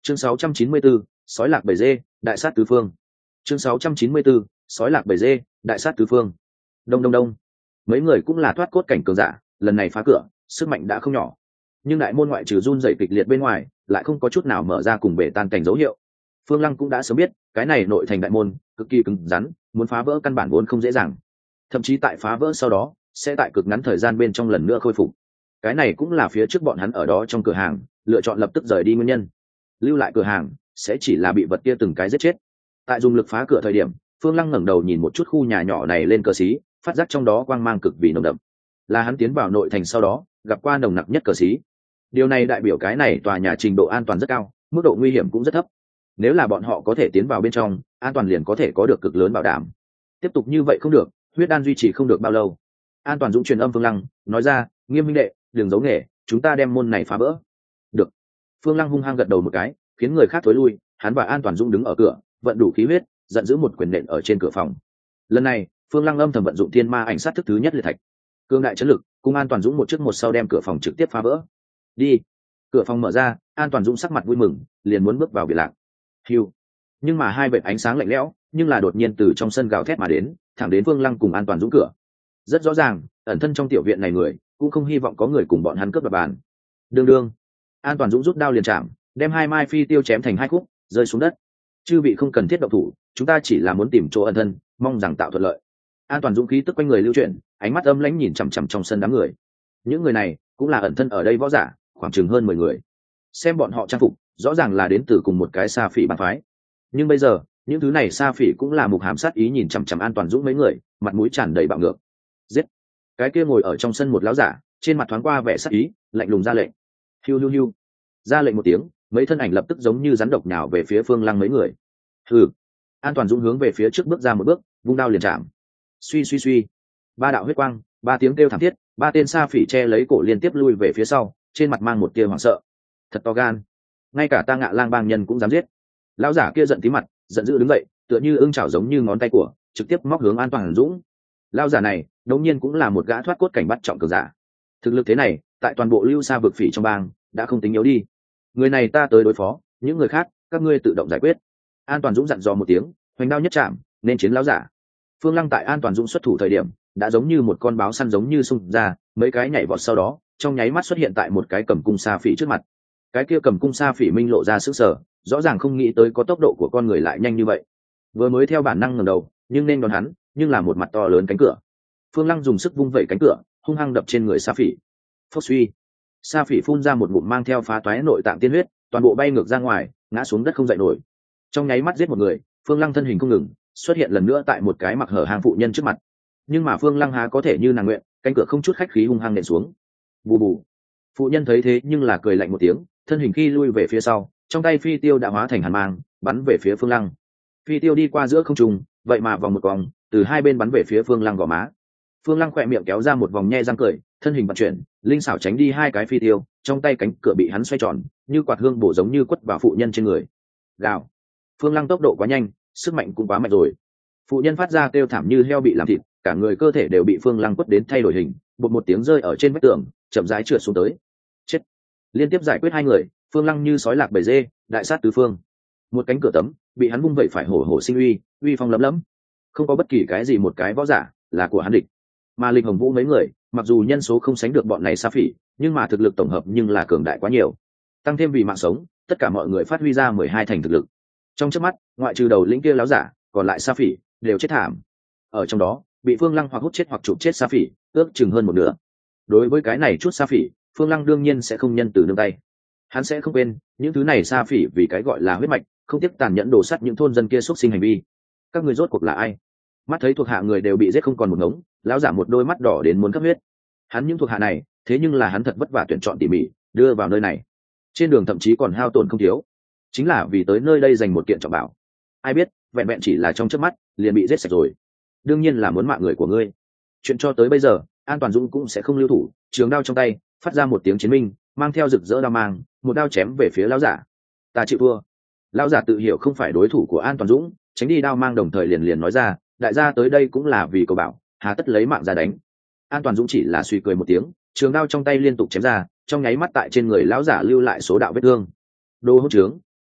Chương 694, sói lạc bầy dê, đại sát tứ phương. Chương 694, sói lạc bầy dê, đại sát tứ phương. Đông đông đông. Mấy người cũng là thoát cốt cảnh cường giả, lần này phá cửa, sức mạnh đã không nhỏ. Nhưng đại môn ngoại trừ run rẩy kịch liệt bên ngoài, lại không có chút nào mở ra cùng bể tan cảnh dấu hiệu. Phương Lăng cũng đã sớm biết, cái này nội thành đại môn cực kỳ cứng rắn, muốn phá vỡ căn bản vốn không dễ dàng. Thậm chí tại phá vỡ sau đó, sẽ tại cực ngắn thời gian bên trong lần nữa khôi phục. Cái này cũng là phía trước bọn hắn ở đó trong cửa hàng, lựa chọn lập tức rời đi nguyên nhân. Lưu lại cửa hàng, sẽ chỉ là bị vật kia từng cái giết chết. Tại dùng lực phá cửa thời điểm, Phương Lăng ngẩng đầu nhìn một chút khu nhà nhỏ này lên cờ xí, phát giác trong đó quang mang cực vì nồng đậm. Là hắn tiến vào nội thành sau đó, gặp qua nồng nặc nhất cờ xí. Điều này đại biểu cái này tòa nhà trình độ an toàn rất cao, mức độ nguy hiểm cũng rất thấp. Nếu là bọn họ có thể tiến vào bên trong, an toàn liền có thể có được cực lớn bảo đảm. Tiếp tục như vậy không được, huyết đan duy trì không được bao lâu. An Toàn Dũng truyền âm Phương Lăng, nói ra, Nghiêm minh đệ, đừng giấu nghề, chúng ta đem môn này phá vỡ. Được. Phương Lăng hung hăng gật đầu một cái, khiến người khác thối lui, hắn và An Toàn Dũng đứng ở cửa, vận đủ khí huyết, giận dữ một quyền nện ở trên cửa phòng. Lần này, Phương Lăng âm thầm vận dụng thiên ma ảnh sát thức thứ nhất liệt thạch, cương đại chấn lực, cùng An Toàn Dũng một trước một sau đem cửa phòng trực tiếp phá vỡ. Đi. Cửa phòng mở ra, An Toàn Dũng sắc mặt vui mừng, liền muốn bước vào biệt lạc. Hiu. Nhưng mà hai vệt ánh sáng lạnh lẽo, nhưng là đột nhiên từ trong sân gào thét mà đến, thẳng đến Phương Lăng cùng An Toàn Dũng cửa. Rất rõ ràng, ẩn thân trong tiểu viện này người cũng không hy vọng có người cùng bọn hắn cướp đoạt bàn. Đương đương, An Toàn Dũng rút đao liền chạm, đem hai mai phi tiêu chém thành hai khúc, rơi xuống đất. Chư vị không cần thiết động thủ, chúng ta chỉ là muốn tìm chỗ ẩn thân, mong rằng tạo thuận lợi. An Toàn Dũng khí tức quanh người lưu chuyển, ánh mắt âm lãnh nhìn chằm chằm trong sân đám người. Những người này cũng là ẩn thân ở đây võ giả, khoảng chừng hơn 10 người. Xem bọn họ trang phục, rõ ràng là đến từ cùng một cái Sa Phỉ bang phái. Nhưng bây giờ, những thứ này Sa Phỉ cũng là mục hàm sát ý nhìn chằm chằm An Toàn Dũng mấy người, mặt mũi tràn đầy bạo ngược. Giết! Cái kia ngồi ở trong sân một lão giả, trên mặt thoáng qua vẻ sát ý, lạnh lùng ra lệnh. Hiu hiu hiu. Ra lệnh một tiếng, mấy thân ảnh lập tức giống như rắn độc nhào về phía Phương Lăng mấy người. Hừ. An Toàn Dũng hướng về phía trước bước ra một bước, vung đao liền chạm. Suy suy suy. Ba đạo huyết quang, ba tiếng kêu thảm thiết, ba tên Sa Phỉ che lấy cổ liên tiếp lui về phía sau, trên mặt mang một tia hoảng sợ. Thật to gan, ngay cả ta Ngạ Lang bang nhân cũng dám giết. Lão giả kia giận tí mặt, giận dữ đứng dậy, tựa như ưng chảo giống như ngón tay của, trực tiếp móc hướng An Toàn Dũng. Lão giả này, đống nhiên cũng là một gã thoát cốt cảnh bắt trọng cường giả. Thực lực thế này, tại toàn bộ Lưu Sa vực phỉ trong bang, đã không tính yếu đi. Người này ta tới đối phó, những người khác, các ngươi tự động giải quyết. An Toàn Dũng dặn dò một tiếng, hoành đao nhất chạm, nên chiến lão giả. Phương Lăng tại An Toàn Dũng xuất thủ thời điểm, đã giống như một con báo săn giống như xung ra, mấy cái nhảy vọt sau đó, trong nháy mắt xuất hiện tại một cái cầm cung Sa Phỉ trước mặt. Cái kia cầm cung Sa Phỉ minh lộ ra sức sở, rõ ràng không nghĩ tới có tốc độ của con người lại nhanh như vậy. Vừa mới theo bản năng ngẩng đầu, nhưng nên đón hắn, nhưng là một mặt to lớn cánh cửa. Phương Lăng dùng sức vung vẩy cánh cửa, hung hăng đập trên người Sa Phỉ. Phốc suy. Sa Phỉ phun ra một ngụm mang theo phá toái nội tạng tiên huyết, toàn bộ bay ngược ra ngoài, ngã xuống đất không dậy nổi. Trong nháy mắt giết một người, Phương Lăng thân hình không ngừng, xuất hiện lần nữa tại một cái mặc hở hàng phụ nhân trước mặt. Nhưng mà Phương Lăng há có thể như nàng nguyện, cánh cửa không chút khách khí hung hăng nện xuống. Bù bù. Phụ nhân thấy thế nhưng là cười lạnh một tiếng, thân hình khi lui về phía sau, trong tay phi tiêu đã hóa thành hàn mang, bắn về phía Phương Lăng. Phi tiêu đi qua giữa không trung, vậy mà vòng một vòng, từ hai bên bắn về phía Phương Lăng gò má. Phương Lăng khỏe miệng kéo ra một vòng nhe răng cười, thân hình vận chuyển, linh xảo tránh đi hai cái phi tiêu, trong tay cánh cửa bị hắn xoay tròn, như quạt hương bổ giống như quất vào phụ nhân trên người. Gào. Phương Lăng tốc độ quá nhanh, sức mạnh cũng quá mạnh rồi. Phụ nhân phát ra kêu thảm như heo bị làm thịt, cả người cơ thể đều bị Phương Lăng quất đến thay đổi hình, bột một tiếng rơi ở trên vách tường, chậm rãi trượt xuống tới. Chết. Liên tiếp giải quyết hai người, Phương Lăng như sói lạc bầy dê, đại sát tứ phương. Một cánh cửa tấm bị hắn vung vậy phải hổ hổ sinh uy, uy phong lấm lấm. Không có bất kỳ cái gì một cái võ giả là của hắn địch. Mà Lịch Hồng Vũ mấy người, mặc dù nhân số không sánh được bọn này Sa Phỉ, nhưng mà thực lực tổng hợp nhưng là cường đại quá nhiều. Tăng thêm vì mạng sống, tất cả mọi người phát huy ra 12 thành thực lực. Trong chớp mắt, ngoại trừ đầu lĩnh kia láo giả, còn lại Sa Phỉ đều chết thảm. Ở trong đó, bị Phương Lăng hoặc hút chết hoặc chụp chết Sa Phỉ, ước chừng hơn một nửa. Đối với cái này chút Sa Phỉ, Phương Lăng đương nhiên sẽ không nhân từ nương tay. Hắn sẽ không quên những thứ này Sa Phỉ vì cái gọi là huyết mạch, không tiếc tàn nhẫn đổ sắt những thôn dân kia xúc sinh hành vi. Các người rốt cuộc là ai? Mắt thấy thuộc hạ người đều bị giết không còn một ngống, lão giả một đôi mắt đỏ đến muốn cấp huyết. Hắn những thuộc hạ này, thế nhưng là hắn thật vất vả tuyển chọn tỉ mỉ, đưa vào nơi này. Trên đường thậm chí còn hao tổn không thiếu, chính là vì tới nơi đây giành một kiện trọng bảo. Ai biết, vẹn vẹn chỉ là trong chớp mắt, liền bị giết sạch rồi. Đương nhiên là muốn mạng người của ngươi. Chuyện cho tới bây giờ, An Toàn Dũng cũng sẽ không lưu thủ, trường đao trong tay, phát ra một tiếng chiến minh, mang theo rực rỡ đao mang, một đao chém về phía lão giả. Ta chịu thua. Lão giả tự hiểu không phải đối thủ của An Toàn Dũng, tránh đi đao mang đồng thời liền nói ra, đại gia tới đây cũng là vì cầu bảo, hà tất lấy mạng ra đánh. An Toàn Dũng chỉ là suy cười một tiếng, trường đao trong tay liên tục chém ra, trong nháy mắt tại trên người lão giả lưu lại số đạo vết thương. Đồ hỗn trướng,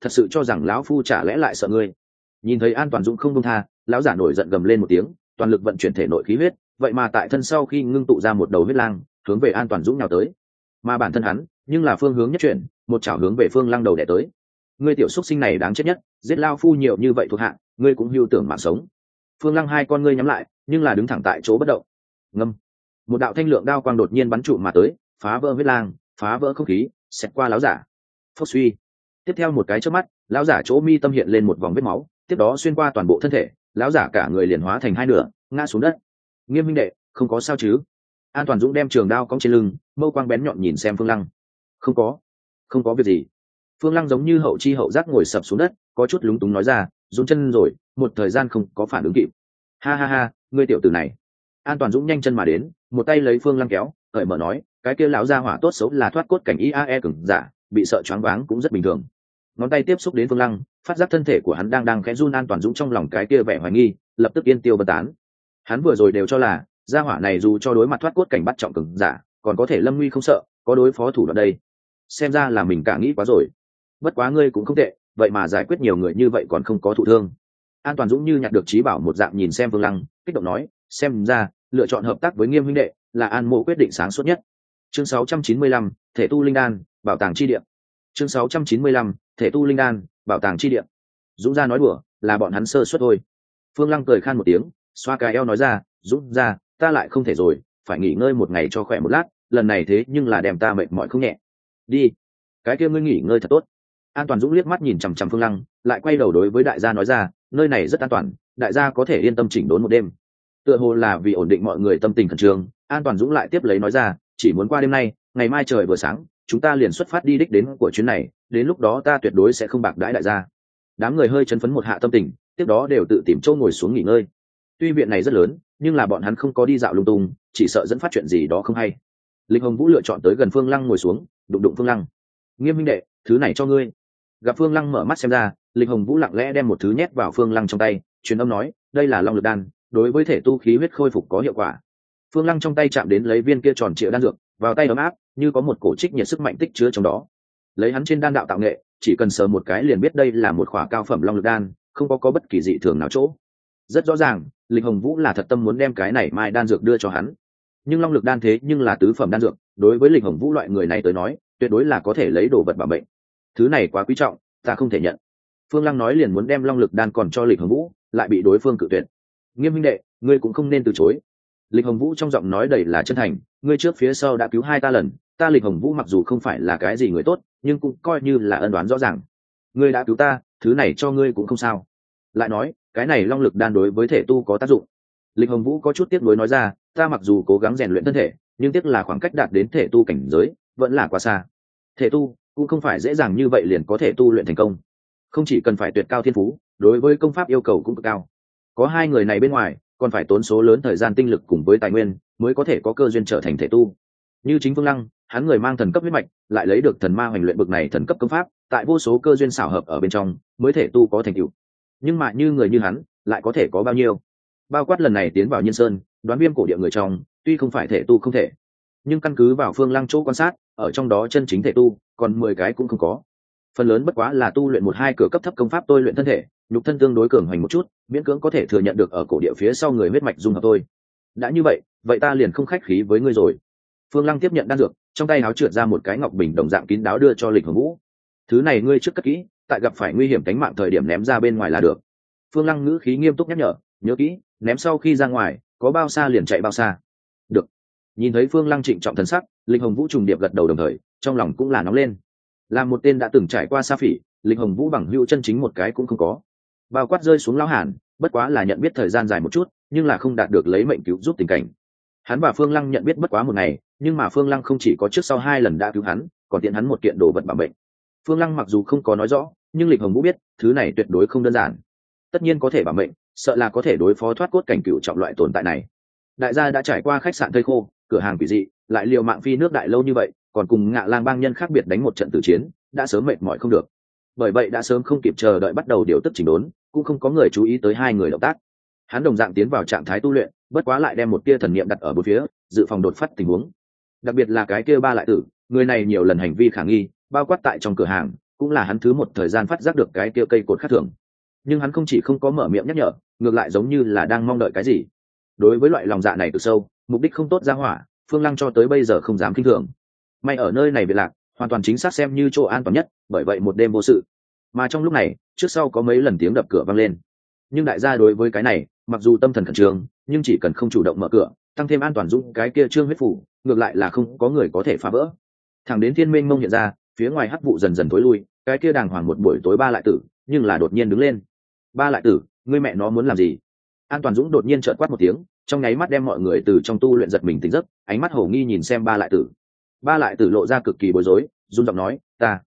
thật sự cho rằng lão phu chả lẽ lại sợ ngươi? Nhìn thấy An Toàn Dũng không buông tha, lão giả nổi giận gầm lên một tiếng, toàn lực vận chuyển thể nội khí huyết, vậy mà tại thân sau khi ngưng tụ ra một đầu huyết lang, hướng về An Toàn Dũng nhào tới. Mà bản thân hắn, nhưng là phương hướng nhất chuyển, một chảo hướng về Phương Lăng đầu đẻ tới. Ngươi tiểu xúc sinh này đáng chết nhất, giết lao phu nhiều như vậy thuộc hạ, ngươi cũng hưu tưởng mạng sống. Phương Lăng hai con ngươi nhắm lại, nhưng là đứng thẳng tại chỗ bất động. Ngâm. Một đạo thanh lượng đao quang đột nhiên bắn trụ mà tới, phá vỡ huyết lang, phá vỡ không khí, xẹt qua lão giả. Phốc suy. Tiếp theo một cái chớp mắt, lão giả chỗ mi tâm hiện lên một vòng vết máu, tiếp đó xuyên qua toàn bộ thân thể, lão giả cả người liền hóa thành hai nửa, ngã xuống đất. Nghiêm minh đệ, không có sao chứ? An Toàn Dũng đem trường đao cong trên lưng, mâu quang bén nhọn nhìn xem Phương Lăng. Không có việc gì. Phương Lăng giống như hậu chi hậu giác ngồi sập xuống đất, có chút lúng túng nói ra, run chân rồi, một thời gian không có phản ứng kịp. Ha ha ha, ngươi tiểu tử này. An Toàn Dũng nhanh chân mà đến, một tay lấy Phương Lăng kéo, cởi mở nói, cái kia lão gia hỏa tốt xấu là thoát cốt cảnh IAE cường giả, bị sợ choáng váng cũng rất bình thường. Ngón tay tiếp xúc đến Phương Lăng, phát giác thân thể của hắn đang khẽ run. An Toàn Dũng trong lòng cái kia vẻ hoài nghi, lập tức yên tiêu bật tán. Hắn vừa rồi đều cho là gia hỏa này dù cho đối mặt thoát cốt cảnh bắt trọng cường giả, còn có thể lâm nguy không sợ, có đối phó thủ đoạn đây. Xem ra là mình cả nghĩ quá rồi. Bất quá ngươi cũng không tệ, vậy mà giải quyết nhiều người như vậy còn không có thụ thương. An Toàn Dũng như nhặt được trí bảo một dạng nhìn xem Phương Lăng, kích động nói, xem ra lựa chọn hợp tác với Nghiêm huynh đệ là An mộ quyết định sáng suốt nhất. Chương 695, thể tu linh đan, bảo tàng chi địa. Chương 695, thể tu linh đan, bảo tàng chi địa. Dũng ra nói đùa, là bọn hắn sơ suất thôi. Phương Lăng cười khan một tiếng, xoa cái eo nói ra, Dũng ra, ta lại không thể rồi, phải nghỉ ngơi một ngày cho khỏe một lát, lần này thế nhưng là đem ta mệt mỏi không nhẹ. Đi, cái kia ngươi nghỉ ngơi thật tốt. An Toàn Dũng liếc mắt nhìn chằm chằm Phương Lăng, lại quay đầu đối với đại gia nói ra, nơi này rất an toàn, đại gia có thể yên tâm chỉnh đốn một đêm. Tựa hồ là vì ổn định mọi người tâm tình khẩn trương, An Toàn Dũng lại tiếp lấy nói ra, chỉ muốn qua đêm nay, ngày mai trời vừa sáng, chúng ta liền xuất phát đi đích đến của chuyến này, đến lúc đó ta tuyệt đối sẽ không bạc đãi đại gia. Đám người hơi chấn phấn một hạ tâm tình, tiếp đó đều tự tìm chỗ ngồi xuống nghỉ ngơi. Tuy viện này rất lớn, nhưng là bọn hắn không có đi dạo lung tung, chỉ sợ dẫn phát chuyện gì đó không hay. Linh Hồng Vũ lựa chọn tới gần Phương Lăng ngồi xuống, đụng đụng Phương Lăng. Nghiêm huynh đệ, thứ này cho ngươi. Gặp Phương Lăng mở mắt xem ra, Linh Hồng Vũ lặng lẽ đem một thứ nhét vào Phương Lăng trong tay, truyền âm nói, đây là Long Lực Đan, đối với thể tu khí huyết khôi phục có hiệu quả. Phương Lăng trong tay chạm đến lấy viên kia tròn trịa đan dược, vào tay ấm áp, như có một cổ trích nhiệt sức mạnh tích chứa trong đó. Lấy hắn trên đan đạo tạo nghệ, chỉ cần sờ một cái liền biết đây là một khỏa cao phẩm Long Lực Đan, không có bất kỳ dị thường nào chỗ. Rất rõ ràng, Linh Hồng Vũ là thật tâm muốn đem cái này mai đan dược đưa cho hắn. Nhưng Long Lực Đan thế nhưng là tứ phẩm đan dược, đối với Linh Hồng Vũ loại người này tới nói, tuyệt đối là có thể lấy đồ vật bảo mệnh. Thứ này quá quý trọng, ta không thể nhận. Phương Lăng nói liền muốn đem Long Lực Đan còn cho Lịch Hồng Vũ, lại bị đối phương cự tuyệt. Nghiêm huynh đệ, ngươi cũng không nên từ chối. Lịch Hồng Vũ trong giọng nói đầy là chân thành, ngươi trước phía sau đã cứu hai ta lần, ta Lịch Hồng Vũ mặc dù không phải là cái gì người tốt, nhưng cũng coi như là ân oán rõ ràng. Ngươi đã cứu ta, thứ này cho ngươi cũng không sao. Lại nói, cái này Long Lực Đan đối với thể tu có tác dụng. Lịch Hồng Vũ có chút tiếc nuối nói ra, ta mặc dù cố gắng rèn luyện thân thể, nhưng tiếc là khoảng cách đạt đến thể tu cảnh giới vẫn là quá xa. Thể tu cũng không phải dễ dàng như vậy liền có thể tu luyện thành công, không chỉ cần phải tuyệt cao thiên phú, đối với công pháp yêu cầu cũng cực cao. Có hai người này bên ngoài, còn phải tốn số lớn thời gian tinh lực cùng với tài nguyên mới có thể có cơ duyên trở thành thể tu. Như chính Phương Lăng, hắn người mang thần cấp huyết mạch, lại lấy được thần ma hoành luyện bực này thần cấp công pháp, tại vô số cơ duyên xảo hợp ở bên trong, mới thể tu có thành tựu. Nhưng mà như người như hắn, lại có thể có bao nhiêu? Bao quát lần này tiến vào Nhiên Sơn, Đoán Viêm cổ địa người trong, tuy không phải thể tu không thể, nhưng căn cứ vào Phương Lăng chỗ quan sát, ở trong đó chân chính thể tu, còn 10 cái cũng không có. Phần lớn bất quá là tu luyện một hai cửa cấp thấp công pháp tôi luyện thân thể, nhục thân tương đối cường hoành một chút, miễn cưỡng có thể thừa nhận được ở cổ địa phía sau người huyết mạch dung hợp tôi. Đã như vậy, vậy ta liền không khách khí với ngươi rồi. Phương Lăng tiếp nhận đan dược, trong tay áo trượt ra một cái ngọc bình đồng dạng kín đáo đưa cho Lịch Hồng Vũ. Thứ này ngươi trước cất kỹ, tại gặp phải nguy hiểm tính mạng thời điểm ném ra bên ngoài là được. Phương Lăng ngữ khí nghiêm túc nhắc nhở, nhớ kỹ, ném sau khi ra ngoài, có bao xa liền chạy bao xa. Được. Nhìn thấy Phương Lăng trịnh trọng thần sắc, Lịch Hồng Vũ trùng điệp gật đầu đồng thời, trong lòng cũng là nóng lên. Là một tên đã từng trải qua sa phỉ, Lịch Hồng Vũ bằng hữu chân chính một cái cũng không có. Bao quát rơi xuống lão hàn, bất quá là nhận biết thời gian dài một chút, nhưng là không đạt được lấy mệnh cứu giúp tình cảnh. Hắn và Phương Lăng nhận biết bất quá một ngày, nhưng mà Phương Lăng không chỉ có trước sau hai lần đã cứu hắn, còn tiện hắn một kiện đồ vật bảo mệnh. Phương Lăng mặc dù không có nói rõ, nhưng Lịch Hồng Vũ biết, thứ này tuyệt đối không đơn giản. Tất nhiên có thể bảo mệnh, sợ là có thể đối phó thoát cốt cảnh cựu trọng loại tồn tại này. Đại gia đã trải qua khách sạn thây khô, cửa hàng quỷ dị, lại liều mạng phi nước đại lâu như vậy, còn cùng Ngạ Lang bang nhân khác biệt đánh một trận tử chiến, đã sớm mệt mỏi không được. Bởi vậy đã sớm không kịp chờ đợi bắt đầu điều tức chỉnh đốn, cũng không có người chú ý tới hai người động tác. Hắn đồng dạng tiến vào trạng thái tu luyện, bất quá lại đem một tia thần niệm đặt ở bốn phía, dự phòng đột phát tình huống. Đặc biệt là cái kia ba lại tử, người này nhiều lần hành vi khả nghi, bao quát tại trong cửa hàng, cũng là hắn thứ một thời gian phát giác được cái kia cây cột khác thường. Nhưng hắn không chỉ không có mở miệng nhắc nhở, ngược lại giống như là đang mong đợi cái gì. Đối với loại lòng dạ này từ sâu, mục đích không tốt ra hỏa, Phương Lăng cho tới bây giờ không dám kinh thường. May ở nơi này biệt lạc, hoàn toàn chính xác xem như chỗ an toàn nhất, bởi vậy một đêm vô sự. Mà trong lúc này, trước sau có mấy lần tiếng đập cửa vang lên. Nhưng đại gia đối với cái này, mặc dù tâm thần khẩn trương, nhưng chỉ cần không chủ động mở cửa, tăng thêm An Toàn Dũng cái kia trương huyết phủ, ngược lại là không có người có thể phá vỡ. Thẳng đến thiên minh mông hiện ra, phía ngoài hắc vụ dần dần tối lui, cái kia đàng hoàng một buổi tối ba lại tử, nhưng là đột nhiên đứng lên. Ba lại tử, ngươi mẹ nó muốn làm gì? An Toàn Dũng đột nhiên trợn quát một tiếng, trong nháy mắt đem mọi người từ trong tu luyện giật mình tỉnh giấc, ánh mắt hổ nghi nhìn xem ba lại tử. Ba lại tử lộ ra cực kỳ bối rối, run giọng nói,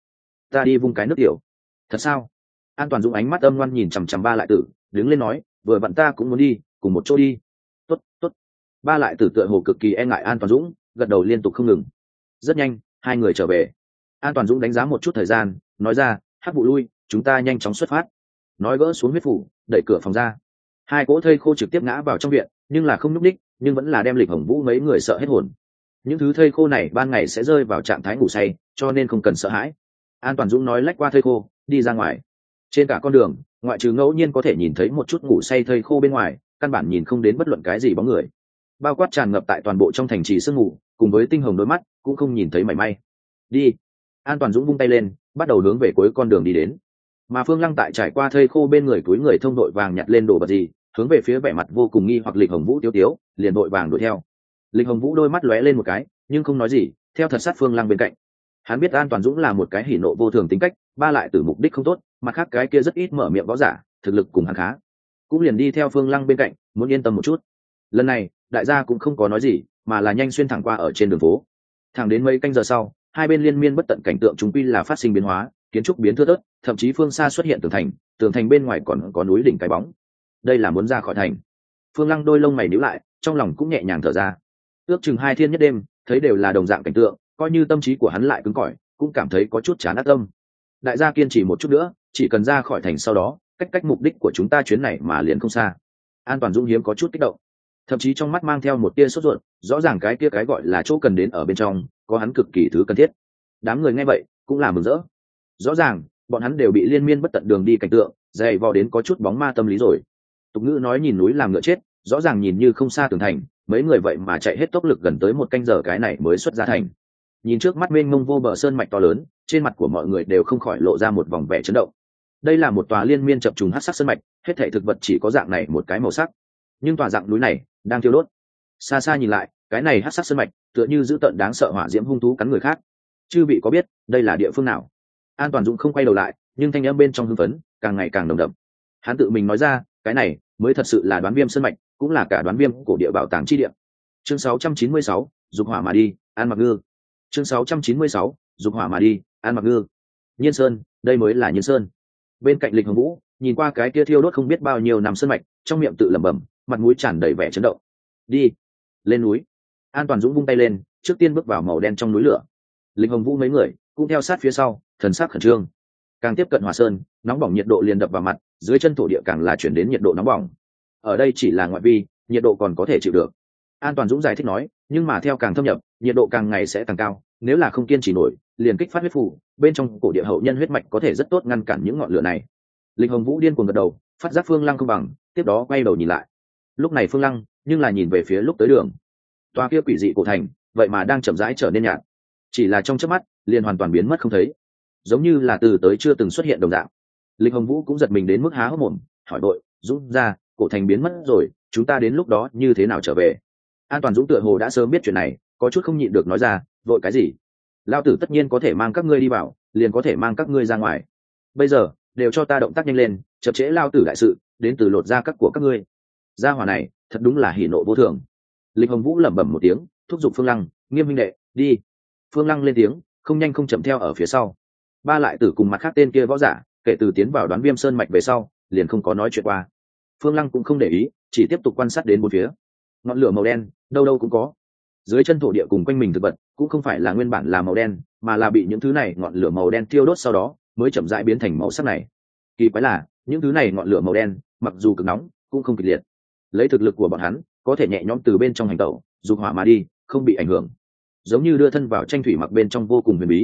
ta đi vung cái nước tiểu. Thật sao? An Toàn Dũng ánh mắt âm ngoan nhìn chằm chằm ba lại tử, đứng lên nói, vừa vặn ta cũng muốn đi, cùng một chỗ đi. Tốt, tốt. Ba lại tử tựa hồ cực kỳ e ngại An Toàn Dũng, gật đầu liên tục không ngừng. Rất nhanh, hai người trở về. An Toàn Dũng đánh giá một chút thời gian, nói ra, hắc vụ lui, chúng ta nhanh chóng xuất phát. Nói gỡ xuống huyết phủ, đẩy cửa phòng ra. Hai cỗ thây khô trực tiếp ngã vào trong viện, nhưng là không nhúc đích, nhưng vẫn là đem Lịch Hồng Vũ mấy người sợ hết hồn. Những thứ thây khô này ban ngày sẽ rơi vào trạng thái ngủ say, cho nên không cần sợ hãi. An Toàn Dũng nói lách qua thây khô, đi ra ngoài. Trên cả con đường, ngoại trừ ngẫu nhiên có thể nhìn thấy một chút ngủ say thây khô bên ngoài, căn bản nhìn không đến bất luận cái gì bóng người. Bao quát tràn ngập tại toàn bộ trong thành trì sương ngủ, cùng với tinh hồng đôi mắt, cũng không nhìn thấy mảy may. Đi. An Toàn Dũng vung tay lên, bắt đầu hướng về cuối con đường đi đến. Mà Phương Lăng tại trải qua thây khô bên người túi người thông đội vàng nhặt lên đồ vật gì, hướng về phía vẻ mặt vô cùng nghi hoặc Lịch Hồng Vũ tiếu tiếu, liền đội vàng đuổi theo. Lịch Hồng Vũ đôi mắt lóe lên một cái, nhưng không nói gì, theo thật sát Phương Lăng bên cạnh. Hắn biết An Toàn Dũng là một cái hỉ nộ vô thường tính cách, ba lại từ mục đích không tốt, mặt khác cái kia rất ít mở miệng võ giả, thực lực cùng hắn khá, cũng liền đi theo Phương Lăng bên cạnh, muốn yên tâm một chút. Lần này, đại gia cũng không có nói gì, mà là nhanh xuyên thẳng qua ở trên đường phố. Thẳng đến mấy canh giờ sau, hai bên liên miên bất tận cảnh tượng chúng quy là phát sinh biến hóa, kiến trúc biến thưa thớt, thậm chí phương xa xuất hiện tường thành bên ngoài còn có núi đỉnh cái bóng. Đây là muốn ra khỏi thành. Phương Lăng đôi lông mày nhíu lại, trong lòng cũng nhẹ nhàng thở ra. Ước chừng hai thiên nhất đêm, thấy đều là đồng dạng cảnh tượng, coi như tâm trí của hắn lại cứng cỏi, cũng cảm thấy có chút chán ác tâm. Đại gia kiên trì một chút nữa, chỉ cần ra khỏi thành sau đó, cách mục đích của chúng ta chuyến này mà liền không xa. An Toàn Dũng hiếm có chút kích động, thậm chí trong mắt mang theo một tia sốt ruột, rõ ràng cái kia cái gọi là chỗ cần đến ở bên trong, có hắn cực kỳ thứ cần thiết. Đám người nghe vậy cũng là mừng rỡ. Rõ ràng bọn hắn đều bị liên miên bất tận đường đi cảnh tượng dày vò đến có chút bóng ma tâm lý rồi. Tục ngữ nói nhìn núi làm ngựa chết, rõ ràng nhìn như không xa tường thành, mấy người vậy mà chạy hết tốc lực gần tới một canh giờ cái này mới xuất ra thành. Nhìn trước mắt mênh mông vô bờ sơn mạch to lớn, trên mặt của mọi người đều không khỏi lộ ra một vòng vẻ chấn động. Đây là một tòa liên miên chập trùng hắc sắc sơn mạch, hết thảy thực vật chỉ có dạng này một cái màu sắc, nhưng tòa dạng núi này đang thiêu đốt. Xa xa nhìn lại, cái này hắc sắc sơn mạch tựa như dữ tợn đáng sợ hỏa diễm hung thú cắn người khác. Chư vị có biết đây là địa phương nào? An Toàn Dũng không quay đầu lại, nhưng thanh âm bên trong hưng phấn càng ngày càng nồng đậm. Hắn tự mình nói ra, cái này mới thật sự là Đoán Viêm sơn mạch, cũng là cả Đoán Viêm cổ địa bảo tàng chi địa. Chương 696, dục hỏa mà đi, An Mặc Ngư. Chương 696, dục hỏa mà đi, An Mặc Ngư. Nhiên Sơn, đây mới là Nhiên Sơn. Bên cạnh Lịch Hồng Vũ, nhìn qua cái kia thiêu đốt không biết bao nhiêu năm sơn mạch, trong miệng tự lẩm bẩm, mặt mũi tràn đầy vẻ chấn động. Đi, lên núi. An Toàn Dũng vung tay lên, trước tiên bước vào màu đen trong núi lửa. Lịch Hồng Vũ mấy người cũng theo sát phía sau, thần sắc khẩn trương. Càng tiếp cận Hỏa Sơn, nóng bỏng nhiệt độ liền đập vào mặt, dưới chân thổ địa càng là chuyển đến nhiệt độ nóng bỏng. Ở đây chỉ là ngoại vi, nhiệt độ còn có thể chịu được. An Toàn Dũng giải thích nói, nhưng mà theo càng thâm nhập, nhiệt độ càng ngày sẽ càng cao, nếu là không kiên trì nổi, liền kích phát huyết phù, bên trong cổ địa hậu nhân huyết mạch có thể rất tốt ngăn cản những ngọn lửa này. Lịch Hồng Vũ điên cuồng gật đầu, phát giác Phương Lăng không bằng, tiếp đó quay đầu nhìn lại. Lúc này Phương Lăng nhưng là nhìn về phía lúc tới đường. Toa kia quỷ dị cổ thành, vậy mà đang chậm rãi trở nên nhạt, chỉ là trong chớp mắt liền hoàn toàn biến mất không thấy, giống như là từ tới chưa từng xuất hiện đồng dạng. Lịch Hồng Vũ cũng giật mình đến mức há hốc mồm, hỏi đội Dũng ra, cổ thành biến mất rồi, chúng ta đến lúc đó như thế nào trở về? An Toàn Dũng tựa hồ đã sớm biết chuyện này, có chút không nhịn được nói ra, vội cái gì? Lao tử tất nhiên có thể mang các ngươi đi vào, liền có thể mang các ngươi ra ngoài. Bây giờ đều cho ta động tác nhanh lên, chậm trễ Lao tử đại sự, đến từ lột da các của các ngươi. Gia hỏa này thật đúng là hỉ nộ vô thường. Lịch Hồng Vũ lẩm bẩm một tiếng, thúc giục Phương Lăng, Nghiêm huynh đệ, đi. Phương Lăng lên tiếng, không nhanh không chậm theo ở phía sau. Ba lại tử cùng mặt khác tên kia võ giả, kể từ tiến vào Đoán Viêm sơn mạch về sau, liền không có nói chuyện qua. Phương Lăng cũng không để ý, chỉ tiếp tục quan sát đến bốn phía. Ngọn lửa màu đen đâu đâu cũng có. Dưới chân thổ địa cùng quanh mình thực vật cũng không phải là nguyên bản là màu đen, mà là bị những thứ này ngọn lửa màu đen thiêu đốt sau đó mới chậm rãi biến thành màu sắc này. Kỳ quái là, những thứ này ngọn lửa màu đen, mặc dù cực nóng, cũng không kịch liệt. Lấy thực lực của bọn hắn, có thể nhẹ nhõm từ bên trong hành tẩu, dục hỏa mà đi, không bị ảnh hưởng. Giống như đưa thân vào tranh thủy mặc bên trong vô cùng huyền bí.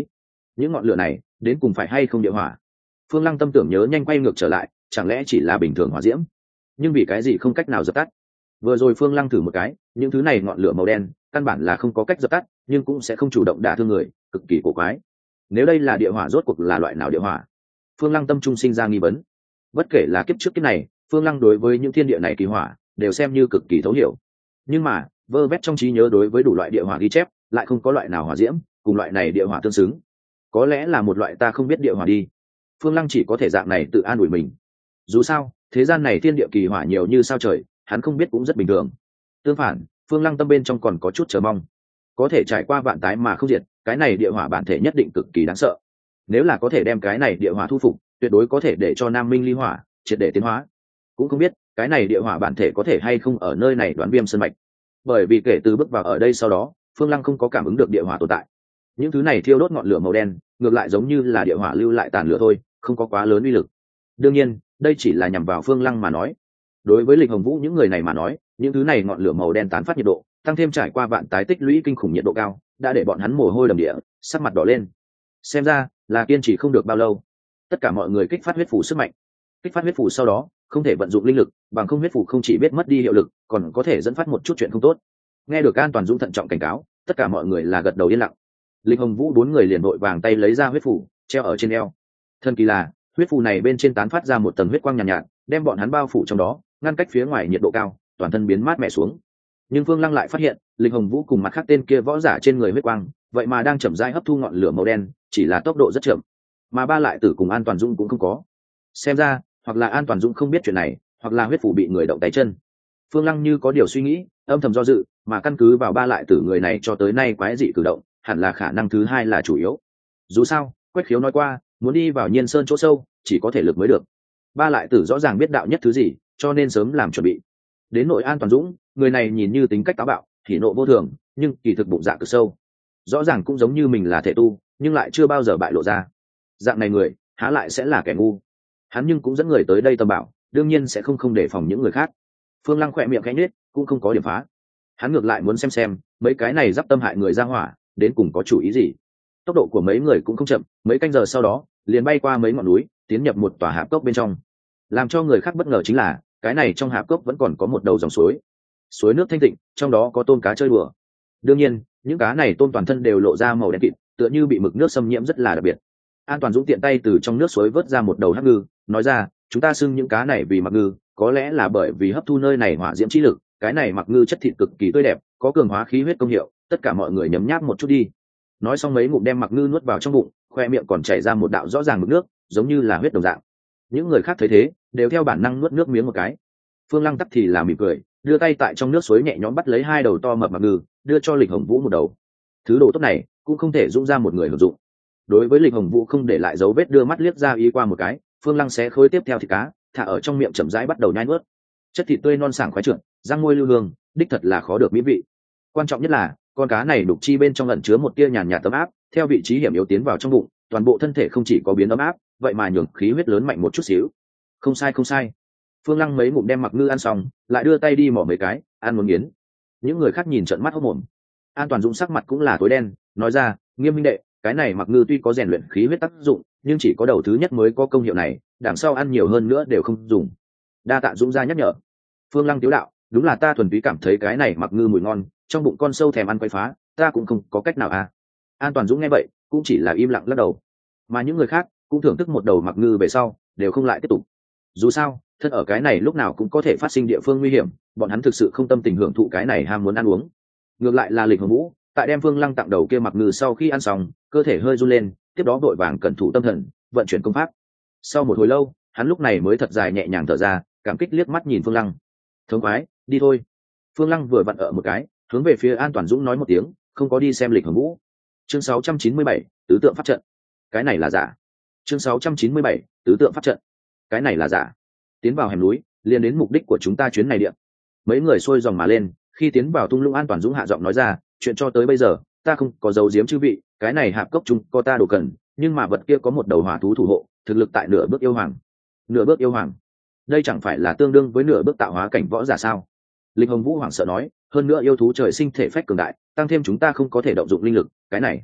những ngọn lửa này đến cùng phải hay không địa hỏa? Phương Lăng tâm tưởng nhớ nhanh quay ngược trở lại, chẳng lẽ chỉ là bình thường hỏa diễm? Nhưng vì cái gì không cách nào dập tắt? Vừa rồi Phương Lăng thử một cái, những thứ này ngọn lửa màu đen căn bản là không có cách dập tắt, nhưng cũng sẽ không chủ động đả thương người, cực kỳ cổ quái. Nếu đây là địa hỏa, rốt cuộc là loại nào địa hỏa? Phương Lăng tâm trung sinh ra nghi vấn. Bất kể là kiếp trước kiếp này, Phương Lăng đối với những thiên địa này kỳ hỏa đều xem như cực kỳ thấu hiểu. Nhưng mà vơ vét trong trí nhớ đối với đủ loại địa hỏa ghi chép lại không có loại nào hỏa diễm cùng loại này địa hỏa tương xứng. Có lẽ là một loại ta không biết địa hỏa đi. Phương Lăng chỉ có thể dạng này tự an ủi mình. Dù sao thế gian này thiên địa kỳ hỏa nhiều như sao trời, hắn không biết cũng rất bình thường. Tương phản, Phương Lăng tâm bên trong còn có chút chờ mong. Có thể trải qua vạn tái mà không diệt, cái này địa hỏa bản thể nhất định cực kỳ đáng sợ. Nếu là có thể đem cái này địa hỏa thu phục, tuyệt đối có thể để cho Nam Minh ly hỏa triệt để tiến hóa. Cũng không biết cái này địa hỏa bản thể có thể hay không ở nơi này Đoán Viêm sơn mạch. Bởi vì kể từ bước vào ở đây sau đó, Phương Lăng không có cảm ứng được địa hỏa tồn tại. Những thứ này thiêu đốt ngọn lửa màu đen, ngược lại giống như là địa hỏa lưu lại tàn lửa thôi, không có quá lớn uy lực. Đương nhiên, đây chỉ là nhằm vào Phương Lăng mà nói. Đối với Lịch Hồng Vũ những người này mà nói, những thứ này ngọn lửa màu đen tán phát nhiệt độ, tăng thêm trải qua vạn tái tích lũy kinh khủng nhiệt độ cao, đã để bọn hắn mồ hôi đầm địa, sắc mặt đỏ lên. Xem ra là kiên trì không được bao lâu. Tất cả mọi người kích phát huyết phù sức mạnh. Kích phát huyết phù sau đó, không thể vận dụng linh lực, bằng không huyết phù không chỉ biết mất đi hiệu lực, còn có thể dẫn phát một chút chuyện không tốt. Nghe được An Toàn Dũng thận trọng cảnh cáo, tất cả mọi người là gật đầu yên lặng. Lịch Hồng Vũ bốn người liền vội vàng tay lấy ra huyết phù, treo ở trên eo. Thần kỳ là, huyết phù này bên trên tán phát ra một tầng huyết quang nhàn nhạt, đem bọn hắn bao phủ trong đó, ngăn cách phía ngoài nhiệt độ cao, toàn thân biến mát mẻ xuống. Nhưng Phương Lăng lại phát hiện, Lịch Hồng Vũ cùng mặt khác tên kia võ giả trên người huyết quang, vậy mà đang chậm rãi hấp thu ngọn lửa màu đen, chỉ là tốc độ rất chậm. Mà Ba Lại Tử cùng An Toàn Dũng cũng không có. Xem ra, hoặc là An Toàn Dũng không biết chuyện này, hoặc là huyết phù bị người động tay chân. Phương Lăng như có điều suy nghĩ, âm thầm do dự, mà căn cứ vào Ba Lại Tử người này cho tới nay quái dị cử động, hẳn là khả năng thứ hai là chủ yếu. Dù sao, Quách Khiếu nói qua, muốn đi vào Nhiên Sơn chỗ sâu, chỉ có thể lực mới được. Ba Lại Tử rõ ràng biết đạo nhất thứ gì, cho nên sớm làm chuẩn bị. Đến nội An Toàn Dũng, người này nhìn như tính cách táo bạo, thì nộ vô thường, nhưng kỳ thực bụng dạ cực sâu. Rõ ràng cũng giống như mình là thể tu, nhưng lại chưa bao giờ bại lộ ra. Dạng này người, há lại sẽ là kẻ ngu. Hắn nhưng cũng dẫn người tới đây tầm bảo, đương nhiên sẽ không đề phòng những người khác. Phương Lăng khỏe miệng khẽ nhếch, cũng không có điểm phá. Hắn ngược lại muốn xem mấy cái này giáp tâm hại người ra hỏa, đến cùng có chủ ý gì. Tốc độ của mấy người cũng không chậm, mấy canh giờ sau đó, liền bay qua mấy ngọn núi, tiến nhập một tòa hạp cốc bên trong. Làm cho người khác bất ngờ chính là, cái này trong hạp cốc vẫn còn có một đầu dòng suối. Suối nước thanh tịnh, trong đó có tôm cá chơi đùa. Đương nhiên, những cá này tôm toàn thân đều lộ ra màu đen kịt, tựa như bị mực nước xâm nhiễm rất là đặc biệt. An Toàn Dũng tiện tay từ trong nước suối vớt ra một đầu hắc ngư, nói ra, chúng ta xưng những cá này vì mặc ngư, có lẽ là bởi vì hấp thu nơi này hỏa diễm chi lực, cái này mặc ngư chất thịt cực kỳ tươi đẹp, có cường hóa khí huyết công hiệu, tất cả mọi người nhấm nháp một chút đi. Nói xong mấy ngụm đem mặc ngư nuốt vào trong bụng, khoe miệng còn chảy ra một đạo rõ ràng mực nước, giống như là huyết đồng dạng. Những người khác thấy thế, đều theo bản năng nuốt nước miếng một cái. Phương Lăng tắc thì là mỉm cười, đưa tay tại trong nước suối nhẹ nhõm bắt lấy hai đầu to mập mặc ngư, đưa cho Lịch Hồng Vũ một đầu. Thứ đồ tốt này cũng không thể dung ra một người hưởng dụng. Đối với Lịch Hồng Vũ không để lại dấu vết đưa mắt liếc ra ý qua một cái, Phương Lăng xé khối tiếp theo thịt cá, thả ở trong miệng chậm rãi bắt đầu nhai nuốt. Chất thịt tươi non sảng khoái trượt, răng môi lưu hương, đích thật là khó được mỹ vị. Quan trọng nhất là, con cá này đục chi bên trong ẩn chứa một tia nhàn nhạt tấm áp, theo vị trí hiểm yếu tiến vào trong bụng, toàn bộ thân thể không chỉ có biến ấm áp, vậy mà nhường khí huyết lớn mạnh một chút xíu. Không sai không sai. Phương Lăng mấy ngụm đem mặc ngư ăn xong, lại đưa tay đi mỏ mấy cái, ăn muốn nghiến. Những người khác nhìn trợn mắt hốt mồm. An Toàn Dũng sắc mặt cũng là tối đen, nói ra, Nghiêm minh đệ, cái này mặc ngư tuy có rèn luyện khí huyết tác dụng, nhưng chỉ có đầu thứ nhất mới có công hiệu này, đằng sau ăn nhiều hơn nữa đều không dùng. Đa tạ Dũng gia nhắc nhở. Phương Lăng tiếu đạo, đúng là ta thuần túy cảm thấy cái này mặc ngư mùi ngon, trong bụng con sâu thèm ăn quay phá, ta cũng không có cách nào à. An Toàn Dũng nghe vậy, cũng chỉ là im lặng lắc đầu. Mà những người khác cũng thưởng thức một đầu mặc ngư về sau, đều không lại tiếp tục. Dù sao, thân ở cái này lúc nào cũng có thể phát sinh địa phương nguy hiểm, bọn hắn thực sự không tâm tình hưởng thụ cái này ham muốn ăn uống. Ngược lại là Lịch Hồng Vũ, tại đem Phương Lăng tặng đầu kia mặc ngư sau khi ăn xong, cơ thể hơi run lên, tiếp đó vội vàng cẩn thủ tâm thần, vận chuyển công pháp. Sau một hồi lâu, hắn lúc này mới thật dài nhẹ nhàng thở ra, cảm kích liếc mắt nhìn Phương Lăng. Thống khoái, đi thôi. Phương Lăng vừa vặn ở một cái, hướng về phía An Toàn Dũng nói một tiếng, không có đi xem Lịch Hồng Vũ. Chương 697, tứ tượng pháp trận. Cái này là giả. Chương 697, tứ tượng pháp trận. Cái này là giả. Tiến vào hẻm núi, liền đến mục đích của chúng ta chuyến này điện. Mấy người xuôi dòng mà lên, khi tiến vào thung lũng, An Toàn Dũng hạ giọng nói ra, chuyện cho tới bây giờ, ta không có giấu giếm chư vị, cái này hạp cốc chúng có ta đồ cần, nhưng mà vật kia có một đầu hỏa thú thủ hộ, thực lực tại nửa bước yêu hoàng. Nửa bước yêu hoàng, đây chẳng phải là tương đương với nửa bước tạo hóa cảnh võ giả sao? Lịch Hồng Vũ hoảng sợ nói, hơn nữa yêu thú trời sinh thể phách cường đại, tăng thêm chúng ta không có thể động dụng linh lực, cái này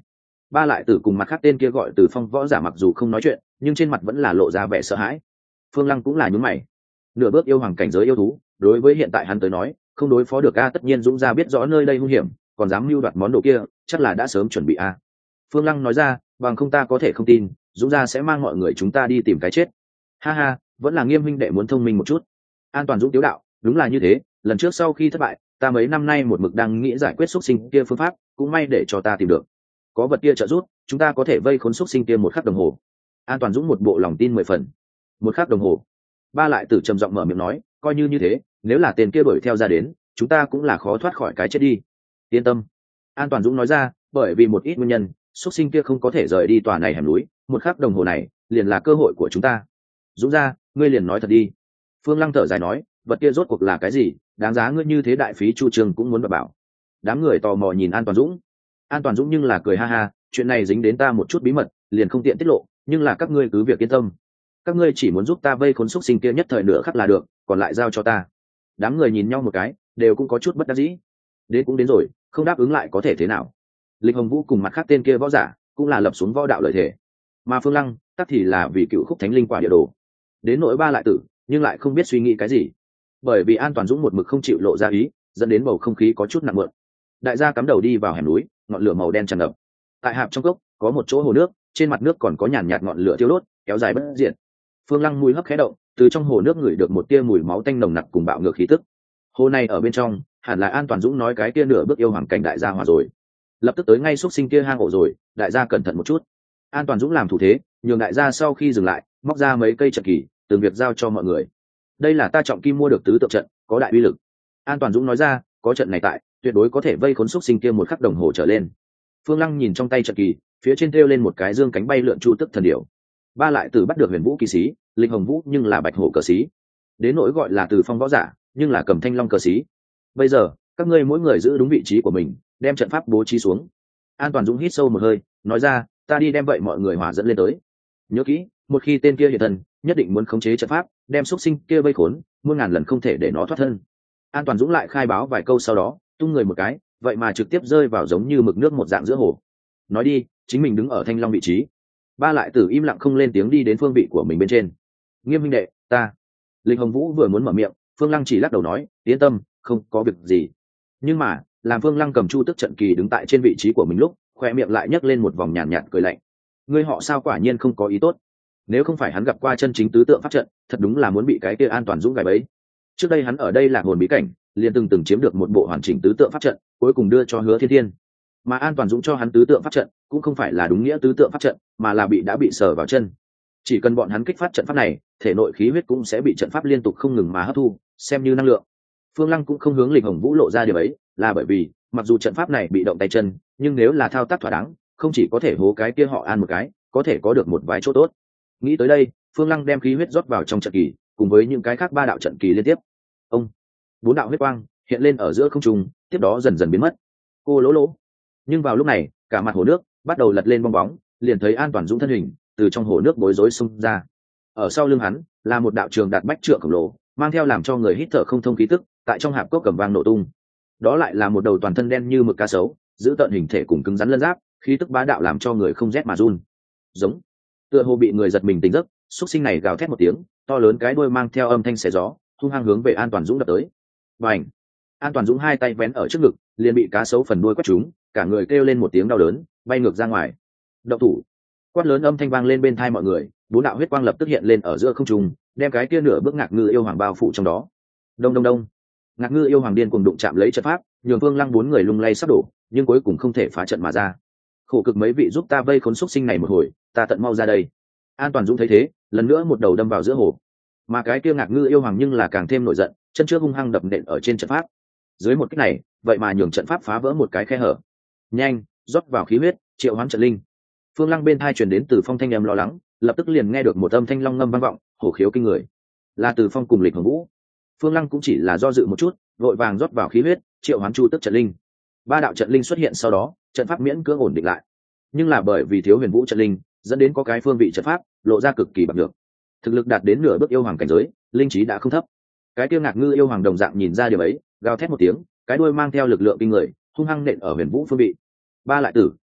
Ba lại tử cùng mặt khác tên kia gọi Từ Phong võ giả mặc dù không nói chuyện, nhưng trên mặt vẫn là lộ ra vẻ sợ hãi. Phương Lăng cũng là nhún mày. Nửa bước yêu hoàng cảnh giới yêu thú, đối với hiện tại hắn tới nói, không đối phó được a. Tất nhiên Dũng gia biết rõ nơi đây hung hiểm, còn dám mưu đoạt món đồ kia, chắc là đã sớm chuẩn bị a. Phương Lăng nói ra, bằng không ta có thể không tin, Dũng gia sẽ mang mọi người chúng ta đi tìm cái chết. Ha ha, vẫn là Nghiêm huynh đệ muốn thông minh một chút. An Toàn Dũng tiếu đạo, đúng là như thế, lần trước sau khi thất bại, ta mấy năm nay một mực đang nghĩ giải quyết xúc sinh kia phương pháp, cũng may để cho ta tìm được. Có vật kia trợ giúp, chúng ta có thể vây khốn xúc sinh kia một khắc đồng hồ. An Toàn Dũng một bộ lòng tin 10 phần. Một khắc đồng hồ. Ba lại tử trầm giọng mở miệng nói, coi như thế, nếu là tên kia đuổi theo ra đến, chúng ta cũng là khó thoát khỏi cái chết đi. Yên tâm. An Toàn Dũng nói ra, bởi vì một ít nguyên nhân, xúc sinh kia không có thể rời đi tòa này hẻm núi, một khắc đồng hồ này liền là cơ hội của chúng ta. Dũng ra, ngươi liền nói thật đi. Phương Lăng thở dài nói, vật kia rốt cuộc là cái gì, đáng giá ngươi như thế đại phí chu trường cũng muốn bảo. Đám người tò mò nhìn An Toàn Dũng. An Toàn Dũng nhưng là cười ha ha, chuyện này dính đến ta một chút bí mật, liền không tiện tiết lộ, nhưng là các ngươi cứ việc yên tâm. Các ngươi chỉ muốn giúp ta vây khốn xúc sinh kia nhất thời nửa khắc là được, còn lại giao cho ta. Đám người nhìn nhau một cái, đều cũng có chút bất đắc dĩ. Đến cũng đến rồi, không đáp ứng lại có thể thế nào. Lịch Hồng Vũ cùng mặt khác tên kia võ giả, cũng là lập xuống võ đạo lợi thể. Mà Phương Lăng, tắc thì là vì cựu khúc thánh linh quả địa đồ. Đến nỗi ba lại tử, nhưng lại không biết suy nghĩ cái gì. Bởi vì An Toàn Dũng một mực không chịu lộ ra ý, dẫn đến bầu không khí có chút nặng mượn. Đại gia cắm đầu đi vào hẻm núi, ngọn lửa màu đen tràn ngập. Tại hạp trong cốc, có một chỗ hồ nước, trên mặt nước còn có nhàn nhạt ngọn lửa thiêu đốt, kéo dài bất diệt. Phương Lăng mùi hấp khẽ động, từ trong hồ nước ngửi được một tia mùi máu tanh nồng nặc cùng bạo ngược khí tức. Hồ này ở bên trong, hẳn là An Toàn Dũng nói cái kia nửa bước yêu hoàng cảnh đại gia hòa rồi. Lập tức tới ngay xúc sinh kia hang ổ rồi, đại gia cẩn thận một chút. An Toàn Dũng làm thủ thế, nhường đại gia sau khi dừng lại, móc ra mấy cây trận kỳ, từng việc giao cho mọi người. Đây là ta trọng kim mua được tứ tượng trận, có đại uy lực. An Toàn Dũng nói ra, có trận này tại, tuyệt đối có thể vây khốn xúc sinh kia một khắc đồng hồ trở lên. Phương Lăng nhìn trong tay trận kỳ, phía trên thêu lên một cái dương cánh bay lượn chu tức thần điểu. Ba lại tử bắt được Huyền Vũ kỳ sĩ, Linh Hồng Vũ nhưng là bạch hổ cờ sĩ. Đến nỗi gọi là Từ Phong võ giả, nhưng là cầm thanh long cờ sĩ. Bây giờ, các ngươi mỗi người giữ đúng vị trí của mình, đem trận pháp bố trí xuống. An Toàn Dũng hít sâu một hơi, nói ra, ta đi đem vậy mọi người hòa dẫn lên tới. Nhớ kỹ, một khi tên kia hiện thân, nhất định muốn khống chế trận pháp, đem xúc sinh kia vây khốn, muôn ngàn lần không thể để nó thoát thân. An Toàn Dũng lại khai báo vài câu sau đó, tung người một cái, vậy mà trực tiếp rơi vào giống như mực nước một dạng giữa hồ. Nói đi, chính mình đứng ở thanh long vị trí. Ba lại tử im lặng không lên tiếng đi đến phương vị của mình bên trên. Nghiêm huynh đệ, ta. Linh Hồng Vũ vừa muốn mở miệng, Phương Lăng chỉ lắc đầu nói, yên tâm, không có việc gì. Nhưng mà, làm Phương Lăng cầm chu tức trận kỳ đứng tại trên vị trí của mình lúc, khoe miệng lại nhấc lên một vòng nhàn nhạt cười lạnh. Ngươi họ sao quả nhiên không có ý tốt. Nếu không phải hắn gặp qua chân chính tứ tượng pháp trận, thật đúng là muốn bị cái kia An Toàn Dũng gài bẫy. Trước đây hắn ở đây là hồn bí cảnh, liền từng chiếm được một bộ hoàn chỉnh tứ tượng pháp trận, cuối cùng đưa cho Hứa Thiên Thiên. Mà An Toàn Dũng cho hắn tứ tượng pháp trận, cũng không phải là đúng nghĩa tứ tượng pháp trận, mà là đã bị sờ vào chân. Chỉ cần bọn hắn kích phát trận pháp này, thể nội khí huyết cũng sẽ bị trận pháp liên tục không ngừng mà hấp thu, xem như năng lượng. Phương Lăng cũng không hướng Lịch Hồng Vũ lộ ra điều ấy, là bởi vì, mặc dù trận pháp này bị động tay chân, nhưng nếu là thao tác thỏa đáng, không chỉ có thể hố cái kia họ An một cái, có thể có được một vài chỗ tốt. Nghĩ tới đây, Phương Lăng đem khí huyết rót vào trong trận kỳ, cùng với những cái khác ba đạo trận kỳ liên tiếp. Ông, bốn đạo huyết quang hiện lên ở giữa không trung, tiếp đó dần dần biến mất. Cô lỗ lỗ. Nhưng vào lúc này, cả mặt hồ nước bắt đầu lật lên bong bóng, liền thấy An Toàn Dũng thân hình từ trong hồ nước bối rối xông ra. Ở sau lưng hắn là một đạo trường đạt bách trượng khổng lồ, mang theo làm cho người hít thở không thông khí tức, tại trong hạp cốc cầm vang nổ tung. Đó lại là một đầu toàn thân đen như mực cá sấu, giữ tợn hình thể cùng cứng rắn lân giáp, khí tức bá đạo làm cho người không rét mà run. Giống, tựa hồ bị người giật mình tỉnh giấc, xúc sinh này gào thét một tiếng, to lớn cái đuôi mang theo âm thanh xé gió, hung hăng hướng về An Toàn Dũng đập tới. Bành! An Toàn Dũng hai tay vén ở trước ngực, liền bị cá sấu phần đuôi quét trúng, cả người kêu lên một tiếng đau đớn, bay ngược ra ngoài. Động thủ! Quát lớn âm thanh vang lên bên tai mọi người, bốn đạo huyết quang lập tức hiện lên ở giữa không trung, đem cái kia nửa bước Ngạc Ngư yêu hoàng bao phủ trong đó. Đông đông đông! Ngạc Ngư yêu hoàng điên cuồng đụng chạm lấy trận pháp, nhường Vương Lăng bốn người lung lay sắp đổ, nhưng cuối cùng không thể phá trận mà ra. Khổ cực mấy vị giúp ta vây khốn xúc sinh này một hồi, ta tận mau ra đây. An Toàn Dũng thấy thế, lần nữa một đầu đâm vào giữa hồ. Mà cái kia Ngạc Ngư yêu hoàng nhưng là càng thêm nổi giận, chân trước hung hăng đập nện ở trên trận pháp. Dưới một kích này, vậy mà nhường trận pháp phá vỡ một cái khe hở. Nhanh, rót vào khí huyết, triệu hoán trận linh. Phương Lăng bên thai truyền đến Từ Phong thanh âm lo lắng, lập tức liền nghe được một âm thanh long ngâm vang vọng, hổ khiếu kinh người. Là Từ Phong cùng Lịch Hồng Vũ. Phương Lăng cũng chỉ là do dự một chút, vội vàng rót vào khí huyết, triệu hoán chu tức trận linh. Ba đạo trận linh xuất hiện sau đó, trận pháp miễn cưỡng ổn định lại. Nhưng là bởi vì thiếu Huyền Vũ trận linh, dẫn đến có cái phương vị trận pháp lộ ra cực kỳ bạc được. Thực lực đạt đến nửa bước yêu hoàng cảnh giới, linh trí đã không thấp. Cái tiêu Ngạc Ngư yêu hoàng đồng dạng nhìn ra điều ấy, gào thét một tiếng, cái đuôi mang theo lực lượng kinh người, hung hăng nện ở Huyền Vũ phương vị. Ba lại tử,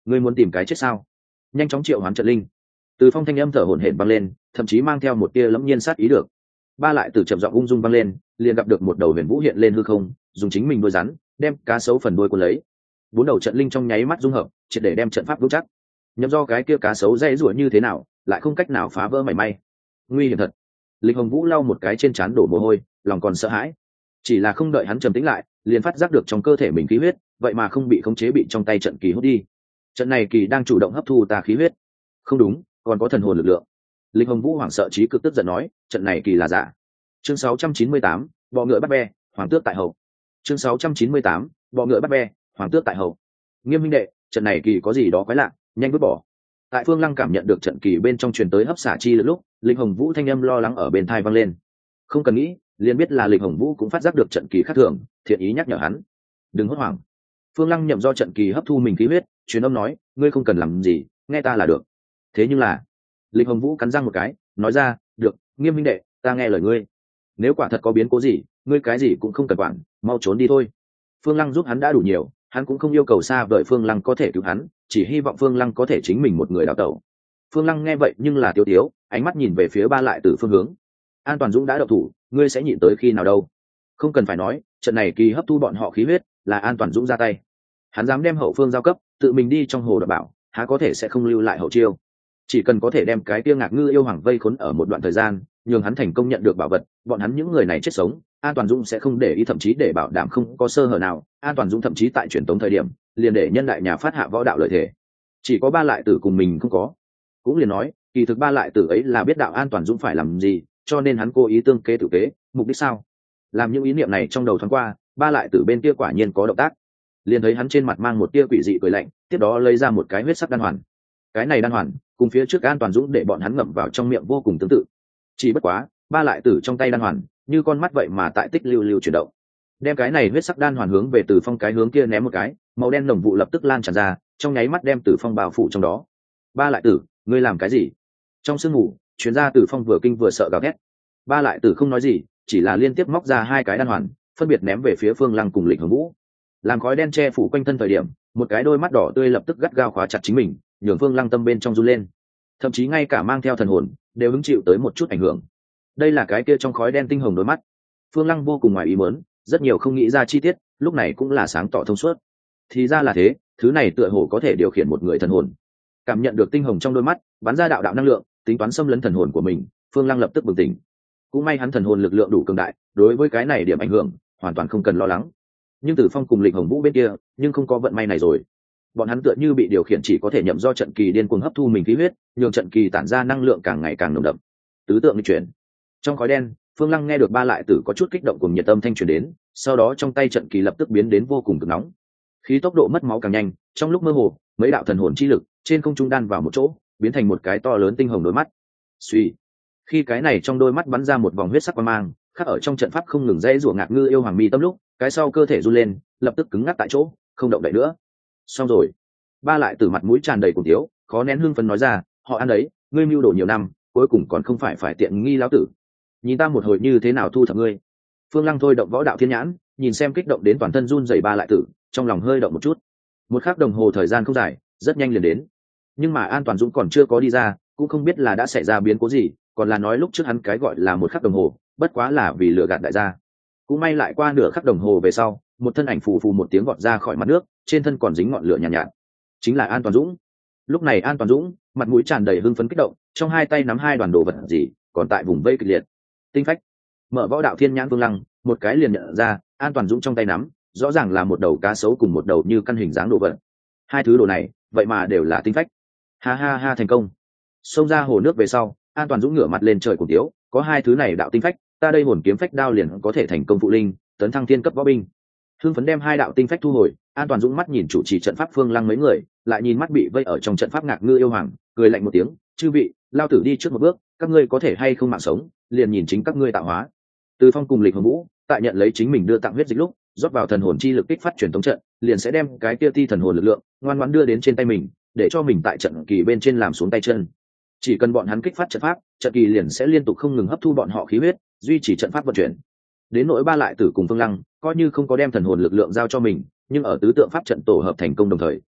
ngươi muốn tìm cái chết sao? Nhanh chóng triệu hoán trận linh. Từ Phong thanh âm thở hổn hển vang lên, thậm chí mang theo một tia lẫm nhiên sát ý được. Ba lại từ trầm giọng ung dung vang lên, liền gặp được một đầu huyền vũ hiện lên hư không, dùng chính mình đuôi rắn đem cá sấu phần đuôi cuốn lấy. Bốn đầu trận linh trong nháy mắt dung hợp, triệt để đem trận pháp vững chắc. Nhắm do cái kia cá sấu dây rủa như thế nào, lại không cách nào phá vỡ mảy may. Nguy hiểm thật. Lịch Hồng Vũ lau một cái trên trán đổ mồ hôi, lòng còn sợ hãi. Chỉ là không đợi hắn trầm tĩnh lại, liền phát giác được trong cơ thể mình khí huyết, vậy mà không bị khống chế bị trong tay trận kỳ hút đi. Trận này kỳ đang chủ động hấp thu ta khí huyết. Không đúng, còn có thần hồn lực lượng. Lịch Hồng Vũ hoảng sợ chí cực tức giận nói, trận này kỳ là giả. Chương 698, bọ ngựa bắt be, hoàng tước tại hậu. Chương 698, bọ ngựa bắt be, hoàng tước tại hậu. Nghiêm minh đệ, trận này kỳ có gì đó quái lạ, nhanh vứt bỏ. Tại Phương Lăng cảm nhận được trận kỳ bên trong truyền tới hấp xả chi lúc, Lịch Hồng Vũ thanh âm lo lắng ở bên tai vang lên. Không cần nghĩ, liền biết là Lịch Hồng Vũ cũng phát giác được trận kỳ khác thường, thiện ý nhắc nhở hắn. Đừng hốt hoảng. Phương Lăng nhậm do trận kỳ hấp thu mình khí huyết, truyền âm nói, ngươi không cần làm gì, nghe ta là được. Thế nhưng là, Lịch Hồng Vũ cắn răng một cái, nói ra, được, Nghiêm minh đệ, ta nghe lời ngươi. Nếu quả thật có biến cố gì, ngươi cái gì cũng không cần quản, mau trốn đi thôi. Phương Lăng giúp hắn đã đủ nhiều, hắn cũng không yêu cầu xa vời Phương Lăng có thể cứu hắn, chỉ hy vọng Phương Lăng có thể chính mình một người đào tẩu. Phương Lăng nghe vậy nhưng là tiêu tiếu, ánh mắt nhìn về phía Ba lại từ phương hướng. An Toàn Dũng đã đậu thủ, ngươi sẽ nhịn tới khi nào đâu? Không cần phải nói, trận này kỳ hấp thu bọn họ khí huyết, là An Toàn Dũng ra tay. Hắn dám đem hậu phương giao cấp, tự mình đi trong hồ đập bảo, há có thể sẽ không lưu lại hậu chiêu. Chỉ cần có thể đem cái tiêu ngạc ngư yêu hoàng vây khốn ở một đoạn thời gian, nhường hắn thành công nhận được bảo vật, bọn hắn những người này chết sống, An Toàn Dũng sẽ không để ý, thậm chí để bảo đảm không có sơ hở nào. An Toàn Dũng thậm chí tại truyền tống thời điểm, liền để nhân đại nhà phát hạ võ đạo lợi thể. Chỉ có Ba lại tử cùng mình không có. Cũng liền nói, kỳ thực Ba lại tử ấy là biết đạo An Toàn Dũng phải làm gì, cho nên hắn cố ý tương kế tự kế, mục đích sao? Làm những ý niệm này trong đầu thoáng qua, Ba lại tử bên kia quả nhiên có động tác. Liền thấy hắn trên mặt mang một tia quỷ dị cười lạnh, tiếp đó lấy ra một cái huyết sắc đan hoàn. Cái này đan hoàn, cùng phía trước An Toàn Dũng để bọn hắn ngậm vào trong miệng vô cùng tương tự. Chỉ bất quá, Ba lại tử trong tay đan hoàn, như con mắt vậy mà tại tích lưu lưu chuyển động. Đem cái này huyết sắc đan hoàn hướng về Từ Phong cái hướng kia ném một cái, màu đen nồng vụ lập tức lan tràn ra, trong nháy mắt đem Từ Phong bao phủ trong đó. Ba lại tử, ngươi làm cái gì? Trong sương mù, chuyến ra Từ Phong vừa kinh vừa sợ gào thét. Ba lại tử không nói gì, chỉ là liên tiếp móc ra hai cái đan hoàn, phân biệt ném về phía Phương Lăng cùng Lịch Hồng Vũ. Làm khói đen che phủ quanh thân thời điểm, một cái đôi mắt đỏ tươi lập tức gắt gao khóa chặt chính mình, nhường Phương Lăng tâm bên trong run lên. Thậm chí ngay cả mang theo thần hồn, đều hứng chịu tới một chút ảnh hưởng. Đây là cái kia trong khói đen tinh hồng đôi mắt. Phương Lăng vô cùng ngoài ý muốn, rất nhiều không nghĩ ra chi tiết, lúc này cũng là sáng tỏ thông suốt. Thì ra là thế, thứ này tựa hồ có thể điều khiển một người thần hồn. Cảm nhận được tinh hồng trong đôi mắt, bắn ra đạo đạo năng lượng, tính toán xâm lấn thần hồn của mình, Phương Lăng lập tức bừng tỉnh. Cũng may hắn thần hồn lực lượng đủ cường đại, đối với cái này điểm ảnh hưởng, hoàn toàn không cần lo lắng. Nhưng Tử Phong cùng Lịch Hồng Vũ bên kia, nhưng không có vận may này rồi. Bọn hắn tựa như bị điều khiển, chỉ có thể nhậm do trận kỳ điên cuồng hấp thu mình khí huyết, nhường trận kỳ tản ra năng lượng càng ngày càng nồng đậm. Tứ tượng nghịch chuyển. Trong khói đen, Phương Lăng nghe được Ba lại tử có chút kích động cùng nhiệt âm thanh truyền đến, sau đó trong tay trận kỳ lập tức biến đến vô cùng cực nóng. Khí tốc độ mất máu càng nhanh, trong lúc mơ hồ, mấy đạo thần hồn chi lực trên không trung đan vào một chỗ, biến thành một cái to lớn tinh hồng đôi mắt. Suy, khi cái này trong đôi mắt bắn ra một vòng huyết sắc quang mang, khắc ở trong trận pháp không ngừng dãy rủa ngạc ngư yêu hoàng mi tâm lúc, cái sau cơ thể run lên, lập tức cứng ngắc tại chỗ, không động đậy nữa. Xong rồi. Ba lại tử mặt mũi tràn đầy cuồng tiếu, khó nén hưng phấn nói ra, họ ăn đấy, ngươi mưu đồ nhiều năm, cuối cùng còn không phải tiện nghi lão tử. Nhìn ta một hồi như thế nào thu thập ngươi. Phương Lăng thôi động võ đạo thiên nhãn, nhìn xem kích động đến toàn thân run rẩy Ba lại tử, trong lòng hơi động một chút. Một khắc đồng hồ thời gian không dài, rất nhanh liền đến. Nhưng mà An Toàn Dũng còn chưa có đi ra, cũng không biết là đã xảy ra biến cố gì, còn là nói lúc trước hắn cái gọi là một khắc đồng hồ, bất quá là vì lừa gạt đại gia. Cũng may lại qua nửa khắc đồng hồ về sau, một thân ảnh phù phù một tiếng vọt ra khỏi mặt nước, trên thân còn dính ngọn lửa nhàn nhạt, chính là An Toàn Dũng. Lúc này An Toàn Dũng mặt mũi tràn đầy hưng phấn kích động, trong hai tay nắm hai đoàn đồ vật gì, còn tại vùng vây kịch liệt. Tinh phách. Mở võ đạo thiên nhãn Vương Lăng, một cái liền nhận ra, An Toàn Dũng trong tay nắm, rõ ràng là một đầu cá sấu cùng một đầu như căn hình dáng đồ vật. Hai thứ đồ này, vậy mà đều là tinh phách. Ha ha ha, thành công. Xông ra hồ nước về sau, An Toàn Dũng ngửa mặt lên trời cùng tiếu, có hai thứ này đạo tinh phách, ta đây hồn kiếm phách đao liền có thể thành công phụ linh, tấn thăng thiên cấp võ binh. Hưng phấn đem hai đạo tinh phách thu hồi, An Toàn Dũng mắt nhìn chủ trì trận pháp Phương Lăng mấy người, lại nhìn mắt bị vây ở trong trận pháp ngạc ngư yêu hoàng, cười lạnh một tiếng, chư vị, lao tử đi trước một bước, các ngươi có thể hay không mạng sống, liền nhìn chính các ngươi tạo hóa. Từ Phong cùng Lịch Hồng Vũ, tại nhận lấy chính mình đưa tặng huyết dịch lúc, rót vào thần hồn chi lực kích phát truyền thống trận, liền sẽ đem cái kia ti thần hồn lực lượng ngoan ngoãn đưa đến trên tay mình, để cho mình tại trận kỳ bên trên làm xuống tay chân. Chỉ cần bọn hắn kích phát trận pháp, trận kỳ liền sẽ liên tục không ngừng hấp thu bọn họ khí huyết, duy trì trận pháp vận chuyển. Đến nỗi Ba lại tử cùng Phương Lăng, coi như không có đem thần hồn lực lượng giao cho mình, nhưng ở tứ tượng pháp trận tổ hợp thành công đồng thời,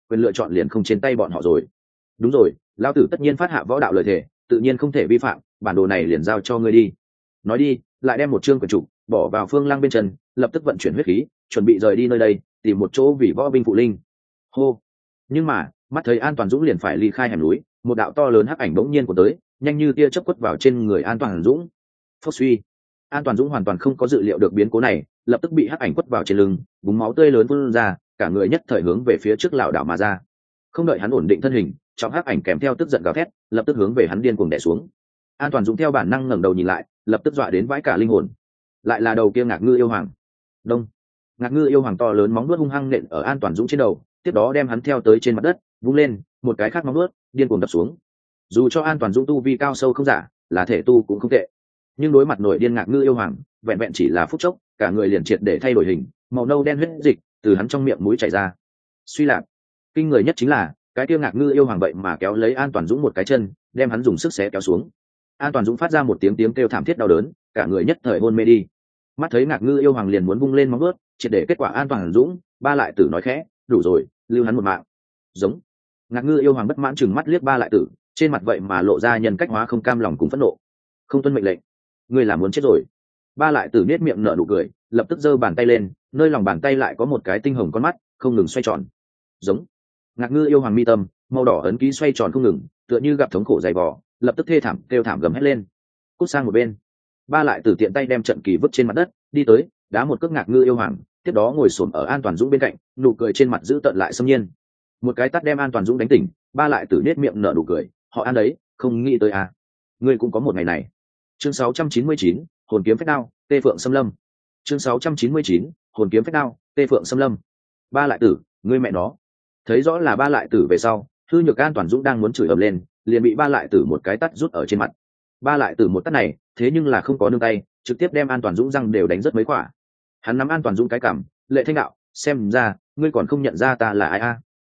quyền lựa chọn liền không trên tay bọn họ rồi. Đúng rồi, lão tử tất nhiên phát hạ võ đạo lời thề, tự nhiên không thể vi phạm, bản đồ này liền giao cho ngươi đi. Nói đi, lại đem một chương quyển trục bỏ vào Phương Lăng bên chân, lập tức vận chuyển huyết khí, chuẩn bị rời đi nơi đây, tìm một chỗ vì võ binh phụ linh. Hô. Nhưng mà mắt thấy An Toàn Dũng liền phải ly khai hẻm núi, một đạo to lớn hắc ảnh bỗng nhiên của tới, nhanh như tia chớp quất vào trên người An Toàn Dũng. Phốc suy. An Toàn Dũng hoàn toàn không có dự liệu được biến cố này, lập tức bị hắc ảnh quất vào trên lưng, búng máu tươi lớn phun ra, cả người nhất thời hướng về phía trước lảo đảo mà ra. Không đợi hắn ổn định thân hình, trong hắc ảnh kèm theo tức giận gào thét, lập tức hướng về hắn điên cuồng đè xuống. An Toàn Dũng theo bản năng ngẩng đầu nhìn lại, lập tức dọa đến vãi cả linh hồn. Lại là đầu kia Ngạc Ngư yêu hoàng. Đông. Ngạc Ngư yêu hoàng to lớn móng vuốt hung hăng nện ở An Toàn Dũng trên đầu, tiếp đó đem hắn theo tới trên mặt đất, vung lên, một cái khác móng vuốt điên cuồng đập xuống. Dù cho An Toàn Dũng tu vi cao sâu không giả, là thể tu cũng không tệ, nhưng đối mặt nổi điên Ngạc Ngư yêu hoàng, vẹn vẹn chỉ là phút chốc, cả người liền triệt để thay đổi hình, màu nâu đen huyết dịch từ hắn trong miệng mũi chảy ra. Suy lạc. Kinh người nhất chính là cái kia Ngạc Ngư yêu hoàng vậy mà kéo lấy An Toàn Dũng một cái chân, đem hắn dùng sức xé kéo xuống. An Toàn Dũng phát ra một tiếng kêu thảm thiết đau đớn, cả người nhất thời hôn mê đi. Mắt thấy Ngạc Ngư yêu hoàng liền muốn vung lên móng vuốt, triệt để kết quả An Toàn Dũng, Ba Lại Tử nói khẽ, đủ rồi, lưu hắn một mạng. Giống. Ngạc Ngư yêu hoàng bất mãn chừng mắt liếc Ba Lại Tử, trên mặt vậy mà lộ ra nhân cách hóa không cam lòng cùng phẫn nộ. Không tuân mệnh lệnh, ngươi là muốn chết rồi. Ba Lại Tử nét miệng nở nụ cười, lập tức giơ bàn tay lên, nơi lòng bàn tay lại có một cái tinh hồng con mắt không ngừng xoay tròn. Giống. Ngạc Ngư yêu hoàng mi tâm màu đỏ ấn ký xoay tròn không ngừng, tựa như gặp thống khổ dày vò, lập tức thê thảm kêu thảm gầm hét lên. Cút sang một bên. Ba Lại Tử tiện tay đem trận kỳ vứt trên mặt đất, đi tới đá một cước Ngạc Ngư yêu hoàng, tiếp đó ngồi xổm ở An Toàn Dũng bên cạnh, nụ cười trên mặt giữ tợn lại xâm nhiên. Một cái tát đem An Toàn Dũng đánh tỉnh. Ba Lại Tử nét miệng nở nụ cười, họ An đấy, không nghĩ tới à, ngươi cũng có một ngày này. Chương 699, hồn kiếm phách đao, Tê Phượng Xâm Lâm. Chương 699, hồn kiếm phách đao, Tê Phượng Xâm Lâm. Ba Lại Tử, ngươi mẹ nó. Thấy rõ là Ba Lại Tử về sau, Hư Nhược An Toàn Dũng đang muốn chửi ầm lên, liền bị Ba Lại Tử một cái tát rút ở trên mặt. Ba Lại Tử một tát này, thế nhưng là không có nương tay, trực tiếp đem An Toàn Dũng răng đều đánh rất mấy quả. Hắn nắm An Toàn Dũng cái cằm, Lệ Thanh đạo, xem ra ngươi còn không nhận ra ta là ai a?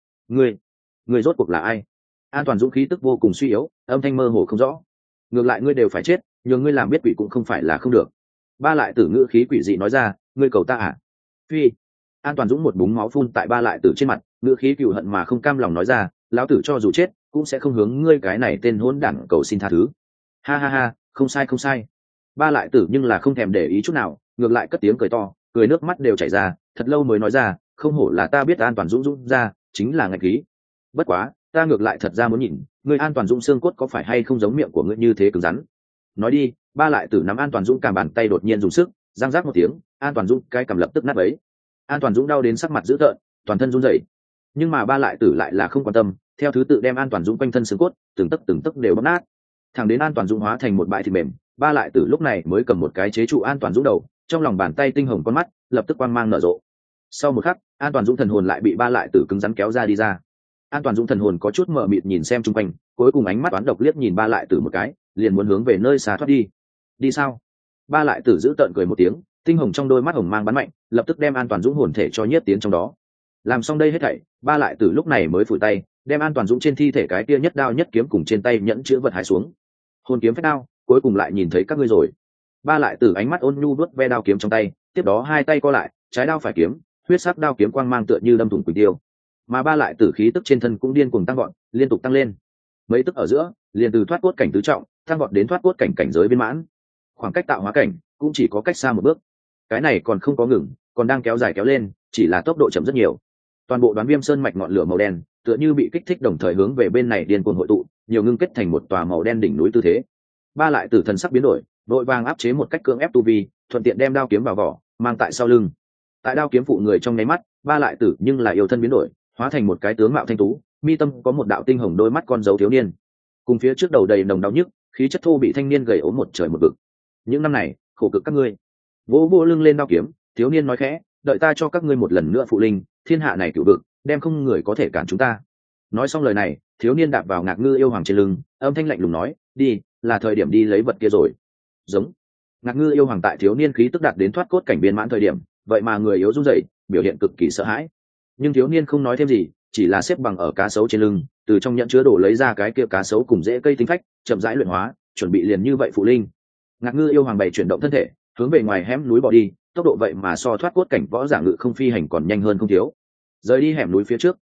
Ngươi rốt cuộc là ai? An Toàn Dũng khí tức vô cùng suy yếu, âm thanh mơ hồ không rõ. Ngược lại ngươi đều phải chết, nhường ngươi làm biết quỷ cũng không phải là không được. Ba Lại Tử ngữ khí quỷ dị nói ra, ngươi cầu ta à? Phi. An Toàn Dũng một búng máu phun tại Ba Lại Tử trên mặt, ngữ khí cừu hận mà không cam lòng nói ra, lão tử cho dù chết cũng sẽ không hướng ngươi cái này tên hỗn đản cầu xin tha thứ. Ha ha ha, không sai không sai. Ba Lại Tử nhưng là không thèm để ý chút nào, ngược lại cất tiếng cười to, cười nước mắt đều chảy ra, thật lâu mới nói ra, không hổ là ta biết An Toàn Dũng Dũng ra, chính là ngạch khí. Bất quá, ta ngược lại thật ra muốn nhìn, ngươi An Toàn Dũng xương cốt có phải hay không giống miệng của ngươi như thế cứng rắn. Nói đi. Ba Lại Tử nắm An Toàn Dũng cả bàn tay đột nhiên dùng sức, răng rác một tiếng, An Toàn Dũng cái cầm lập tức nát ấy. An Toàn Dũng đau đến sắc mặt dữ tợn, toàn thân run rẩy. Nhưng mà Ba Lại Tử lại là không quan tâm, theo thứ tự đem An Toàn Dũng quanh thân xương cốt từng tấc đều bóp nát. Thẳng đến An Toàn Dũng hóa thành một bãi thịt mềm, Ba Lại Tử lúc này mới cầm một cái chế trụ An Toàn Dũng đầu, trong lòng bàn tay tinh hồng con mắt lập tức quang mang nở rộ. Sau một khắc, An Toàn Dũng thần hồn lại bị Ba Lại Tử cứng rắn kéo ra đi ra. An Toàn Dũng thần hồn có chút mờ mịt nhìn xem chung quanh, cuối cùng ánh mắt toán độc liếc nhìn Ba Lại Tử một cái, liền muốn hướng về nơi xa thoát đi. Đi sao? Ba Lại Tử giữ tợn cười một tiếng, tinh hồng trong đôi mắt hồng mang bắn mạnh, lập tức đem An Toàn Dũng hồn thể cho nhiếp tiến trong đó. Làm xong đây hết thảy, Ba Lại Tử lúc này mới phủi tay, đem An Toàn Dũng trên thi thể cái kia nhất đao nhất kiếm cùng trên tay nhẫn chữ vật hải xuống. Hồn kiếm phách đao, cuối cùng lại nhìn thấy các ngươi rồi. Ba Lại Tử ánh mắt ôn nhu vuốt ve đao kiếm trong tay, tiếp đó hai tay co lại, trái đao phải kiếm, huyết sắc đao kiếm quang mang tựa như đâm thủng quỷ tiêu. Mà Ba Lại Tử khí tức trên thân cũng điên cuồng tăng vọt, liên tục tăng lên. Mấy tức ở giữa, liền từ thoát cốt cảnh tứ trọng, tăng vọt đến thoát cốt cảnh cảnh giới viên mãn. Khoảng cách tạo hóa cảnh cũng chỉ có cách xa một bước. Cái này còn không có ngừng, còn đang kéo dài kéo lên, chỉ là tốc độ chậm rất nhiều. Toàn bộ Đoán Viêm Sơn mạch ngọn lửa màu đen tựa như bị kích thích đồng thời hướng về bên này điên cuồng hội tụ, nhiều ngưng kết thành một tòa màu đen đỉnh núi tư thế. Ba Lại Tử thần sắc biến đổi, đội vàng áp chế một cách cưỡng ép tu vi, thuận tiện đem đao kiếm vào vỏ, mang tại sau lưng. Tại đao kiếm phụ người trong nháy mắt, Ba Lại Tử nhưng là yêu thân biến đổi, hóa thành một cái tướng mạo thanh tú, mi tâm có một đạo tinh hồng đôi mắt con dấu thiếu niên. Cùng phía trước đầu đầy nồng đau nhức, khí chất thô bị thanh niên gầy ốm một trời một vực. Những năm này, khổ cực các ngươi. Vỗ vỗ lưng lên đao kiếm, thiếu niên nói khẽ, đợi ta cho các ngươi một lần nữa phụ linh, thiên hạ này cửu vực, đem không người có thể cản chúng ta. Nói xong lời này, thiếu niên đạp vào Ngạc Ngư yêu hoàng trên lưng, âm thanh lạnh lùng nói, đi, là thời điểm đi lấy vật kia rồi. Giống. Ngạc Ngư yêu hoàng tại thiếu niên khí tức đạt đến thoát cốt cảnh viên mãn thời điểm, vậy mà người yếu run rẩy, biểu hiện cực kỳ sợ hãi. Nhưng thiếu niên không nói thêm gì, chỉ là xếp bằng ở cá sấu trên lưng, từ trong nhẫn chứa đồ lấy ra cái kia cá sấu cùng rễ cây tinh phách, chậm rãi luyện hóa, chuẩn bị liền như vậy phụ linh. Ngạc Ngư yêu hoàng bày chuyển động thân thể, hướng về ngoài hẻm núi bỏ đi, tốc độ vậy mà so thoát cốt cảnh võ giả ngự không phi hành còn nhanh hơn không thiếu. Rời đi hẻm núi phía trước,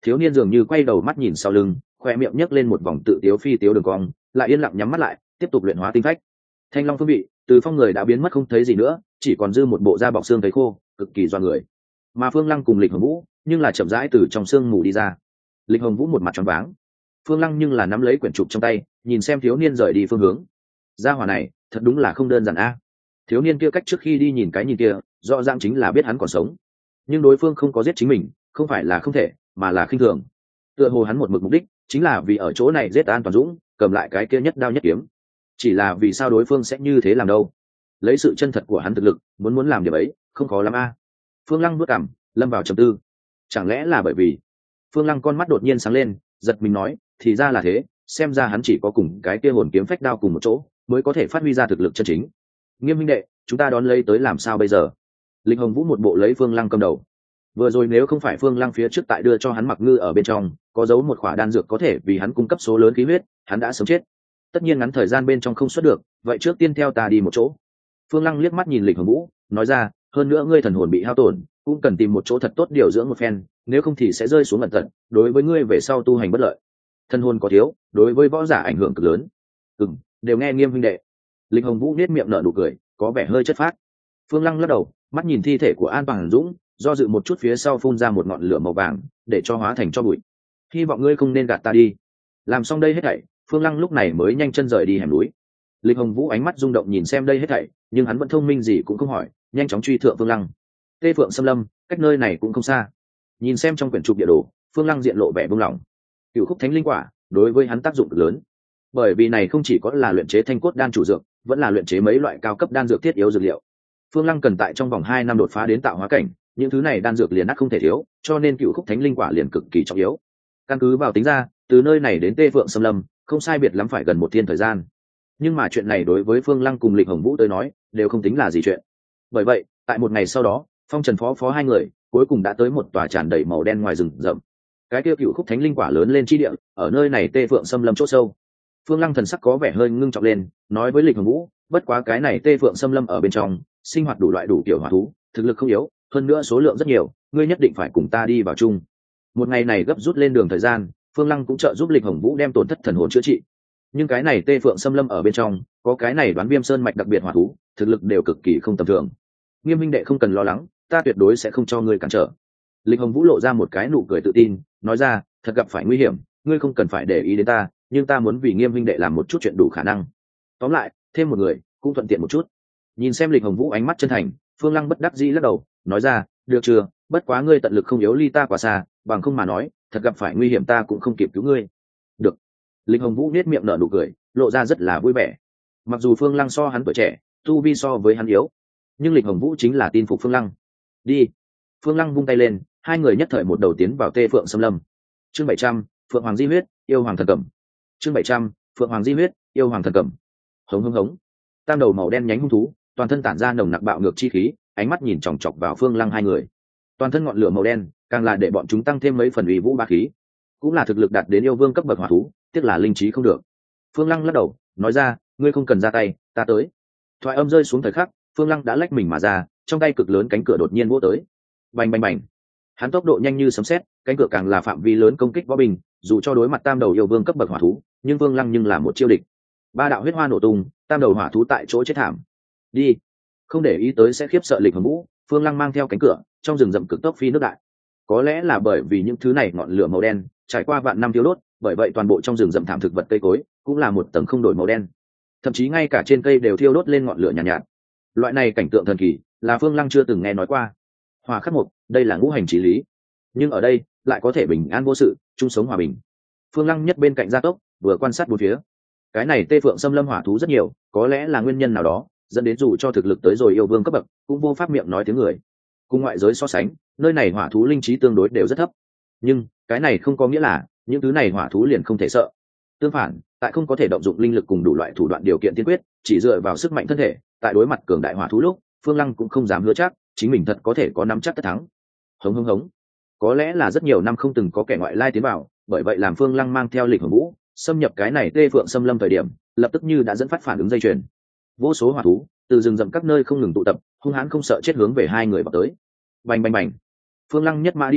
Thiếu niên dường như quay đầu mắt nhìn sau lưng, khoe miệng nhấc lên một vòng tự tiếu phi tiếu đường cong, lại yên lặng nhắm mắt lại, tiếp tục luyện hóa tinh phách. Thanh long phương vị từ phong người đã biến mất không thấy gì nữa, chỉ còn dư một bộ da bọc xương thấy khô, cực kỳ doan người. Mà Phương Lăng cùng Lịch Hồng Vũ nhưng là chậm rãi từ trong xương mù đi ra. Lịch Hồng Vũ một mặt tròn váng, Phương Lăng nhưng là nắm lấy quyển trục trong tay, nhìn xem thiếu niên rời đi phương hướng. Gia hỏa này thật đúng là không đơn giản a. Thiếu niên kia cách trước khi đi nhìn cái nhìn kia, rõ ràng chính là biết hắn còn sống, nhưng đối phương không có giết chính mình, không phải là không thể, mà là khinh thường. Tựa hồ hắn một mục đích chính là vì ở chỗ này giết An Toàn Dũng, cầm lại cái kia nhất đao nhất kiếm. Chỉ là vì sao đối phương sẽ như thế làm đâu? Lấy sự chân thật của hắn thực lực, muốn làm điều ấy không khó lắm a. Phương Lăng bước cằm, lâm vào trầm tư. Chẳng lẽ là bởi vì... Phương Lăng con mắt đột nhiên sáng lên, giật mình nói, thì ra là thế, xem ra hắn chỉ có cùng cái kia hồn kiếm phách đao cùng một chỗ mới có thể phát huy ra thực lực chân chính. Nghiêm huynh đệ, chúng ta đón lấy tới làm sao bây giờ? Lịch Hồng Vũ một bộ lấy Phương Lăng cầm đầu. Vừa rồi nếu không phải Phương Lăng phía trước tại đưa cho hắn mặc ngư ở bên trong có giấu một khỏa đan dược có thể vì hắn cung cấp số lớn khí huyết, hắn đã sớm chết. Tất nhiên ngắn thời gian bên trong không xuất được, vậy trước tiên theo ta đi một chỗ. Phương Lăng liếc mắt nhìn Lịch Hồng Vũ, nói ra, hơn nữa ngươi thần hồn bị hao tổn, cũng cần tìm một chỗ thật tốt điều dưỡng một phen, nếu không thì sẽ rơi xuống ẩn tận, đối với ngươi về sau tu hành bất lợi. Thần hồn có thiếu, đối với võ giả ảnh hưởng cực lớn. Đều nghe Nghiêm huynh đệ. Lịch Hồng Vũ nét miệng nở nụ cười, có vẻ hơi chất phác. Phương Lăng lắc đầu, mắt nhìn thi thể của An Toàn Dũng, do dự một chút phía sau phun ra một ngọn lửa màu vàng, để cho hóa thành cho bụi. Hy vọng ngươi không nên gạt ta đi. Làm xong đây hết thảy, Phương Lăng lúc này mới nhanh chân rời đi hẻm núi. Lịch Hồng Vũ ánh mắt rung động nhìn xem đây hết thảy, nhưng hắn vẫn thông minh gì cũng không hỏi, nhanh chóng truy thượng Phương Lăng. Tê Phượng Xâm Lâm, cách nơi này cũng không xa. Nhìn xem trong quyển trục địa đồ, Phương Lăng diện lộ vẻ buông lỏng. Cửu khúc thánh linh quả đối với hắn tác dụng cực lớn, bởi vì này không chỉ có là luyện chế thanh cốt đan chủ dược, vẫn là luyện chế mấy loại cao cấp đan dược thiết yếu dược liệu. Phương Lăng cần tại trong vòng 2 năm đột phá đến tạo hóa cảnh, những thứ này đan dược liền ắt không thể thiếu, cho nên cửu khúc thánh linh quả liền cực kỳ trọng yếu. Căn cứ vào tính ra, từ nơi này đến Tê Phượng Xâm Lâm, không sai biệt lắm phải gần 1 thiên thời gian. Nhưng mà chuyện này đối với Phương Lăng cùng Lịch Hồng Vũ tới nói, đều không tính là gì chuyện. Bởi vậy, tại một ngày sau đó, Phong Trần phó hai người cuối cùng đã tới một tòa tràn đầy màu đen ngoài rừng rậm. Cái kia cửu khúc thánh linh quả lớn lên chi địa, ở nơi này Tê Phượng Xâm Lâm chỗ sâu. Phương Lăng thần sắc có vẻ hơi ngưng trọng lên, nói với Lịch Hồng Vũ, bất quá cái này Tê Phượng Xâm Lâm ở bên trong, sinh hoạt đủ loại đủ kiểu hỏa thú, thực lực không yếu, hơn nữa số lượng rất nhiều, ngươi nhất định phải cùng ta đi vào chung. Một ngày này gấp rút lên đường thời gian, Phương Lăng cũng trợ giúp Lịch Hồng Vũ đem tổn thất thần hồn chữa trị. Nhưng cái này Tê Phượng Xâm Lâm ở bên trong, có cái này Đoán Viêm Sơn mạch đặc biệt hỏa thú, thực lực đều cực kỳ không tầm thường. Nghiêm huynh đệ không cần lo lắng, ta tuyệt đối sẽ không cho ngươi cản trở. Lịch Hồng Vũ lộ ra một cái nụ cười tự tin, nói ra, thật gặp phải nguy hiểm, ngươi không cần phải để ý đến ta, nhưng ta muốn vì Nghiêm huynh đệ làm một chút chuyện đủ khả năng. Tóm lại, thêm một người cũng thuận tiện một chút. Nhìn xem Lịch Hồng Vũ ánh mắt chân thành, Phương Lăng bất đắc dĩ lắc đầu, nói ra, được chưa, bất quá ngươi tận lực không yếu ly ta quá xa, bằng không mà nói, thật gặp phải nguy hiểm ta cũng không kịp cứu ngươi. Được. Lịch Hồng Vũ nét miệng nở nụ cười, lộ ra rất là vui vẻ. Mặc dù Phương Lăng so hắn tuổi trẻ, tu vi so với hắn yếu, nhưng Lịch Hồng Vũ chính là tin phục Phương Lăng. Đi. Phương Lăng vung tay lên, hai người nhất thời một đầu tiến vào Tê Phượng Xâm Lâm. Chương 700, Phượng Hoàng Di huyết, yêu hoàng thần cẩm. Chương 700, Phượng Hoàng Di huyết, yêu hoàng thần cẩm. Hống hống hống. Tam đầu màu đen nhánh hung thú, toàn thân tản ra nồng nặc bạo ngược chi khí, ánh mắt nhìn chòng chọc vào Phương Lăng hai người. Toàn thân ngọn lửa màu đen, càng là để bọn chúng tăng thêm mấy phần uy vũ bá khí. Cũng là thực lực đạt đến yêu vương cấp bậc hỏa thú, tiếc là linh trí không được. Phương Lăng lắc đầu, nói ra, ngươi không cần ra tay, ta tới. Thoại âm rơi xuống thời khắc, Phương Lăng đã lách mình mà ra, trong tay cực lớn cánh cửa đột nhiên vỗ tới. Bành bành bành. Hắn tốc độ nhanh như sấm sét, cánh cửa càng là phạm vi lớn công kích võ binh, dù cho đối mặt tam đầu yêu vương cấp bậc hỏa thú, nhưng Phương Lăng nhưng là một chiêu địch. Ba đạo huyết hoa nổ tung, tam đầu hỏa thú tại chỗ chết thảm. Đi. Không để ý tới sẽ khiếp sợ Lịch Hồng Vũ, Phương Lăng mang theo cánh cửa, trong rừng rậm cực tốc phi nước đại. Có lẽ là bởi vì những thứ này ngọn lửa màu đen trải qua vạn năm thiêu đốt, bởi vậy toàn bộ trong rừng rậm thảm thực vật cây cối cũng là một tầng không đổi màu đen, thậm chí ngay cả trên cây đều thiêu đốt lên ngọn lửa nhàn nhạt. Loại này cảnh tượng thần kỳ là Phương Lăng chưa từng nghe nói qua. Hỏa khắc mộc, đây là ngũ hành chí lý, nhưng ở đây lại có thể bình an vô sự, chung sống hòa bình. Phương Lăng nhất bên cạnh gia tốc, vừa quan sát bốn phía. Cái này Tê Phượng Xâm Lâm hỏa thú rất nhiều, có lẽ là nguyên nhân nào đó dẫn đến dù cho thực lực tới rồi yêu vương cấp bậc cũng vô pháp miệng nói tiếng người. Cùng ngoại giới so sánh, nơi này hỏa thú linh trí tương đối đều rất thấp, nhưng cái này không có nghĩa là những thứ này hỏa thú liền không thể sợ. Tương phản, tại không có thể động dụng linh lực cùng đủ loại thủ đoạn điều kiện tiên quyết, chỉ dựa vào sức mạnh thân thể, tại đối mặt cường đại hỏa thú lúc, Phương Lăng cũng không dám hứa chắc chính mình thật có thể có nắm chắc tất thắng. Hống hống hống. Có lẽ là rất nhiều năm không từng có kẻ ngoại lai tiến vào, bởi vậy làm Phương Lăng mang theo Lịch Hồng Vũ xâm nhập cái này Tê Phượng Xâm Lâm thời điểm, lập tức như đã dẫn phát phản ứng dây chuyền. Vô số hỏa thú từ rừng rậm các nơi không ngừng tụ tập, hung hãn không sợ chết hướng về hai người vào tới. Bành bành bành. Phương Lăng nhất mã đi đầu,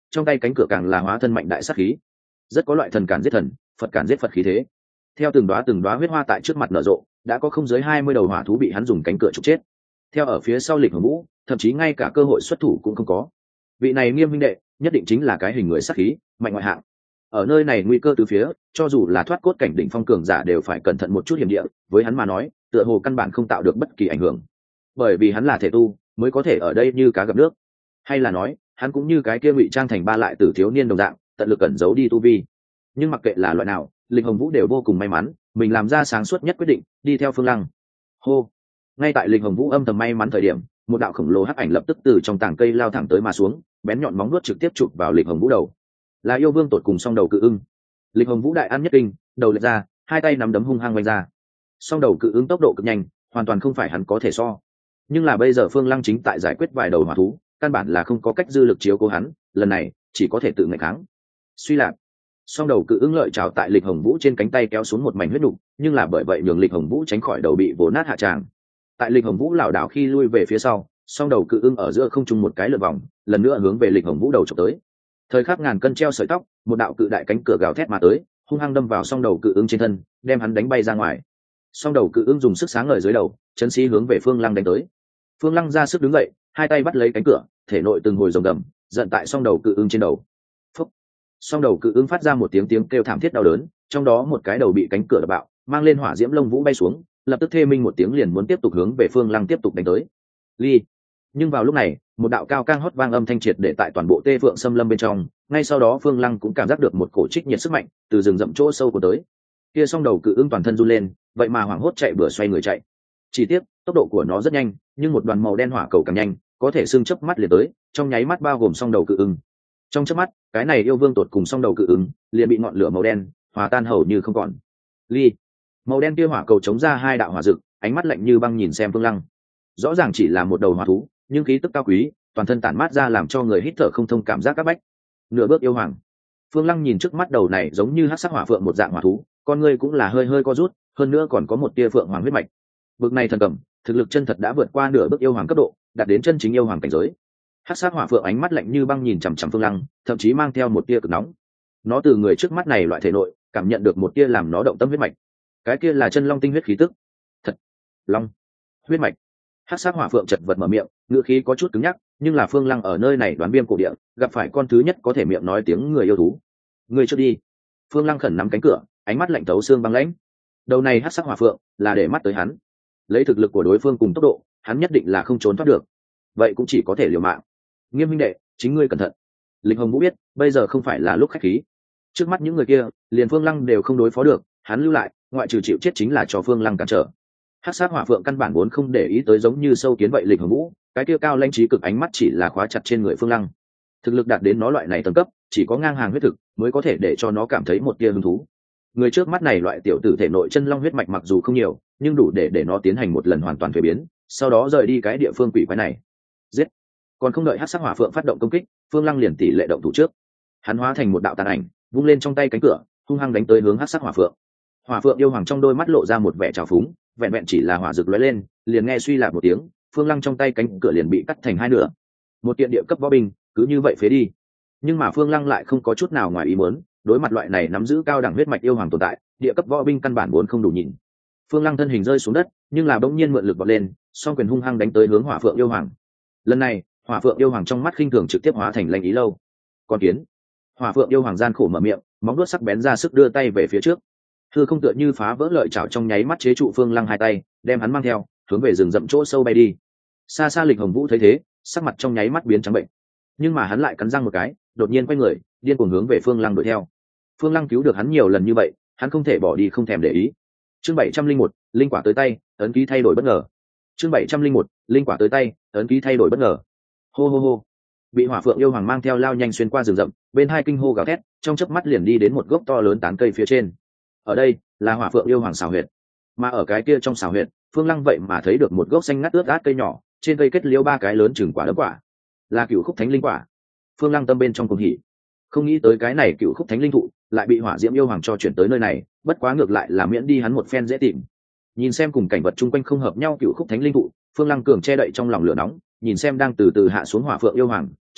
trong tay cánh cửa càng là hóa thân mạnh đại sát khí, rất có loại thần cản giết thần, phật cản giết phật khí thế. Theo từng đóa huyết hoa tại trước mặt nở rộ, đã có không dưới 20 đầu hỏa thú bị hắn dùng cánh cửa trục chết. Theo ở phía sau Lịch Hồng Vũ, thậm chí ngay cả cơ hội xuất thủ cũng không có. Vị này Nghiêm huynh đệ, nhất định chính là cái hình người sát khí, mạnh ngoại hạng. Ở nơi này nguy cơ từ phía, cho dù là thoát cốt cảnh đỉnh phong cường giả đều phải cẩn thận một chút hiểm địa, với hắn mà nói, tựa hồ căn bản không tạo được bất kỳ ảnh hưởng. Bởi vì hắn là thể tu, mới có thể ở đây như cá gặp nước. Hay là nói, hắn cũng như cái kia ngụy trang thành ba lại tử thiếu niên đồng dạng, tận lực ẩn giấu đi tu vi. Nhưng mặc kệ là loại nào, Lịch Hồng Vũ đều vô cùng may mắn, mình làm ra sáng suốt nhất quyết định, đi theo Phương Lăng. Hô. Ngay tại Lịch Hồng Vũ âm thầm may mắn thời điểm, một đạo khổng lồ hắc ảnh lập tức từ trong tảng cây lao thẳng tới mà xuống, bén nhọn móng vuốt trực tiếp chụp vào Lịch Hồng Vũ đầu. Là yêu vương tột cùng song đầu cự ưng. Lịch Hồng Vũ đại ăn nhất kinh, đầu lệch ra, hai tay nắm đấm hung hăng vung ra. Song đầu cự ưng tốc độ cực nhanh, hoàn toàn không phải hắn có thể so. Nhưng là bây giờ Phương Lăng chính tại giải quyết vài đầu hỏa thú, căn bản là không có cách dư lực chiếu cố hắn, lần này chỉ có thể tự nghịch kháng. Suy lạc, song đầu cự ưng lợi trào tại Lịch Hồng Vũ trên cánh tay kéo xuống một mảnh huyết nục, nhưng là bởi vậy nhường Lịch Hồng Vũ tránh khỏi đầu bị vồ nát hạ tràng. Tại Lịch Hồng Vũ lảo đảo khi lui về phía sau, song đầu cự ưng ở giữa không trung một cái lượn vòng, lần nữa hướng về Lịch Hồng Vũ đầu chụp tới. Thời khắc ngàn cân treo sợi tóc, một đạo cự đại cánh cửa gào thét mà tới, hung hăng đâm vào song đầu cự ưng trên thân, đem hắn đánh bay ra ngoài. Song đầu cự ưng dùng sức sáng ngời dưới đầu, chấn sĩ hướng về Phương Lăng đánh tới. Phương Lăng ra sức đứng dậy, hai tay bắt lấy cánh cửa, thể nội từng hồi rồng gầm, giận tại song đầu cự ưng trên đầu. Phúc. Song đầu cự ưng phát ra một tiếng kêu thảm thiết đau đớn, trong đó một cái đầu bị cánh cửa đập bạo, mang lên hỏa diễm lông vũ bay xuống, lập tức thê minh một tiếng liền muốn tiếp tục hướng về Phương Lăng tiếp tục đánh tới. Ly. Nhưng vào lúc này, một đạo cao cang hót vang âm thanh triệt để tại toàn bộ Tê Phượng Xâm Lâm bên trong, ngay sau đó Phương Lăng cũng cảm giác được một cổ trích nhiệt sức mạnh từ rừng rậm chỗ sâu của tới. Kia song đầu cự ưng toàn thân run lên, vậy mà hoảng hốt chạy bừa xoay người chạy. Chỉ tiếc, tốc độ của nó rất nhanh, nhưng một đoàn màu đen hỏa cầu càng nhanh, có thể xương chớp mắt liền tới, trong nháy mắt bao gồm song đầu cự ưng. Trong chớp mắt, cái này yêu vương tột cùng song đầu cự ưng liền bị ngọn lửa màu đen hòa tan hầu như không còn. Ly. Màu đen kia hỏa cầu chống ra hai đạo hỏa rực, ánh mắt lạnh như băng nhìn xem Phương Lăng. Rõ ràng chỉ là một đầu hỏa thú, nhưng khí tức cao quý, toàn thân tản mát ra làm cho người hít thở không thông cảm giác các bách. Nửa bước yêu hoàng. Phương Lăng nhìn trước mắt đầu này giống như hắc sắc hỏa phượng một dạng hỏa thú, con người cũng là hơi hơi co rút, hơn nữa còn có một tia phượng hoàng huyết mạch. Bực này thần cầm, thực lực chân thật đã vượt qua nửa bước yêu hoàng cấp độ, đạt đến chân chính yêu hoàng cảnh giới. Hắc sắc hỏa phượng ánh mắt lạnh như băng nhìn chằm chằm Phương Lăng, thậm chí mang theo một tia cực nóng. Nó từ người trước mắt này loại thể nội, cảm nhận được một tia làm nó động tâm huyết mạch. Cái kia là chân long tinh huyết khí tức. Thật, long, huyết mạch. Hắc sắc hỏa phượng chật vật mở miệng, ngữ khí có chút cứng nhắc, nhưng là Phương Lăng ở nơi này đoán viêm cổ địa, gặp phải con thứ nhất có thể miệng nói tiếng người yêu thú. Người trước đi. Phương Lăng khẩn nắm cánh cửa, ánh mắt lạnh thấu xương băng lãnh. Đầu này hắc sắc hỏa phượng là để mắt tới hắn. Lấy thực lực của đối phương cùng tốc độ, hắn nhất định là không trốn thoát được. Vậy cũng chỉ có thể liều mạng. Nghiêm huynh đệ, chính ngươi cẩn thận. Lịch Hồng Vũ biết, bây giờ không phải là lúc khách khí. Trước mắt những người kia, liền Phương Lăng đều không đối phó được, hắn lưu lại, ngoại trừ chịu chết chính là cho Phương Lăng cản trở. Hắc sát hỏa phượng căn bản vốn không để ý tới giống như sâu kiến vậy Lịch Hồng Vũ, cái kia cao lãnh trí cực ánh mắt chỉ là khóa chặt trên người Phương Lăng. Thực lực đạt đến nó loại này tầng cấp, chỉ có ngang hàng huyết thực mới có thể để cho nó cảm thấy một tia hứng thú. Người trước mắt này loại tiểu tử thể nội chân long huyết mạch mặc dù không nhiều, nhưng đủ để nó tiến hành một lần hoàn toàn thuế biến, sau đó rời đi cái địa phương quỷ quái này. Giết! Còn không đợi hắc sát hỏa phượng phát động công kích, Phương Lăng liền tỷ lệ động thủ trước. Hắn hóa thành một đạo tàn ảnh, vung lên trong tay cánh cửa, hung hăng đánh tới hướng hắc sát hỏa phượng. Hỏa phượng yêu hoàng trong đôi mắt lộ ra một vẻ trào phúng, vẹn vẹn chỉ là hỏa rực lóe lên, liền nghe suy lạc một tiếng, Phương Lăng trong tay cánh cửa liền bị cắt thành hai nửa. Một kiện địa cấp võ binh, cứ như vậy phế đi. Nhưng mà Phương Lăng lại không có chút nào ngoài ý muốn, đối mặt loại này nắm giữ cao đẳng huyết mạch yêu hoàng tồn tại, địa cấp võ binh căn bản vốn không đủ nhìn. Phương Lăng thân hình rơi xuống đất, nhưng là bỗng nhiên mượn lực vọt lên, song quyền hung hăng đánh tới hướng Hỏa Phượng yêu hoàng. Lần này, Hỏa Phượng yêu hoàng trong mắt khinh thường trực tiếp hóa thành lanh ý lâu. Con kiến. Hỏa Phượng yêu hoàng gian khổ mở miệng, móng vuốt sắc bén ra sức đưa tay về phía trước. Hư không tựa như phá vỡ lợi chảo trong nháy mắt chế trụ Phương Lăng hai tay, đem hắn mang theo, hướng về rừng rậm chỗ sâu bay đi. Xa xa Lịch Hồng Vũ thấy thế, sắc mặt trong nháy mắt biến trắng bệnh. Nhưng mà hắn lại cắn răng một cái, đột nhiên quay người, điên cuồng hướng về Phương Lăng đuổi theo. Phương Lăng cứu được hắn nhiều lần như vậy, hắn không thể bỏ đi không thèm để ý. Chương 701, linh quả tới tay, ấn ký thay đổi bất ngờ. Chương 701, linh quả tới tay, ấn ký thay đổi bất ngờ. Hô hô hô. Bị Hỏa Phượng yêu hoàng mang theo lao nhanh xuyên qua rừng rậm, bên hai kinh hô gào thét, trong chớp mắt liền đi đến một gốc to lớn tán cây phía trên. Ở đây là Hỏa Phượng yêu hoàng xào huyệt, mà ở cái kia trong xào huyệt, Phương Lăng vậy mà thấy được một gốc xanh ngắt ướt át cây nhỏ, trên cây kết liễu ba cái lớn chừng quả đấm quả, là Cửu Khúc Thánh Linh quả. Phương Lăng tâm bên trong cuồng hỉ, không nghĩ tới cái này Cửu Khúc Thánh Linh thụ lại bị Hỏa Diễm yêu hoàng cho chuyển tới nơi này, bất quá ngược lại là miễn đi hắn một phen dễ tìm. Nhìn xem cùng cảnh vật chung quanh không hợp nhau Cửu Khúc Thánh Linh thụ, Phương Lăng cường che đậy trong lòng lửa nóng, nhìn xem đang từ từ hạ xuống Hỏa Phượng yêu hoàng,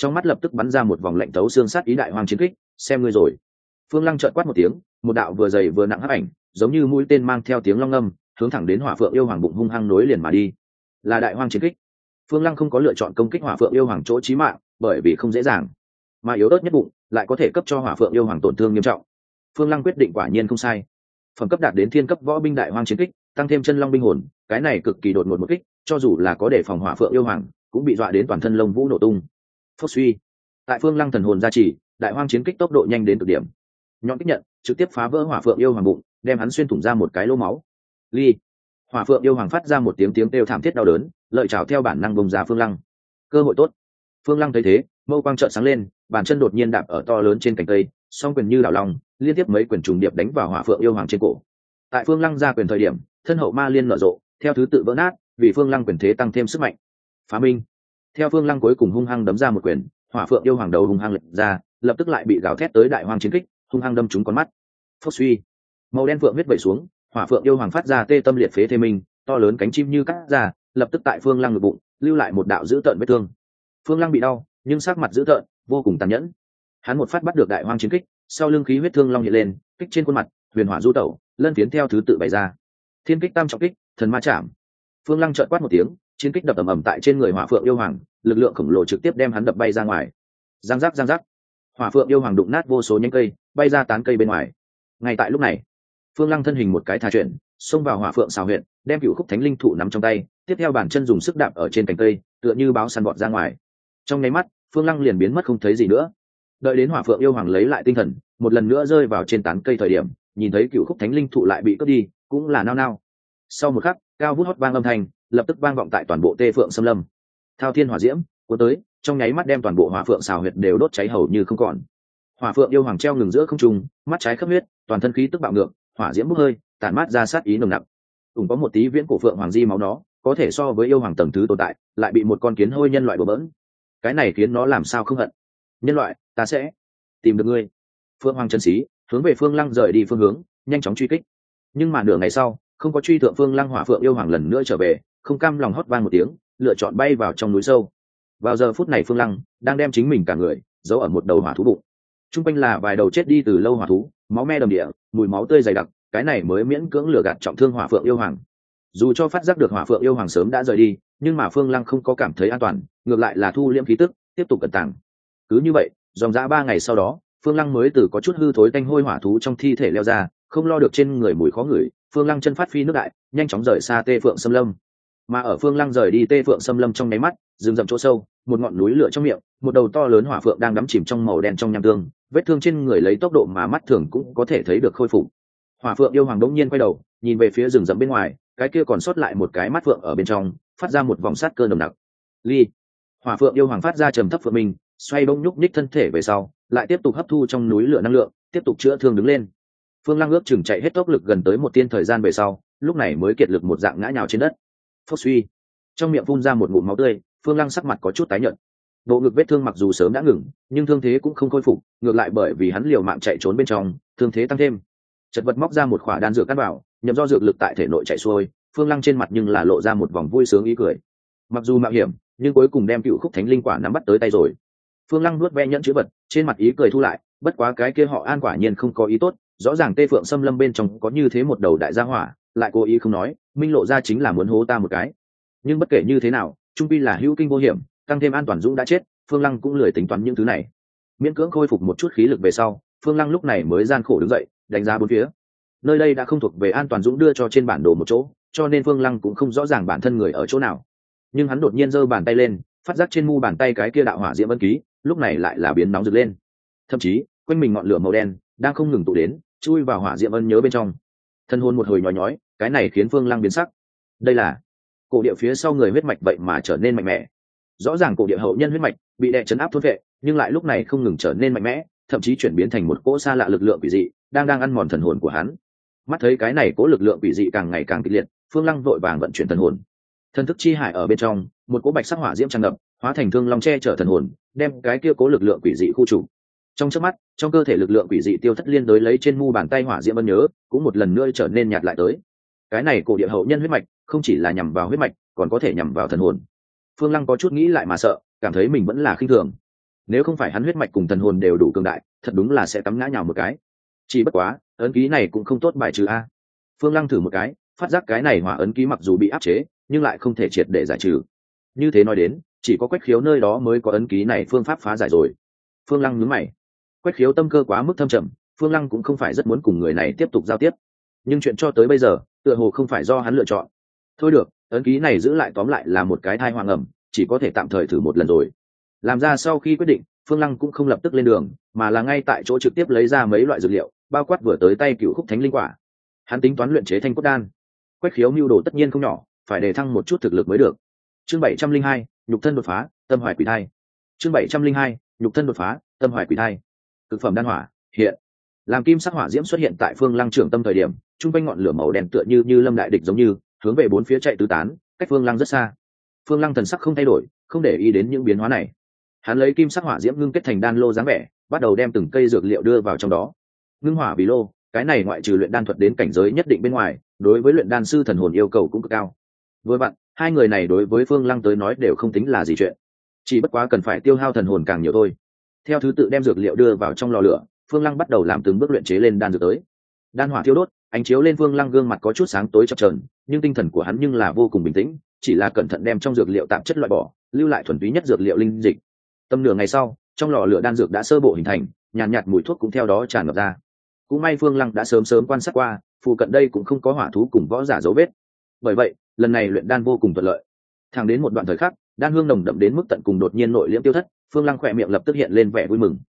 trong mắt lập tức bắn ra một vòng lạnh tấu xương sát ý đại hoang chiến kích, xem ngươi rồi. Phương Lăng trợn quát một tiếng, một đạo vừa dày vừa nặng hắc ảnh, giống như mũi tên mang theo tiếng long ngâm, hướng thẳng đến Hỏa Phượng yêu hoàng bụng hung hăng nối liền mà đi. Là đại hoang chiến kích. Phương Lăng không có lựa chọn công kích Hỏa Phượng yêu hoàng chỗ chí mạng, bởi vì không dễ dàng, mà yếu ớt nhất bụng lại có thể cấp cho Hỏa Phượng yêu hoàng tổn thương nghiêm trọng. Phương Lăng quyết định quả nhiên không sai. Phẩm cấp đạt đến thiên cấp võ binh đại hoang chiến kích, tăng thêm chân long binh hồn, cái này cực kỳ đột ngột một kích, cho dù là có đề phòng Hỏa Phượng yêu hoàng, cũng bị dọa đến toàn thân lông vũ nổ tung. Phốc suy. Tại Phương Lăng thần hồn gia trì, đại hoang chiến kích tốc độ nhanh đến cực điểm. Nhọn kích nhận, trực tiếp phá vỡ Hỏa Phượng yêu hoàng bụng, đem hắn xuyên thủng ra một cái lỗ máu. Ly. Hỏa Phượng yêu hoàng phát ra một tiếng kêu thảm thiết đau đớn, lợi chảo theo bản năng bông ra Phương Lăng. Cơ hội tốt. Phương Lăng thấy thế, mâu quang trợn sáng lên, bàn chân đột nhiên đạp ở to lớn trên cành cây, song quyền như đảo lòng, liên tiếp mấy quyền trùng điệp đánh vào Hỏa Phượng yêu hoàng trên cổ. Tại Phương Lăng ra quyền thời điểm, thân hậu ma liên nở rộ, theo thứ tự vỡ nát, vì Phương Lăng quyền thế tăng thêm sức mạnh. Phá minh. Theo Phương Lăng cuối cùng hung hăng đấm ra một quyền, Hỏa Phượng yêu hoàng đầu hung hăng lệch ra, lập tức lại bị gào thét tới đại hoang chiến kích, hung hăng đâm trúng con mắt. Phốc suy. Màu đen phượng huyết vẩy xuống, Hỏa Phượng yêu hoàng phát ra tê tâm liệt phế thê minh, to lớn cánh chim như cắt ra, lập tức tại Phương Lăng ngực bụng lưu lại một đạo dữ tợn vết thương. Phương Lăng bị đau, nhưng sắc mặt dữ tợn, vô cùng tàn nhẫn. Hắn một phát bắt được đại hoang chiến kích, sau lưng khí huyết thương long hiện lên, kích trên khuôn mặt, huyền hỏa du tẩu, lân phiến theo thứ tự bày ra. Thiên kích tam trọng kích, thần ma chạm. Phương Lăng trợn quát một tiếng, chiến kích đập ầm ầm tại trên người Hỏa Phượng yêu hoàng, lực lượng khổng lồ trực tiếp đem hắn đập bay ra ngoài. Giang giác giang giác. Hỏa Phượng yêu hoàng đụng nát vô số nhánh cây, bay ra tán cây bên ngoài. Ngay tại lúc này, Phương Lăng thân hình một cái thả chuyển, xông vào Hỏa Phượng xào huyện, đem Cựu Khúc Thánh Linh thụ nắm trong tay, tiếp theo bàn chân dùng sức đạp ở trên cành cây, tựa như báo săn bọt ra ngoài. Trong nháy mắt, Phương Lăng liền biến mất không thấy gì nữa. Đợi đến Hỏa Phượng yêu hoàng lấy lại tinh thần, một lần nữa rơi vào trên tán cây thời điểm, nhìn thấy Cựu Khúc Thánh Linh thụ lại bị cướp đi, cũng là nao nao. Sau một khắc, cao vút hót vang âm thanh lập tức vang vọng tại toàn bộ Tê Phượng Xâm Lâm. Thao thiên hỏa diễm cuốn tới, trong nháy mắt đem toàn bộ Hỏa Phượng xào huyệt đều đốt cháy hầu như không còn. Hỏa Phượng yêu hoàng treo ngừng giữa không trung, mắt trái khắp huyết, toàn thân khí tức bạo ngược, hỏa diễm bốc hơi, tản mát ra sát ý nồng nặc. Cũng có một tí viễn cổ phượng hoàng di máu nó, có thể so với yêu hoàng tầng thứ tồn tại, lại bị một con kiến hôi nhân loại đổ bỡn. Cái này khiến nó làm sao không hận. Nhân loại, ta sẽ tìm được ngươi. Phượng hoàng chân xí hướng về Phương Lăng rời đi phương hướng, nhanh chóng truy kích. Nhưng mà nửa ngày sau, không có truy thượng Phương Lăng, Hỏa Phượng yêu hoàng lần nữa trở về, không cam lòng hót vang một tiếng, lựa chọn bay vào trong núi sâu. Vào giờ phút này Phương Lăng đang đem chính mình cả người giấu ở một đầu hỏa thú bụng. Trung quanh là vài đầu chết đi từ lâu hỏa thú, máu me đầm địa, mùi máu tươi dày đặc, cái này mới miễn cưỡng lừa gạt trọng thương Hỏa Phượng yêu hoàng. Dù cho phát giác được Hỏa Phượng yêu hoàng sớm đã rời đi, nhưng mà Phương Lăng không có cảm thấy an toàn, ngược lại là thu liễm khí tức, tiếp tục cẩn tàng. Cứ như vậy, dòng dã 3 ngày sau đó, Phương Lăng mới từ có chút hư thối tanh hôi hỏa thú trong thi thể leo ra, không lo được trên người mùi khó ngửi, Phương Lăng chân phát phi nước đại, nhanh chóng rời xa Tê Phượng Xâm Lâm. Mà ở Phương Lăng rời đi Tê Phượng Xâm Lâm trong nháy mắt, rừng rậm chỗ sâu, một ngọn núi lửa trong miệng, một đầu to lớn hỏa phượng đang đắm chìm trong màu đen trong nham tương, vết thương trên người lấy tốc độ mà mắt thường cũng có thể thấy được khôi phục. Hỏa phượng yêu hoàng đống nhiên quay đầu, nhìn về phía rừng rậm bên ngoài, cái kia còn sót lại một cái mắt phượng ở bên trong, phát ra một vòng sát cơ nồng nặc. Ly. Hỏa phượng yêu hoàng phát ra trầm thấp phượng mình, xoay bông nhúc nhích thân thể về sau, lại tiếp tục hấp thu trong núi lửa năng lượng, tiếp tục chữa thương đứng lên. Phương Lăng ước chừng chạy hết tốc lực gần tới một tiên thời gian về sau, lúc này mới kiệt lực một dạng ngã nhào trên đất. Phốc suy, trong miệng phun ra một ngụm máu tươi, Phương Lăng sắc mặt có chút tái nhợt. Bộ ngực vết thương mặc dù sớm đã ngừng, nhưng thương thế cũng không khôi phục, ngược lại bởi vì hắn liều mạng chạy trốn bên trong, thương thế tăng thêm. Chật vật móc ra một khỏa đan dược cắt vào, nhậm do dược lực tại thể nội chạy xuôi, Phương Lăng trên mặt nhưng là lộ ra một vòng vui sướng ý cười. Mặc dù mạo hiểm, nhưng cuối cùng đem Cựu Khúc Thánh Linh quả nắm bắt tới tay rồi. Phương Lăng nuốt ve nhẫn chữ vật, trên mặt ý cười thu lại, bất quá cái kia họ An quả nhiên không có ý tốt, rõ ràng Tê Phượng Xâm Lâm bên trong có như thế một đầu đại gia hỏa, lại cố ý không nói, minh lộ ra chính là muốn hố ta một cái. Nhưng bất kể như thế nào, trung pi là hữu kinh vô hiểm, tăng thêm An Toàn Dũng đã chết, Phương Lăng cũng lười tính toán những thứ này. Miễn cưỡng khôi phục một chút khí lực về sau, Phương Lăng lúc này mới gian khổ đứng dậy, đánh giá bốn phía. Nơi đây đã không thuộc về An Toàn Dũng đưa cho trên bản đồ một chỗ, cho nên Phương Lăng cũng không rõ ràng bản thân người ở chỗ nào. Nhưng hắn đột nhiên giơ bàn tay lên, phát giác trên mu bàn tay cái kia đạo hỏa diễm ân ký, lúc này lại là biến nóng rực lên. Thậm chí, quanh mình ngọn lửa màu đen đang không ngừng tụ đến, chui vào hỏa diễm ân nhớ bên trong. Thân hồn một hồi nhói nhói, cái này khiến Phương Lăng biến sắc. Đây là cổ địa phía sau người huyết mạch vậy mà trở nên mạnh mẽ. Rõ ràng cổ địa hậu nhân huyết mạch bị đè chấn áp thôn vệ, nhưng lại lúc này không ngừng trở nên mạnh mẽ, thậm chí chuyển biến thành một cỗ xa lạ lực lượng quỷ dị, đang ăn mòn thần hồn của hắn. Mắt thấy cái này cỗ lực lượng quỷ dị càng ngày càng kịch liệt, Phương Lăng vội vàng vận chuyển thần hồn. Thần thức chi hải ở bên trong, một cỗ bạch sắc hỏa diễm tràn ngập, hóa thành thương long che chở thần hồn, đem cái kia cố lực lượng quỷ dị khu trục. Trong chớp mắt, trong cơ thể lực lượng quỷ dị tiêu thất liên đối lấy trên mu bàn tay hỏa diễm ân nhớ, cũng một lần nữa trở nên nhạt lại tới. Cái này cổ địa hậu nhân huyết mạch, không chỉ là nhằm vào huyết mạch, còn có thể nhằm vào thần hồn. Phương Lăng có chút nghĩ lại mà sợ, cảm thấy mình vẫn là khinh thường. nếu không phải hắn huyết mạch cùng thần hồn đều đủ cường đại, thật đúng là sẽ cắm ngã nhào một cái. Chỉ bất quá ấn ký này cũng không tốt bài trừ a. Phương Lăng thử một cái, phát giác cái này hỏa ấn ký mặc dù bị áp chế nhưng lại không thể triệt để giải trừ. Như thế nói đến, chỉ có Quách Khiếu nơi đó mới có ấn ký này phương pháp phá giải rồi. Phương Lăng nhướng mày. Quách Khiếu tâm cơ quá mức thâm trầm, Phương Lăng cũng không phải rất muốn cùng người này tiếp tục giao tiếp. Nhưng chuyện cho tới bây giờ, tựa hồ không phải do hắn lựa chọn. Thôi được, ấn ký này giữ lại tóm lại là một cái thai hoang ẩm, chỉ có thể tạm thời thử một lần rồi. Làm ra sau khi quyết định, Phương Lăng cũng không lập tức lên đường, mà là ngay tại chỗ trực tiếp lấy ra mấy loại dược liệu, bao quát vừa tới tay Cựu Khúc Thánh Linh Quả. Hắn tính toán luyện chế Thanh Cốt Đan. Quách Khiếu mưu đồ tất nhiên không nhỏ, phải đề thăng một chút thực lực mới được. Chương 702, nhục thân đột phá, tâm hoài quỷ thai. Chương 702, nhục thân đột phá, tâm hoài quỷ thai. Cực phẩm đan hỏa, hiện. Làm kim sắc hỏa diễm xuất hiện tại Phương Lăng trưởng tâm thời điểm, trung quanh ngọn lửa màu đen tựa như lâm đại địch giống như, hướng về bốn phía chạy tứ tán, cách Phương Lăng rất xa. Phương Lăng thần sắc không thay đổi, không để ý đến những biến hóa này. Hắn lấy kim sắc hỏa diễm ngưng kết thành đan lô dáng vẻ, bắt đầu đem từng cây dược liệu đưa vào trong đó. Ngưng hỏa vì lô, cái này ngoại trừ luyện đan thuật đến cảnh giới nhất định bên ngoài, đối với luyện đan sư thần hồn yêu cầu cũng cực cao. Với bạn, hai người này đối với Phương Lăng tới nói đều không tính là gì chuyện, chỉ bất quá cần phải tiêu hao thần hồn càng nhiều thôi. Theo thứ tự đem dược liệu đưa vào trong lò lửa, Phương Lăng bắt đầu làm từng bước luyện chế lên đan dược tới. Đan hỏa thiêu đốt, ánh chiếu lên Phương Lăng gương mặt có chút sáng tối chập chờn, nhưng tinh thần của hắn nhưng là vô cùng bình tĩnh, chỉ là cẩn thận đem trong dược liệu tạp chất loại bỏ, lưu lại thuần túy nhất dược liệu linh dịch. Tầm nửa ngày sau, trong lò lửa đan dược đã sơ bộ hình thành, nhàn nhạt mùi thuốc cũng theo đó tràn ngập ra. Cũng may Phương Lăng đã sớm quan sát qua, phụ cận đây cũng không có hỏa thú cùng võ giả dấu vết. Bởi vậy, lần này luyện đan vô cùng thuận lợi. Thẳng đến một đoạn thời khắc, đan hương nồng đậm đến mức tận cùng đột nhiên nội liễm tiêu thất, Phương Lăng khỏe miệng lập tức hiện lên vẻ vui mừng.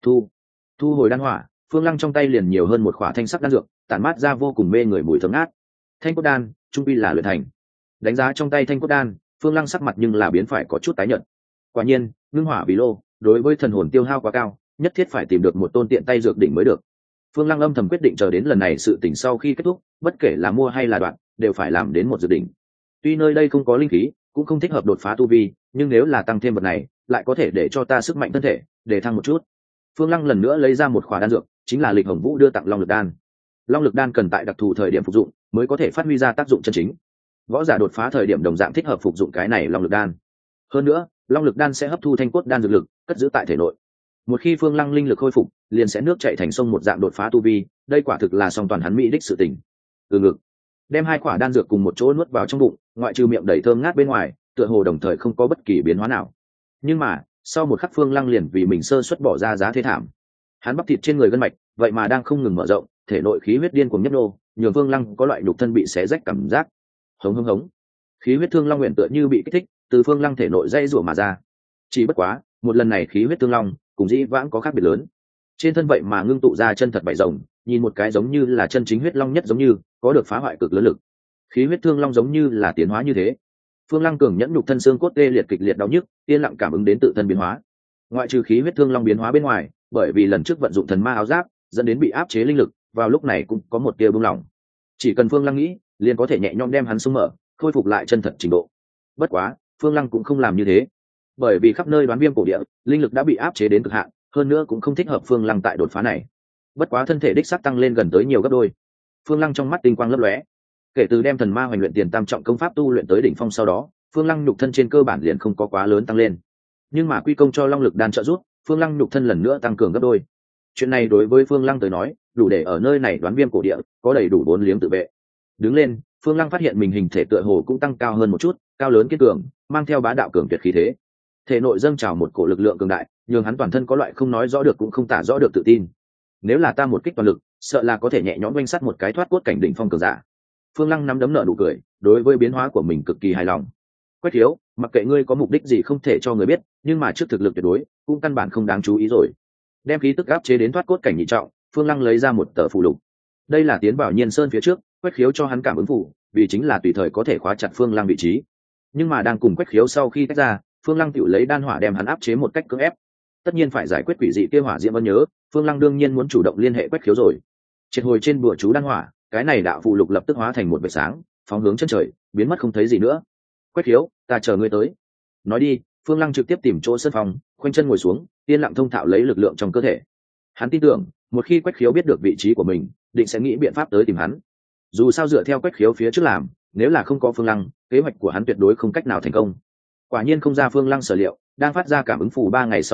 Thu hồi đan hỏa, Phương Lăng trong tay liền nhiều hơn một khỏa thanh sắc đan dược, tản mát ra vô cùng mê người mùi thơm ngát. Thanh Cốt Đan, trung quy là luyện thành. Đánh giá trong tay Thanh Cốt Đan, Phương Lăng sắc mặt nhưng là biến phải có chút tái nhợt. Quả nhiên, ngưng hỏa vì lô, đối với thần hồn tiêu hao quá cao, nhất thiết phải tìm được một tôn tiện tay dược đỉnh mới được. Phương Lăng âm thầm quyết định chờ đến lần này sự tình sau khi kết thúc, bất kể là mua hay là đoạn, đều phải làm đến một dược đỉnh. Tuy nơi đây không có linh khí, cũng không thích hợp đột phá tu vi, nhưng nếu là tăng thêm vật này, lại có thể để cho ta sức mạnh thân thể để thăng một chút. Phương Lăng lần nữa lấy ra một khỏa đan dược, chính là Lịch Hồng Vũ đưa tặng Long Lực Đan. Long Lực Đan cần tại đặc thù thời điểm phục dụng, mới có thể phát huy ra tác dụng chân chính. Võ giả đột phá thời điểm đồng dạng thích hợp phục dụng cái này Long Lực Đan. Hơn nữa, Long Lực Đan sẽ hấp thu Thanh Cốt Đan dược lực, cất giữ tại thể nội. Một khi Phương Lăng linh lực khôi phục, liền sẽ nước chảy thành sông một dạng đột phá tu vi, đây quả thực là song toàn hắn mỹ đích sự tình. Từ ngực, đem hai quả đan dược cùng một chỗ nuốt vào trong bụng, ngoại trừ miệng đầy thơm ngát bên ngoài, tựa hồ đồng thời không có bất kỳ biến hóa nào. Nhưng mà, sau một khắc Phương Lăng liền vì mình sơ suất bỏ ra giá thế thảm. Hắn bắp thịt trên người gân mạch, vậy mà đang không ngừng mở rộng, thể nội khí huyết điên cuồng nhấp nô, nhường Phương Lăng có loại nhục thân bị xé rách cảm giác. Hống hống hống. Khí huyết thương long nguyện tựa như bị kích thích, từ Phương Lăng thể nội dây rủa mà ra. Chỉ bất quá, một lần này khí huyết thương long, cùng dĩ vãng có khác biệt lớn. Trên thân vậy mà ngưng tụ ra chân thật bảy rồng, nhìn một cái giống như là chân chính huyết long nhất giống như, có được phá hoại cực lớn lực. Khí huyết thương long giống như là tiến hóa như thế. Phương Lăng cường nhẫn nhục thân xương cốt tê liệt kịch liệt đau nhức, yên lặng cảm ứng đến tự thân biến hóa. Ngoại trừ khí huyết thương long biến hóa bên ngoài, bởi vì lần trước vận dụng thần ma áo giáp, dẫn đến bị áp chế linh lực, vào lúc này cũng có một tia buông lỏng. Chỉ cần Phương Lăng nghĩ, liền có thể nhẹ nhõm đem hắn xung mở, khôi phục lại chân thật trình độ. Bất quá, Phương Lăng cũng không làm như thế, bởi vì khắp nơi đoán viêm cổ địa, linh lực đã bị áp chế đến cực hạn, hơn nữa cũng không thích hợp Phương Lăng tại đột phá này. Bất quá thân thể đích xác tăng lên gần tới nhiều gấp đôi. Phương Lăng trong mắt tinh quang lấp lóe. Kể từ đem thần ma hoành luyện tiền tam trọng công pháp tu luyện tới đỉnh phong sau đó, Phương Lăng nhục thân trên cơ bản liền không có quá lớn tăng lên. Nhưng mà quy công cho Long Lực Đan trợ giúp, Phương Lăng nhục thân lần nữa tăng cường gấp đôi. Chuyện này đối với Phương Lăng tới nói, đủ để ở nơi này đoán viêm cổ địa có đầy đủ vốn liếng tự vệ. Đứng lên, Phương Lăng phát hiện mình hình thể tựa hồ cũng tăng cao hơn một chút, cao lớn kiên cường, mang theo bá đạo cường tuyệt khí thế. Thể nội dâng trào một cổ lực lượng cường đại, nhường hắn toàn thân có loại không nói rõ được cũng không tả rõ được tự tin. Nếu là ta một kích toàn lực, sợ là có thể nhẹ nhõm oanh sát một cái thoát cốt cảnh đỉnh phong cường giả. Phương Lăng nắm đấm nở nụ cười, đối với biến hóa của mình cực kỳ hài lòng. Quách Thiếu, mặc kệ ngươi có mục đích gì không thể cho người biết, nhưng mà trước thực lực tuyệt đối, cũng căn bản không đáng chú ý rồi. Đem khí tức áp chế đến thoát cốt cảnh nhị trọng, Phương Lăng lấy ra một tờ phù lục. Đây là tiến vào Nhiên Sơn phía trước, Quách Khiếu cho hắn cảm ứng phù, vì chính là tùy thời có thể khóa chặt Phương Lăng vị trí. Nhưng mà đang cùng Quách Khiếu sau khi tách ra, Phương Lăng tự lấy đan hỏa đem hắn áp chế một cách cưỡng ép. Tất nhiên phải giải quyết quỷ dị kia hỏa diễm ân nhớ, Phương Lăng đương nhiên muốn chủ động liên hệ Quách Khiếu rồi. Triệt hồi trên bùa chú đan hỏa, cái này đạo phù lục lập tức hóa thành một vệt sáng, phóng hướng chân trời, biến mất không thấy gì nữa. Quách Khiếu, ta chờ ngươi tới. Nói đi, Phương Lăng trực tiếp tìm chỗ sân phòng, khoanh chân ngồi xuống, yên lặng thông thạo lấy lực lượng trong cơ thể. Hắn tin tưởng, một khi Quách Khiếu biết được vị trí của mình, định sẽ nghĩ biện pháp tới tìm hắn. Dù sao dựa theo Quách Khiếu phía trước làm, nếu là không có Phương Lăng, kế hoạch của hắn tuyệt đối không cách nào thành công. Quả nhiên không ra Phương Lăng sở liệu, đang phát ra cảm ứng phù 3 ngày sau đó,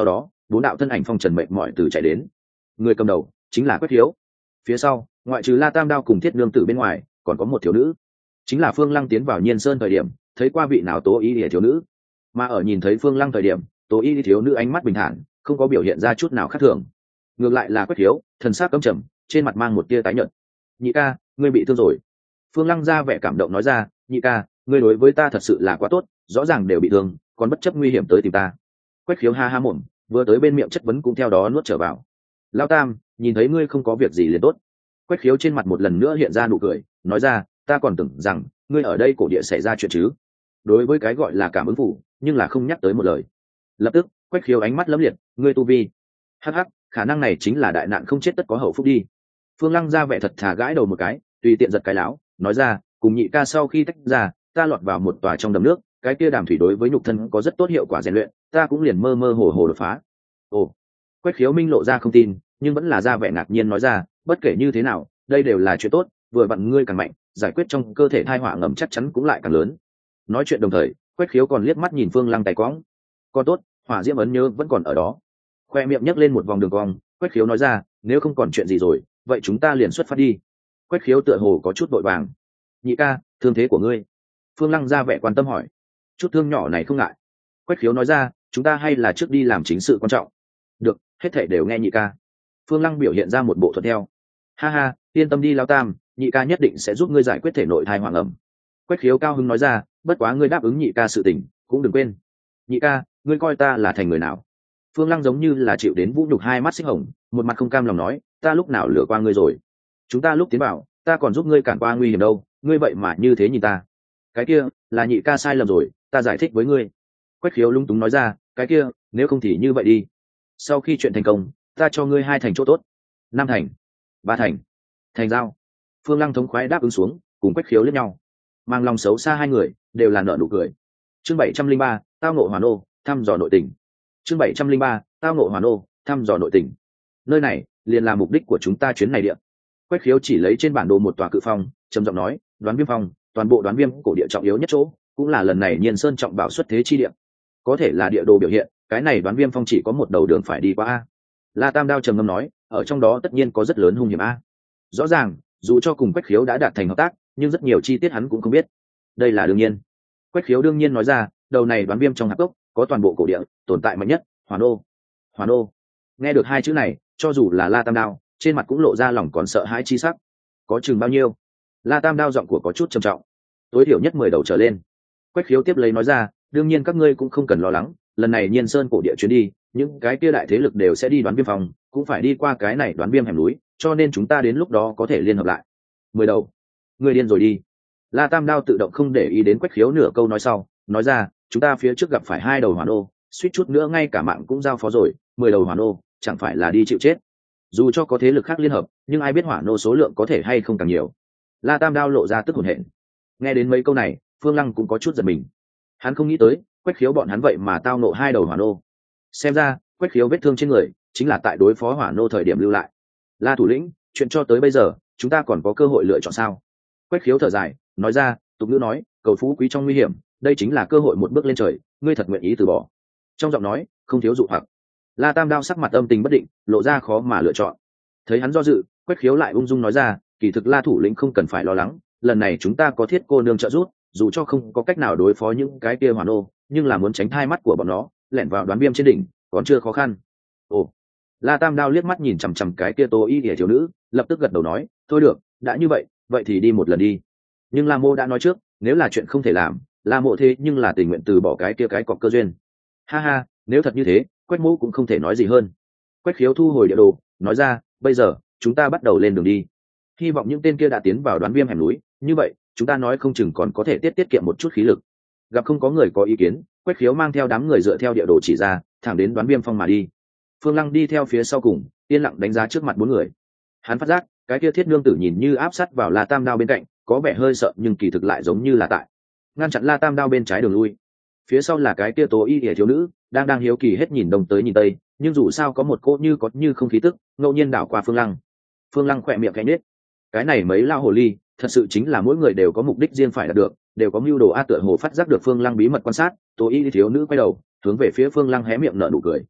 bốn đạo thân ảnh phong trần mệt mỏi từ chạy đến. Người cầm đầu chính là Quách Khiếu. Phía sau ngoại trừ La Tam Đao cùng Thiết Nương Tử bên ngoài còn có một thiếu nữ, chính là Phương Lăng tiến vào Nhiên Sơn thời điểm thấy qua vị nào Tố Y Lìa thiếu nữ. Mà ở nhìn thấy Phương Lăng thời điểm, Tố Y thiếu nữ ánh mắt bình thản, không có biểu hiện ra chút nào khác thường. Ngược lại là Quách Khiếu, thần sắc căm trầm, trên mặt mang một tia tái nhợt. Nhị ca, ngươi bị thương rồi. Phương Lăng ra vẻ cảm động nói ra, nhị ca, ngươi đối với ta thật sự là quá tốt, rõ ràng đều bị thương còn bất chấp nguy hiểm tới tìm ta. Quách Khiếu ha ha mồm, vừa tới bên miệng chất vấn cũng theo đó nuốt trở vào. Lão Tam, nhìn thấy ngươi không có việc gì liền tốt. Quách Khiếu trên mặt một lần nữa hiện ra nụ cười, nói ra, ta còn tưởng rằng ngươi ở đây cổ địa xảy ra chuyện chứ. Đối với cái gọi là cảm ứng phủ, nhưng là không nhắc tới một lời. Lập tức Quách Khiếu ánh mắt lấm liệt, ngươi tu vi. Hắc hắc, khả năng này chính là đại nạn không chết tất có hậu phúc đi. Phương Lăng ra vẻ thật thà gãi đầu một cái, tùy tiện giật cái láo, nói ra, cùng nhị ca sau khi tách ra, ta lọt vào một tòa trong đầm nước, cái kia đàm thủy đối với nhục thân có rất tốt hiệu quả rèn luyện, ta cũng liền mơ mơ hồ hồ đột phá. Ồ. Quách Khiếu minh lộ ra không tin, nhưng vẫn là ra vẻ ngạc nhiên nói ra, bất kể như thế nào, đây đều là chuyện tốt, vừa vặn ngươi càng mạnh, giải quyết trong cơ thể thai họa ngầm chắc chắn cũng lại càng lớn. Nói chuyện đồng thời, Quách Khiếu còn liếc mắt nhìn Phương Lăng tay quõng. Còn tốt, hỏa diễm ấn nhớ vẫn còn ở đó. Khoe miệng nhấc lên một vòng đường cong, Quách Khiếu nói ra, nếu không còn chuyện gì rồi, vậy chúng ta liền xuất phát đi. Quách Khiếu tựa hồ có chút vội vàng. Nhị ca, thương thế của ngươi? Phương Lăng ra vẻ quan tâm hỏi. Chút thương nhỏ này không ngại. Quách Khiếu nói ra, chúng ta hay là trước đi làm chính sự quan trọng. Được, hết thảy đều nghe nhị ca. Phương Lăng biểu hiện ra một bộ thuận theo. Ha ha, yên tâm đi Lão Tam, nhị ca nhất định sẽ giúp ngươi giải quyết thể nội thai hoàng ẩm. Quách Khiếu cao hứng nói ra, bất quá ngươi đáp ứng nhị ca sự tình, cũng đừng quên. Nhị ca, ngươi coi ta là thành người nào? Phương Lăng giống như là chịu đến vũ nhục, hai mắt xích hồng, một mặt không cam lòng nói, ta lúc nào lừa qua ngươi rồi? Chúng ta lúc tiến vào, ta còn giúp ngươi cản qua nguy hiểm đâu, ngươi vậy mà như thế nhìn ta. Cái kia là nhị ca sai lầm rồi, ta giải thích với ngươi. Quách Khiếu lung túng nói ra, cái kia nếu không thì như vậy đi, sau khi chuyện thành công, ta cho ngươi 2 thành chỗ tốt. 5 thành, 3 thành, thành giao. Phương Lăng thống khoái đáp ứng xuống, cùng Quách Khiếu liếc nhau, mang lòng xấu xa hai người đều là nợ nụ cười. Chương 703, tao ngộ Hoàn Ô, thăm dò nội tình. Chương 703, tao ngộ Hoàn Ô, thăm dò nội tình. Nơi này liền là mục đích của chúng ta chuyến này địa. Quách Khiếu chỉ lấy trên bản đồ một tòa cự phong, trầm giọng nói, Đoán Viêm Phong, toàn bộ Đoán Viêm cổ địa trọng yếu nhất chỗ, cũng là lần này Nhiên Sơn trọng bảo xuất thế chi địa. Có thể là địa đồ biểu hiện, cái này Đoán Viêm Phong chỉ có một đầu đường phải đi qua a. La Tam Đao trầm ngâm nói, ở trong đó tất nhiên có rất lớn hung hiểm a. Rõ ràng, dù cho cùng Quách Khiếu đã đạt thành hợp tác, nhưng rất nhiều chi tiết hắn cũng không biết. Đây là đương nhiên. Quách Khiếu đương nhiên nói ra, đầu này Đoán Viêm trong hạp gốc có toàn bộ cổ địa tồn tại mạnh nhất, Hoàn Ô. Hoàn Ô. Nghe được 2 chữ này, cho dù là La Tam Đao, trên mặt cũng lộ ra lòng còn sợ hãi chi sắc. Có chừng bao nhiêu? La Tam Đao giọng của có chút trầm trọng. Tối thiểu nhất 10 đầu trở lên. Quách Khiếu tiếp lấy nói ra, đương nhiên các ngươi cũng không cần lo lắng, lần này Nhiên Sơn cổ địa chuyến đi, những cái kia đại thế lực đều sẽ đi Đoán Viêm Phòng, cũng phải đi qua cái này Đoán Viêm hẻm núi, cho nên chúng ta đến lúc đó có thể liên hợp lại. 10 đầu. Ngươi điên rồi đi. La Tam Đao tự động không để ý đến Quách Khiếu nửa câu nói sau, nói ra, chúng ta phía trước gặp phải 2 đầu Hoàn Ô, suýt chút nữa ngay cả mạng cũng giao phó rồi, 10 đầu Hoàn Ô, chẳng phải là đi chịu chết. Dù cho có thế lực khác liên hợp, nhưng ai biết Hỏa Nô số lượng có thể hay không càng nhiều. La Tam Đao lộ ra tức hổn hển. Nghe đến mấy câu này, Phương Lăng cũng có chút giật mình. Hắn không nghĩ tới, Quách Khiếu bọn hắn vậy mà tao nộ 2 đầu Hỏa Nô. Xem ra, Quách Khiếu vết thương trên người chính là tại đối phó Hỏa Nô thời điểm lưu lại. La thủ lĩnh, chuyện cho tới bây giờ, chúng ta còn có cơ hội lựa chọn sao? Quách Khiếu thở dài, nói ra, tục ngữ nói, cầu phú quý trong nguy hiểm, đây chính là cơ hội một bước lên trời, ngươi thật nguyện ý từ bỏ? Trong giọng nói không thiếu dụ hoặc. La Tam Đao sắc mặt âm tình bất định, lộ ra khó mà lựa chọn. Thấy hắn do dự, Quách Khiếu lại ung dung nói ra, kỳ thực La thủ lĩnh không cần phải lo lắng, lần này chúng ta có Thiết cô nương trợ giúp, dù cho không có cách nào đối phó những cái kia Hoàn Ô, nhưng là muốn tránh thai mắt của bọn nó, lẻn vào Đoán Viêm trên đỉnh, còn chưa khó khăn. Ồ. La Tam Đao liếc mắt nhìn chằm chằm cái kia Tô Y Lìa thiếu nữ, lập tức gật đầu nói, thôi được, đã như vậy, vậy thì đi một lần đi. Nhưng La Mô đã nói trước, nếu là chuyện không thể làm, La Mộ thế nhưng là tình nguyện từ bỏ cái kia cái cọc cơ duyên. Ha ha, nếu thật như thế, Quách Mỗ cũng không thể nói gì hơn. Quách Khiếu thu hồi địa đồ, nói ra, bây giờ chúng ta bắt đầu lên đường đi. Hy vọng những tên kia đã tiến vào Đoán Viêm hẻm núi, như vậy chúng ta nói không chừng còn có thể tiết kiệm một chút khí lực. Gặp không có người có ý kiến, Quách Khiếu mang theo đám người dựa theo địa đồ chỉ ra, thẳng đến Đoán Viêm Phong mà đi. Phương Lăng đi theo phía sau cùng, yên lặng đánh giá trước mặt 4 người. Hắn phát giác, cái kia Thiết Nương Tử nhìn như áp sát vào La Tam Đao bên cạnh, có vẻ hơi sợ nhưng kỳ thực lại giống như là tại ngăn chặn La Tam Đao bên trái đường lui. Phía sau là cái kia Tố Y Lìa thiếu nữ, đang hiếu kỳ hết nhìn đông tới nhìn tây, nhưng dù sao có một cỗ như có như không khí tức, ngẫu nhiên đảo qua Phương Lăng. Phương Lăng khỏe miệng khẽ nhếch. Cái này mấy lao hồ ly, thật sự chính là mỗi người đều có mục đích riêng phải đạt được, đều có mưu đồ a. Tựa hồ phát giác được Phương Lăng bí mật quan sát, Tố Y thiếu nữ quay đầu, hướng về phía Phương Lăng hé miệng nở nụ cười.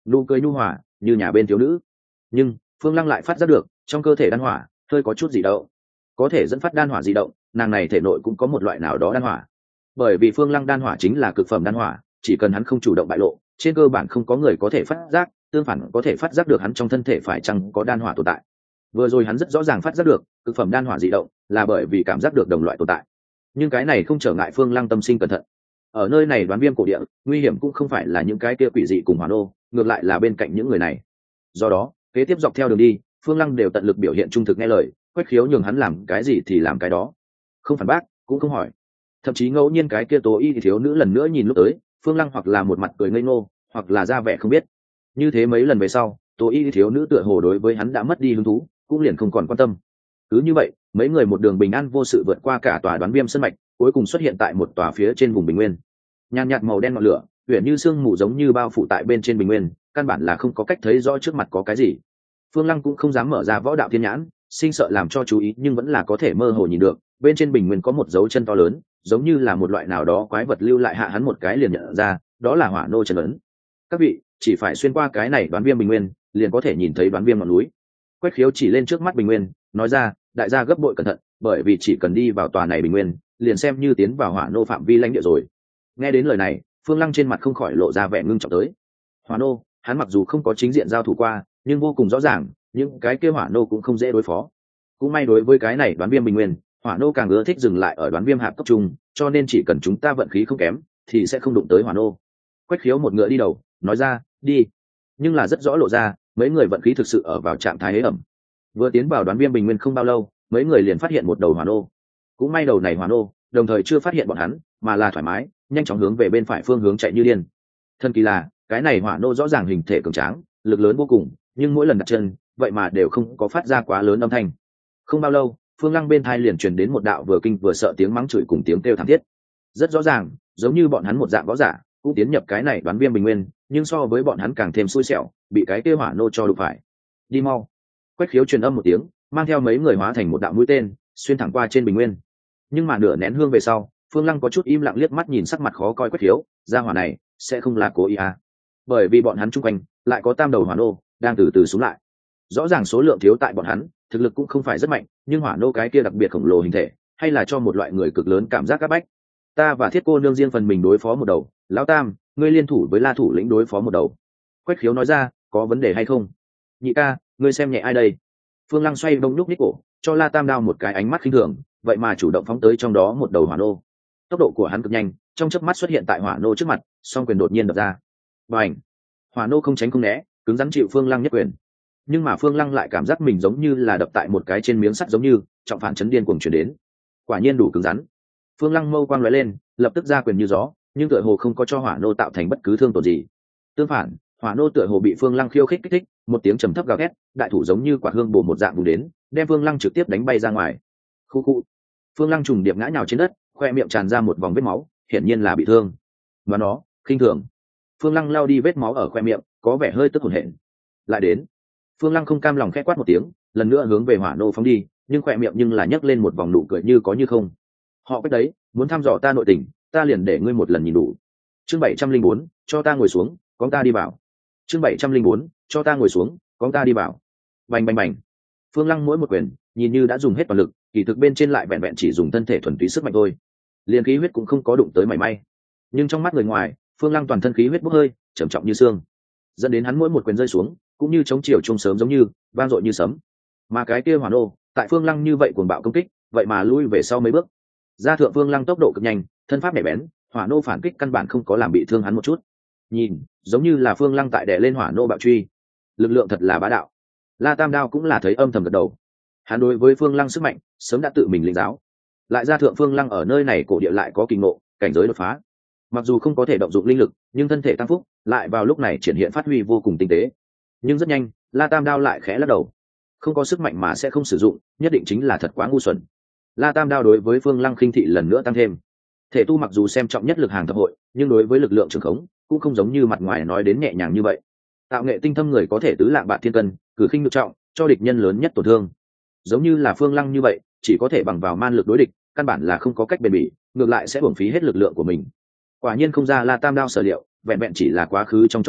nụ cười nhu hòa như nhà bên thiếu nữ. Nhưng Phương Lăng lại phát giác được trong cơ thể đan hỏa hơi có chút dị động, có thể dẫn phát đan hỏa dị động, nàng này thể nội cũng có một loại nào đó đan hỏa. Bởi vì Phương Lăng đan hỏa chính là cực phẩm đan hỏa, chỉ cần hắn không chủ động bại lộ, trên cơ bản không có người có thể phát giác, tương phản có thể phát giác được hắn trong thân thể phải chăng có đan hỏa tồn tại. Vừa rồi hắn rất rõ ràng phát giác được cực phẩm đan hỏa dị động, là bởi vì cảm giác được đồng loại tồn tại. Nhưng cái này không trở ngại Phương Lăng tâm sinh cẩn thận. Ở nơi này Đoán Viêm cổ địa, nguy hiểm cũng không phải là những cái kia quỷ dị cùng hỏa nô, ngược lại là bên cạnh những người này. Do đó, kế tiếp dọc theo đường đi, Phương Lăng đều tận lực biểu hiện trung thực nghe lời, Quách Khiếu nhường hắn làm cái gì thì làm cái đó, không phản bác, cũng không hỏi. Thậm chí ngẫu nhiên cái kia Tố Y thiếu nữ lần nữa nhìn lúc tới, Phương Lăng hoặc là một mặt cười ngây ngô, hoặc là ra vẻ không biết. Như thế mấy lần về sau, Tố Y thiếu nữ tựa hồ đối với hắn đã mất đi hứng thú, cũng liền không còn quan tâm. Cứ như vậy, mấy người một đường bình an vô sự vượt qua cả tòa Đoán Viêm sân mạch, cuối cùng xuất hiện tại một tòa phía trên vùng bình nguyên. Nhàn nhạt màu đen ngọn lửa, uyển như sương mù giống như bao phủ tại bên trên bình nguyên, căn bản là không có cách thấy rõ trước mặt có cái gì. Phương Lăng cũng không dám mở ra võ đạo thiên nhãn, sinh sợ làm cho chú ý, nhưng vẫn là có thể mơ hồ nhìn được, bên trên bình nguyên có một dấu chân to lớn, giống như là một loại nào đó quái vật lưu lại, hạ hắn một cái liền nhận ra, đó là hỏa nô chân ấn. Các vị, chỉ phải xuyên qua cái này Đoán Viêm bình nguyên, liền có thể nhìn thấy Đoán Viêm ngọn núi. Quách Khiếu chỉ lên trước mắt bình nguyên, nói ra, đại gia gấp bội cẩn thận, bởi vì chỉ cần đi vào tòa này bình nguyên, liền xem như tiến vào hỏa nô phạm vi lãnh địa rồi. Nghe đến lời này, Phương Lăng trên mặt không khỏi lộ ra vẻ ngưng trọng tới. Hỏa nô, hắn mặc dù không có chính diện giao thủ qua, nhưng vô cùng rõ ràng, những cái kia hỏa nô cũng không dễ đối phó. Cũng may đối với cái này Đoán Viêm bình nguyên, hỏa nô càng ưa thích dừng lại ở Đoán Viêm hạp cấp trung, cho nên chỉ cần chúng ta vận khí không kém, thì sẽ không đụng tới hỏa nô. Quách Khiếu một ngựa đi đầu, nói ra, đi. Nhưng là rất rõ lộ ra, mấy người vận khí thực sự ở vào trạng thái hế ẩm. Vừa tiến vào Đoán Viêm bình nguyên không bao lâu, mấy người liền phát hiện một đầu hỏa nô. Cũng may đầu này hỏa nô, đồng thời chưa phát hiện bọn hắn, mà là thoải mái, nhanh chóng hướng về bên phải phương hướng chạy như điên. Thần kỳ là, cái này hỏa nô rõ ràng hình thể cường tráng, lực lớn vô cùng, nhưng mỗi lần đặt chân, vậy mà đều không có phát ra quá lớn âm thanh. Không bao lâu, Phương Lăng bên thai liền truyền đến một đạo vừa kinh vừa sợ tiếng mắng chửi cùng tiếng kêu thảm thiết. Rất rõ ràng, giống như bọn hắn một dạng võ giả, cũng tiến nhập cái này Đoán Viêm bình nguyên, nhưng so với bọn hắn càng thêm xui xẻo, bị cái kia hỏa nô cho đụng phải. Đi mau! Quách Khiếu truyền âm một tiếng, mang theo mấy người hóa thành một đạo mũi tên, xuyên thẳng qua trên bình nguyên. Nhưng mà nửa nén hương về sau, Phương Lăng có chút im lặng liếc mắt nhìn sắc mặt khó coi Quách Khiếu, gia hỏa này sẽ không là cố ý à? Bởi vì bọn hắn chung quanh lại có tam đầu hỏa nô đang từ từ xuống lại. Rõ ràng số lượng thiếu tại bọn hắn, thực lực cũng không phải rất mạnh, nhưng hỏa nô cái kia đặc biệt khổng lồ hình thể, hay là cho một loại người cực lớn cảm giác áp bách. Ta và Thiết cô nương riêng phần mình đối phó một đầu, lão tam, ngươi liên thủ với La thủ lĩnh đối phó một đầu. Quách Khiếu nói ra, có vấn đề hay không? Nhị ca, ngươi xem nhẹ ai đây? Phương Lăng xoay bông nhúc nhích cổ, cho La Tam Đao một cái ánh mắt khinh thường, vậy mà chủ động phóng tới trong đó một đầu hỏa nô. Tốc độ của hắn cực nhanh, trong chớp mắt xuất hiện tại hỏa nô trước mặt, song quyền đột nhiên đập ra. Bành! Hỏa nô không tránh không né, cứng rắn chịu Phương Lăng nhất quyền. Nhưng mà Phương Lăng lại cảm giác mình giống như là đập tại một cái trên miếng sắt, giống như trọng phản chấn điên cuồng truyền đến. Quả nhiên đủ cứng rắn. Phương Lăng mâu quang lóe lên, lập tức ra quyền như gió, nhưng tựa hồ không có cho hỏa nô tạo thành bất cứ thương tổn gì. Tương phản, hỏa nô tựa hồ bị Phương Lăng khiêu khích kích thích, một tiếng trầm thấp gào thét, đại thủ giống như quả hương bổ một dạng vùng đến, đem Phương Lăng trực tiếp đánh bay ra ngoài. Khu khu. Phương Lăng trùng điệp ngã nhào trên đất, khoe miệng tràn ra một vòng vết máu, hiển nhiên là bị thương. Và nó, khinh thường. Phương Lăng lao đi vết máu ở khoe miệng, có vẻ hơi tức hổn hển. Lại đến. Phương Lăng không cam lòng khẽ quát một tiếng, lần nữa hướng về hỏa nô phóng đi, nhưng khoe miệng nhưng là nhấc lên một vòng nụ cười như có như không. Họ biết đấy, muốn thăm dò ta nội tình, ta liền để ngươi một lần nhìn đủ. Chương 704, cho ta ngồi xuống, con ta đi vào. Chương 704, cho ta ngồi xuống, con ta đi vào. Bành bành bành. Phương Lăng mỗi một quyền, nhìn như đã dùng hết toàn lực, kỳ thực bên trên lại vẹn vẹn chỉ dùng thân thể thuần túy sức mạnh thôi, liền khí huyết cũng không có đụng tới mảy may. Nhưng trong mắt người ngoài, Phương Lăng toàn thân khí huyết bốc hơi, trầm trọng như xương, dẫn đến hắn mỗi một quyền rơi xuống, cũng như chống chiều trung sớm giống như vang dội như sấm. Mà cái kia hỏa nô, tại Phương Lăng như vậy cuồng bạo công kích, vậy mà lui về sau mấy bước. Gia thượng Phương Lăng tốc độ cực nhanh, thân pháp nhạy bén, hỏa nô phản kích căn bản không có làm bị thương hắn một chút. Nhìn, giống như là Phương Lăng tại đè lên hỏa nô bạo truy, lực lượng thật là bá đạo. La Tam Đao cũng là thấy âm thầm gật đầu. Hắn đối với Phương Lăng sức mạnh sớm đã tự mình lĩnh giáo, lại gia thượng Phương Lăng ở nơi này cổ địa lại có kỳ ngộ, cảnh giới đột phá. Mặc dù không có thể động dụng linh lực, nhưng thân thể tăng phúc lại vào lúc này triển hiện phát huy vô cùng tinh tế. Nhưng rất nhanh, La Tam Đao lại khẽ lắc đầu. Không có sức mạnh mà sẽ không sử dụng, nhất định chính là thật quá ngu xuẩn. La Tam Đao đối với Phương Lăng khinh thị lần nữa tăng thêm. Thể tu mặc dù xem trọng nhất lực hàng thập hội, nhưng đối với lực lượng trường khống cũng không giống như mặt ngoài nói đến nhẹ nhàng như vậy. Tạo nghệ tinh thâm người có thể tứ lạng bạc thiên cân, cử khinh ngự trọng, cho địch nhân lớn nhất tổn thương. Giống như là Phương Lăng như vậy, chỉ có thể bằng vào man lực đối địch, căn bản là không có cách bền bỉ, ngược lại sẽ uổng phí hết lực lượng của mình. Quả nhiên không ra La Tam Đao sở liệu, vẹn vẹn chỉ là quá khứ trong chốc lát,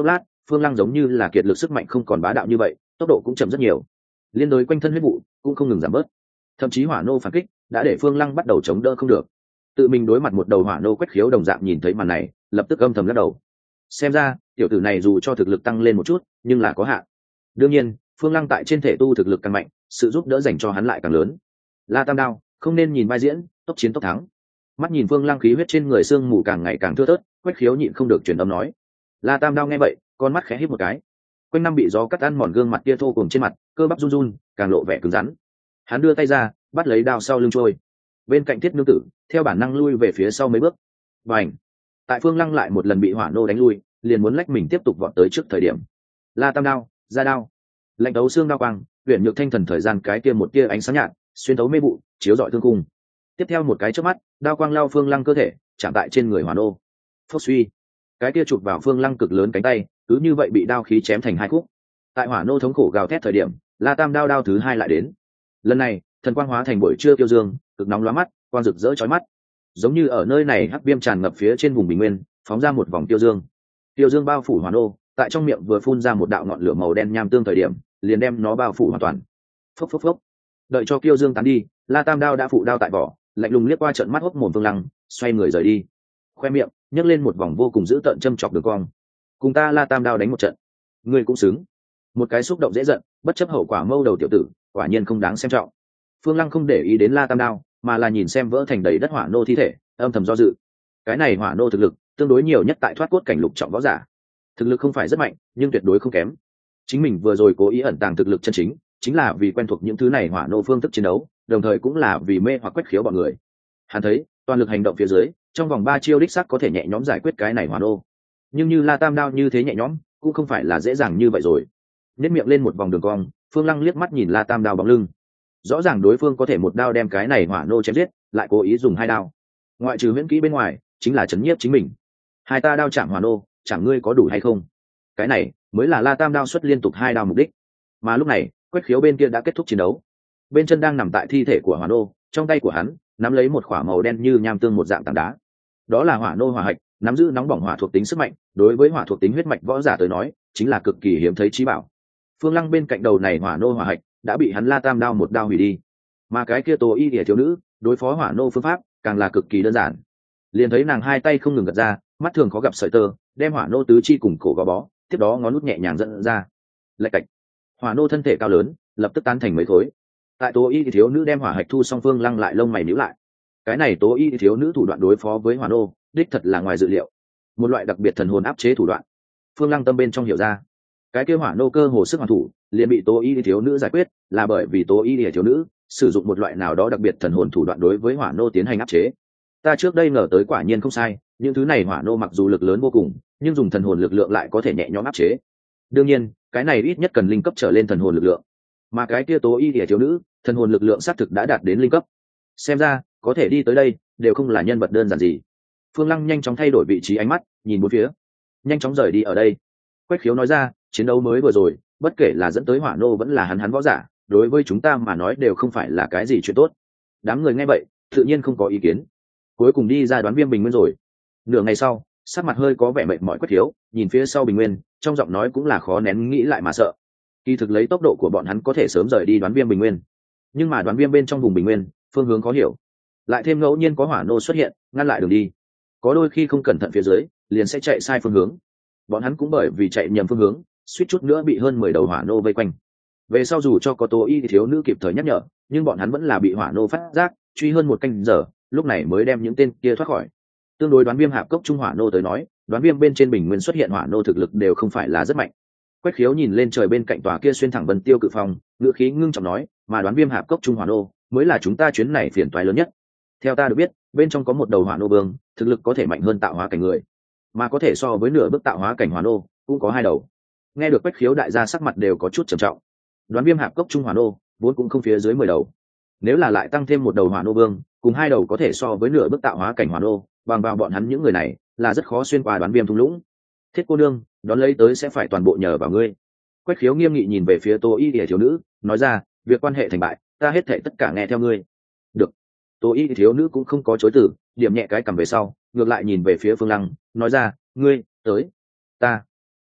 Phương Lăng giống như là kiệt lực sức mạnh không còn bá đạo như vậy, tốc độ cũng chậm rất nhiều, liên đối quanh thân huyết vụ cũng không ngừng giảm bớt, thậm chí hỏa nô phản kích đã để Phương Lăng bắt đầu chống đỡ không được. Tự mình đối mặt một đầu hỏa nô quét khiếu đồng dạng nhìn thấy màn này, lập tức âm thầm lắc đầu. Xem ra tiểu tử này dù cho thực lực tăng lên một chút nhưng là có hạn. Đương nhiên Phương Lăng tại trên thể tu thực lực càng mạnh, sự giúp đỡ dành cho hắn lại càng lớn. La Tam Đao không nên nhìn vai diễn, tốc chiến tốc thắng. Mắt nhìn Phương Lăng khí huyết trên người xương mù càng ngày càng thưa thớt, quét khiếu nhịn không được truyền âm nói. La Tam Đao nghe vậy con mắt khẽ híp một cái, quanh năm bị gió cắt ăn mòn gương mặt kia thô cùng trên mặt cơ bắp run run càng lộ vẻ cứng rắn. Hắn đưa tay ra bắt lấy đao sau lưng trôi, bên cạnh Thiết Nương Tử theo bản năng lui về phía sau mấy bước. Bành! Tại Phương Lăng lại một lần bị hỏa nô đánh lui, liền muốn lách mình tiếp tục vọt tới trước thời điểm. La Tam Đao ra đao, lạnh đấu xương đao quang huyền nhược thanh thần thời gian cái kia một tia ánh sáng nhạt xuyên thấu mê vụ chiếu rọi thương cung. Tiếp theo một cái chớp mắt đao quang lao Phương Lăng cơ thể chạm tại trên người hỏa nô. Phốc suy, cái kia chụp vào Phương Lăng cực lớn cánh tay cứ như vậy bị đao khí chém thành hai khúc. Tại hỏa nô thống khổ gào thét thời điểm, La Tam Đao đao thứ hai lại đến. Lần này thần quang hóa thành buổi trưa kiêu dương, cực nóng lóa mắt, quang rực rỡ chói mắt, giống như ở nơi này hắc viêm tràn ngập phía trên vùng bình nguyên, phóng ra một vòng kiêu dương. Kiêu dương bao phủ hỏa nô, tại trong miệng vừa phun ra một đạo ngọn lửa màu đen nham tương thời điểm, liền đem nó bao phủ hoàn toàn. Phốc phốc phốc. Đợi cho kiêu dương tán đi, La Tam Đao đã phụ đao tại vỏ, lạnh lùng liếc qua trận mắt hốc mồm Phương Lăng, xoay người rời đi. Khoe miệng nhấc lên một vòng vô cùng dữ tợn châm chọc đường cong. Cùng ta La Tam Đao đánh một trận, ngươi cũng xứng. Một cái xúc động dễ giận, bất chấp hậu quả mâu đầu tiểu tử, quả nhiên không đáng xem trọng. Phương Lăng không để ý đến La Tam Đao, mà là nhìn xem vỡ thành đầy đất hỏa nô thi thể, âm thầm do dự. Cái này hỏa nô thực lực tương đối nhiều nhất tại thoát cốt cảnh lục trọng võ giả, thực lực không phải rất mạnh nhưng tuyệt đối không kém. Chính mình vừa rồi cố ý ẩn tàng thực lực chân chính, chính là vì quen thuộc những thứ này hỏa nô phương thức chiến đấu, đồng thời cũng là vì mê hoặc quét khiếu bọn người. Hắn thấy toàn lực hành động phía dưới, trong vòng 3 chiêu đích xác có thể nhẹ nhõm giải quyết cái này hỏa nô. Nhưng như La Tam Đao như thế nhẹ nhõm, cũng không phải là dễ dàng như vậy rồi. Nhếch miệng lên một vòng đường cong, Phương Lăng liếc mắt nhìn La Tam Đao bóng lưng. Rõ ràng đối phương có thể một đao đem cái này hỏa nô chém giết, lại cố ý dùng 2 đao. Ngoại trừ huyễn kỹ bên ngoài, chính là chấn nhiếp chính mình. Hai ta đao chạm hỏa nô, chẳng ngươi có đủ hay không? Cái này mới là La Tam Đao xuất liên tục 2 đao mục đích. Mà lúc này, quét khiếu bên kia đã kết thúc chiến đấu. Bên chân đang nằm tại thi thể của hỏa nô, trong tay của hắn nắm lấy một khỏa màu đen như nham tương một dạng tảng đá. Đó là hỏa nô hỏa hạch, nắm giữ nóng bỏng hỏa thuộc tính sức mạnh, đối với hỏa thuộc tính huyết mạch võ giả tới nói, chính là cực kỳ hiếm thấy chí bảo. Phương Lăng bên cạnh đầu này hỏa nô hỏa hạch đã bị hắn La Tam Đao một đao hủy đi. Mà cái kia Tố Y Liễu thiếu nữ, đối phó hỏa nô phương pháp càng là cực kỳ đơn giản. Liền thấy nàng hai tay không ngừng gật ra, mắt thường khó gặp sợi tơ, đem hỏa nô tứ chi cùng cổ gò bó, tiếp đó ngón nút nhẹ nhàng dẫn ra. Lạch cạch. Hỏa nô thân thể cao lớn, lập tức tan thành mấy khối. Tại Tố Y thiếu nữ đem hỏa hạch thu xong, Phương Lăng lại lông mày nhíu lại. Cái này Tố Y thiếu nữ thủ đoạn đối phó với hỏa nô, đích thật là ngoài dự liệu. Một loại đặc biệt thần hồn áp chế thủ đoạn. Phương Lăng tâm bên trong hiểu ra, cái kia hỏa nô cơ hồ sức hoàn thủ, liền bị Tố Y thiếu nữ giải quyết, là bởi vì Tố Y thiếu nữ sử dụng một loại nào đó đặc biệt thần hồn thủ đoạn đối với hỏa nô tiến hành áp chế. Ta trước đây ngờ tới quả nhiên không sai, những thứ này hỏa nô mặc dù lực lớn vô cùng, nhưng dùng thần hồn lực lượng lại có thể nhẹ nhõm áp chế. Đương nhiên, cái này ít nhất cần linh cấp trở lên thần hồn lực lượng, mà cái kia Tố Y thiếu nữ, thần hồn lực lượng xác thực đã đạt đến linh cấp. Xem ra, có thể đi tới đây, đều không là nhân vật đơn giản gì. Phương Lăng nhanh chóng thay đổi vị trí ánh mắt, nhìn bốn phía, nhanh chóng rời đi ở đây. Quách Khiếu nói ra, chiến đấu mới vừa rồi, bất kể là dẫn tới hỏa nô vẫn là hắn võ giả, đối với chúng ta mà nói đều không phải là cái gì chuyện tốt. Đám người nghe vậy, tự nhiên không có ý kiến. Cuối cùng đi ra Đoán Viêm Bình Nguyên rồi. Nửa ngày sau, sắc mặt hơi có vẻ mệt mỏi Quách Khiếu, nhìn phía sau Bình Nguyên, trong giọng nói cũng là khó nén nghĩ lại mà sợ. Kỳ thực lấy tốc độ của bọn hắn có thể sớm rời đi Đoán Viêm Bình Nguyên, nhưng mà Đoán Viêm bên trong vùng Bình Nguyên, phương hướng khó hiểu, lại thêm ngẫu nhiên có hỏa nô xuất hiện, ngăn lại đường đi. Có đôi khi không cẩn thận phía dưới, liền sẽ chạy sai phương hướng. Bọn hắn cũng bởi vì chạy nhầm phương hướng, suýt chút nữa bị hơn 10 đầu hỏa nô vây quanh. Về sau dù cho có Tố Y thiếu nữ kịp thời nhắc nhở, nhưng bọn hắn vẫn là bị hỏa nô phát giác, truy hơn 1 canh giờ, lúc này mới đem những tên kia thoát khỏi. Tương đối Đoán Viêm hạp cốc trung hỏa nô tới nói, Đoán Viêm bên trên Bình Nguyên xuất hiện hỏa nô thực lực đều không phải là rất mạnh. Quách Khiếu nhìn lên trời bên cạnh tòa kia xuyên thẳng Vân Tiêu cự phong, ngữ khí ngưng trọng nói, mà Đoán Viêm hạp cốc trung hỏa nô mới là chúng ta chuyến này phiền toái lớn nhất. Theo ta được biết, bên trong có một đầu hỏa nô vương, thực lực có thể mạnh hơn tạo hóa cảnh người, mà có thể so với nửa bước tạo hóa cảnh hỏa nô cũng có 2 đầu. Nghe được Quách Khiếu đại gia sắc mặt đều có chút trầm trọng. Đoán Viêm hạp cốc trung hỏa nô vốn cũng không phía dưới 10 đầu, nếu là lại tăng thêm một đầu hỏa nô vương, cùng 2 đầu có thể so với nửa bước tạo hóa cảnh hỏa nô, bằng vào bọn hắn những người này là rất khó xuyên qua Đoán Viêm thung lũng. Thiết cô nương, đón lấy tới sẽ phải toàn bộ nhờ vào ngươi. Quách Khiếu nghiêm nghị nhìn về phía Tố Y thiếu nữ, nói ra, việc quan hệ thành bại, ta hết thảy tất cả nghe theo ngươi. Được. Tố Y thiếu nữ cũng không có chối từ, điểm nhẹ cái cằm về sau, ngược lại nhìn về phía Phương Lăng, nói ra, ngươi tới. Ta.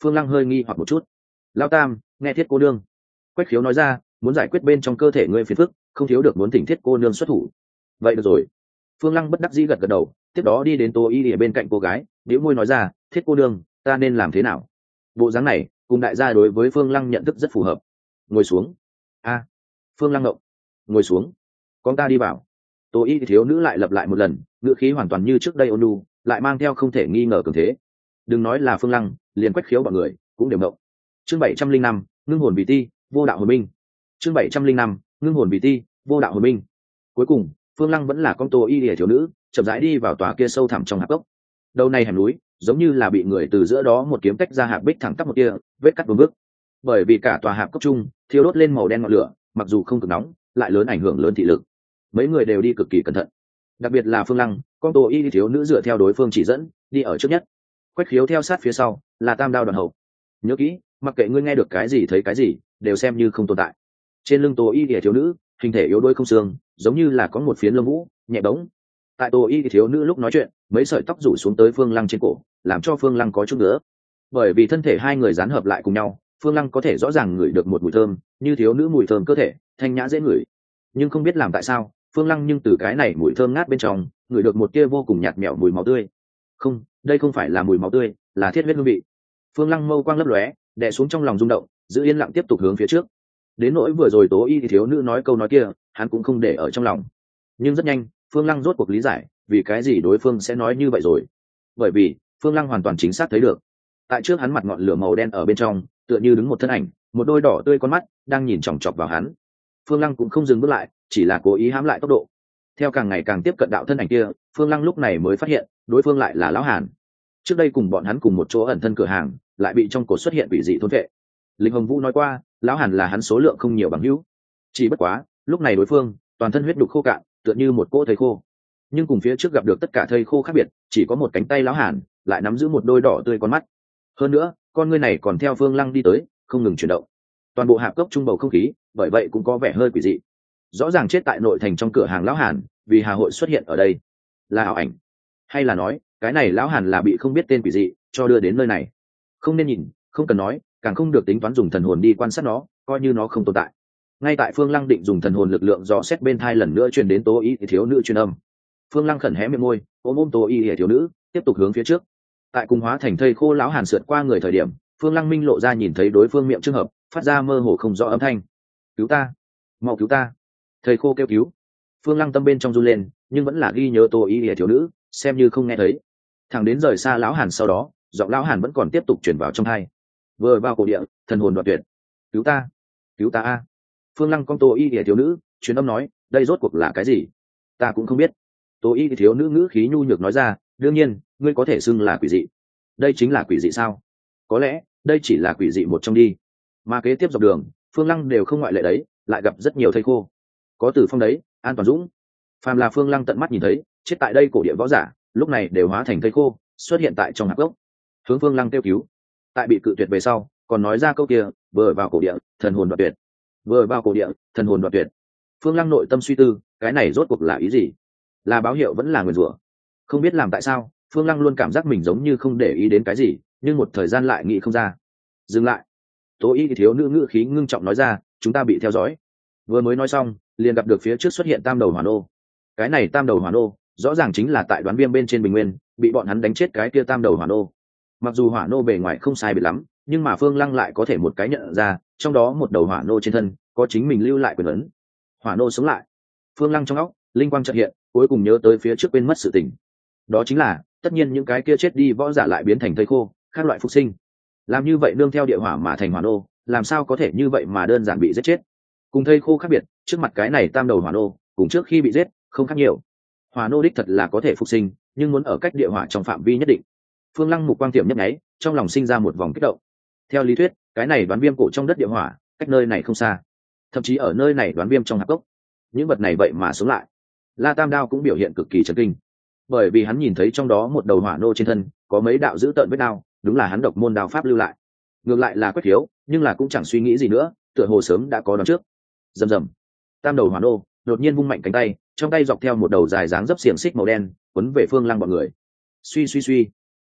Phương Lăng hơi nghi hoặc một chút. Lao Tam, nghe Thiết cô nương. Quách Khiếu nói ra, muốn giải quyết bên trong cơ thể ngươi phiền phức, không thiếu được muốn thỉnh Thiết cô nương xuất thủ. Vậy được rồi. Phương Lăng bất đắc dĩ gật gật đầu, tiếp đó đi đến Tô Y ở bên cạnh cô gái, bĩu môi nói ra, Thiết cô nương, ta nên làm thế nào? Bộ dáng này, cùng đại gia đối với Phương Lăng nhận thức rất phù hợp. Ngồi xuống. A. Phương Lăng ngậm. Ngồi xuống. Con ta đi vào. Tô Y thiếu nữ lại lặp lại một lần, ngữ khí hoàn toàn như trước đây ôn nhu, lại mang theo không thể nghi ngờ cường thế. Đừng nói là Phương Lăng, liền Quách Khiếu bọn người cũng đều ngậm. Chương 705, ngưng hồn vì ti, vô đạo hồi minh. Chương 705, ngưng hồn vì ti, vô đạo hồi minh. Cuối cùng, Phương Lăng vẫn là con Tô Y lìa thiếu nữ, chậm rãi đi vào tòa kia sâu thẳm trong hạp cốc. Đầu này hẻm núi, giống như là bị người từ giữa đó một kiếm tách ra hạp bích thẳng tắp một kia, vết cắt vương bước. Bởi vì cả tòa hạp cốc chung thiêu đốt lên màu đen ngọn lửa, mặc dù không cực nóng, lại lớn ảnh hưởng lớn thị lực. Mấy người đều đi cực kỳ cẩn thận, đặc biệt là Phương Lăng, con Tô Y thiếu nữ dựa theo đối phương chỉ dẫn, đi ở trước nhất. Quách Khiếu theo sát phía sau, là Tam Đao đoàn hậu. Nhớ kỹ, mặc kệ ngươi nghe được cái gì thấy cái gì, đều xem như không tồn tại. Trên lưng Tô Y thiếu nữ, hình thể yếu đuối không xương, giống như là có một phiến lông vũ nhẹ bóng. Tại Tô Y thiếu nữ lúc nói chuyện, mấy sợi tóc rủ xuống tới Phương Lăng trên cổ, làm cho Phương Lăng có chút nữa. Bởi vì thân thể hai người dán hợp lại cùng nhau, Phương Lăng có thể rõ ràng ngửi được một mùi thơm, như thiếu nữ mùi thơm cơ thể, thanh nhã dễ ngửi. Nhưng không biết làm tại sao, Phương Lăng nhưng từ cái này mùi thơm ngát bên trong, ngửi được một tia vô cùng nhạt nhẽo mùi máu tươi. Không, đây không phải là mùi máu tươi, là thiết huyết hương vị. Phương Lăng mâu quang lấp lóe, đè xuống trong lòng rung động, giữ yên lặng tiếp tục hướng phía trước. Đến nỗi vừa rồi Tố Y thì thiếu nữ nói câu nói kia, hắn cũng không để ở trong lòng. Nhưng rất nhanh, Phương Lăng rốt cuộc lý giải, vì cái gì đối phương sẽ nói như vậy rồi. Bởi vì, Phương Lăng hoàn toàn chính xác thấy được. Tại trước hắn mặt ngọn lửa màu đen ở bên trong, tựa như đứng một thân ảnh, một đôi đỏ tươi con mắt đang nhìn chòng chọc vào hắn. Phương Lăng cũng không dừng bước lại, chỉ là cố ý hãm lại tốc độ. Theo càng ngày càng tiếp cận đạo thân ảnh kia, Phương Lăng lúc này mới phát hiện, đối phương lại là lão Hàn. Trước đây cùng bọn hắn cùng một chỗ ẩn thân cửa hàng, lại bị trong cổ xuất hiện quỷ dị thôn vệ. Linh Hồng Vũ nói qua, lão Hàn là hắn số lượng không nhiều bằng hữu. Chỉ bất quá, lúc này đối phương toàn thân huyết đục khô cạn, tựa như một cỗ thây khô. Nhưng cùng phía trước gặp được tất cả thây khô khác biệt, chỉ có một cánh tay lão Hàn lại nắm giữ một đôi đỏ tươi con mắt. Hơn nữa, con ngươi này còn theo Phương Lăng đi tới, không ngừng chuyển động. Toàn bộ hạp cốc trung bầu không khí, bởi vậy cũng có vẻ hơi quỷ dị. Rõ ràng chết tại nội thành trong cửa hàng lão Hàn, vì Hà Hội xuất hiện ở đây, là ảo ảnh, hay là nói cái này lão Hàn là bị không biết tên quỷ dị cho đưa đến nơi này? Không nên nhìn, không cần nói, càng không được tính toán dùng thần hồn đi quan sát nó, coi như nó không tồn tại. Ngay tại Phương Lăng định dùng thần hồn lực lượng dò xét bên thai lần nữa truyền đến Tố Y thì thiếu nữ truyền âm. Phương Lăng khẩn hé miệng môi, ôm Tố Y thì thiếu nữ, tiếp tục hướng phía trước. Tại cùng hóa thành thây khô lão Hàn sượt qua người thời điểm, Phương Lăng minh lộ ra nhìn thấy đối phương miệng trường hợp, phát ra mơ hồ không rõ âm thanh. Cứu ta, mau cứu ta! Thầy khô kêu cứu. Phương Lăng tâm bên trong run lên, nhưng vẫn là ghi nhớ Tô Y lìa thiếu nữ, xem như không nghe thấy. Thằng đến rời xa lão Hàn sau đó, giọng lão Hàn vẫn còn tiếp tục truyền vào trong tai. Vừa vào cổ địa, thần hồn đoạn tuyệt. Cứu ta, cứu ta a! Phương Lăng con Tô Y lìa thiếu nữ, truyền âm nói, đây rốt cuộc là cái gì? Ta cũng không biết. Tô Y thiếu nữ ngữ khí nhu nhược nói ra, đương nhiên, ngươi có thể xưng là quỷ dị. Đây chính là quỷ dị sao? Có lẽ, đây chỉ là quỷ dị một trong đi. Mà kế tiếp dọc đường, Phương Lăng đều không ngoại lệ đấy, lại gặp rất nhiều thây khô. Có Tử Phong đấy, An Toàn Dũng, phàm là Phương Lăng tận mắt nhìn thấy chết tại đây cổ địa võ giả, lúc này đều hóa thành thây khô, xuất hiện tại trong hạp gốc, hướng Phương Lăng kêu cứu. Tại bị cự tuyệt về sau, còn nói ra câu kia, vừa vào cổ địa, thần hồn đoạn tuyệt. Vừa vào cổ địa, thần hồn đoạn tuyệt. Phương Lăng nội tâm suy tư, cái này rốt cuộc là ý gì? Là báo hiệu vẫn là nguyền rủa? Không biết làm tại sao, Phương Lăng luôn cảm giác mình giống như không để ý đến cái gì, nhưng một thời gian lại nghĩ không ra. Dừng lại. Tố Y thiếu nữ ngữ khí ngưng trọng nói ra, chúng ta bị theo dõi. Vừa mới nói xong, liền gặp được phía trước xuất hiện tam đầu hỏa nô. Cái này tam đầu hỏa nô rõ ràng chính là tại đoán viêm bên trên bình nguyên bị bọn hắn đánh chết cái kia tam đầu hỏa nô. Mặc dù hỏa nô bề ngoài không sai biệt lắm, nhưng mà Phương Lăng lại có thể một cái nhận ra, trong đó một đầu hỏa nô trên thân có chính mình lưu lại quyền ấn. Hỏa nô sống lại. Phương Lăng trong óc linh quang chợt hiện, cuối cùng nhớ tới phía trước quên mất sự tình. Đó chính là, tất nhiên những cái kia chết đi võ giả lại biến thành thây khô, khác loại phục sinh. Làm như vậy nương theo địa hỏa mà thành hỏa nô, làm sao có thể như vậy mà đơn giản bị giết chết? Cùng thây khô khác biệt, trước mặt cái này tam đầu hỏa nô, cùng trước khi bị giết không khác nhiều. Hỏa nô đích thật là có thể phục sinh, nhưng muốn ở cách địa hỏa trong phạm vi nhất định. Phương Lăng mục quang tiệm nhấp nháy, trong lòng sinh ra một vòng kích động. Theo lý thuyết, cái này đoán viêm cổ trong đất địa hỏa, cách nơi này không xa, thậm chí ở nơi này đoán viêm trong hạp cốc. Những vật này vậy mà sống lại. La Tam Đao cũng biểu hiện cực kỳ chấn kinh, bởi vì hắn nhìn thấy trong đó một đầu hỏa nô trên thân có mấy đạo dữ tợn vết đao, đúng là hắn độc môn đao pháp lưu lại. Ngược lại là Quách Khiếu, nhưng là cũng chẳng suy nghĩ gì nữa, tựa hồ sớm đã có đón trước. Rầm rầm, tam đầu hỏa nô đột nhiên vung mạnh cánh tay, trong tay dọc theo một đầu dài dáng dấp xiềng xích màu đen, quấn về Phương Lăng bọn người. Suy suy suy,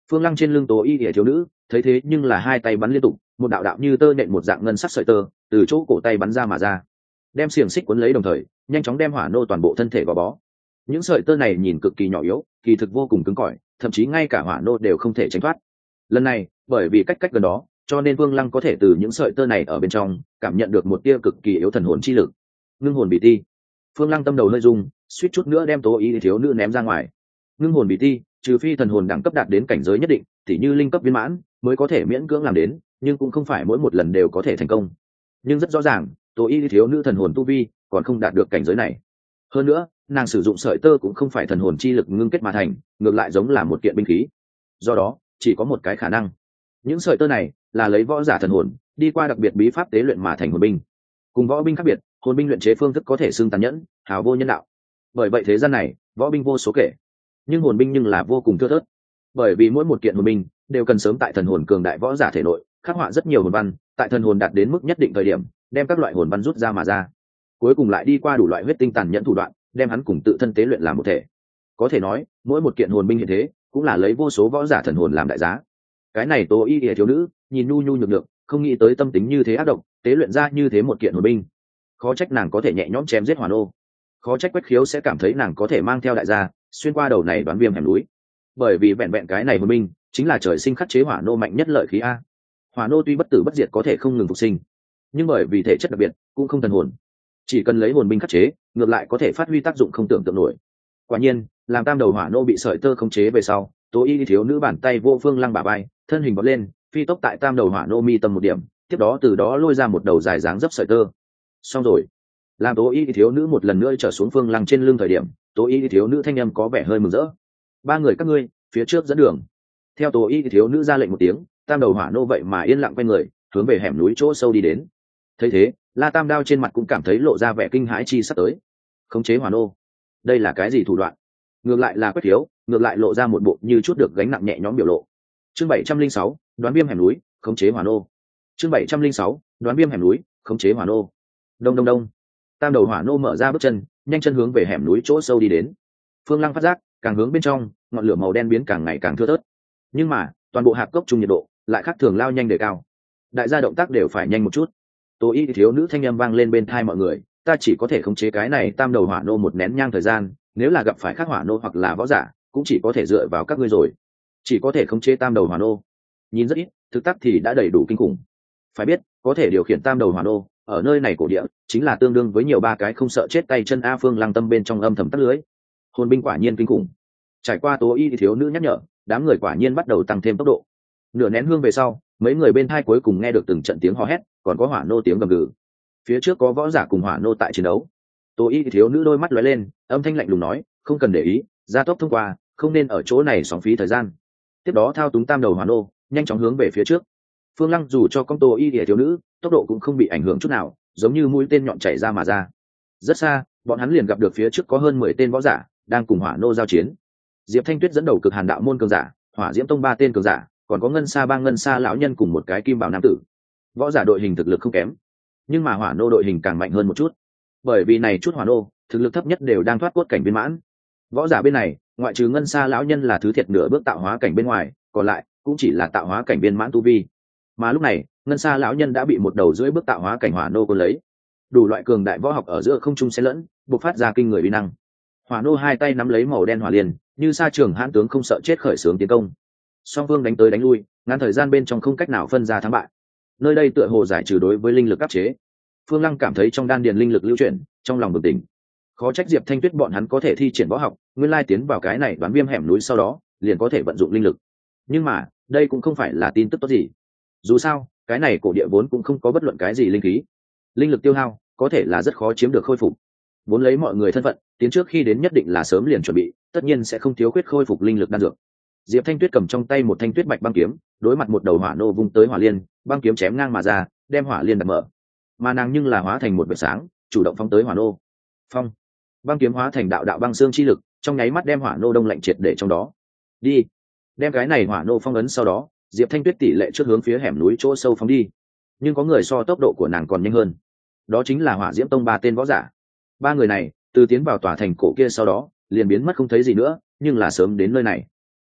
Phương Lăng trên lưng Tố Y Lìa thiếu nữ thấy thế nhưng là hai tay bắn liên tục, một đạo đạo như tơ nện một dạng ngân sắc sợi tơ từ chỗ cổ tay bắn ra mà ra, đem xiềng xích cuốn lấy, đồng thời nhanh chóng đem hỏa nô toàn bộ thân thể gò bó. Những sợi tơ này nhìn cực kỳ nhỏ yếu, kỳ thực vô cùng cứng cỏi, thậm chí ngay cả hỏa nô đều không thể tránh thoát. Lần này bởi vì cách gần đó, cho nên Vương Lăng có thể từ những sợi tơ này ở bên trong cảm nhận được một tia cực kỳ yếu thần hồn chi lực. Ngưng hồn bị ti. Phương Lăng tâm đầu hơi rung, suýt chút nữa đem Tố Y thiếu nữ ném ra ngoài. Ngưng hồn bị ti, trừ phi thần hồn đẳng cấp đạt đến cảnh giới nhất định, tỉ như linh cấp viên mãn, mới có thể miễn cưỡng làm đến, nhưng cũng không phải mỗi một lần đều có thể thành công. Nhưng rất rõ ràng, Tố Y thiếu nữ thần hồn tu vi còn không đạt được cảnh giới này. Hơn nữa, nàng sử dụng sợi tơ cũng không phải thần hồn chi lực ngưng kết mà thành, ngược lại giống là một kiện binh khí. Do đó, chỉ có một cái khả năng, những sợi tơ này là lấy võ giả thần hồn đi qua đặc biệt bí pháp tế luyện mà thành hồn binh. Cùng võ binh khác biệt, hồn binh luyện chế phương thức có thể xưng tàn nhẫn, hào vô nhân đạo. Bởi vậy thế gian này, võ binh vô số kể, nhưng hồn binh nhưng là vô cùng thưa thớt. Bởi vì mỗi một kiện hồn binh đều cần sớm tại thần hồn cường đại võ giả thể nội khắc họa rất nhiều hồn văn, tại thần hồn đạt đến mức nhất định thời điểm, đem các loại hồn văn rút ra mà ra, cuối cùng lại đi qua đủ loại huyết tinh tàn nhẫn thủ đoạn, đem hắn cùng tự thân tế luyện làm một thể. Có thể nói, mỗi một kiện hồn binh như thế, cũng là lấy vô số võ giả thần hồn làm đại giá. Cái này Tố Y Lìa thiếu nữ nhìn nhu nhu nhược nhược, không nghĩ tới tâm tính như thế ác độc, tế luyện ra như thế một kiện hồn binh. Khó trách nàng có thể nhẹ nhõm chém giết hỏa nô, khó trách Quách Khiếu sẽ cảm thấy nàng có thể mang theo đại gia xuyên qua đầu này Đoán Viêm hẻm núi. Bởi vì vẹn vẹn cái này hồn binh chính là trời sinh khắc chế hỏa nô mạnh nhất lợi khí a. Hỏa nô tuy bất tử bất diệt có thể không ngừng phục sinh, nhưng bởi vì thể chất đặc biệt, cũng không thần hồn, chỉ cần lấy hồn binh khắc chế, ngược lại có thể phát huy tác dụng không tưởng tượng nổi. Quả nhiên, làm tam đầu hỏa nô bị sợi tơ khống chế về sau, Tố Y thiếu nữ bàn tay vô Phương Lăng bả vai, thân hình vọt lên, phi tốc tại tam đầu hỏa nô mi tâm một điểm, tiếp đó từ đó lôi ra một đầu dài dáng dấp sợi tơ. Xong rồi. Làm Tố Y thiếu nữ một lần nữa trở xuống Phương Lăng trên lưng thời điểm, Tố Y thiếu nữ thanh âm có vẻ hơi mừng rỡ. Ba người các ngươi, phía trước dẫn đường. Theo Tố Y thiếu nữ ra lệnh một tiếng, tam đầu hỏa nô vậy mà yên lặng quay người, hướng về hẻm núi chỗ sâu đi đến. Thấy thế, La Tam Đao trên mặt cũng cảm thấy lộ ra vẻ kinh hãi chi sắp tới. Khống chế hỏa nô, đây là cái gì thủ đoạn? Ngược lại là Quách Thiếu, ngược lại lộ ra một bộ như chút được gánh nặng nhẹ nhõm biểu lộ. Chương 706, Đoán Viêm hẻm núi, khống chế hỏa nô. Chương 706, Đoán Viêm hẻm núi, khống chế hỏa nô. Đông đông đông. Tam đầu hỏa nô mở ra bước chân, nhanh chân hướng về hẻm núi chỗ sâu đi đến. Phương Lăng phát giác, càng hướng bên trong, ngọn lửa màu đen biến càng ngày càng thưa thớt. Nhưng mà, toàn bộ hạp cốc trung nhiệt độ lại khác thường lao nhanh đề cao. Đại gia động tác đều phải nhanh một chút. Tố Y thiếu nữ thanh âm vang lên bên tai mọi người, ta chỉ có thể khống chế cái này tam đầu hỏa nô một nén nhang thời gian, nếu là gặp phải khác hỏa nô hoặc là võ giả, cũng chỉ có thể dựa vào các ngươi rồi. Chỉ có thể khống chế tam đầu hỏa nô, nhìn rất ít, thực tác thì đã đầy đủ kinh khủng. Phải biết, có thể điều khiển tam đầu hỏa nô ở nơi này cổ địa, chính là tương đương với nhiều ba cái không sợ chết tay chân a. Phương Lăng tâm bên trong âm thầm tắt lưới. Hồn binh quả nhiên kinh khủng. Trải qua Tố Y thiếu nữ nhắc nhở, đám người quả nhiên bắt đầu tăng thêm tốc độ. Nửa nén hương về sau, mấy người bên thai cuối cùng nghe được từng trận tiếng hò hét, còn có hỏa nô tiếng gầm gừ. Phía trước có võ giả cùng hỏa nô tại chiến đấu. Tố Y thiếu nữ đôi mắt lóe lên, âm thanh lạnh lùng nói, không cần để ý, gia tốc thông qua, không nên ở chỗ này xóng phí thời gian. Tiếp đó thao túng tam đầu hỏa nô, nhanh chóng hướng về phía trước. Phương Lăng dù cho con Tố Y thiếu nữ, tốc độ cũng không bị ảnh hưởng chút nào, giống như mũi tên nhọn chảy ra mà ra. Rất xa, bọn hắn liền gặp được phía trước có hơn 10 tên võ giả đang cùng hỏa nô giao chiến. Diệp Thanh Tuyết dẫn đầu Cực Hàn đạo môn cường giả, Hỏa Diễm Tông 3 tên cường giả, còn có Ngân Sa Bang Ngân Sa lão nhân cùng một cái kim bảo nam tử. Võ giả đội hình thực lực không kém, nhưng mà hỏa nô đội hình càng mạnh hơn một chút. Bởi vì này chút hỏa nô, thực lực thấp nhất đều đang thoát cốt cảnh viên mãn. Võ giả bên này, ngoại trừ Ngân Sa lão nhân là thứ thiệt nửa bước tạo hóa cảnh bên ngoài, còn lại cũng chỉ là tạo hóa cảnh viên mãn tu vi. Mà lúc này, Ngân Sa lão nhân đã bị một đầu rưỡi bước tạo hóa cảnh hỏa nô cuốn lấy. Đủ loại cường đại võ học ở giữa không trung xen lẫn, bộc phát ra kinh người uy năng. Hỏa nô hai tay nắm lấy màu đen hỏa liên, như sa trường hãn tướng không sợ chết khởi xướng tiến công. Song phương đánh tới đánh lui, ngắn thời gian bên trong không cách nào phân ra thắng bại. Nơi đây tựa hồ giải trừ đối với linh lực áp chế. Phương Lăng cảm thấy trong đan điền linh lực lưu chuyển, trong lòng bừng tỉnh. Khó trách Diệp Thanh Tuyết bọn hắn có thể thi triển võ học, nguyên lai tiến vào cái này Đoán Viêm hẻm núi sau đó, liền có thể vận dụng linh lực. Nhưng mà, đây cũng không phải là tin tức tốt gì. Dù sao, cái này cổ địa vốn cũng không có bất luận cái gì linh khí. Linh lực tiêu hao, có thể là rất khó chiếm được khôi phục. Vốn lấy mọi người thân phận, tiến trước khi đến nhất định là sớm liền chuẩn bị, tất nhiên sẽ không thiếu khuyết khôi phục linh lực đan dược. Diệp Thanh Tuyết cầm trong tay một thanh tuyết bạch băng kiếm, đối mặt một đầu hỏa nô vung tới hỏa liên, băng kiếm chém ngang mà ra, đem hỏa liên đập mở. Mà nàng nhưng là hóa thành một vệt sáng, chủ động phóng tới hỏa nô. Phong, băng kiếm hóa thành đạo đạo băng xương chi lực, trong nháy mắt đem hỏa nô đông lạnh triệt để trong đó. Đi, đem cái này hỏa nô phong ấn sau đó, Diệp Thanh Tuyết tỷ lệ trước hướng phía hẻm núi chỗ sâu phóng đi. Nhưng có người so tốc độ của nàng còn nhanh hơn, đó chính là Hỏa Diễm Tông 3 tên võ giả. Ba người này từ tiến vào tòa thành cổ kia sau đó liền biến mất không thấy gì nữa, nhưng là sớm đến nơi này.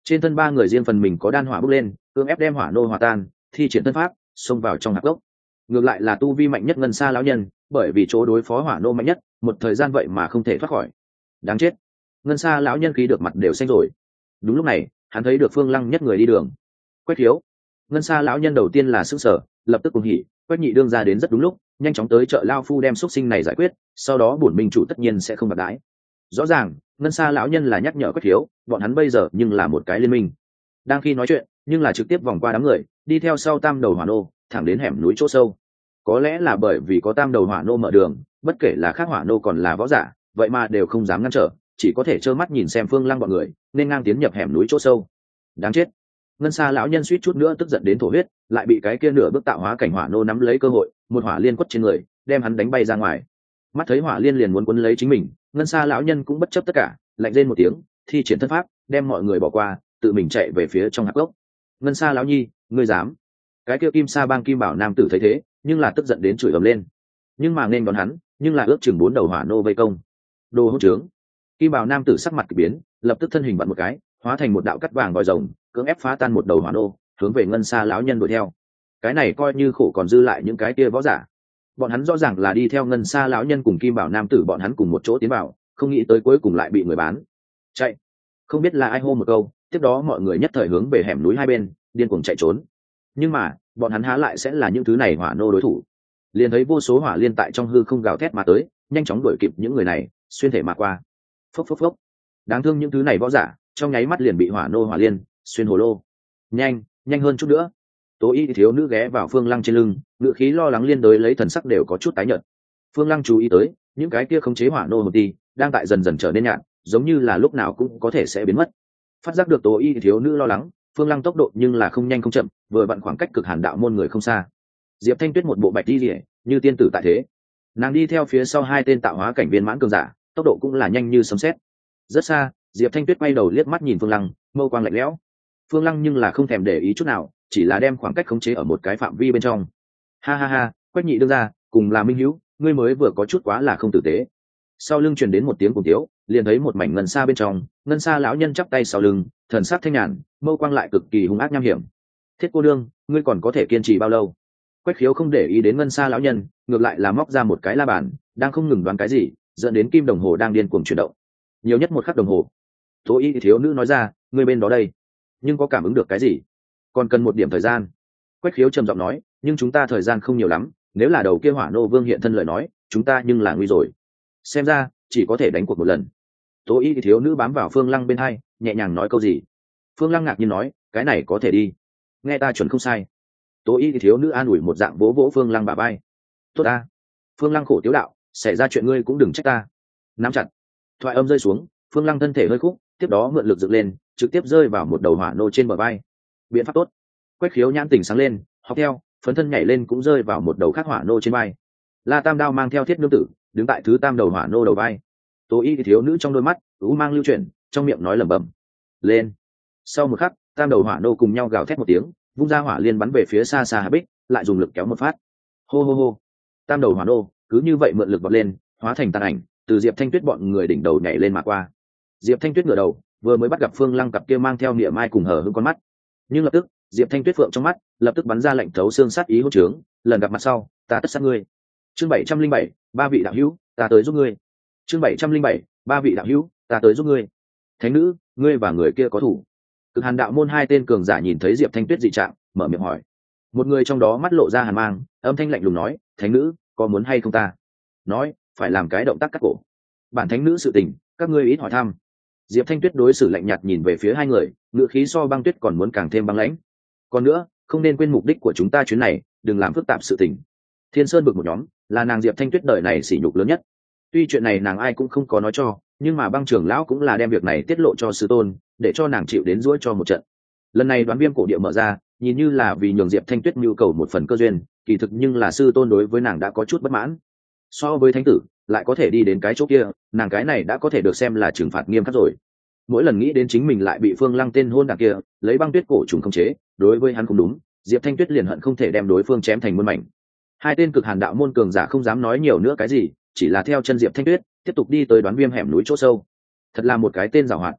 Trên thân ba người riêng phần mình có đan hỏa bốc lên, cưỡng ép đem hỏa nô hòa tan, thi triển thân pháp xông vào trong hạp gốc. Ngược lại là tu vi mạnh nhất ngân sa lão nhân, bởi vì chỗ đối phó hỏa nô mạnh nhất, một thời gian vậy mà không thể thoát khỏi. Đáng chết! Ngân sa lão nhân khí được mặt đều xanh rồi. Đúng lúc này, hắn thấy được Phương Lăng nhất người đi đường. Quách Thiếu. Ngân sa lão nhân đầu tiên là sững sờ, lập tức cuồng hỉ, Quách nhị đương ra đến rất đúng lúc, nhanh chóng tới chợ lao phu đem xúc sinh này giải quyết, sau đó bổn minh chủ tất nhiên sẽ không bạc đãi. Rõ ràng, ngân sa lão nhân là nhắc nhở Quách Thiếu, bọn hắn bây giờ nhưng là một cái liên minh. Đang khi nói chuyện, nhưng là trực tiếp vòng qua đám người, đi theo sau tam đầu hỏa nô, thẳng đến hẻm núi chỗ sâu. Có lẽ là bởi vì có tam đầu hỏa nô mở đường, bất kể là khác hỏa nô còn là võ giả, vậy mà đều không dám ngăn trở, chỉ có thể trơ mắt nhìn xem Phương Lăng bọn người nên ngang tiến nhập hẻm núi chỗ sâu. Đáng chết! Ngân sa lão nhân suýt chút nữa tức giận đến thổ huyết, lại bị cái kia nửa bước tạo hóa cảnh hỏa nô nắm lấy cơ hội, một hỏa liên quất trên người, đem hắn đánh bay ra ngoài. Mắt thấy hỏa liên liền muốn quấn lấy chính mình, ngân sa lão nhân cũng bất chấp tất cả, lạnh rên một tiếng, thi triển thân pháp, đem mọi người bỏ qua, tự mình chạy về phía trong hạp gốc. Ngân sa lão nhi, ngươi dám? Cái kia kim sa bang kim bảo nam tử thấy thế, nhưng là tức giận đến chửi ầm lên. Nhưng mà nên đón hắn, nhưng là ước chừng 4 đầu hỏa nô vây công. Đồ hỗn trướng! Kim bảo nam tử sắc mặt kỳ biến, lập tức thân hình vặn một cái, hóa thành một đạo cắt vàng vòi rồng, cưỡng ép phá tan một đầu hỏa nô, hướng về ngân sa lão nhân đuổi theo. Cái này coi như khổ còn dư lại những cái kia võ giả. Bọn hắn rõ ràng là đi theo ngân sa lão nhân cùng kim bảo nam tử bọn hắn cùng một chỗ tiến vào, không nghĩ tới cuối cùng lại bị người bán. Chạy! Không biết là ai hô một câu, tiếp đó mọi người nhất thời hướng về hẻm núi hai bên, điên cuồng chạy trốn. Nhưng mà, bọn hắn há lại sẽ là những thứ này hỏa nô đối thủ. Liền thấy vô số hỏa liên tại trong hư không gào thét mà tới, nhanh chóng đuổi kịp những người này, xuyên thể mà qua. Phốc phốc phốc. Đáng thương những thứ này võ giả, trong nháy mắt liền bị hỏa nô hỏa liên xuyên hồ lô. Nhanh, nhanh hơn chút nữa. Tố Y thiếu nữ ghé vào Phương Lăng trên lưng, ngựa khí lo lắng liên đối lấy thần sắc đều có chút tái nhợt. Phương Lăng chú ý tới, những cái kia khống chế hỏa nô hồn ti đang tại dần dần trở nên nhạt, giống như là lúc nào cũng có thể sẽ biến mất. Phát giác được Tố Y thiếu nữ lo lắng, Phương Lăng tốc độ nhưng là không nhanh không chậm, vừa vặn khoảng cách cực hàn đạo môn người không xa. Diệp Thanh Tuyết một bộ bạch y liễu, như tiên tử tại thế. Nàng đi theo phía sau hai tên tạo hóa cảnh viên mãn cường giả, tốc độ cũng là nhanh như sấm sét. Rất xa, Diệp Thanh Tuyết quay đầu liếc mắt nhìn Phương Lăng, mâu quang lạnh lẽo. Phương Lăng nhưng là không thèm để ý chút nào, chỉ là đem khoảng cách khống chế ở một cái phạm vi bên trong. Ha ha ha, Quách nhị đương ra, cùng là minh hữu, ngươi mới vừa có chút quá là không tử tế. Sau lưng truyền đến một tiếng cùng tiếu, liền thấy một mảnh ngân xa bên trong, ngân xa lão nhân chắp tay sau lưng, thần sắc thanh nhàn, mâu quang lại cực kỳ hung ác nham hiểm. Thiết cô đương, ngươi còn có thể kiên trì bao lâu? Quách Khiếu không để ý đến ngân xa lão nhân, ngược lại là móc ra một cái la bàn, đang không ngừng đoán cái gì, dẫn đến kim đồng hồ đang điên cuồng chuyển động. Nhiều nhất một khắc đồng hồ. Tố Y thiếu nữ nói ra, ngươi bên đó đây, nhưng có cảm ứng được cái gì? Còn cần một điểm thời gian. Quách Khiếu trầm giọng nói, nhưng chúng ta thời gian không nhiều lắm, nếu là đầu kia hỏa nô vương hiện thân lời nói, chúng ta nhưng là nguy rồi. Xem ra chỉ có thể đánh cuộc một lần. Tố Y thiếu nữ bám vào Phương Lăng bên hai, nhẹ nhàng nói câu gì. Phương Lăng ngạc nhiên nói, cái này có thể đi. Nghe ta chuẩn không sai. Tố Y thiếu nữ an ủi một dạng vỗ vỗ Phương Lăng bả vai. Tốt ta. Phương Lăng khổ tiếu đạo, xảy ra chuyện ngươi cũng đừng trách ta. Nắm chặt. Thoại âm rơi xuống, Phương Lăng thân thể hơi khúc, tiếp đó mượn lực dựng lên, trực tiếp rơi vào một đầu hỏa nô trên bờ vai. Biện pháp tốt. Quách Khiếu nhãn tỉnh sáng lên, học theo, phấn thân nhảy lên cũng rơi vào một đầu khác hỏa nô trên vai. La Tam Đao mang theo Thiết Nương Tử, đứng tại thứ tam đầu hỏa nô đầu vai. Tố Y thiếu nữ trong đôi mắt mang lưu chuyển, trong miệng nói lẩm bẩm. Lên. Sau một khắc, tam đầu hỏa nô cùng nhau gào thét một tiếng, vung ra hỏa liên bắn về phía xa xa Hà Bích, lại dùng lực kéo một phát. Hô hô hô. Tam đầu hỏa nô cứ như vậy mượn lực vọt lên, hóa thành tàn ảnh, từ Diệp Thanh Tuyết bọn người đỉnh đầu nhảy lên mà qua. Diệp Thanh Tuyết ngửa đầu, vừa mới bắt gặp Phương Lăng cặp kia mang theo niệm mai cùng hờ hững con mắt, nhưng lập tức Diệp Thanh Tuyết phượng trong mắt lập tức bắn ra lệnh thấu xương sát ý hỗn trướng, lần gặp mặt sau, ta tất sát ngươi. Chương 707, ba vị đạo hữu, ta tới giúp ngươi. Chương 707, ba vị đạo hữu, ta tới giúp ngươi. Thánh nữ, ngươi và người kia có thủ? Cực Hàn đạo môn hai tên cường giả nhìn thấy Diệp Thanh Tuyết dị trạng, mở miệng hỏi. Một người trong đó mắt lộ ra hàn mang, âm thanh lạnh lùng nói, thánh nữ, có muốn hay không ta? Nói, phải làm cái động tác cắt cổ. Bản thánh nữ sự tình, các ngươi ít hỏi thăm. Diệp Thanh Tuyết đối xử lạnh nhạt nhìn về phía hai người, ngữ khí so băng tuyết còn muốn càng thêm băng lãnh. Còn nữa, không nên quên mục đích của chúng ta chuyến này, đừng làm phức tạp sự tình. Thiên Sơn bực một nhóm, là nàng Diệp Thanh Tuyết đời này sỉ nhục lớn nhất. Tuy chuyện này nàng ai cũng không có nói cho, nhưng mà băng trưởng lão cũng là đem việc này tiết lộ cho sư tôn, để cho nàng chịu đến giũa cho một trận. Lần này đoán viêm cổ địa mở ra, nhìn như là vì nhường Diệp Thanh Tuyết nhu cầu một phần cơ duyên, kỳ thực nhưng là sư tôn đối với nàng đã có chút bất mãn. So với thánh tử, lại có thể đi đến cái chỗ kia, nàng cái này đã có thể được xem là trừng phạt nghiêm khắc rồi. Mỗi lần nghĩ đến chính mình lại bị Phương Lăng tên hôn đảng kia lấy băng tuyết cổ trùng khống chế, đối với hắn không đúng, Diệp Thanh Tuyết liền hận không thể đem đối phương chém thành muôn mảnh. Hai tên cực hàn đạo môn cường giả không dám nói nhiều nữa cái gì, chỉ là theo chân Diệp Thanh Tuyết tiếp tục đi tới đoán viêm hẻm núi chỗ sâu. Thật là một cái tên giàu hoạt.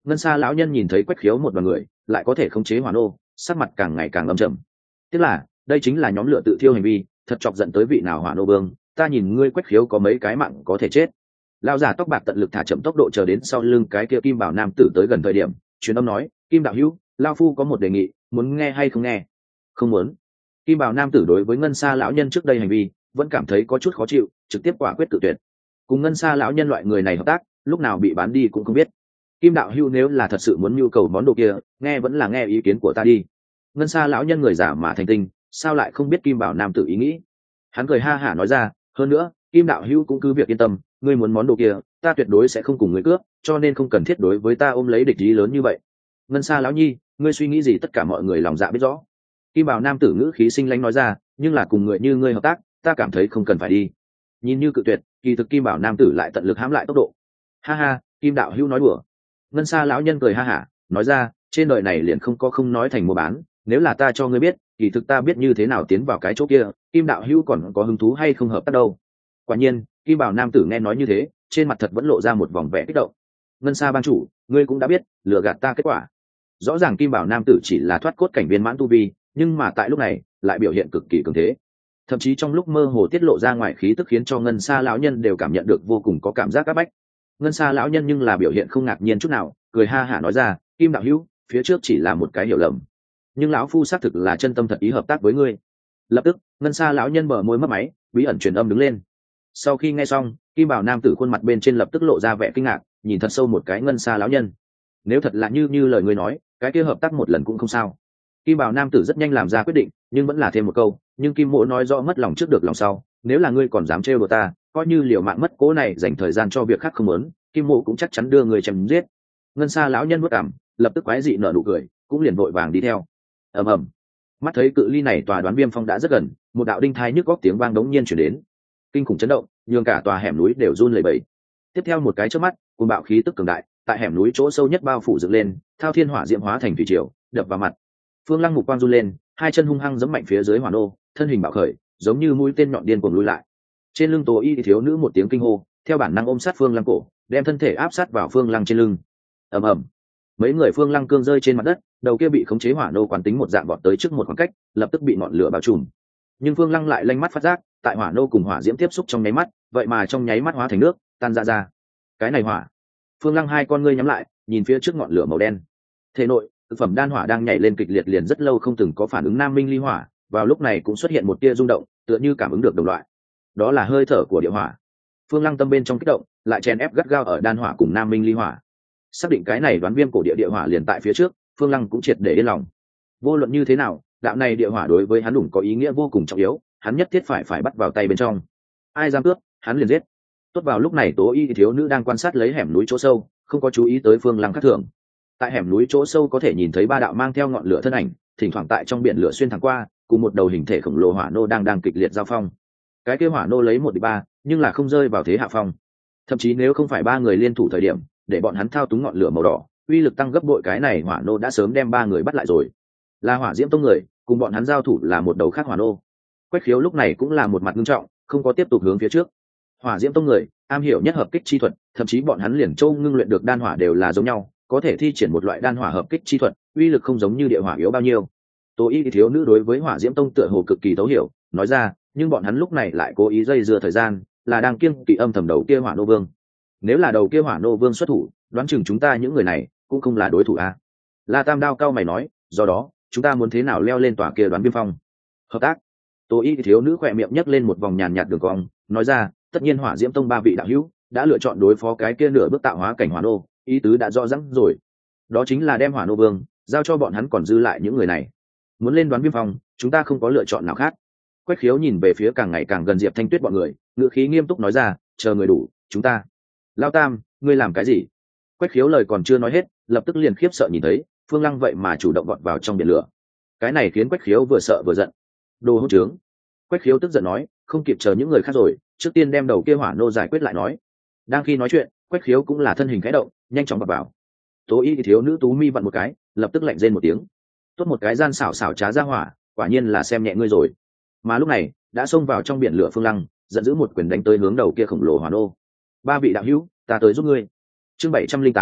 Ngân Sa lão nhân nhìn thấy Quách Khiếu một đoàn người lại có thể khống chế hỏa nô, sắc mặt càng ngày càng âm trầm. Tức là đây chính là nhóm lửa tự thiêu hành vi, thật chọc giận tới vị nào hỏa nô vương. Ta nhìn ngươi Quách Khiếu có mấy cái mạng có thể chết. Lão già tóc bạc tận lực thả chậm tốc độ chờ đến sau lưng cái kia kim bảo nam tử tới gần thời điểm, truyền âm nói: Kim đạo hữu, lão phu có một đề nghị, muốn nghe hay không nghe? Không muốn. Kim bảo nam tử đối với Ngân Sa lão nhân trước đây hành vi vẫn cảm thấy có chút khó chịu, trực tiếp quả quyết cự tuyệt. Cùng Ngân Sa lão nhân loại người này hợp tác, lúc nào bị bán đi cũng không biết. Kim đạo hữu nếu là thật sự muốn nhu cầu món đồ kia, nghe vẫn là nghe ý kiến của ta đi. Ngân Sa lão nhân người giả mà thành tinh, sao lại không biết Kim bảo nam tử ý nghĩ? Hắn cười ha hả nói ra: hơn nữa, Kim đạo hữu cũng cứ việc yên tâm, ngươi muốn món đồ kia, ta tuyệt đối sẽ không cùng ngươi cướp, cho nên không cần thiết đối với ta ôm lấy địch ý lớn như vậy. Ngân Sa lão nhi, ngươi suy nghĩ gì tất cả mọi người lòng dạ biết rõ. Kim bảo nam tử ngữ khí sinh lãnh nói ra: nhưng là cùng người như ngươi hợp tác, ta cảm thấy không cần phải đi. Nhìn như cự tuyệt, kỳ thực Kim bảo nam tử lại tận lực hãm lại tốc độ. Ha ha, Kim đạo hữu nói đùa. Ngân Sa lão nhân cười ha hả nói ra: trên đời này liền không có không nói thành mua bán, nếu là ta cho ngươi biết, kỳ thực ta biết như thế nào tiến vào cái chỗ kia, Kim đạo hữu còn có hứng thú hay không hợp tác đâu. Quả nhiên, Kim bảo nam tử nghe nói như thế, trên mặt thật vẫn lộ ra một vòng vẻ kích động. Ngân Sa ban chủ, ngươi cũng đã biết, lừa gạt ta kết quả. Rõ ràng Kim bảo nam tử chỉ là thoát cốt cảnh viên mãn tu vi, nhưng mà tại lúc này lại biểu hiện cực kỳ cường thế, thậm chí trong lúc mơ hồ tiết lộ ra ngoài khí tức khiến cho Ngân Sa lão nhân đều cảm nhận được vô cùng có cảm giác áp bách. Ngân Sa lão nhân nhưng là biểu hiện không ngạc nhiên chút nào, cười ha hả nói ra: Kim đạo hữu, phía trước chỉ là một cái hiểu lầm, nhưng lão phu xác thực là chân tâm thật ý hợp tác với ngươi. Lập tức, Ngân Sa lão nhân bờ môi mấp máy, bí ẩn truyền âm đứng lên. Sau khi nghe xong, Kim bảo nam tử khuôn mặt bên trên lập tức lộ ra vẻ kinh ngạc, nhìn thật sâu một cái Ngân Sa lão nhân. Nếu thật là như lời ngươi nói, cái kia hợp tác một lần cũng không sao. Kim bảo nam tử rất nhanh làm ra quyết định, nhưng vẫn là thêm một câu: nhưng Kim mỗ nói rõ mất lòng trước được lòng sau, nếu là ngươi còn dám trêu đùa ta, coi như liều mạng mất cố này dành thời gian cho việc khác không muốn, Kim mỗ cũng chắc chắn đưa người chém giết. Ngân Sa lão nhân bước cảm, lập tức quái dị nở nụ cười, cũng liền vội vàng đi theo. ầm ầm, mắt thấy cự ly này tòa Đoán Viêm Phong đã rất gần, một đạo đinh thai nhức góc tiếng vang đống nhiên chuyển đến, kinh khủng chấn động, nhường cả tòa hẻm núi đều run lẩy bẩy. Tiếp theo một cái chớp mắt, cuồng bạo khí tức cường đại tại hẻm núi chỗ sâu nhất bao phủ dựng lên, thao thiên hỏa diễm hóa thành thủy triều, đập vào mặt. Phương Lăng mục quang run lên, hai chân hung hăng giẫm mạnh phía dưới hỏa nô, thân hình bạo khởi, giống như mũi tên nhọn điên cuồng lùi lại. Trên lưng Tố Y thiếu nữ một tiếng kinh hô, theo bản năng ôm sát Phương Lăng cổ, đem thân thể áp sát vào Phương Lăng trên lưng. ầm ầm, mấy người Phương Lăng cương rơi trên mặt đất, đầu kia bị khống chế hỏa nô quán tính một dạng vọt tới trước một khoảng cách, lập tức bị ngọn lửa bao trùm. Nhưng Phương Lăng lại lanh mắt phát giác, tại hỏa nô cùng hỏa diễm tiếp xúc trong nháy mắt, vậy mà trong nháy mắt hóa thành nước, tan ra. Cái này hỏa. Phương Lăng hai con ngươi nhắm lại, nhìn phía trước ngọn lửa màu đen. Thể nội, thực phẩm đan hỏa đang nhảy lên kịch liệt liền rất lâu không từng có phản ứng nam minh ly hỏa, vào lúc này cũng xuất hiện một tia rung động, tựa như cảm ứng được đồng loại. Đó là hơi thở của địa hỏa. Phương Lăng tâm bên trong kích động, lại chèn ép gắt gao ở đan hỏa cùng nam minh ly hỏa. Xác định cái này Đoán Viêm cổ địa hỏa liền tại phía trước, Phương Lăng cũng triệt để yên lòng. Vô luận như thế nào, đạo này địa hỏa đối với hắn đủ có ý nghĩa vô cùng trọng yếu, hắn nhất thiết phải bắt vào tay bên trong. Ai dám cướp, hắn liền giết. Tốt vào lúc này Tố Y thiếu nữ đang quan sát lấy hẻm núi chỗ sâu, không có chú ý tới Phương Lăng khác thường. Tại hẻm núi chỗ sâu có thể nhìn thấy ba đạo mang theo ngọn lửa thân ảnh, thỉnh thoảng tại trong biển lửa xuyên thẳng qua, cùng một đầu hình thể khổng lồ hỏa nô đang kịch liệt giao phong. Cái kia hỏa nô lấy 1-3, nhưng là không rơi vào thế hạ phong. Thậm chí nếu không phải ba người liên thủ thời điểm, để bọn hắn thao túng ngọn lửa màu đỏ, uy lực tăng gấp bội, cái này hỏa nô đã sớm đem ba người bắt lại rồi. Là Hỏa Diễm Tông người, cùng bọn hắn giao thủ là một đầu khác hỏa nô. Quách Khiếu lúc này cũng là một mặt nghiêm trọng, không có tiếp tục hướng phía trước. Hỏa Diễm Tông người am hiểu nhất hợp kích chi thuật, thậm chí bọn hắn liền châu ngưng luyện được đan hỏa đều là giống nhau, có thể thi triển một loại đan hỏa hợp kích chi thuật, uy lực không giống như địa hỏa yếu bao nhiêu. Tố Y thiếu nữ đối với Hỏa Diễm Tông tựa hồ cực kỳ thấu hiểu, nói ra, nhưng bọn hắn lúc này lại cố ý dây dưa thời gian, là đang kiêng kỵ âm thầm đầu kia hỏa nô vương. Nếu là đầu kia hỏa nô vương xuất thủ, đoán chừng chúng ta những người này cũng không là đối thủ a. La Tam Đao cao mày nói, do đó chúng ta muốn thế nào leo lên tòa kia Đoán Viêm Phong? Hợp tác. Tố Y thiếu nữ khỏe miệng nhấc lên một vòng nhàn nhạt đường cong, nói ra, tất nhiên Hỏa Diễm Tông ba vị đạo hữu đã lựa chọn đối phó cái kia nửa bước tạo hóa cảnh hỏa nô, ý tứ đã rõ ràng rồi. Đó chính là đem hỏa nô vương giao cho bọn hắn, còn dư lại những người này. Muốn lên Đoán Viêm Phong, chúng ta không có lựa chọn nào khác. Quách Khiếu nhìn về phía càng ngày càng gần Diệp Thanh Tuyết bọn người, ngữ khí nghiêm túc nói ra, chờ người đủ, chúng ta. Lao Tam, ngươi làm cái gì? Quách Khiếu lời còn chưa nói hết, lập tức liền khiếp sợ nhìn thấy Phương Lăng vậy mà chủ động vọt vào trong biển lửa. Cái này khiến Quách Khiếu vừa sợ vừa giận. Đồ hỗn trướng! Quách Khiếu tức giận nói, không kịp chờ những người khác rồi, trước tiên đem đầu kia hỏa nô giải quyết lại nói. Đang khi nói chuyện, Quách Khiếu cũng là thân hình khẽ động, nhanh chóng vọt vào. Tố Y thiếu nữ tú mi vặn một cái, lập tức lạnh rên một tiếng. Tốt một cái gian xảo xảo trá ra hỏa, quả nhiên là xem nhẹ ngươi rồi. Mà lúc này đã xông vào trong biển lửa Phương Lăng giận dữ một quyền đánh tới hướng đầu kia khổng lồ hỏa nô. Ba vị đạo hữu, ta tới giúp ngươi. Chương 708,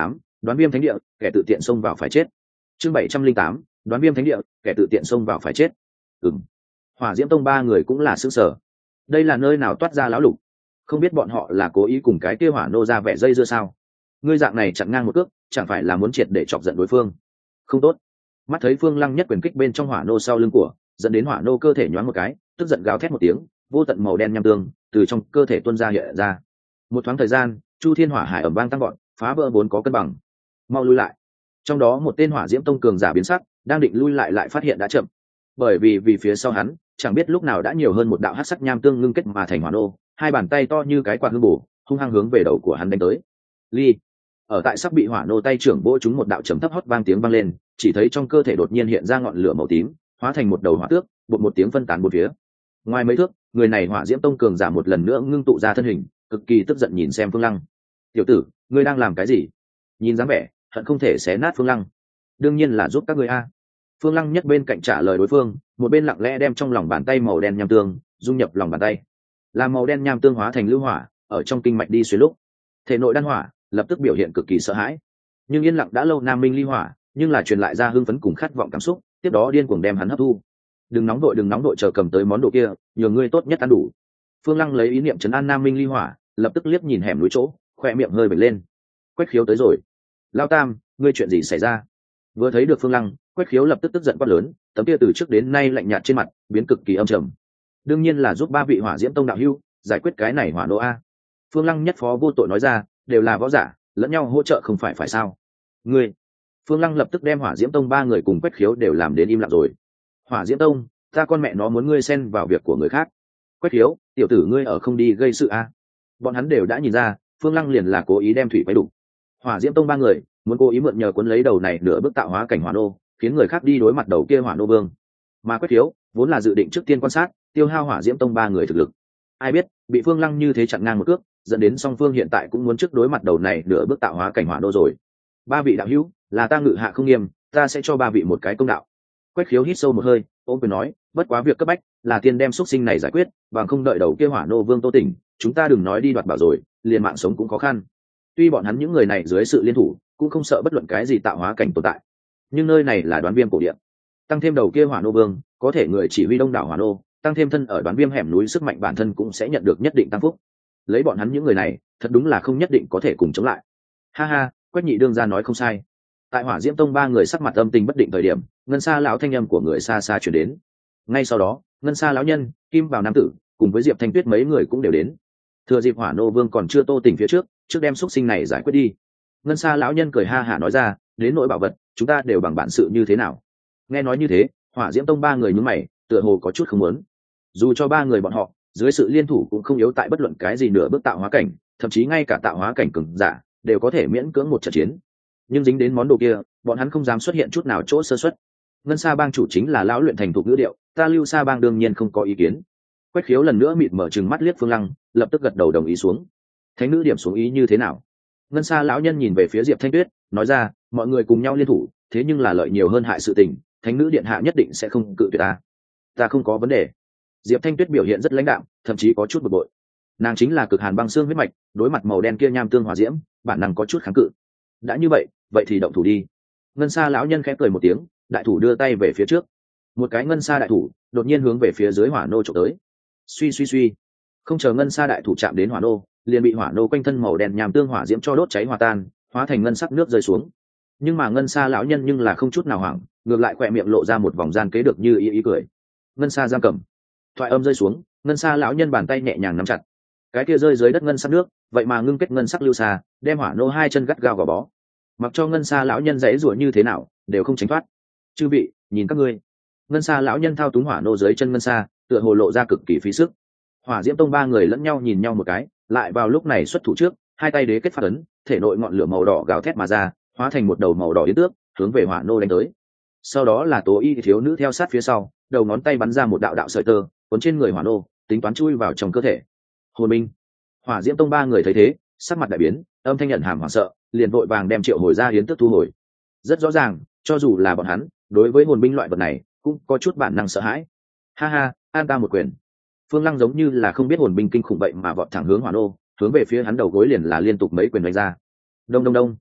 Đoán viêm thánh địa, kẻ tự tiện xông vào phải chết. Chương 708, đoán viêm thánh địa, kẻ tự tiện xông vào phải chết. Hỏa Diễm Tông ba người cũng là sững sờ. Đây là nơi nào toát ra lão lục? Không biết bọn họ là cố ý cùng cái kia hỏa nô ra vẻ dây dưa sao? Ngươi dạng này chặn ngang một cước, chẳng phải là muốn triệt để chọc giận đối phương? Không tốt. Mắt thấy Phương Lăng nhất quyền kích bên trong hỏa nô sau lưng của, dẫn đến hỏa nô cơ thể nhoáng một cái, tức giận gào thét một tiếng, vô tận màu đen nham tương từ trong cơ thể tuôn ra hiện ra. Một thoáng thời gian, Chu Thiên Hỏa Hải ầm vang tăng gọn, phá vỡ vốn có cân bằng. Mau lui lại. Trong đó một tên Hỏa Diễm Tông cường giả biến sắc, đang định lui lại phát hiện đã chậm. Bởi vì phía sau hắn, chẳng biết lúc nào đã nhiều hơn một đạo hắc sắc nham tương ngưng kết mà thành hỏa nô, hai bàn tay to như cái quạt hương bổ, hung hăng hướng về đầu của hắn đánh tới. Ly. Ở tại sắp bị hỏa nô tay trưởng vỗ trúng một đạo trầm thấp hót vang tiếng vang lên, chỉ thấy trong cơ thể đột nhiên hiện ra ngọn lửa màu tím, hóa thành một đầu hỏa tước, bột một tiếng phân tán bốn phía. Ngoài mấy thước, người này Hỏa Diễm Tông cường giả một lần nữa ngưng tụ ra thân hình, cực kỳ tức giận nhìn xem Phương Lăng. "Tiểu tử, ngươi đang làm cái gì?" Nhìn dáng vẻ, hận không thể xé nát Phương Lăng. "Đương nhiên là giúp các ngươi a." Phương Lăng nhất bên cạnh trả lời đối phương, một bên lặng lẽ đem trong lòng bàn tay màu đen nham tương dung nhập lòng bàn tay, làm màu đen nham tương hóa thành lưu hỏa, ở trong kinh mạch đi xuyên lúc, thể nội đan hỏa lập tức biểu hiện cực kỳ sợ hãi. Nhưng yên lặng đã lâu Nam Minh ly hỏa, nhưng là truyền lại ra hưng phấn cùng khát vọng cảm xúc, tiếp đó điên cuồng đem hắn hấp thu. Đừng nóng đội chờ cầm tới món đồ kia, nhường ngươi tốt nhất ăn đủ. Phương Lăng lấy ý niệm trấn an Nam Minh ly hỏa, lập tức liếc nhìn hẻm núi chỗ, khoe miệng hơi bật lên. Quách Khiếu tới rồi. Lao Tam, ngươi chuyện gì xảy ra? Vừa thấy được Phương Lăng, Quách Khiếu lập tức tức giận quát lớn, tấm kia từ trước đến nay lạnh nhạt trên mặt biến cực kỳ âm trầm. Đương nhiên là giúp ba vị Hỏa Diễm Tông đạo hữu giải quyết cái này hỏa nô a. Phương Lăng nhất phó vô tội nói ra, đều là võ giả, lẫn nhau hỗ trợ không phải sao? Ngươi. Phương Lăng lập tức đem Hỏa Diễm Tông ba người cùng Quách Khiếu đều làm đến im lặng rồi. Hỏa Diễm Tông, ta con mẹ nó muốn ngươi xen vào việc của người khác. Quách Khiếu, tiểu tử ngươi ở không đi gây sự a. Bọn hắn đều đã nhìn ra, Phương Lăng liền là cố ý đem thủy quấy đủ. Hỏa Diễm Tông ba người muốn cố ý mượn nhờ cuốn lấy đầu này nửa bước tạo hóa cảnh hỏa nô, khiến người khác đi đối mặt đầu kia hỏa nô vương. Mà Quách Khiếu vốn là dự định trước tiên quan sát, tiêu hao Hỏa Diễm Tông ba người thực lực. Ai biết, bị Phương Lăng như thế chặn ngang một cước, dẫn đến song phương hiện tại cũng muốn trước đối mặt đầu này nửa bước tạo hóa cảnh hỏa nô rồi. Ba vị đạo hữu, là ta ngự hạ không nghiêm, ta sẽ cho ba vị một cái công đạo. Quách Khiếu hít sâu một hơi, ôm quyền nói, bất quá việc cấp bách là tiên đem xúc sinh này giải quyết, bằng không đợi đầu kia hỏa nô vương Tô Tỉnh, chúng ta đừng nói đi đoạt bảo rồi, liền mạng sống cũng khó khăn. Tuy bọn hắn những người này dưới sự liên thủ, cũng không sợ bất luận cái gì tạo hóa cảnh tồn tại, nhưng nơi này là Đoán Viêm cổ địa, tăng thêm đầu kia hỏa nô vương, có thể người chỉ huy đông đảo hỏa nô, tăng thêm thân ở Đoán Viêm hẻm núi sức mạnh bản thân cũng sẽ nhận được nhất định tăng phúc. Lấy bọn hắn những người này, thật đúng là không nhất định có thể cùng chống lại. Ha ha, Quách nhị đương ra nói không sai. Tại Hỏa Diễm Tông ba người sắc mặt âm tình bất định thời điểm, ngân sa lão thanh âm của người xa xa truyền đến. Ngay sau đó, ngân sa lão nhân, Kim Bảo nam tử, cùng với Diệp Thanh Tuyết mấy người cũng đều đến. Thừa dịp hỏa nô vương còn chưa Tô Tỉnh phía trước đem xúc sinh này giải quyết đi. Ngân sa lão nhân cười ha hả nói ra, đến nỗi bảo vật, chúng ta đều bằng bản sự như thế nào. Nghe nói như thế, Hỏa Diễm Tông ba người nhướng mày, tựa hồ có chút không muốn. Dù cho ba người bọn họ dưới sự liên thủ cũng không yếu tại bất luận cái gì nửa bước tạo hóa cảnh, thậm chí ngay cả tạo hóa cảnh cường giả đều có thể miễn cưỡng một trận chiến, nhưng dính đến món đồ kia, bọn hắn không dám xuất hiện chút nào chỗ sơ suất. Ngân Sa bang chủ chính là lão luyện thành thục ngữ điệu, ta Lưu Sa bang đương nhiên không có ý kiến. Quách Khiếu lần nữa mịt mở trừng mắt liếc Phương Lăng, lập tức gật đầu đồng ý xuống. Thánh nữ điểm xuống ý như thế nào? Ngân Sa lão nhân nhìn về phía Diệp Thanh Tuyết, nói ra, mọi người cùng nhau liên thủ, thế nhưng là lợi nhiều hơn hại sự tình, thánh nữ điện hạ nhất định sẽ không cự tuyệt ta. Ta không có vấn đề. Diệp Thanh Tuyết biểu hiện rất lãnh đạm, thậm chí có chút bực bội. Nàng chính là cực hàn băng xương huyết mạch, đối mặt màu đen kia nham tương hỏa diễm, bản năng có chút kháng cự. Đã như vậy thì động thủ đi. Ngân Sa lão nhân khẽ cười một tiếng, đại thủ đưa tay về phía trước. Một cái ngân sa đại thủ đột nhiên hướng về phía dưới hỏa nô trộm tới. Suy, không chờ ngân sa đại thủ chạm đến hỏa nô, liền bị hỏa nô quanh thân màu đen nham tương hỏa diễm cho đốt cháy hòa tan, hóa thành ngân sắc nước rơi xuống. Nhưng mà ngân sa lão nhân nhưng là không chút nào hoảng, ngược lại quẹ miệng lộ ra một vòng gian kế được như ý cười. Ngân sa giam cầm. Thoại âm rơi xuống, ngân sa lão nhân bàn tay nhẹ nhàng nắm chặt. Cái kia rơi dưới đất ngân sắc nước, vậy mà ngưng kết ngân sắc lưu xa, đem hỏa nô hai chân gắt gao gò bó. Mặc cho ngân sa lão nhân dãy rủa như thế nào, đều không tránh thoát. Chư vị, nhìn các ngươi. Ngân sa lão nhân thao túng hỏa nô dưới chân ngân sa, tựa hồ lộ ra cực kỳ phí sức. Hỏa Diễm Tông ba người lẫn nhau nhìn nhau một cái, lại vào lúc này xuất thủ trước, hai tay đế kết phát ấn, thể nội ngọn lửa màu đỏ gào thét mà ra, hóa thành một đầu màu đỏ yến tước, hướng về hỏa nô đánh tới. Sau đó là Tố Y thiếu nữ theo sát phía sau, đầu ngón tay bắn ra một đạo đạo sợi tơ, cuốn trên người hỏa nô, tính toán chui vào trong cơ thể. Hồn binh. Hỏa Diễm Tông ba người thấy thế, sắc mặt đại biến, âm thanh nhận hàm hoảng sợ, liền vội vàng đem triệu hồi ra yến tước thu hồi. Rất rõ ràng, cho dù là bọn hắn, đối với hồn binh loại vật này, cũng có chút bản năng sợ hãi. Ha ha, an ta một quyền. Phương Lăng giống như là không biết hồn binh kinh khủng vậy mà vọt thẳng hướng hỏa nô, hướng về phía hắn đầu gối liền là liên tục mấy quyền đánh ra. Đông.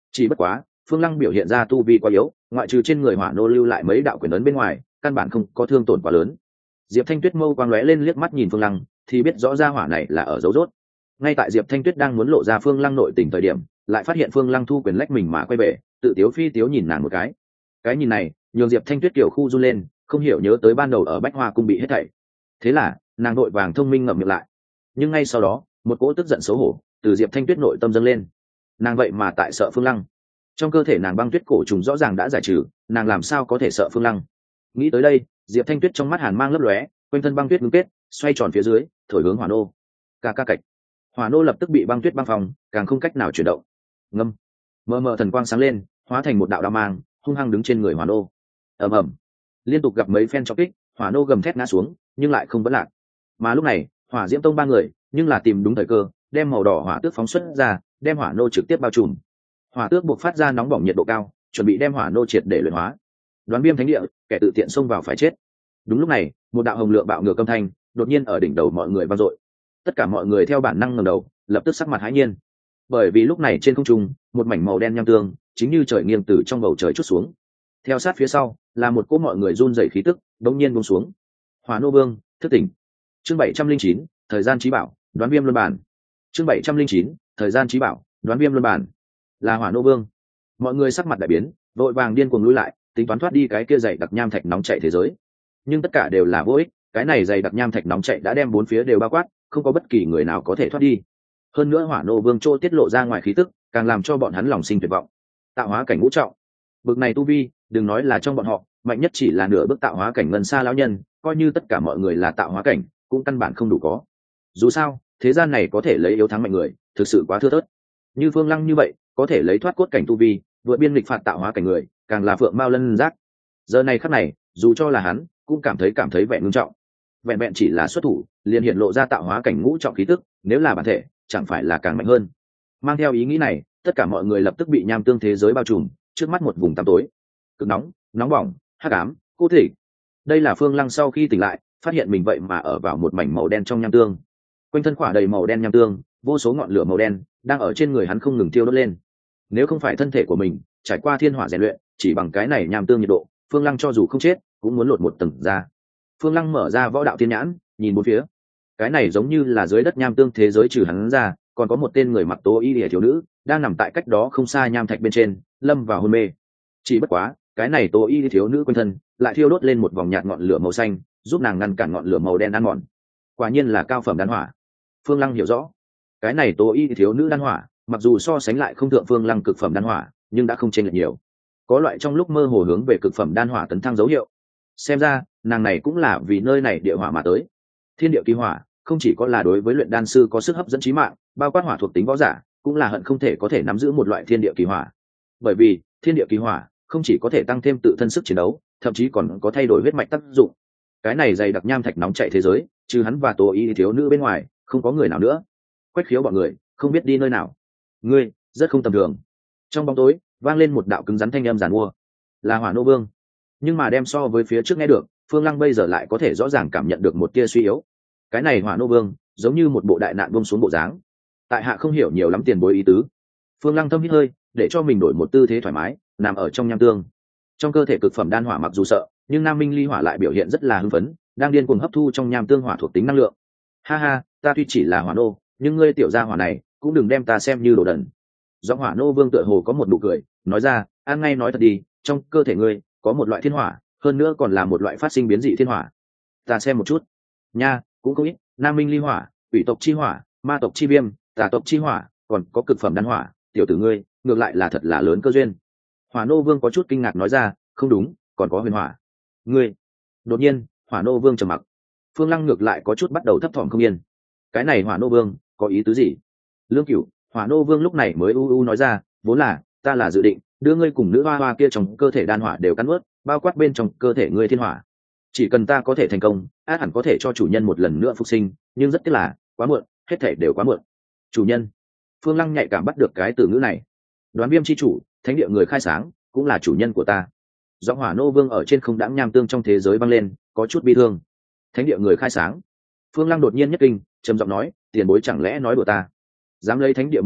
Chỉ bất quá Phương Lăng biểu hiện ra tu vi quá yếu, ngoại trừ trên người hỏa nô lưu lại mấy đạo quyền ấn bên ngoài căn bản không có thương tổn quá lớn. Diệp Thanh Tuyết mâu quang lóe lên liếc mắt nhìn Phương Lăng thì biết rõ ra hỏa này là ở dấu rốt. Ngay tại Diệp Thanh Tuyết đang muốn lộ ra Phương Lăng nội tình thời điểm, lại phát hiện Phương Lăng thu quyền lách mình mà quay về, tự tiếu phi tiếu nhìn nàng một cái nhìn này nhường Diệp Thanh Tuyết kiểu khu run lên, không hiểu nhớ tới ban đầu ở Bách Hoa cung bị hết thảy. Thế là nàng đội vàng thông minh ngậm miệng lại, nhưng ngay sau đó một cỗ tức giận xấu hổ từ Diệp Thanh Tuyết nội tâm dâng lên. Nàng vậy mà tại sợ Phương Lăng, trong cơ thể nàng băng tuyết cổ trùng rõ ràng đã giải trừ, nàng làm sao có thể sợ Phương Lăng. Nghĩ tới đây Diệp Thanh Tuyết trong mắt hàn mang lấp lóe, quanh thân băng tuyết ngưng kết xoay tròn phía dưới thổi hướng hỏa nô. Ca ca cạch, hỏa nô lập tức bị băng tuyết băng phòng, càng không cách nào chuyển động. Ngâm, mờ mờ thần quang sáng lên, hóa thành một đạo đao mang hung hăng đứng trên người hỏa nô. Ầm ầm, liên tục gặp mấy phen chọc kích, hỏa nô gầm thét ngã xuống nhưng lại không vấn lạc. Mà lúc này hỏa diễm tông ba người nhưng là tìm đúng thời cơ, đem màu đỏ hỏa tước phóng xuất ra, đem hỏa nô trực tiếp bao trùm. Hỏa tước buộc phát ra nóng bỏng nhiệt độ cao, chuẩn bị đem hỏa nô triệt để luyện hóa. Đoán Viêm thánh địa, kẻ tự tiện xông vào phải chết. Đúng lúc này một đạo hồng lượng bạo ngược âm thanh đột nhiên ở đỉnh đầu mọi người vang dội. Tất cả mọi người theo bản năng ngẩng đầu, lập tức sắc mặt hãi nhiên, bởi vì lúc này trên không trung một mảnh màu đen nham tương chính như trời nghiêng từ trong bầu trời chút xuống. Theo sát phía sau là một cỗ mọi người run rẩy khí tức đống nhiên buông xuống. Hỏa nô vương thức tỉnh. Chương 709, thời gian trí bảo, Đoán Viêm luân bản. Chương 709, thời gian trí bảo, Đoán Viêm luân bản. Là Hỏa nô vương. Mọi người sắc mặt đại biến, vội vàng điên cuồng lùi lại, tính toán thoát đi cái kia dày đặc nham thạch nóng chảy thế giới. Nhưng tất cả đều là vô ích, cái này dày đặc nham thạch nóng chảy đã đem bốn phía đều bao quát, không có bất kỳ người nào có thể thoát đi. Hơn nữa Hỏa nô vương trô tiết lộ ra ngoài khí tức càng làm cho bọn hắn lòng sinh tuyệt vọng. Tạo hóa cảnh ngũ trọng, bực này tu vi đừng nói là trong bọn họ mạnh nhất chỉ là nửa bước tạo hóa cảnh ngân xa lão nhân, coi như tất cả mọi người là tạo hóa cảnh cũng căn bản không đủ có. Dù sao thế gian này có thể lấy yếu thắng mạnh người thực sự quá thưa thớt. Như Phương Lăng như vậy có thể lấy thoát cốt cảnh tu vi vượt biên lịch phạt tạo hóa cảnh người càng là phượng mao lân giác. Giờ này khắc này dù cho là hắn cũng cảm thấy vẻ ngưng trọng. Vẹn chỉ là xuất thủ liền hiện lộ ra tạo hóa cảnh ngũ trọng khí tức, nếu là bản thể chẳng phải là càng mạnh hơn. Mang theo ý nghĩ này tất cả mọi người lập tức bị nham tương thế giới bao trùm, trước mắt một vùng tăm tối, cực nóng, nóng bỏng, hắc ám, cô thể. Đây là Phương Lăng sau khi tỉnh lại phát hiện mình vậy mà ở vào một mảnh màu đen trong nham tương. Quanh thân khỏa đầy màu đen nham tương, vô số ngọn lửa màu đen đang ở trên người hắn không ngừng thiêu đốt lên. Nếu không phải thân thể của mình trải qua thiên hỏa rèn luyện, chỉ bằng cái này nham tương nhiệt độ, Phương Lăng cho dù không chết cũng muốn lột một tầng ra. Phương Lăng mở ra võ đạo thiên nhãn, nhìn bốn phía. Cái này giống như là dưới đất nham tương thế giới trừ hắn ra, còn có một tên người mặc tố y lìa thiếu nữ đang nằm tại cách đó không xa nham thạch bên trên, lâm vào hôn mê. Chỉ bất quá cái này tố y thiếu nữ quanh thân lại thiêu đốt lên một vòng nhạt ngọn lửa màu xanh, giúp nàng ngăn cản ngọn lửa màu đen ăn mòn. Quả nhiên là cao phẩm đan hỏa. Phương Lăng hiểu rõ, cái này tố y thiếu nữ đan hỏa mặc dù so sánh lại không thượng Phương Lăng cực phẩm đan hỏa, nhưng đã không chênh lệch nhiều, có loại trong lúc mơ hồ hướng về cực phẩm đan hỏa tấn thăng dấu hiệu. Xem ra nàng này cũng là vì nơi này địa hỏa mà tới. Thiên địa kỳ hỏa không chỉ có là đối với luyện đan sư có sức hấp dẫn chí mạng, bao quát hỏa thuộc tính võ giả cũng là hận không thể có thể nắm giữ một loại thiên địa kỳ hỏa. Bởi vì thiên địa kỳ hỏa không chỉ có thể tăng thêm tự thân sức chiến đấu, thậm chí còn có thay đổi huyết mạch tác dụng. Cái này dày đặc nham thạch nóng chảy thế giới, trừ hắn và tố y thiếu nữ bên ngoài không có người nào nữa. Quách Khiếu bọn người không biết đi nơi nào. Ngươi rất không tầm thường. Trong bóng tối vang lên một đạo cứng rắn thanh âm giàn mua, là Hỏa nô vương. Nhưng mà đem so với phía trước nghe được, Phương Lăng bây giờ lại có thể rõ ràng cảm nhận được một tia suy yếu. Cái này Hỏa nô vương giống như một bộ đại nạn buông xuống bộ dáng. Tại hạ không hiểu nhiều lắm tiền bối ý tứ. Phương Lăng thâm hít hơi, để cho mình đổi một tư thế thoải mái, nằm ở trong nham tương. Trong cơ thể cực phẩm đan hỏa mặc dù sợ, nhưng Nam Minh ly hỏa lại biểu hiện rất là hưng phấn, đang điên cuồng hấp thu trong nham tương hỏa thuộc tính năng lượng. Ha ha, ta tuy chỉ là hỏa nô, nhưng ngươi tiểu gia hỏa này cũng đừng đem ta xem như đồ đần. Giọng Hỏa nô vương tựa hồ có một nụ cười, nói ra, ăn ngay nói thật đi, trong cơ thể ngươi có một loại thiên hỏa, hơn nữa còn là một loại phát sinh biến dị thiên hỏa. Ta xem một chút. Nha, cũng không ít, Nam Minh ly hỏa, Quỷ tộc chi hỏa, Ma tộc chi viêm, Tà tộc chi hỏa, còn có cực phẩm đan hỏa, tiểu tử ngươi ngược lại là thật là lớn cơ duyên. Hỏa nô vương có chút kinh ngạc nói ra, không đúng, còn có huyền hỏa. Ngươi. Đột nhiên Hỏa nô vương trầm mặc. Phương Lăng ngược lại có chút bắt đầu thấp thỏm không yên. Cái này Hỏa nô vương có ý tứ gì? Lương Cửu, Hỏa nô vương lúc này mới nói ra, vốn là ta là dự định đưa ngươi cùng nữ hoa hoa kia trong cơ thể đan hỏa đều cắn nuốt, bao quát bên trong cơ thể ngươi thiên hỏa. Chỉ cần ta có thể thành công, át hẳn có thể cho chủ nhân một lần nữa phục sinh, nhưng rất tiếc là quá muộn, hết thể đều quá muộn. Chủ nhân. Phương Lăng nhạy cảm bắt được cái từ ngữ này. Đoán Viêm chi chủ, thánh địa người khai sáng, cũng là chủ nhân của ta. Giọng Hỏa nô vương ở trên không đãng nham tương trong thế giới vang lên, có chút bi thương. Thánh địa người khai sáng. Phương Lăng đột nhiên nhất kinh, trầm giọng nói, tiền bối chẳng lẽ nói đùa ta? Dám lấy thánh địa mệnh danh,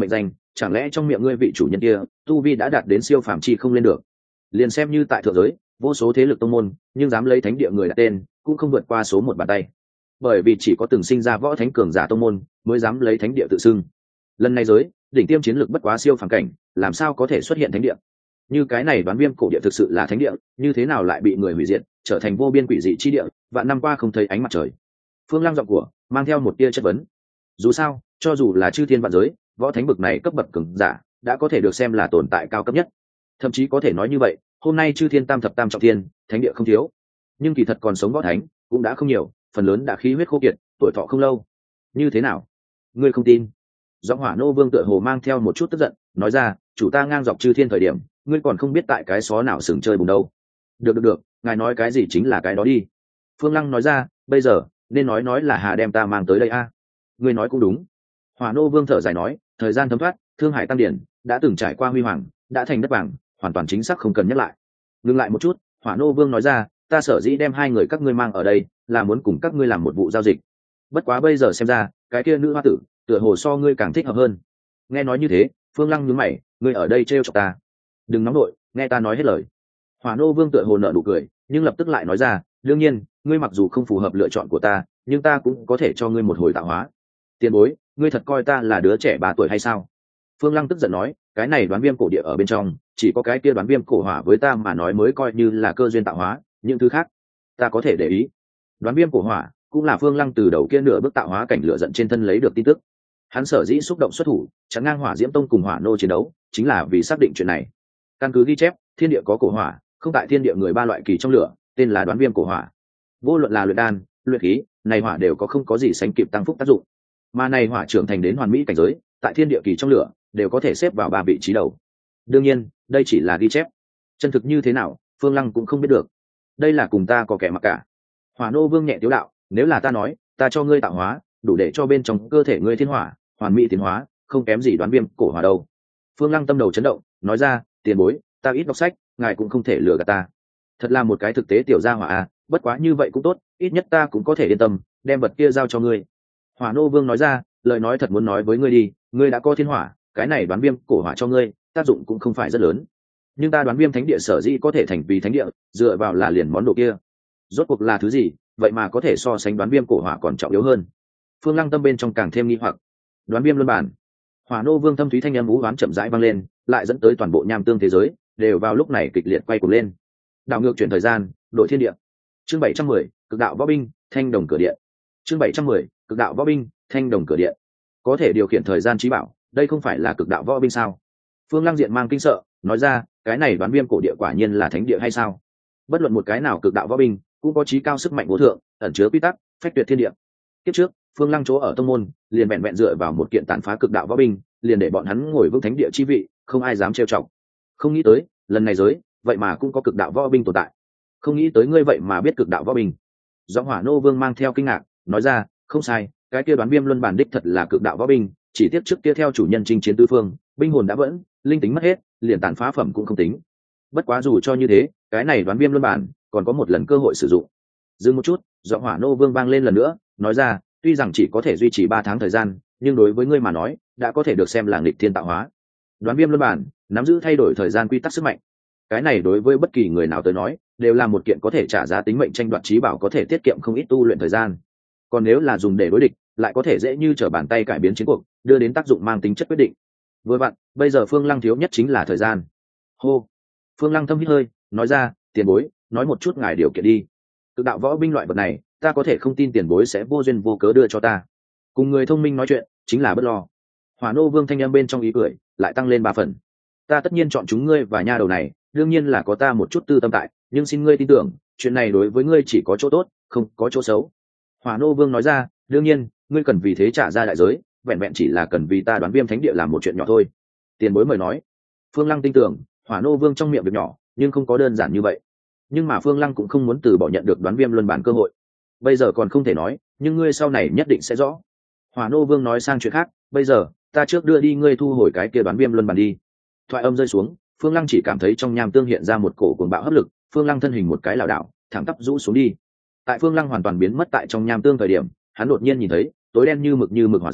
chẳng lẽ trong miệng ngươi vị chủ nhân kia tu vi đã đạt đến siêu phàm chi không lên được? Liền xem như tại thượng giới vô số thế lực tông môn, nhưng dám lấy thánh địa người đặt tên cũng không vượt qua số một bàn tay, bởi vì chỉ có từng sinh ra võ thánh cường giả tông môn mới dám lấy thánh địa tự xưng. Lần này giới đỉnh tiêm chiến lược bất quá siêu phàm cảnh, làm sao có thể xuất hiện thánh địa? Như cái này Đoán Viêm cổ địa thực sự là thánh địa, như thế nào lại bị người hủy diệt, trở thành vô biên quỷ dị chi địa, vạn năm qua không thấy ánh mặt trời? Phương Lăng giọng của mang theo một tia chất vấn. Dù sao, cho dù là chư thiên vạn giới, võ thánh bực này cấp bậc cường giả đã có thể được xem là tồn tại cao cấp nhất, thậm chí có thể nói như vậy, hôm nay chư thiên tam thập tam trọng thiên, thánh địa không thiếu, nhưng kỳ thật còn sống võ thánh cũng đã không nhiều, phần lớn đã khí huyết khô kiệt, tuổi thọ không lâu. Như thế nào? Ngươi không tin? Giọng Hỏa Nô Vương tựa hồ mang theo một chút tức giận, nói ra, chủ ta ngang dọc chư thiên thời điểm, ngươi còn không biết tại cái xó nào sừng chơi bùng đâu. Được, ngài nói cái gì chính là cái đó đi. Phương Lăng nói ra, bây giờ nên nói là Hà đem ta mang tới đây a. Ngươi nói cũng đúng. Hỏa Nô Vương thở dài nói, thời gian thấm thoát, Thương Hải Tam Điển đã từng trải qua huy hoàng, đã thành đất vàng, hoàn toàn chính xác không cần nhắc lại. Ngừng lại một chút, Hỏa Nô Vương nói ra, ta sở dĩ đem hai người các ngươi mang ở đây là muốn cùng các ngươi làm một vụ giao dịch. Bất quá bây giờ xem ra, cái kia nữ hoa tử tựa hồ so ngươi càng thích hợp hơn. Nghe nói như thế, Phương Lăng nhướng mày, ngươi ở đây trêu chọc ta? Đừng nóng nội, nghe ta nói hết lời. Hỏa Nô Vương tựa hồ nở nụ cười, nhưng lập tức lại nói ra, đương nhiên, ngươi mặc dù không phù hợp lựa chọn của ta, nhưng ta cũng có thể cho ngươi một hồi tạo hóa. Tiền bối, ngươi thật coi ta là đứa trẻ 3 tuổi hay sao? Phương Lăng tức giận nói, cái này Đoán Viêm cổ địa ở bên trong, chỉ có cái kia Đoán Viêm cổ hỏa với ta mà nói mới coi như là cơ duyên tạo hóa, những thứ khác ta có thể để ý. Đoán Viêm cổ hỏa cũng là Phương Lăng từ đầu kia nửa bước tạo hóa cảnh lửa giận trên thân lấy được tin tức. Hắn sở dĩ xúc động xuất thủ, chắn ngang Hỏa Diễm Tông cùng Hỏa Nô chiến đấu, chính là vì xác định chuyện này. Căn cứ ghi chép, thiên địa có cổ hỏa, không tại thiên địa người 3 loại kỳ trong lửa, tên là Đoán Viêm cổ hỏa. Vô luận là luyện đan, luyện khí, này hỏa đều có không có gì sánh kịp tăng phúc tác dụng. Mà này hỏa trưởng thành đến hoàn mỹ cảnh giới, tại thiên địa kỳ trong lửa đều có thể xếp vào 3 vị trí đầu. Đương nhiên, đây chỉ là ghi chép, chân thực như thế nào, Phương Lăng cũng không biết được. Đây là cùng ta có kẻ mặc cả. Hỏa Nô Vương nhẹ tiếu đạo, nếu là ta nói, ta cho ngươi tạo hóa, đủ để cho bên trong cơ thể ngươi thiên hỏa hoàn mỹ tiến hóa, không kém gì Đoán Viêm cổ hỏa đâu. Phương Lăng tâm đầu chấn động, nói ra, tiền bối, ta ít đọc sách, ngài cũng không thể lừa gạt ta. Thật là một cái thực tế tiểu gia hỏa à, bất quá như vậy cũng tốt, ít nhất ta cũng có thể yên tâm, đem vật kia giao cho ngươi. Hỏa Nô Vương nói ra, lời nói thật muốn nói với ngươi đi, ngươi đã có thiên hỏa, cái này Đoán Viêm cổ hỏa cho ngươi, tác dụng cũng không phải rất lớn. Nhưng ta Đoán Viêm thánh địa sở dĩ có thể thành vì thánh địa, dựa vào là liền món đồ kia. Rốt cuộc là thứ gì, vậy mà có thể so sánh Đoán Viêm cổ hỏa còn trọng yếu hơn? Phương Lăng tâm bên trong càng thêm nghi hoặc. Đoán Viêm luân bản. Hỏa Nô Vương thâm thúy thanh âm ú oán chậm rãi vang lên, lại dẫn tới toàn bộ nham tương thế giới đều vào lúc này kịch liệt quay cuồng lên. Đảo ngược chuyển thời gian, đổi thiên địa. Chương 710, Cực đạo võ binh, Thanh đồng cửa điện. Chương 710, Cực đạo võ binh, Thanh đồng cửa điện. Có thể điều khiển thời gian trí bảo, đây không phải là cực đạo võ binh sao? Phương Lăng diện mang kinh sợ, nói ra, cái này Đoán Viêm cổ địa quả nhiên là thánh địa hay sao? Bất luận một cái nào cực đạo võ binh cũng có trí cao sức mạnh vô thượng, ẩn chứa quy tắc, phách tuyệt thiên địa. Kiếp trước, Phương Lăng chỗ ở tông môn, liền vẹn vẹn dựa vào một kiện tàn phá cực đạo võ binh, liền để bọn hắn ngồi vững thánh địa chi vị, không ai dám trêu chọc. Không nghĩ tới, lần này giới, vậy mà cũng có cực đạo võ binh tồn tại. Không nghĩ tới ngươi vậy mà biết cực đạo võ binh. Giọng Hỏa Nô Vương mang theo kinh ngạc, nói ra, không sai, cái kia Đoán Viêm luân bản đích thật là cực đạo võ binh, chỉ tiếc trước kia theo chủ nhân chinh chiến tứ phương, binh hồn đã vẫn, linh tính mất hết, liền tàn phá phẩm cũng không tính. Bất quá dù cho như thế, cái này Đoán Viêm luân bản còn có một lần cơ hội sử dụng. Dừng một chút, giọng Hỏa Nô Vương vang lên lần nữa, nói ra, tuy rằng chỉ có thể duy trì 3 tháng thời gian, nhưng đối với ngươi mà nói, đã có thể được xem là nghịch thiên tạo hóa. Đoán Viêm luân bản nắm giữ thay đổi thời gian quy tắc sức mạnh. Cái này đối với bất kỳ người nào tới nói, đều là một kiện có thể trả giá tính mệnh tranh đoạt trí bảo, có thể tiết kiệm không ít tu luyện thời gian. Còn nếu là dùng để đối địch, lại có thể dễ như trở bàn tay cải biến chiến cuộc, đưa đến tác dụng mang tính chất quyết định. Vừa vặn, bây giờ Phương Lăng thiếu nhất chính là thời gian. Hô. Phương Lăng thâm hít hơi, nói ra, tiền bối, nói một chút ngài điều kiện đi. Cực đạo võ binh loại vật này, ta có thể không tin tiền bối sẽ vô duyên vô cớ đưa cho ta. Cùng người thông minh nói chuyện, chính là bất lo. Hỏa Nô Vương thanh em bên trong ý cười lại tăng lên 3 phần. Ta tất nhiên chọn chúng ngươi và nha đầu này, đương nhiên là có ta một chút tư tâm tại, nhưng xin ngươi tin tưởng, chuyện này đối với ngươi chỉ có chỗ tốt, không có chỗ xấu. Hỏa Nô Vương nói ra, đương nhiên, ngươi cần vì thế trả ra đại giới, vẹn vẹn chỉ là cần vì ta Đoán Viêm thánh địa làm một chuyện nhỏ thôi. Tiền bối mời nói. Phương Lăng tin tưởng, Hỏa Nô Vương trong miệng việc nhỏ, nhưng không có đơn giản như vậy. Nhưng mà Phương Lăng cũng không muốn từ bỏ nhận được Đoán Viêm luân bản cơ hội. Bây giờ còn không thể nói, nhưng ngươi sau này nhất định sẽ rõ. Hỏa Nô Vương nói sang chuyện khác, bây giờ ta trước đưa đi ngươi thu hồi cái kia Đoán Viêm luân bản đi. Thoại âm rơi xuống, Phương Lăng chỉ cảm thấy trong nham tương hiện ra một cổ cuồng bạo hấp lực, Phương Lăng thân hình một cái lảo đảo, thẳng tắp rũ xuống đi. Tại Phương Lăng hoàn toàn biến mất tại trong nham tương thời điểm, hắn đột nhiên nhìn thấy tối đen như mực hỏa diễm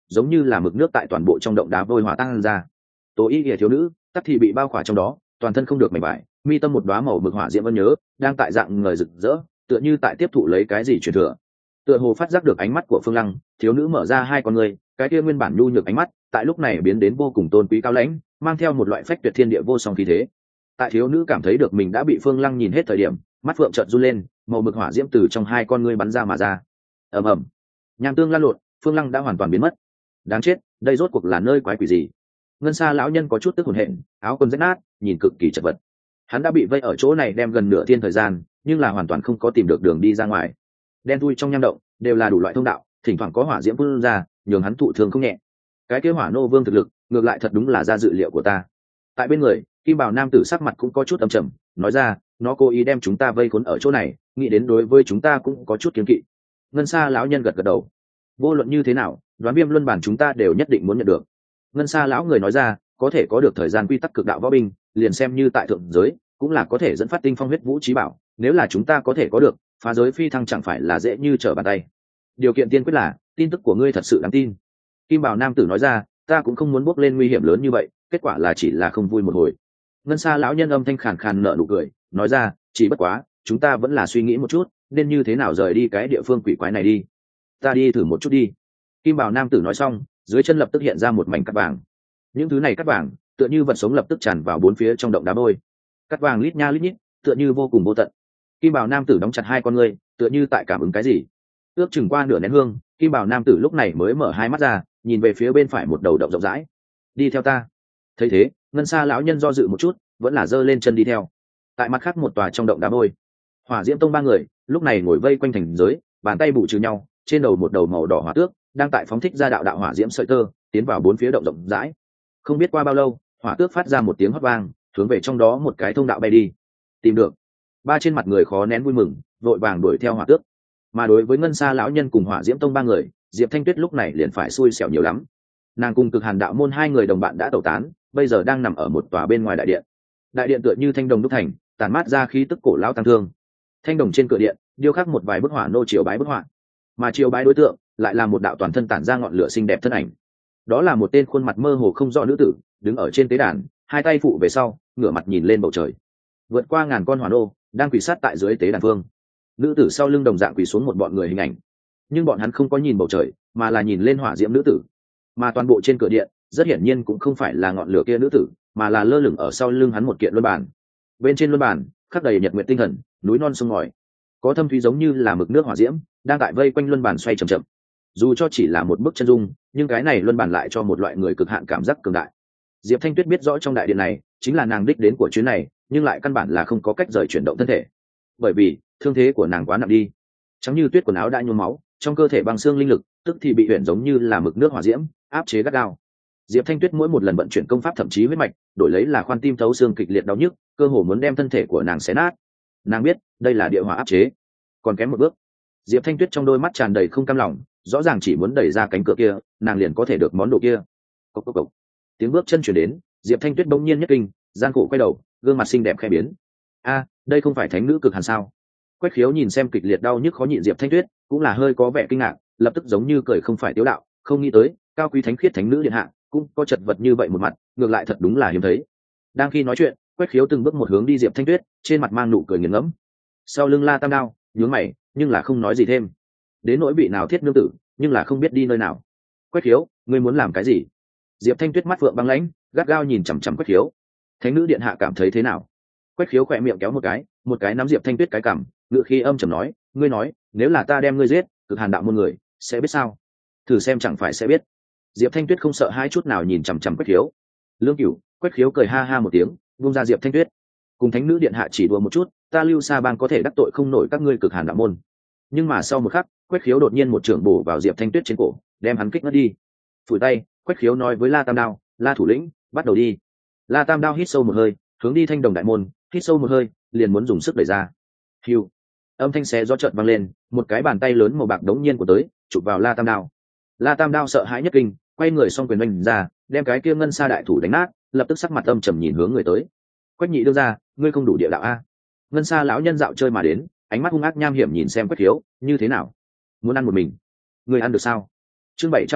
giống như là mực nước tại toàn bộ trong động đá vôi hòa tan ra. Tố y ỉa thiếu nữ tắc thì bị bao khỏa trong đó, toàn thân không được mảnh vải, mi tâm một đóa màu mực hỏa diễm vẫn nhớ đang tại dạng ngời rực rỡ, tựa như tại tiếp thụ lấy cái gì truyền thừa. Tựa hồ phát giác được ánh mắt của Phương Lăng, thiếu nữ mở ra hai con người, cái kia nguyên bản nhu nhược ánh mắt tại lúc này biến đến vô cùng tôn quý cao lãnh, mang theo một loại phách tuyệt thiên địa vô song khí thế. Tại thiếu nữ cảm thấy được mình đã bị Phương Lăng nhìn hết thời điểm, mắt phượng chợt run lên, màu mực hỏa diễm từ trong hai con ngươi bắn ra mà ra. Ầm ầm, nham tương lan lộn, Phương Lăng đã hoàn toàn biến mất. Đáng chết, đây rốt cuộc là nơi quái quỷ gì? Ngân Sa lão nhân có chút tức hồn hển, áo quần rách nát, nhìn cực kỳ chật vật. Hắn đã bị vây ở chỗ này đem gần nửa thiên thời gian, nhưng là hoàn toàn không có tìm được đường đi ra ngoài. Đen thui trong nham động đều là đủ loại thông đạo, thỉnh thoảng có hỏa diễm phun ra, nhường hắn thụ thương không nhẹ. Cái kế hỏa nô vương thực lực, ngược lại thật đúng là ra dự liệu của ta. Tại bên người, kim bào nam tử sắc mặt cũng có chút âm trầm, nói ra, nó cố ý đem chúng ta vây khốn ở chỗ này, nghĩ đến đối với chúng ta cũng có chút kiêng kỵ. Ngân Sa lão nhân gật gật đầu. Vô luận như thế nào, đoán viêm luân bản chúng ta đều nhất định muốn nhận được. Ngân Sa lão người nói ra, có thể có được thời gian quy tắc cực đạo võ binh, liền xem như tại thượng giới, cũng là có thể dẫn phát tinh phong huyết vũ trí bảo. Nếu là chúng ta có thể có được, phá giới phi thăng chẳng phải là dễ như trở bàn tay. Điều kiện tiên quyết là tin tức của ngươi thật sự đáng tin. Kim bào nam tử nói ra, ta cũng không muốn bước lên nguy hiểm lớn như vậy, kết quả là chỉ là không vui một hồi. Ngân Sa lão nhân âm thanh khàn khàn nở nụ cười, nói ra, chỉ bất quá, chúng ta vẫn là suy nghĩ một chút, nên như thế nào rời đi cái địa phương quỷ quái này đi. Ta đi thử một chút đi. Kim bào nam tử nói xong, dưới chân lập tức hiện ra một mảnh cát vàng. Những thứ này cát vàng, tựa như vật sống lập tức tràn vào bốn phía trong động đá vôi. Cát vàng lít nha lít nhít, tựa như vô cùng vô tận. Kim bào nam tử đóng chặt hai con ngươi, tựa như tại cảm ứng cái gì. Ước chừng qua nửa nén hương, kim bào nam tử lúc này mới mở hai mắt ra, nhìn về phía bên phải một đầu động rộng rãi. Đi theo ta. Thấy thế, Ngân Sa lão nhân do dự một chút, vẫn là giơ lên chân đi theo. Tại mặt khác một tòa trong động đá vôi, Hỏa Diễm Tông ba người lúc này ngồi vây quanh thành giới, bàn tay bù trừ nhau, trên đầu một đầu màu đỏ hỏa tước đang tại phóng thích ra đạo đạo hỏa diễm sợi tơ, tiến vào bốn phía động rộng rãi. Không biết qua bao lâu, hỏa tước phát ra một tiếng hót vang, hướng về trong đó một cái thông đạo bay đi. Tìm được. Ba trên mặt người khó nén vui mừng, vội vàng đuổi theo hỏa tước. Mà đối với Ngân Sa lão nhân cùng Hỏa Diễm Tông ba người, Diệp Thanh Tuyết lúc này liền phải xui xẻo nhiều lắm. Nàng cùng Cực Hàn đạo môn hai người đồng bạn đã tẩu tán, bây giờ đang nằm ở một tòa bên ngoài đại điện. Đại điện tựa như thanh đồng đúc thành, tản mát ra khí tức cổ lão tăng thương. Thanh đồng trên cửa điện điêu khắc một vài bức họa nô triều bái bức họa, mà triều bái đối tượng lại là một đạo toàn thân tản ra ngọn lửa xinh đẹp thân ảnh. Đó là một tên khuôn mặt mơ hồ không rõ nữ tử, đứng ở trên tế đàn, hai tay phụ về sau, ngửa mặt nhìn lên bầu trời. Vượt qua ngàn con hỏa nô đang quỳ sát tại dưới tế đàn phương. Nữ tử sau lưng đồng dạng quỳ xuống một bọn người hình ảnh, nhưng bọn hắn không có nhìn bầu trời, mà là nhìn lên hỏa diễm nữ tử. Mà toàn bộ trên cửa điện rất hiển nhiên cũng không phải là ngọn lửa kia nữ tử, mà là lơ lửng ở sau lưng hắn một kiện luân bàn. Bên trên luân bàn khắc đầy nhật nguyện tinh thần, núi non sông ngòi, có thâm thúy giống như là mực nước hỏa diễm đang tại vây quanh luân bàn xoay chậm chậm. Dù cho chỉ là một bức chân dung, nhưng cái này luân bàn lại cho một loại người cực hạn cảm giác cường đại. Diệp Thanh Tuyết biết rõ trong đại điện này chính là nàng đích đến của chuyến này, nhưng lại căn bản là không có cách rời chuyển động thân thể, bởi vì thương thế của nàng quá nặng đi. Trắng như tuyết quần áo đã nhuốm máu, trong cơ thể băng xương linh lực tức thì bị huyện giống như là mực nước hỏa diễm áp chế gắt gao. Diệp Thanh Tuyết mỗi một lần vận chuyển công pháp, thậm chí huyết mạch, đổi lấy là khoan tim thấu xương kịch liệt đau nhức, cơ hồ muốn đem thân thể của nàng xé nát. Nàng biết đây là địa hỏa áp chế, còn kém một bước. Diệp Thanh Tuyết trong đôi mắt tràn đầy không cam lòng, rõ ràng chỉ muốn đẩy ra cánh cửa kia, nàng liền có thể được món đồ kia. Cộc cộc cộc. Tiếng bước chân chuyển đến, Diệp Thanh Tuyết bỗng nhiên nhất kinh, gian khổ quay đầu, gương mặt xinh đẹp khẽ biến. A, đây không phải thánh nữ Cực Hàn sao? Quách Khiếu nhìn xem kịch liệt đau nhức khó nhịn Diệp Thanh Tuyết, cũng là hơi có vẻ kinh ngạc, lập tức giống như cười không phải tiếu đạo, không nghĩ tới, cao quý thánh khiết thánh nữ điện hạ, cũng có chật vật như vậy một mặt, ngược lại thật đúng là hiếm thấy. Đang khi nói chuyện, Quách Khiếu từng bước một hướng đi Diệp Thanh Tuyết, trên mặt mang nụ cười nghiền ngẫm. Sau lưng La Tam Đao, nhướng mày, nhưng là không nói gì thêm. Đến nỗi bị nào thiết nương tử, nhưng là không biết đi nơi nào. Quách Khiếu, ngươi muốn làm cái gì? Diệp Thanh Tuyết mắt phượng băng lãnh, gắt gao nhìn chằm chằm Quách Khiếu. Thánh nữ điện hạ cảm thấy thế nào? Quách Khiếu khỏe miệng kéo một cái nắm Diệp Thanh Tuyết cái cằm, ngựa khi âm trầm nói, ngươi nói, nếu là ta đem ngươi giết, Cực Hàn đạo môn người sẽ biết sao? Thử xem chẳng phải sẽ biết. Diệp Thanh Tuyết không sợ hai chút nào nhìn chằm chằm Quách Khiếu. Lương Cửu, Quách Khiếu cười ha ha một tiếng, buông ra Diệp Thanh Tuyết. Cùng thánh nữ điện hạ chỉ đùa một chút, ta Lưu Sa bang có thể đắc tội không nổi các ngươi Cực Hàn đạo môn. Nhưng mà sau một khắc, Quách Khiếu đột nhiên một chưởng bổ vào Diệp Thanh Tuyết trên cổ, đem hắn kích ngất đi. Phủi tay, Quách Khiếu nói với La Tam Đao, La thủ lĩnh, bắt đầu đi. La Tam Đao hít sâu một hơi, hướng đi Thanh Đồng đại môn, hít sâu một hơi, liền muốn dùng sức đẩy ra. Hưu. Âm thanh xé gió chợt vang lên, một cái bàn tay lớn màu bạc đống nhiên của tới, chụp vào La Tam Đao. La Tam Đao sợ hãi nhất kinh, quay người xong quyền đánh ra, đem cái kia ngân sa đại thủ đánh nát, lập tức sắc mặt âm trầm nhìn hướng người tới. Quách nhị đưa ra, ngươi không đủ địa đạo a? Ngân sa lão nhân dạo chơi mà đến, ánh mắt hung ác nham hiểm nhìn xem Quách Khiếu, như thế nào? Muốn ăn một mình? Ngươi ăn được sao? Chương 711,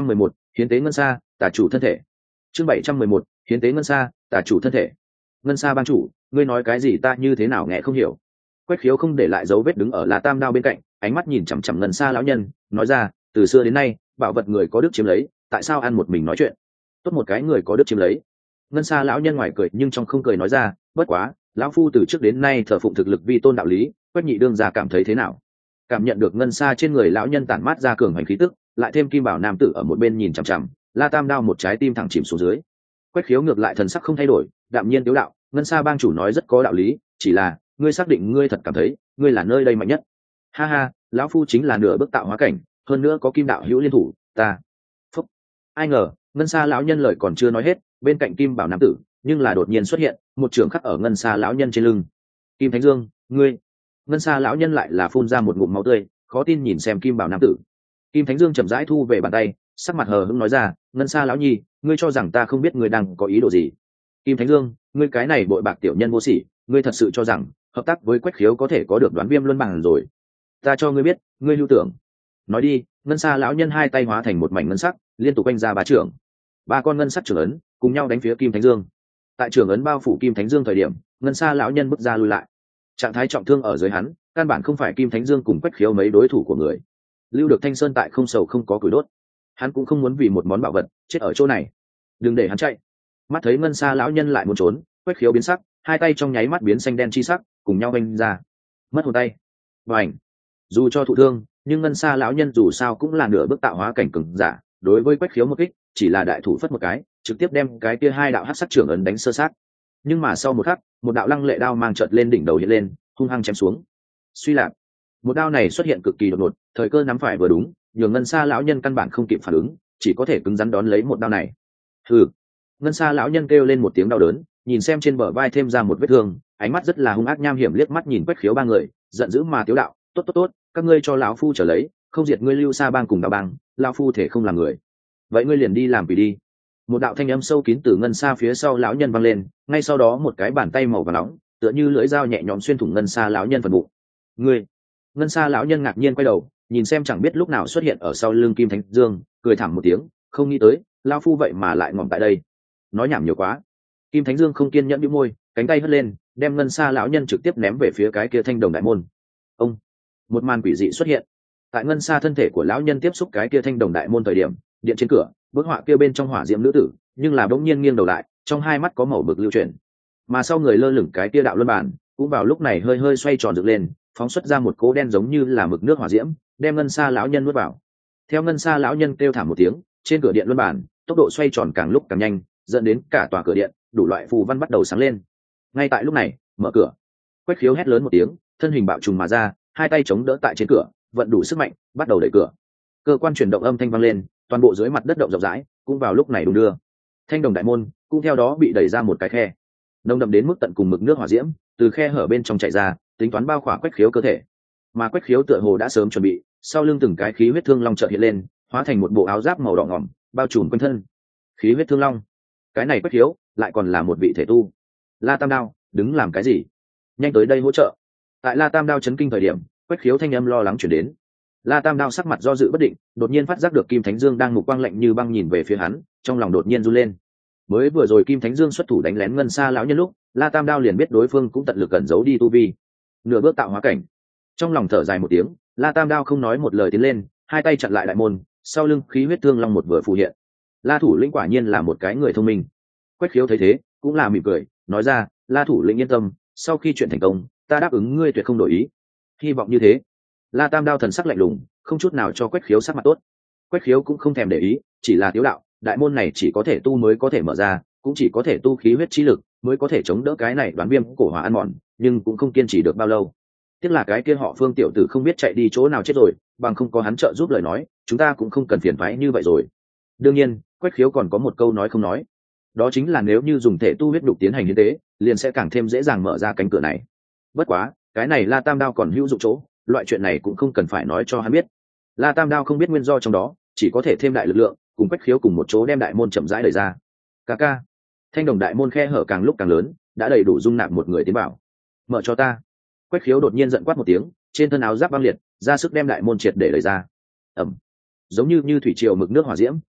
hiến tế ngân sa, tà chủ thân thể. Chương 711, hiến tế ngân sa, tà chủ thân thể. Ngân sa bang chủ, ngươi nói cái gì ta như thế nào nghe không hiểu. Quách Khiếu không để lại dấu vết đứng ở La Tam Đao bên cạnh, ánh mắt nhìn chằm chằm ngân sa lão nhân, nói ra, từ xưa đến nay, bảo vật người có đức chiếm lấy, tại sao ăn một mình nói chuyện? Tốt một cái người có đức chiếm lấy. Ngân sa lão nhân ngoài cười nhưng trong không cười nói ra, bất quá, lão phu từ trước đến nay thờ phụng thực lực vi tôn đạo lý, Quách nhị đương gia cảm thấy thế nào? Cảm nhận được ngân sa trên người lão nhân tản mát ra cường hành khí tức, lại thêm kim bảo nam tử ở một bên nhìn chằm chằm, La Tam Đao một trái tim thẳng chìm xuống dưới. Quách Khiếu ngược lại thần sắc không thay đổi, đạm nhiên tiếu đạo, ngân sa bang chủ nói rất có đạo lý, chỉ là ngươi xác định ngươi thật cảm thấy ngươi là nơi đây mạnh nhất? Ha ha, lão phu chính là nửa bước tạo hóa cảnh, hơn nữa có kim đạo hữu liên thủ, ta. Phúc. Ai ngờ, ngân sa lão nhân lời còn chưa nói hết, bên cạnh kim bảo nam tử nhưng là đột nhiên xuất hiện một trường khắc ở ngân sa lão nhân trên lưng. Kim Thánh Dương, ngươi. Ngân sa lão nhân lại là phun ra một ngụm máu tươi, khó tin nhìn xem kim bảo nam tử. Kim Thánh Dương chậm rãi thu về bàn tay, sắc mặt hờ hững nói ra, ngân sa lão nhi, ngươi cho rằng ta không biết ngươi đang có ý đồ gì? Kim Thánh Dương, ngươi cái này bội bạc tiểu nhân vô sỉ, ngươi thật sự cho rằng hợp tác với Quách Khiếu có thể có được Đoán Viêm luân bằng rồi? Ta cho ngươi biết, ngươi lưu tưởng. Nói đi, ngân sa lão nhân hai tay hóa thành một mảnh ngân sắc, liên tục quanh ra ba trưởng. Ba con ngân sắc trưởng ấn cùng nhau đánh phía Kim Thánh Dương. Tại trưởng ấn bao phủ Kim Thánh Dương thời điểm, ngân sa lão nhân bước ra lui lại. Trạng thái trọng thương ở dưới hắn, căn bản không phải Kim Thánh Dương cùng Quách Khiếu mấy đối thủ của người. Lưu được Thanh Sơn tại không sầu không có củi đốt, hắn cũng không muốn vì một món bảo vật chết ở chỗ này. Đừng để hắn chạy. Mắt thấy ngân sa lão nhân lại muốn trốn, Quách Khiếu biến sắc, hai tay trong nháy mắt biến xanh đen chi sắc, cùng nhau vênh ra. Mất hồn tay. Bành. Dù cho thụ thương, nhưng ngân sa lão nhân dù sao cũng là nửa bước tạo hóa cảnh cường giả, đối với Quách Khiếu một kích chỉ là đại thủ phất một cái, trực tiếp đem cái kia hai đạo hắc sắc trưởng ấn đánh sơ sát. Nhưng mà sau một khắc, một đạo lăng lệ đao mang chợt lên đỉnh đầu hiện lên, hung hăng chém xuống. Suy lạc. Một đao này xuất hiện cực kỳ đột ngột, thời cơ nắm phải vừa đúng, nhường ngân sa lão nhân căn bản không kịp phản ứng, chỉ có thể cứng rắn đón lấy một đao này. Hừ. Ngân sa lão nhân kêu lên một tiếng đau đớn, nhìn xem trên bờ vai thêm ra một vết thương, ánh mắt rất là hung ác nham hiểm liếc mắt nhìn Quách Khiếu ba người, giận dữ mà tiếu đạo, tốt tốt tốt, các ngươi cho lão phu trở lấy, không diệt ngươi Lưu Sa bang cùng đạo bang, lão phu thể không làm người. Vậy ngươi liền đi làm quỷ đi. Một đạo thanh âm sâu kín từ ngân sa phía sau lão nhân vang lên, ngay sau đó một cái bàn tay màu vàng nóng, tựa như lưỡi dao nhẹ nhõm xuyên thủng ngân sa lão nhân phần bụng. Ngươi. Ngân sa lão nhân ngạc nhiên quay đầu, nhìn xem chẳng biết lúc nào xuất hiện ở sau lưng Kim Thánh Dương, cười thảm một tiếng, không nghĩ tới, lão phu vậy mà lại ngỏm tại đây. Nói nhảm nhiều quá. Kim Thánh Dương không kiên nhẫn bĩu môi, cánh tay hất lên, đem ngân sa lão nhân trực tiếp ném về phía cái kia thanh đồng đại môn. Ông. Một màn quỷ dị xuất hiện. Tại ngân sa thân thể của lão nhân tiếp xúc cái kia thanh đồng đại môn thời điểm, điện trên cửa, bức họa kia bên trong hỏa diễm nữ tử, nhưng là bỗng nhiên nghiêng đầu lại, trong hai mắt có màu bực lưu chuyển. Mà sau người lơ lửng cái kia đạo luân bản, cũng vào lúc này hơi hơi xoay tròn dựng lên, phóng xuất ra một cỗ đen giống như là mực nước hỏa diễm, đem ngân sa lão nhân nuốt vào. Theo ngân sa lão nhân kêu thảm một tiếng, trên cửa điện luân bản, tốc độ xoay tròn càng lúc càng nhanh, dẫn đến cả tòa cửa điện đủ loại phù văn bắt đầu sáng lên. Ngay tại lúc này, mở cửa. Quách Khiếu hét lớn một tiếng, thân hình bạo trùng mà ra, hai tay chống đỡ tại trên cửa, vận đủ sức mạnh, bắt đầu đẩy cửa. Cơ quan chuyển động âm thanh vang lên, toàn bộ dưới mặt đất động rộng rãi, cũng vào lúc này đung đưa. Thanh đồng đại môn cũng theo đó bị đẩy ra một cái khe, nồng đậm đến mức tận cùng mực nước hỏa diễm từ khe hở bên trong chảy ra, tính toán bao khỏa Quách Khiếu cơ thể. Mà Quách Khiếu tựa hồ đã sớm chuẩn bị, sau lưng từng cái khí huyết thương long chợt hiện lên, hóa thành một bộ áo giáp màu đỏ ngỏm, bao trùm quanh thân. Khí huyết thương long, cái này Quách Khiếu lại còn là một vị thể tu. La Tam Đao, đứng làm cái gì? Nhanh tới đây hỗ trợ. Tại La Tam Đao chấn kinh thời điểm, Quách Khiếu thanh âm lo lắng chuyển đến. La Tam Đao sắc mặt do dự bất định, đột nhiên phát giác được Kim Thánh Dương đang mục quang lạnh như băng nhìn về phía hắn, trong lòng đột nhiên run lên. Mới vừa rồi Kim Thánh Dương xuất thủ đánh lén ngân sa lão nhân lúc, La Tam Đao liền biết đối phương cũng tận lực cẩn giấu đi tu vi, nửa bước tạo hóa cảnh. Trong lòng thở dài một tiếng, La Tam Đao không nói một lời tiến lên, hai tay chặn lại đại môn, sau lưng khí huyết thương long một vừa phù hiện. La thủ lĩnh quả nhiên là một cái người thông minh. Quách Khiếu thấy thế, cũng là mỉm cười, nói ra, La thủ lĩnh yên tâm, sau khi chuyện thành công, ta đáp ứng ngươi tuyệt không đổi ý. Hy vọng như thế. La Tam Đao thần sắc lạnh lùng, không chút nào cho Quách Khiếu sắc mặt tốt. Quách Khiếu cũng không thèm để ý, chỉ là tiếu đạo, đại môn này chỉ có thể tu mới có thể mở ra, cũng chỉ có thể tu khí huyết chi lực mới có thể chống đỡ cái này đoán viêm cổ hỏa ăn mòn, nhưng cũng không kiên trì được bao lâu. Tiếc là cái kia họ Phương tiểu tử không biết chạy đi chỗ nào chết rồi, bằng không có hắn trợ giúp lời nói, chúng ta cũng không cần phiền toái như vậy rồi. Đương nhiên, Quách Khiếu còn có một câu nói không nói, đó chính là nếu như dùng thể tu huyết đục tiến hành hiến tế, liền sẽ càng thêm dễ dàng mở ra cánh cửa này. Bất quá, cái này La Tam Đao còn hữu dụng chỗ, loại chuyện này cũng không cần phải nói cho hắn biết. La Tam Đao không biết nguyên do trong đó, chỉ có thể thêm đại lực lượng, cùng Quách Khiếu cùng một chỗ đem đại môn chậm rãi đẩy ra. Ca, thanh đồng đại môn khe hở càng lúc càng lớn, đã đầy đủ dung nạp một người tiến vào. Mở cho ta. Quách Khiếu đột nhiên giận quát một tiếng, trên thân áo giáp băng liệt, ra sức đem đại môn triệt để đẩy ra. Ầm. Giống như thủy triều mực nước hỏa diễm,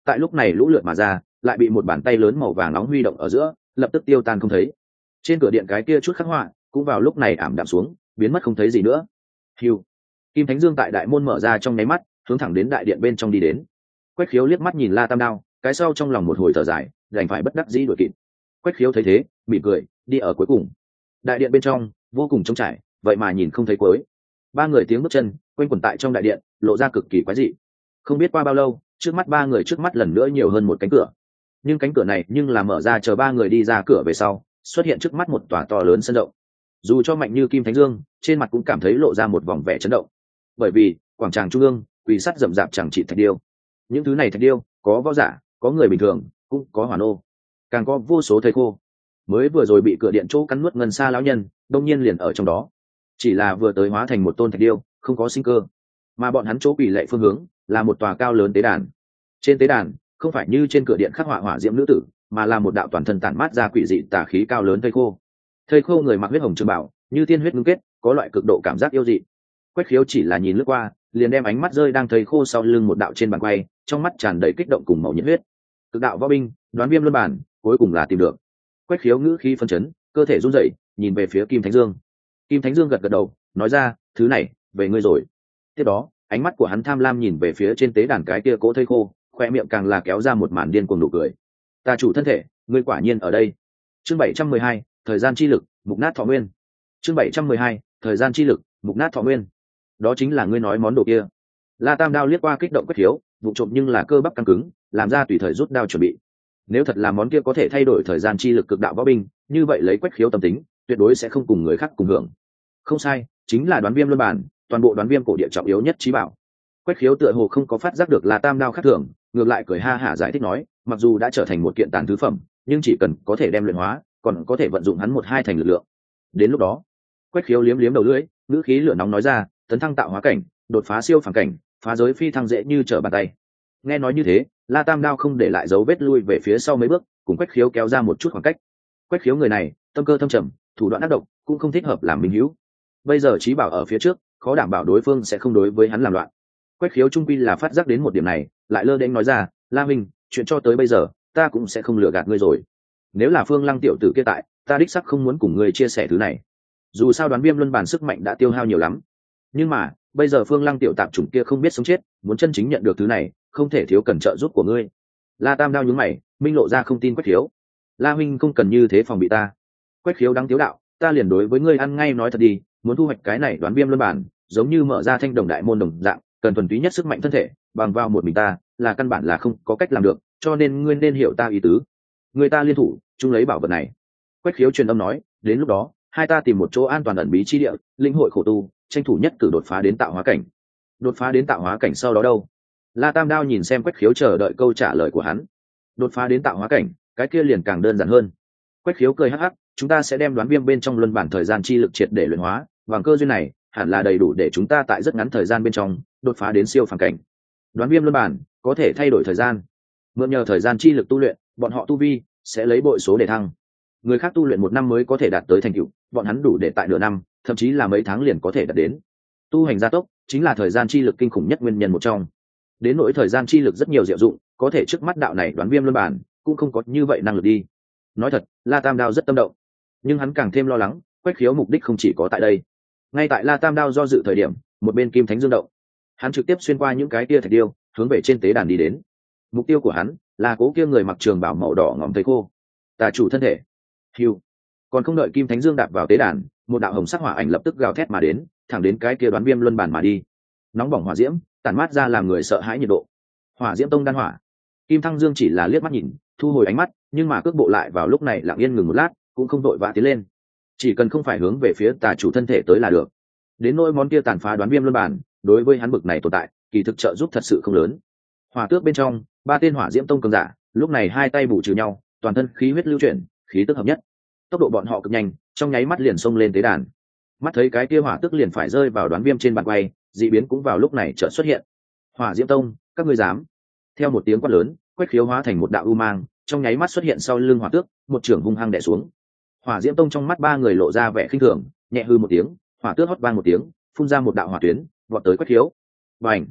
tại lúc này lũ lượt mà ra, lại bị một bàn tay lớn màu vàng nóng huy động ở giữa, lập tức tiêu tan không thấy. Trên cửa điện cái kia chút khắc họa cũng vào lúc này ảm đạm xuống, biến mất không thấy gì nữa. Hưu. Kim Thánh Dương tại đại môn mở ra trong nháy mắt, hướng thẳng đến đại điện bên trong đi đến. Quách Khiếu liếc mắt nhìn La Tam Đao, cái sau trong lòng một hồi thở dài, đành phải bất đắc dĩ đuổi kịp. Quách Khiếu thấy thế, mỉm cười, đi ở cuối cùng. Đại điện bên trong vô cùng trống trải, vậy mà nhìn không thấy cuối. Ba người tiếng bước chân quanh quẩn tại trong đại điện, lộ ra cực kỳ quái dị. Không biết qua bao lâu, trước mắt ba người trước mắt lần nữa nhiều hơn một cánh cửa. Nhưng cánh cửa này nhưng là mở ra chờ ba người đi ra cửa về sau, xuất hiện trước mắt một tòa to lớn sân rộng. Dù cho mạnh như Kim Thánh Dương, trên mặt cũng cảm thấy lộ ra một vòng vẻ chấn động. Bởi vì quảng trường trung ương quỳ sắt rậm rạp chẳng trị thạch điêu. Những thứ này thạch điêu có võ giả, có người bình thường, cũng có hỏa nô, càng có vô số thầy khô. Mới vừa rồi bị cửa điện chỗ cắn nuốt ngân xa lão nhân, đông nhiên liền ở trong đó. Chỉ là vừa tới hóa thành một tôn thạch điêu, không có sinh cơ. Mà bọn hắn chỗ quỳ lệ phương hướng là một tòa cao lớn tế đàn. Trên tế đàn không phải như trên cửa điện khắc họa hỏa diễm nữ tử, mà là một đạo toàn thân tản mát ra quỷ dị tà khí cao lớn thây khô. Thây khô người mặc huyết hồng trường bảo, như tiên huyết ngưng kết, có loại cực độ cảm giác yêu dị. Quách Khiếu chỉ là nhìn lướt qua, liền đem ánh mắt rơi đang thây khô sau lưng một đạo trên bàn quay, trong mắt tràn đầy kích động cùng màu nhiệt huyết. Cực đạo võ binh, đoán viêm luân bản, cuối cùng là tìm được. Quách Khiếu ngữ khí phấn chấn, cơ thể run rẩy, nhìn về phía Kim Thánh Dương. Kim Thánh Dương gật gật đầu, nói ra, thứ này về ngươi rồi. Tiếp đó, ánh mắt của hắn tham lam nhìn về phía trên tế đàn cái kia cỗ thây khô, khoe miệng càng là kéo ra một màn điên cuồng nụ cười. Ta chủ thân thể, ngươi quả nhiên ở đây. Chương 712, thời gian chi lực, mục nát thọ nguyên. Chương 712, thời gian chi lực, mục nát thọ nguyên. Đó chính là ngươi nói món đồ kia. La Tam Đao liếc qua kích động Quách Khiếu, vụ trộm nhưng là cơ bắp căng cứng, làm ra tùy thời rút đao chuẩn bị. Nếu thật là món kia có thể thay đổi thời gian chi lực cực đạo võ binh, như vậy lấy Quách Khiếu tâm tính, tuyệt đối sẽ không cùng người khác cùng hưởng. Không sai, chính là đoán viêm luân bản, toàn bộ đoán viêm cổ địa trọng yếu nhất trí bảo. Quách Khiếu tựa hồ không có phát giác được La Tam Đao khác thường, ngược lại cười ha hả giải thích nói, mặc dù đã trở thành một kiện tàn thứ phẩm, nhưng chỉ cần có thể đem luyện hóa, còn có thể vận dụng hắn một hai thành lực lượng. Đến lúc đó, Quách Khiếu liếm liếm đầu lưỡi, ngữ khí lửa nóng nói ra, tấn thăng tạo hóa cảnh, đột phá siêu phàm cảnh, phá giới phi thăng dễ như trở bàn tay. Nghe nói như thế, La Tam Đao không để lại dấu vết lui về phía sau mấy bước, cùng Quách Khiếu kéo ra một chút khoảng cách. Quách Khiếu người này, tâm cơ thâm trầm, thủ đoạn ác độc, cũng không thích hợp làm minh hữu. Bây giờ trí bảo ở phía trước, khó đảm bảo đối phương sẽ không đối với hắn làm loạn. Quách Khiếu trung quy là phát giác đến một điểm này, lại lơ đễnh nói ra, La huynh, chuyện cho tới bây giờ, ta cũng sẽ không lừa gạt ngươi rồi. Nếu là Phương Lăng tiểu tử kia tại, ta đích xác không muốn cùng ngươi chia sẻ thứ này. Dù sao đoán viêm luân bản sức mạnh đã tiêu hao nhiều lắm. Nhưng mà, bây giờ Phương Lăng tiểu tạp chủng kia không biết sống chết, muốn chân chính nhận được thứ này, không thể thiếu cần trợ giúp của ngươi. La Tam Đao nhướng mày, minh lộ ra không tin Quách Khiếu. La huynh không cần như thế phòng bị ta. Quách Khiếu đang tiếu đạo, ta liền đối với ngươi ăn ngay nói thật đi, muốn thu hoạch cái này đoán viêm luân bản, giống như mở ra thanh đồng đại môn đồng dạng, cần thuần túy nhất sức mạnh thân thể, bằng vào một mình ta, là căn bản là không có cách làm được, cho nên ngươi nên hiểu ta ý tứ. Người ta liên thủ, chung lấy bảo vật này. Quách Khiếu truyền âm nói, đến lúc đó, hai ta tìm một chỗ an toàn ẩn bí chi địa, linh hội khổ tu, tranh thủ nhất cử đột phá đến tạo hóa cảnh. Đột phá đến tạo hóa cảnh sau đó đâu? La Tam Đao nhìn xem Quách Khiếu chờ đợi câu trả lời của hắn. Đột phá đến tạo hóa cảnh, cái kia liền càng đơn giản hơn. Quách Khiếu cười hắc hắc, chúng ta sẽ đem đoán viêm bên trong luân bản thời gian chi lực triệt để luyện hóa, bằng cơ duyên này, hẳn là đầy đủ để chúng ta tại rất ngắn thời gian bên trong đột phá đến siêu phàm cảnh. Đoán viêm luân bản có thể thay đổi thời gian, mượn nhờ thời gian chi lực tu luyện, bọn họ tu vi sẽ lấy bội số để thăng. Người khác tu luyện 1 năm mới có thể đạt tới thành tựu, bọn hắn đủ để tại nửa năm, thậm chí là mấy tháng liền có thể đạt đến. Tu hành gia tốc chính là thời gian chi lực kinh khủng nhất nguyên nhân một trong. Đến nỗi thời gian chi lực rất nhiều diệu dụng, có thể trước mắt đạo này đoán viêm luân bản cũng không có như vậy năng lực đi. Nói thật, La Tam Đao rất tâm động, nhưng hắn càng thêm lo lắng, Quách Khiếu mục đích không chỉ có tại đây. Ngay tại La Tam Đao do dự thời điểm, một bên Kim Thánh Dương động, hắn trực tiếp xuyên qua những cái tia thạch điêu, hướng về trên tế đàn đi đến. Mục tiêu của hắn là cố kia người mặc trường bào màu đỏ ngòm thây khô, tà chủ thân thể. Hưu. Còn không đợi Kim Thánh Dương đạp vào tế đàn, một đạo hồng sắc hỏa ảnh lập tức gào thét mà đến, thẳng đến cái kia đoán viêm luân bản mà đi. Nóng bỏng hỏa diễm tản mát ra làm người sợ hãi nhiệt độ. Hỏa diễm tông đan hỏa. Kim Thăng Dương chỉ là liếc mắt nhìn, thu hồi ánh mắt, nhưng mà cước bộ lại vào lúc này lặng yên ngừng một lát, cũng không đội vã tiến lên. Chỉ cần không phải hướng về phía tà chủ thân thể tới là được. Đến nỗi món kia tàn phá đoán viêm luân bản, đối với hắn bực này tồn tại, kỳ thực trợ giúp thật sự không lớn. Hỏa tước bên trong, 3 tên hỏa diễm tông cường giả, lúc này hai tay bù trừ nhau, toàn thân khí huyết lưu chuyển, khí tức hợp nhất. Tốc độ bọn họ cực nhanh, trong nháy mắt liền xông lên tế đàn. Mắt thấy cái kia hỏa tước liền phải rơi vào đoán viêm trên bàn quay, dị biến cũng vào lúc này chợt xuất hiện. Hỏa diễm tông, các ngươi dám? Theo một tiếng quát lớn, Quách Khiếu hóa thành một đạo u mang, trong nháy mắt xuất hiện sau lưng hỏa tước, một trường hung hăng đè xuống. Hỏa diễm tông trong mắt 3 người lộ ra vẻ khinh thường, nhẹ hư một tiếng, hỏa tước hót vang một tiếng, phun ra một đạo hỏa tuyến, vọt tới Quách Khiếu. Bành!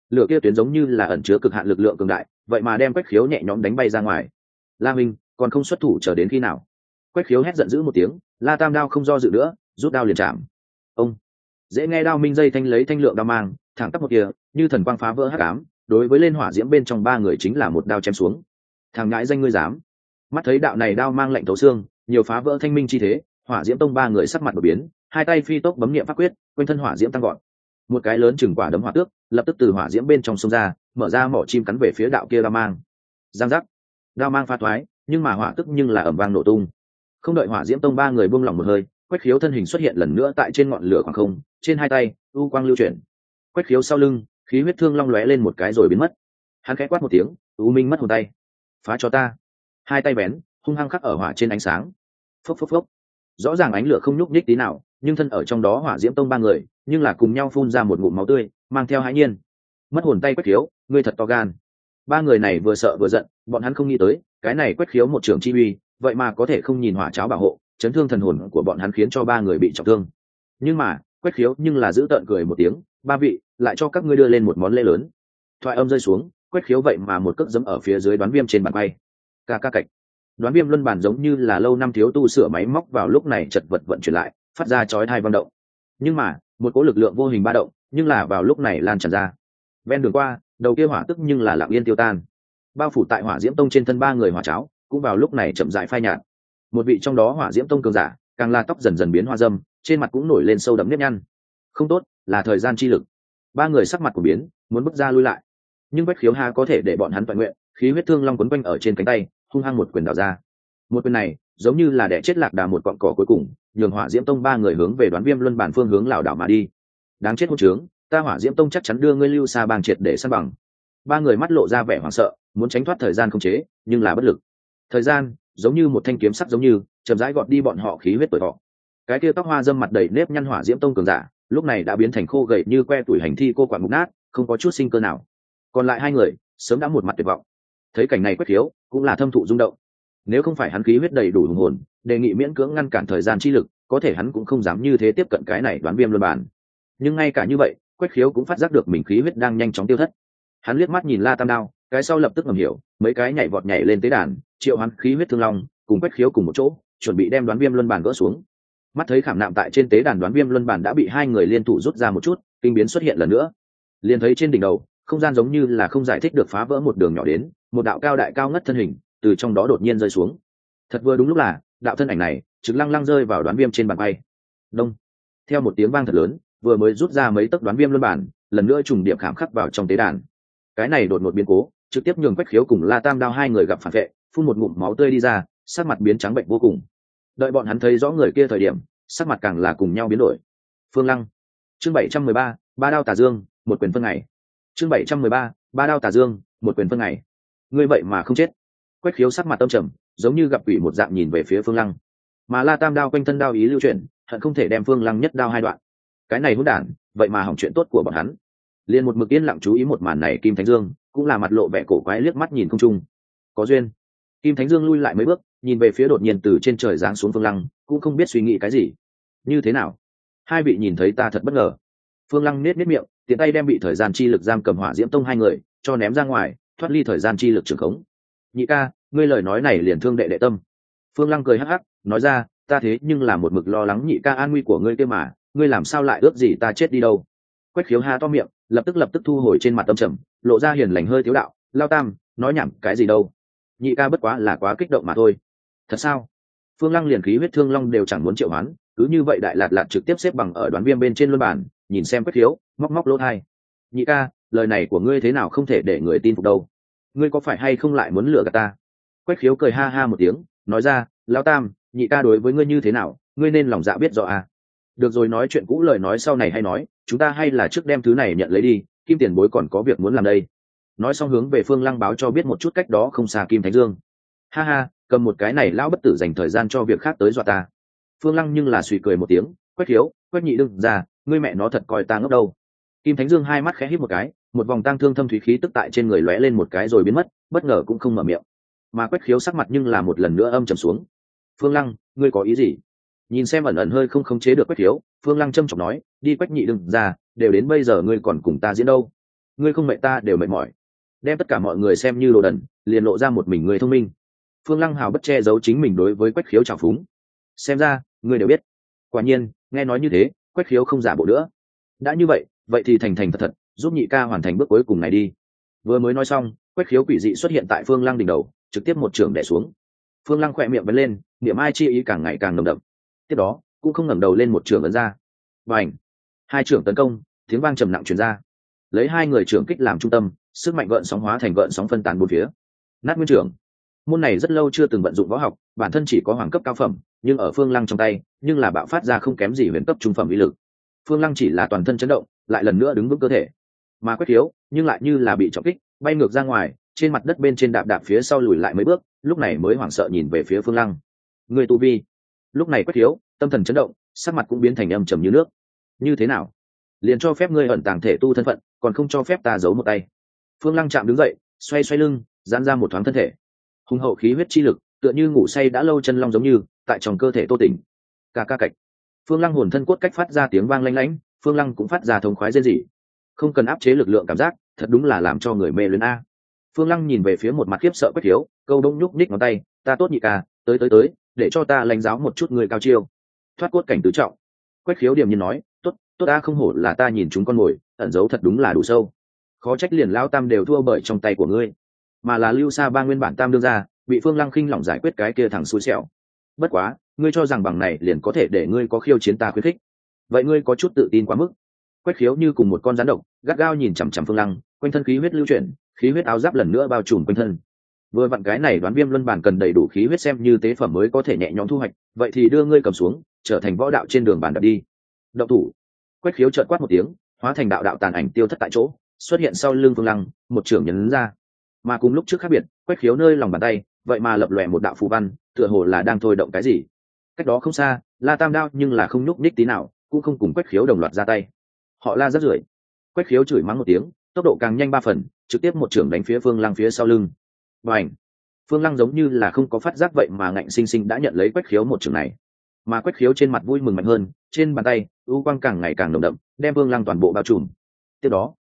lửa kia tuyến giống như là ẩn chứa cực hạn lực lượng cường đại, vậy mà đem Quách Khiếu nhẹ nhõm đánh bay ra ngoài. La Minh, còn không xuất thủ chờ đến khi nào? Quách Khiếu hét giận dữ một tiếng, La Tam đao không do dự nữa, rút đao liền chạm. Ông dễ nghe đao minh dây thanh lấy thanh lượng đao mang, thẳng tắp một kia, như thần quang phá vỡ hắc ám, đối với lên hỏa diễm bên trong ba người chính là một đao chém xuống. Thằng ngãi danh ngươi dám! Mắt thấy đạo này đao mang lạnh thấu xương, nhiều phá vỡ thanh minh chi thế, hỏa diễm tông ba người sắc mặt đột biến, hai tay phi tốc bấm niệm pháp quyết, quanh thân hỏa diễm tăng gọn. Một cái lớn chừng quả đấm hỏa tước, lập tức từ hỏa diễm bên trong xông ra, mở ra mỏ chim cắn về phía đạo kia đao mang. Giang giác, đao mang pha thoái, nhưng mà hỏa tức nhưng là ầm vang nổ tung. Không đợi hỏa diễm tông ba người buông lỏng một hơi, Quách Khiếu thân hình xuất hiện lần nữa tại trên ngọn lửa khoảng không, trên hai tay u quang lưu chuyển. Quách Khiếu sau lưng, khí huyết thương long lóe lên một cái rồi biến mất. Hắn khẽ quát một tiếng, u minh mất hồn tay, phá cho ta. Hai tay bén, hung hăng khắc ở hỏa trên ánh sáng. Phốc phốc phốc. Rõ ràng ánh lửa không nhúc nhích tí nào, nhưng thân ở trong đó hỏa diễm tông ba người, nhưng là cùng nhau phun ra một ngụm máu tươi, mang theo hãi nhiên. Mất hồn tay Quách Khiếu, ngươi thật to gan. Ba người này vừa sợ vừa giận, bọn hắn không nghĩ tới, cái này Quách Khiếu một trưởng chi uy, vậy mà có thể không nhìn hỏa cháo bảo hộ, chấn thương thần hồn của bọn hắn khiến cho ba người bị trọng thương. Nhưng mà Quách Khiếu nhưng là giữ tợn cười một tiếng, ba vị, lại cho các ngươi đưa lên một món lễ lớn. Thoại âm rơi xuống, Quách Khiếu vậy mà một cước giẫm ở phía dưới Đoán Viêm trên bàn bay. Ca ca cạch. Đoán Viêm luân bàn giống như là lâu năm thiếu tu sửa máy móc vào lúc này chật vật vận chuyển lại, phát ra chói tai vang động. Nhưng mà một cỗ lực lượng vô hình ba động, nhưng là vào lúc này lan tràn ra. Ven đường qua, đầu kia hỏa tức nhưng là lặng yên tiêu tan. Bao phủ tại hỏa diễm tông trên thân ba người hỏa cháo, cũng vào lúc này chậm rãi phai nhạt. Một vị trong đó hỏa diễm tông cường giả, càng là tóc dần dần biến hoa dâm, trên mặt cũng nổi lên sâu đậm nếp nhăn. Không tốt, là thời gian chi lực. Ba người sắc mặt của biến, muốn bước ra lui lại. Nhưng Quách Khiếu ha có thể để bọn hắn toàn nguyện, khí huyết thương long quấn quanh ở trên cánh tay, hung hăng một quyền đảo ra. Một quyền này, giống như là đẻ chết lạc đà một cọng cỏ cuối cùng, nhường hỏa diễm tông ba người hướng về Đoán Viêm luân bản phương hướng lảo đảo mà đi. Đáng chết hỗn trướng, ta hỏa diễm tông chắc chắn đưa ngươi lưu xa bàng triệt để san bằng. Ba người mắt lộ ra vẻ hoảng sợ, muốn tránh thoát thời gian không chế, nhưng là bất lực. Thời gian giống như một thanh kiếm sắc giống như chậm rãi gọt đi bọn họ khí huyết tuổi thọ. Cái kia tóc hoa dâm mặt đầy nếp nhăn hỏa diễm tông cường giả, lúc này đã biến thành khô gầy như que tuổi hành thi cô quản mục nát, không có chút sinh cơ nào. Còn lại hai người sớm đã một mặt tuyệt vọng. Thấy cảnh này Quách Khiếu cũng là thâm thụ rung động. Nếu không phải hắn khí huyết đầy đủ hùng hồn, đề nghị miễn cưỡng ngăn cản thời gian chi lực, có thể hắn cũng không dám như thế tiếp cận cái này Đoán Viêm luân bản. Nhưng ngay cả như vậy, Quách Khiếu cũng phát giác được mình khí huyết đang nhanh chóng tiêu thất. Hắn liếc mắt nhìn La Tam đao, cái sau lập tức ngầm hiểu, mấy cái nhảy vọt nhảy lên tế đàn, triệu hắn khí huyết thương long cùng Quách Khiếu cùng một chỗ, chuẩn bị đem Đoán Viêm luân bản gỡ xuống. Mắt thấy khảm nạm tại trên tế đàn Đoán Viêm luân bản đã bị hai người liên thủ rút ra một chút, kinh biến xuất hiện lần nữa. Liền thấy trên đỉnh đầu, không gian giống như là không giải thích được phá vỡ một đường nhỏ đến, một đạo cao đại cao ngất thân hình từ trong đó đột nhiên rơi xuống. Thật vừa đúng lúc là, đạo thân ảnh này trực lăng lăng rơi vào Đoán Viêm trên bàn bay. Đông. Theo một tiếng vang thật lớn, vừa mới rút ra mấy tấc Đoán Viêm luân bản, lần nữa trùng điệp khảm khắc vào trong tế đàn. Cái này đột ngột biến cố, trực tiếp nhường Quách Khiếu cùng La Tam đao hai người gặp phản vệ, phun một ngụm máu tươi đi ra, sắc mặt biến trắng bệnh vô cùng. Đợi bọn hắn thấy rõ người kia thời điểm, sắc mặt càng là cùng nhau biến đổi. Phương Lăng. Chương 713, Ba đao tà dương, một quyền phân ngày. Chương 713, Ba đao tà dương, một quyền phân ngày. Ngươi vậy mà không chết. Quách Khiếu sắc mặt tâm trầm, giống như gặp quỷ một dạng nhìn về phía Phương Lăng. Mà La Tam đao quanh thân đao ý lưu chuyển, hận không thể đem Phương Lăng nhất đao hai đoạn. Cái này hỗn đản, vậy mà hỏng chuyện tốt của bọn hắn. Liên một mực yên lặng chú ý một màn này Kim Thánh Dương cũng là mặt lộ vẻ cổ quái liếc mắt nhìn không trung. Có duyên. Kim Thánh Dương lui lại mấy bước, nhìn về phía đột nhiên từ trên trời giáng xuống Phương Lăng, cũng không biết suy nghĩ cái gì. Như thế nào? Hai vị nhìn thấy ta thật bất ngờ. Phương Lăng nết miệng, tiện tay đem bị thời gian chi lực giam cầm Hỏa Diễm Tông hai người cho ném ra ngoài, thoát ly thời gian chi lực trường khống. Nhị ca, ngươi lời nói này liền thương đệ đệ tâm. Phương Lăng cười hắc hắc, nói ra, ta thế nhưng là một mực lo lắng nhị ca an nguy của ngươi kia mà, ngươi làm sao lại ước gì ta chết đi đâu? Quách Khiếu ha to miệng, lập tức thu hồi trên mặt tâm trầm, lộ ra hiền lành hơi thiếu đạo, Lao Tam, nói nhảm cái gì đâu? Nhị ca bất quá là quá kích động mà thôi. Thật sao? Phương Lăng liền khí huyết thương long đều chẳng muốn triệu hoán, cứ như vậy đại lạt trực tiếp xếp bằng ở Đoán Viêm bên trên luân bản, nhìn xem Quách Khiếu, móc lỗ tai. Nhị ca, lời này của ngươi thế nào không thể để người tin phục đâu? Ngươi có phải hay không lại muốn lừa gạt ta? Quách Khiếu cười ha ha một tiếng, nói ra, Lão Tam, nhị ca đối với ngươi như thế nào, ngươi nên lòng dạ biết rõ à? Được rồi, nói chuyện cũ lời nói sau này hay nói, chúng ta hay là trước đem thứ này nhận lấy đi, Kim tiền bối còn có việc muốn làm đây. Nói xong hướng về Phương Lăng báo cho biết một chút cách đó không xa Kim Thánh Dương. Ha ha, cầm một cái này lão bất tử dành thời gian cho việc khác tới dọa ta. Phương Lăng nhưng là suy cười một tiếng, Quách Khiếu, Quách nhị đừng ra, ngươi mẹ nó thật coi ta ngốc đâu. Kim Thánh Dương hai mắt khẽ híp một cái, một vòng tang thương thâm thúy khí tức tại trên người lóe lên một cái rồi biến mất, bất ngờ cũng không mở miệng. Mà Quách Khiếu sắc mặt nhưng là một lần nữa âm trầm xuống. Phương Lăng, ngươi có ý gì? Nhìn xem ẩn hơi không khống chế được Quách Khiếu, Phương Lăng trâm trọng nói, đi Quách nhị đừng ra, đều đến bây giờ ngươi còn cùng ta diễn đâu? ngươi không mệt ta đều mệt mỏi, đem tất cả mọi người xem như đồ đần, liền lộ ra một mình người thông minh. Phương Lăng hào bất che giấu chính mình đối với Quách Khiếu trào phúng. Xem ra ngươi đều biết. Quả nhiên nghe nói như thế, Quách Khiếu không giả bộ nữa. Đã như vậy, vậy thì thành thành thật thật giúp nhị ca hoàn thành bước cuối cùng này đi. Vừa mới nói xong, Quách Khiếu quỷ dị xuất hiện tại Phương Lăng đỉnh đầu, trực tiếp một trường đè xuống. Phương Lăng khỏe miệng vấn lên, niệm ai chi ý càng ngày càng nồng đậm. Tiếp đó cũng không ngẩng đầu lên, một trường ấn ra. Bành! Hai trường tấn công, tiếng vang trầm nặng truyền ra. Lấy hai người trưởng kích làm trung tâm, sức mạnh gợn sóng hóa thành gợn sóng phân tán bốn phía. Nát nguyên trưởng. Môn này rất lâu chưa từng vận dụng võ học, bản thân chỉ có hoàng cấp cao phẩm, nhưng ở Phương Lăng trong tay, nhưng là bạo phát ra không kém gì huyền cấp trung phẩm uy lực. Phương Lăng chỉ là toàn thân chấn động, lại lần nữa đứng vững cơ thể. Mà Quách Khiếu, nhưng lại như là bị trọng kích, bay ngược ra ngoài, trên mặt đất bên trên đạp đạp phía sau lùi lại mấy bước, lúc này mới hoảng sợ nhìn về phía Phương Lăng. Người tu vi. Lúc này Quách Khiếu, tâm thần chấn động, sắc mặt cũng biến thành âm trầm như nước. Như thế nào? Liền cho phép ngươi ẩn tàng thể tu thân phận, còn không cho phép ta giấu một tay. Phương Lăng chạm đứng dậy, xoay xoay lưng, giãn ra một thoáng thân thể. Hùng hậu khí huyết chi lực, tựa như ngủ say đã lâu chân long giống như tại trong cơ thể tô tỉnh. Ca ca cạch. Phương Lăng hồn thân cốt cách phát ra tiếng vang lanh lảnh, Phương Lăng cũng phát ra thống khoái rên rỉ. Không cần áp chế lực lượng cảm giác, thật đúng là làm cho người mê luyến a. Phương Lăng nhìn về phía một mặt khiếp sợ Quách Khiếu, câu đông nhúc nhích ngón tay, ta tốt nhị ca, tới, để cho ta lãnh giáo một chút người cao chiêu. Thoát cốt cảnh tứ trọng. Quách Khiếu điềm nhiên nói, tốt ta không hổ là ta nhìn chúng con mồi, ẩn giấu thật đúng là đủ sâu. Khó trách liền lao tam đều thua bởi trong tay của ngươi, mà là Lưu Sa Ba nguyên bản tam đương ra, bị Phương Lăng khinh lỏng giải quyết cái kia thằng xui xẻo. Bất quá, ngươi cho rằng bằng này liền có thể để ngươi có khiêu chiến ta khuyến khích, vậy ngươi có chút tự tin quá mức. Quách Khiếu như cùng một con rắn độc, gắt gao nhìn chằm chằm Phương Lăng, quanh thân khí huyết lưu chuyển, khí huyết áo giáp lần nữa bao trùm quanh thân. Vừa vặn cái này đoán viêm luân bản cần đầy đủ khí huyết xem như tế phẩm mới có thể nhẹ nhõm thu hoạch, vậy thì đưa ngươi cầm xuống, trở thành võ đạo trên đường bàn đạp đi. Động thủ. Quách Khiếu chợt quát một tiếng, hóa thành đạo đạo tàn ảnh tiêu thất tại chỗ, xuất hiện sau lưng Phương Lăng, một trưởng nhấn ra. Mà cùng lúc trước khác biệt, Quách Khiếu nơi lòng bàn tay, vậy mà lập lòe một đạo phù văn, tựa hồ là đang thôi động cái gì. Cách đó không xa, La Tam Đao nhưng là không nhúc nhích tí nào, cũng không cùng Quách Khiếu đồng loạt ra tay. Họ La rất rưởi. Quách Khiếu chửi mắng một tiếng, tốc độ càng nhanh 3 phần, trực tiếp một trưởng đánh phía Phương Lăng phía sau lưng. Bành! Phương Lăng giống như là không có phát giác vậy mà ngạnh sinh sinh đã nhận lấy Quách Khiếu một trưởng này. Mà Quách Khiếu trên mặt vui mừng mạnh hơn, trên bàn tay u quang càng ngày càng nồng đậm, đem Phương Lăng toàn bộ bao trùm. Tiếp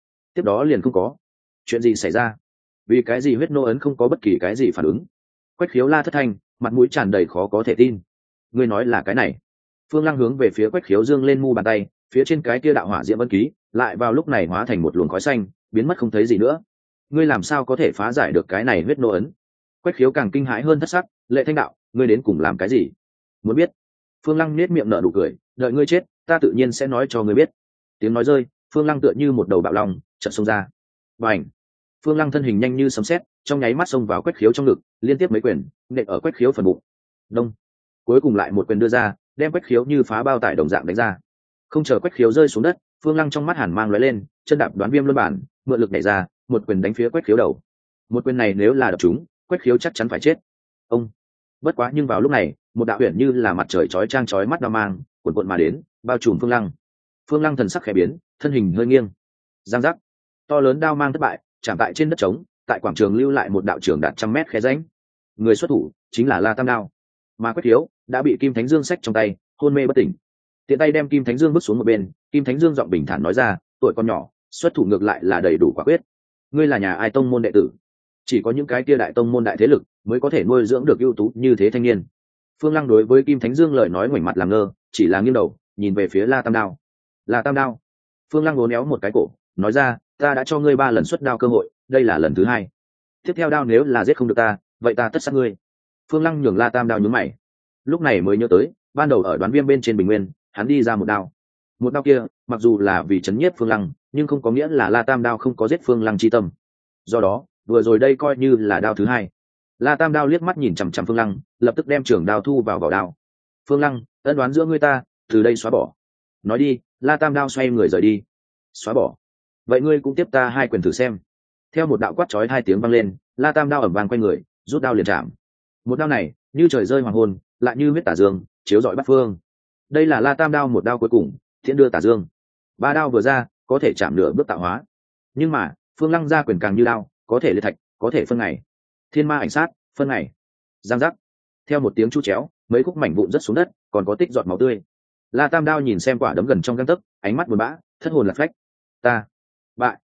đó liền không có chuyện gì xảy ra. Vì cái gì huyết nô ấn không có bất kỳ cái gì phản ứng? Quách Khiếu la thất thanh, mặt mũi tràn đầy khó có thể tin. Ngươi nói là cái này? Phương Lăng hướng về phía Quách Khiếu dương lên mu bàn tay, phía trên cái kia đạo hỏa diễm ấn ký lại vào lúc này hóa thành một luồng khói xanh, biến mất không thấy gì nữa. Ngươi làm sao có thể phá giải được cái này huyết nô ấn? Quách Khiếu càng kinh hãi hơn thất sắc, Lệ Thanh đạo, ngươi đến cùng làm cái gì? Muốn biết? Phương Lăng nét miệng nở nụ cười, đợi ngươi chết, ta tự nhiên sẽ nói cho ngươi biết. Tiếng nói rơi, Phương Lăng tựa như một đầu bạo long, chợt xông ra. Bành! Phương Lăng thân hình nhanh như sấm sét, trong nháy mắt xông vào Quách Khiếu trong ngực, liên tiếp mấy quyền nện ở Quách Khiếu phần bụng. Đông! Cuối cùng lại một quyền đưa ra, đem Quách Khiếu như phá bao tải đồng dạng đánh ra. Không chờ Quách Khiếu rơi xuống đất, Phương Lăng trong mắt hàn mang lóe lên, chân đạp đoán viêm luân bản, mượn lực đẩy ra, một quyền đánh phía Quách Khiếu đầu. Một quyền này nếu là đập trúng, Quách Khiếu chắc chắn phải chết. Ông! Bất quá nhưng vào lúc này, một đạo huyền như là mặt trời chói chang chói mắt đao mang, cuộn cuộn mà đến, bao trùm Phương Lăng. Phương Lăng thần sắc khẽ biến, thân hình hơi nghiêng. Giang giác! To lớn đao mang thất bại, chạm tại trên đất trống, tại quảng trường lưu lại một đạo trường đạt 100 mét khe rãnh. Người xuất thủ chính là La Tam Đao, mà Quách Khiếu đã bị Kim Thánh Dương xách trong tay, hôn mê bất tỉnh. Tiện tay đem Kim Thánh Dương bước xuống một bên, Kim Thánh Dương giọng bình thản nói ra, tuổi con nhỏ, xuất thủ ngược lại là đầy đủ quả quyết. Ngươi là nhà ai tông môn đệ tử? Chỉ có những cái kia đại tông môn đại thế lực mới có thể nuôi dưỡng được ưu tú như thế thanh niên. Phương Lăng đối với Kim Thánh Dương lời nói ngoảnh mặt làm ngơ, chỉ là nghiêng đầu nhìn về phía La Tam Đao. La Tam Đao. Phương Lăng uốn éo một cái cổ, nói ra, ta đã cho ngươi 3 lần xuất đao cơ hội, đây là lần thứ 2. Tiếp theo đao nếu là giết không được ta, vậy ta tất sát ngươi. Phương Lăng nhường La Tam Đao nhướng mày, lúc này mới nhớ tới, ban đầu ở đoán viêm bên trên bình nguyên, hắn đi ra một đao. Một đao kia, mặc dù là vì chấn nhiếp Phương Lăng, nhưng không có nghĩa là La Tam Đao không có giết Phương Lăng chi tâm. Do đó, vừa rồi đây coi như là đao thứ 2. La Tam Đao liếc mắt nhìn chằm chằm Phương Lăng, lập tức đem trường đao thu vào vỏ đao. Phương Lăng, ân đoán giữa ngươi ta, từ đây xóa bỏ. Nói đi. La Tam Đao xoay người rời đi. Xóa bỏ? Vậy ngươi cũng tiếp ta 2 quyền thử xem. Theo một đạo quát chói 2 tiếng vang lên, La Tam Đao ầm vang quay người, rút đao liền chạm. Một đao này, như trời rơi hoàng hôn, lại như huyết tả dương, chiếu rọi bát phương. Đây là La Tam Đao một đao cuối cùng, thiện đưa tả dương. 3 đao vừa ra, có thể chạm nửa bước tạo hóa. Nhưng mà, Phương Lăng ra quyền càng như đao, có thể liệt thạch, có thể phân ngày. Thiên ma ảnh sát, phân ngày. Giang giác. Theo một tiếng chu chéo, mấy khúc mảnh vụn rớt xuống đất, còn có tích giọt máu tươi. La Tam Đao nhìn xem quả đấm gần trong gang tấc, ánh mắt buồn bã, thất hồn lạc phách. Ta bại.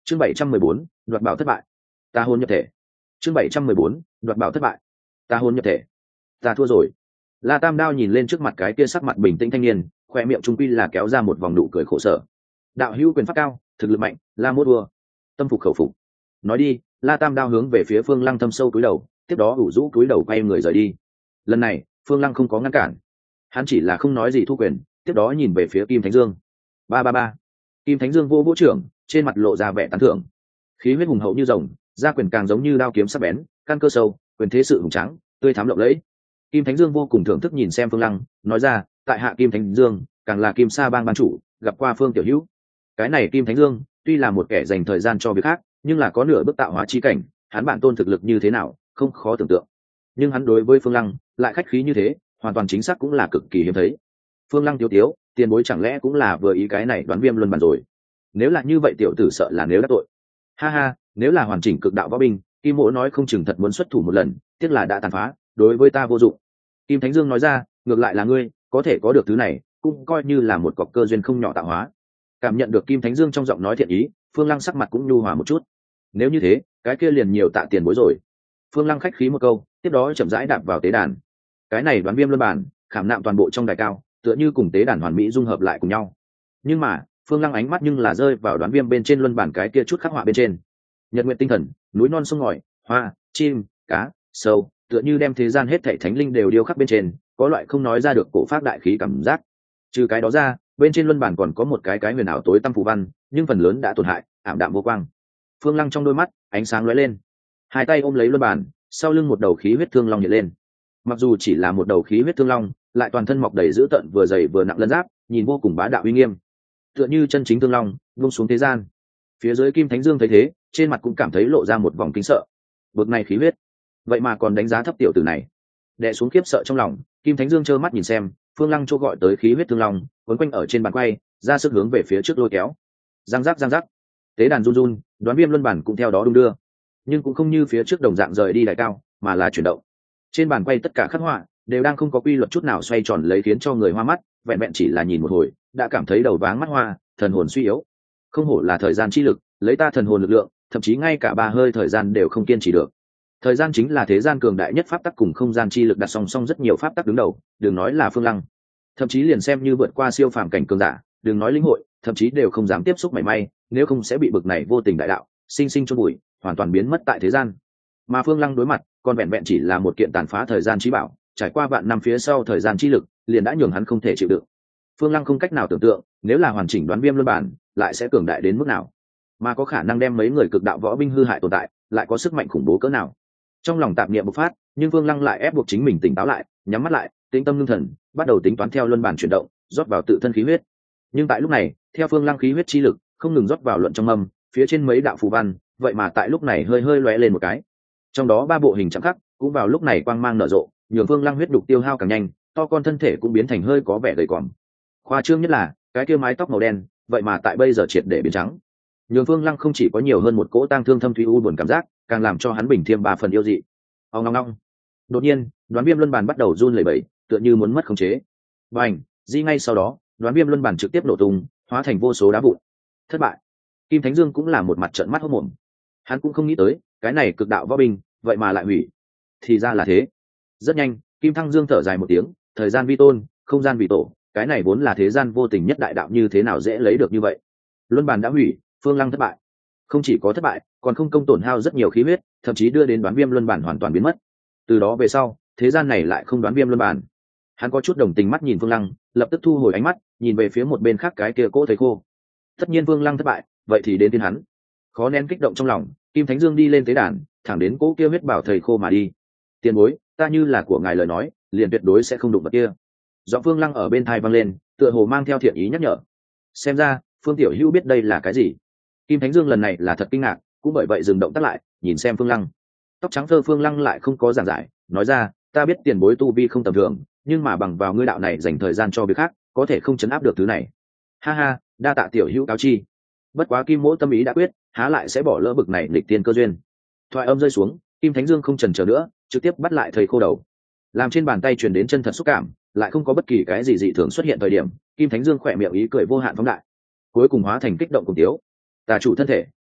Chương 714, đoạt bảo thất bại. Ta hôn nhập thể. Chương 714, đoạt bảo thất bại. Ta hôn nhập thể. Ta thua rồi. La Tam Đao nhìn lên trước mặt cái kia sắc mặt bình tĩnh thanh niên, khoe miệng trung quy là kéo ra một vòng nụ cười khổ sở. Đạo hữu quyền pháp cao, thực lực mạnh, La Mốt vua. Tâm phục khẩu phục. Nói đi, La Tam Đao hướng về phía Phương Lăng thâm sâu cúi đầu, tiếp đó ủ rũ cúi đầu quay người rời đi. Lần này, Phương Lăng không có ngăn cản, hắn chỉ là không nói gì thu quyền, tiếp đó nhìn về phía Kim Thánh Dương. Ba ba ba. Kim Thánh Dương vô vũ trưởng, trên mặt lộ ra vẻ tán thưởng. Khí huyết hùng hậu như rồng, ra quyền càng giống như đao kiếm sắc bén, căn cơ sâu, quyền thế sự hùng tráng, tươi thắm lộng lẫy. Kim Thánh Dương vô cùng thưởng thức nhìn xem Phương Lăng, nói ra, tại hạ Kim Thánh Dương, càng là Kim Sa Bang ban chủ, gặp qua Phương tiểu hữu. Cái này Kim Thánh Dương, tuy là một kẻ dành thời gian cho việc khác, nhưng là có nửa bước tạo hóa chi cảnh, hắn bản tôn thực lực như thế nào, không khó tưởng tượng. Nhưng hắn đối với Phương Lăng, lại khách khí như thế, hoàn toàn chính xác cũng là cực kỳ hiếm thấy. Phương Lăng tiếu tiếu, tiền bối chẳng lẽ cũng là vừa ý cái này Đoán Viêm luân bản rồi. Nếu là như vậy tiểu tử sợ là nếu đắc tội. Ha ha, nếu là hoàn chỉnh cực đạo võ binh, Kim Mỗ nói không chừng thật muốn xuất thủ một lần, tiếc là đã tàn phá, đối với ta vô dụng. Kim Thánh Dương nói ra, ngược lại là ngươi, có thể có được thứ này, cũng coi như là một cọc cơ duyên không nhỏ tạo hóa. Cảm nhận được Kim Thánh Dương trong giọng nói thiện ý, Phương Lăng sắc mặt cũng nhu hòa một chút. Nếu như thế, cái kia liền nhiều tạ tiền bối rồi. Phương Lăng khách khí một câu, tiếp đó chậm rãi đạp vào tế đàn. Cái này Đoán Viêm luân bản, khảm nạm toàn bộ trong đài cao, tựa như cùng tế đàn hoàn mỹ dung hợp lại cùng nhau. Nhưng mà, Phương Lăng ánh mắt nhưng là rơi vào Đoán Viêm bên trên luân bản cái kia chút khắc họa bên trên. Nhật nguyện tinh thần, núi non sông ngòi, hoa, chim, cá, sâu, tựa như đem thế gian hết thảy thánh linh đều điêu khắc bên trên, có loại không nói ra được cổ pháp đại khí cảm giác. Trừ cái đó ra, bên trên luân bản còn có một cái huyền ảo tối tăm phù văn, nhưng phần lớn đã tổn hại, ảm đạm vô quang. Phương Lăng trong đôi mắt, ánh sáng lóe lên, hai tay ôm lấy luân bản, sau lưng một đầu khí huyết thương long hiện lên. Mặc dù chỉ là một đầu khí huyết thương long, lại toàn thân mọc đầy dữ tợn vừa dày vừa nặng lân giáp, nhìn vô cùng bá đạo uy nghiêm, tựa như chân chính thương long vung xuống thế gian. Phía dưới Kim Thánh Dương thấy thế, trên mặt cũng cảm thấy lộ ra một vòng kinh sợ. Bực này khí huyết, vậy mà còn đánh giá thấp tiểu tử này. Đè xuống khiếp sợ trong lòng, Kim Thánh Dương trơ mắt nhìn xem Phương Lăng chỗ gọi tới khí huyết thương long quấn quanh ở trên bàn quay, ra sức hướng về phía trước lôi kéo. Giang giác giang giác, tế đàn run run, Đoán Viêm luân bản cũng theo đó đung đưa, nhưng cũng không như phía trước đồng dạng rời đi đại cao, mà là chuyển động. Trên bàn quay tất cả khắc họa đều đang không có quy luật chút nào xoay tròn lấy, khiến cho người hoa mắt, vẹn vẹn chỉ là nhìn một hồi đã cảm thấy đầu váng mắt hoa, thần hồn suy yếu. Không hổ là thời gian chi lực, lấy ta thần hồn lực lượng, thậm chí ngay cả 3 hơi thời gian đều không kiên trì được. Thời gian chính là thế gian cường đại nhất pháp tắc, cùng không gian chi lực đặt song song rất nhiều pháp tắc đứng đầu, đừng nói là Phương Lăng, thậm chí liền xem như vượt qua siêu phàm cảnh cường giả, đừng nói lĩnh hội, thậm chí đều không dám tiếp xúc mảy may, nếu không sẽ bị bực này vô tình đại đạo sinh sinh chôn bụi, hoàn toàn biến mất tại thế gian. Mà Phương Lăng đối mặt, còn vẹn vẹn chỉ là một kiện tàn phá thời gian trí bảo, trải qua vạn năm phía sau thời gian chi lực, liền đã nhường hắn không thể chịu đựng. Phương Lăng không cách nào tưởng tượng, nếu là hoàn chỉnh Đoán Viêm luân bản, lại sẽ cường đại đến mức nào, mà có khả năng đem mấy người cực đạo võ binh hư hại tồn tại, lại có sức mạnh khủng bố cỡ nào. Trong lòng tạp niệm bộc phát, nhưng Phương Lăng lại ép buộc chính mình tỉnh táo lại, nhắm mắt lại, tĩnh tâm ngưng thần, bắt đầu tính toán theo luân bản chuyển động, rót vào tự thân khí huyết. Nhưng tại lúc này, theo Phương Lăng khí huyết chi lực không ngừng rót vào luận trong mâm, phía trên mấy đạo phù văn, vậy mà tại lúc này hơi hơi lóe lên một cái. Trong đó 3 bộ hình chạm khắc cũng vào lúc này quang mang nở rộ, nhường Phương Lăng huyết đục tiêu hao càng nhanh, to con thân thể cũng biến thành hơi có vẻ gầy còm. Khoa trương nhất là cái kia mái tóc màu đen, vậy mà tại bây giờ triệt để biến trắng, nhường Phương Lăng không chỉ có nhiều hơn một cỗ tang thương thâm thúy u buồn cảm giác, càng làm cho hắn bình thêm 3 phần yêu dị. Ong ong ong. Đột nhiên, Đoán Viêm luân bản bắt đầu run lẩy bẩy, tựa như muốn mất khống chế. Bành, di ngay sau đó, Đoán Viêm luân bản trực tiếp nổ tung, hóa thành vô số đá vụn. Thất bại. Kim Thánh Dương cũng là một mặt trợn mắt hốt mồm. Hắn cũng không nghĩ tới, cái này cực đạo võ binh, vậy mà lại hủy. Thì ra là thế. Rất nhanh, Kim Thăng Dương thở dài một tiếng, thời gian vi tôn, không gian vì tổ, cái này vốn là thế gian vô tình nhất đại đạo, như thế nào dễ lấy được như vậy. Luân bản đã hủy, Phương Lăng thất bại. Không chỉ có thất bại, còn không công tổn hao rất nhiều khí huyết, thậm chí đưa đến Đoán Viêm luân bản hoàn toàn biến mất. Từ đó về sau, thế gian này lại không Đoán Viêm luân bản. Hắn có chút đồng tình mắt nhìn Phương Lăng, lập tức thu hồi ánh mắt, nhìn về phía một bên khác cái kia cỗ thầy khô. Tất nhiên Phương Lăng thất bại, vậy thì đến tiên hắn. Khó nén kích động trong lòng, Kim Thánh Dương đi lên tế đàn, thẳng đến cỗ kia huyết bảo thầy khô mà đi. Tiền bối, ta như là của ngài lời nói, liền tuyệt đối sẽ không đụng vật kia. Giọng Phương Lăng ở bên tai vang lên, tựa hồ mang theo thiện ý nhắc nhở. Xem ra, Phương tiểu hữu biết đây là cái gì. Kim Thánh Dương lần này là thật kinh ngạc, cũng bởi vậy dừng động tác lại, nhìn xem Phương Lăng. Tóc trắng thơ Phương Lăng lại không có giảng giải, nói ra, ta biết tiền bối tu vi không tầm thường, nhưng mà bằng vào ngươi đạo này dành thời gian cho việc khác, có thể không chấn áp được thứ này. Ha ha, đa tạ tiểu hữu cáo chi. Bất quá Kim Mỗ tâm ý đã quyết, há lại sẽ bỏ lỡ bực này lịch tiên cơ duyên. Thoại âm rơi xuống, Kim Thánh Dương không chần chờ nữa, trực tiếp bắt lại thầy khô đầu. Làm trên bàn tay truyền đến chân thật xúc cảm, lại không có bất kỳ cái gì dị thường xuất hiện thời điểm, Kim Thánh Dương khỏe miệng ý cười vô hạn phóng đại, cuối cùng hóa thành kích động cùng tiếu. Tà chủ thân thể,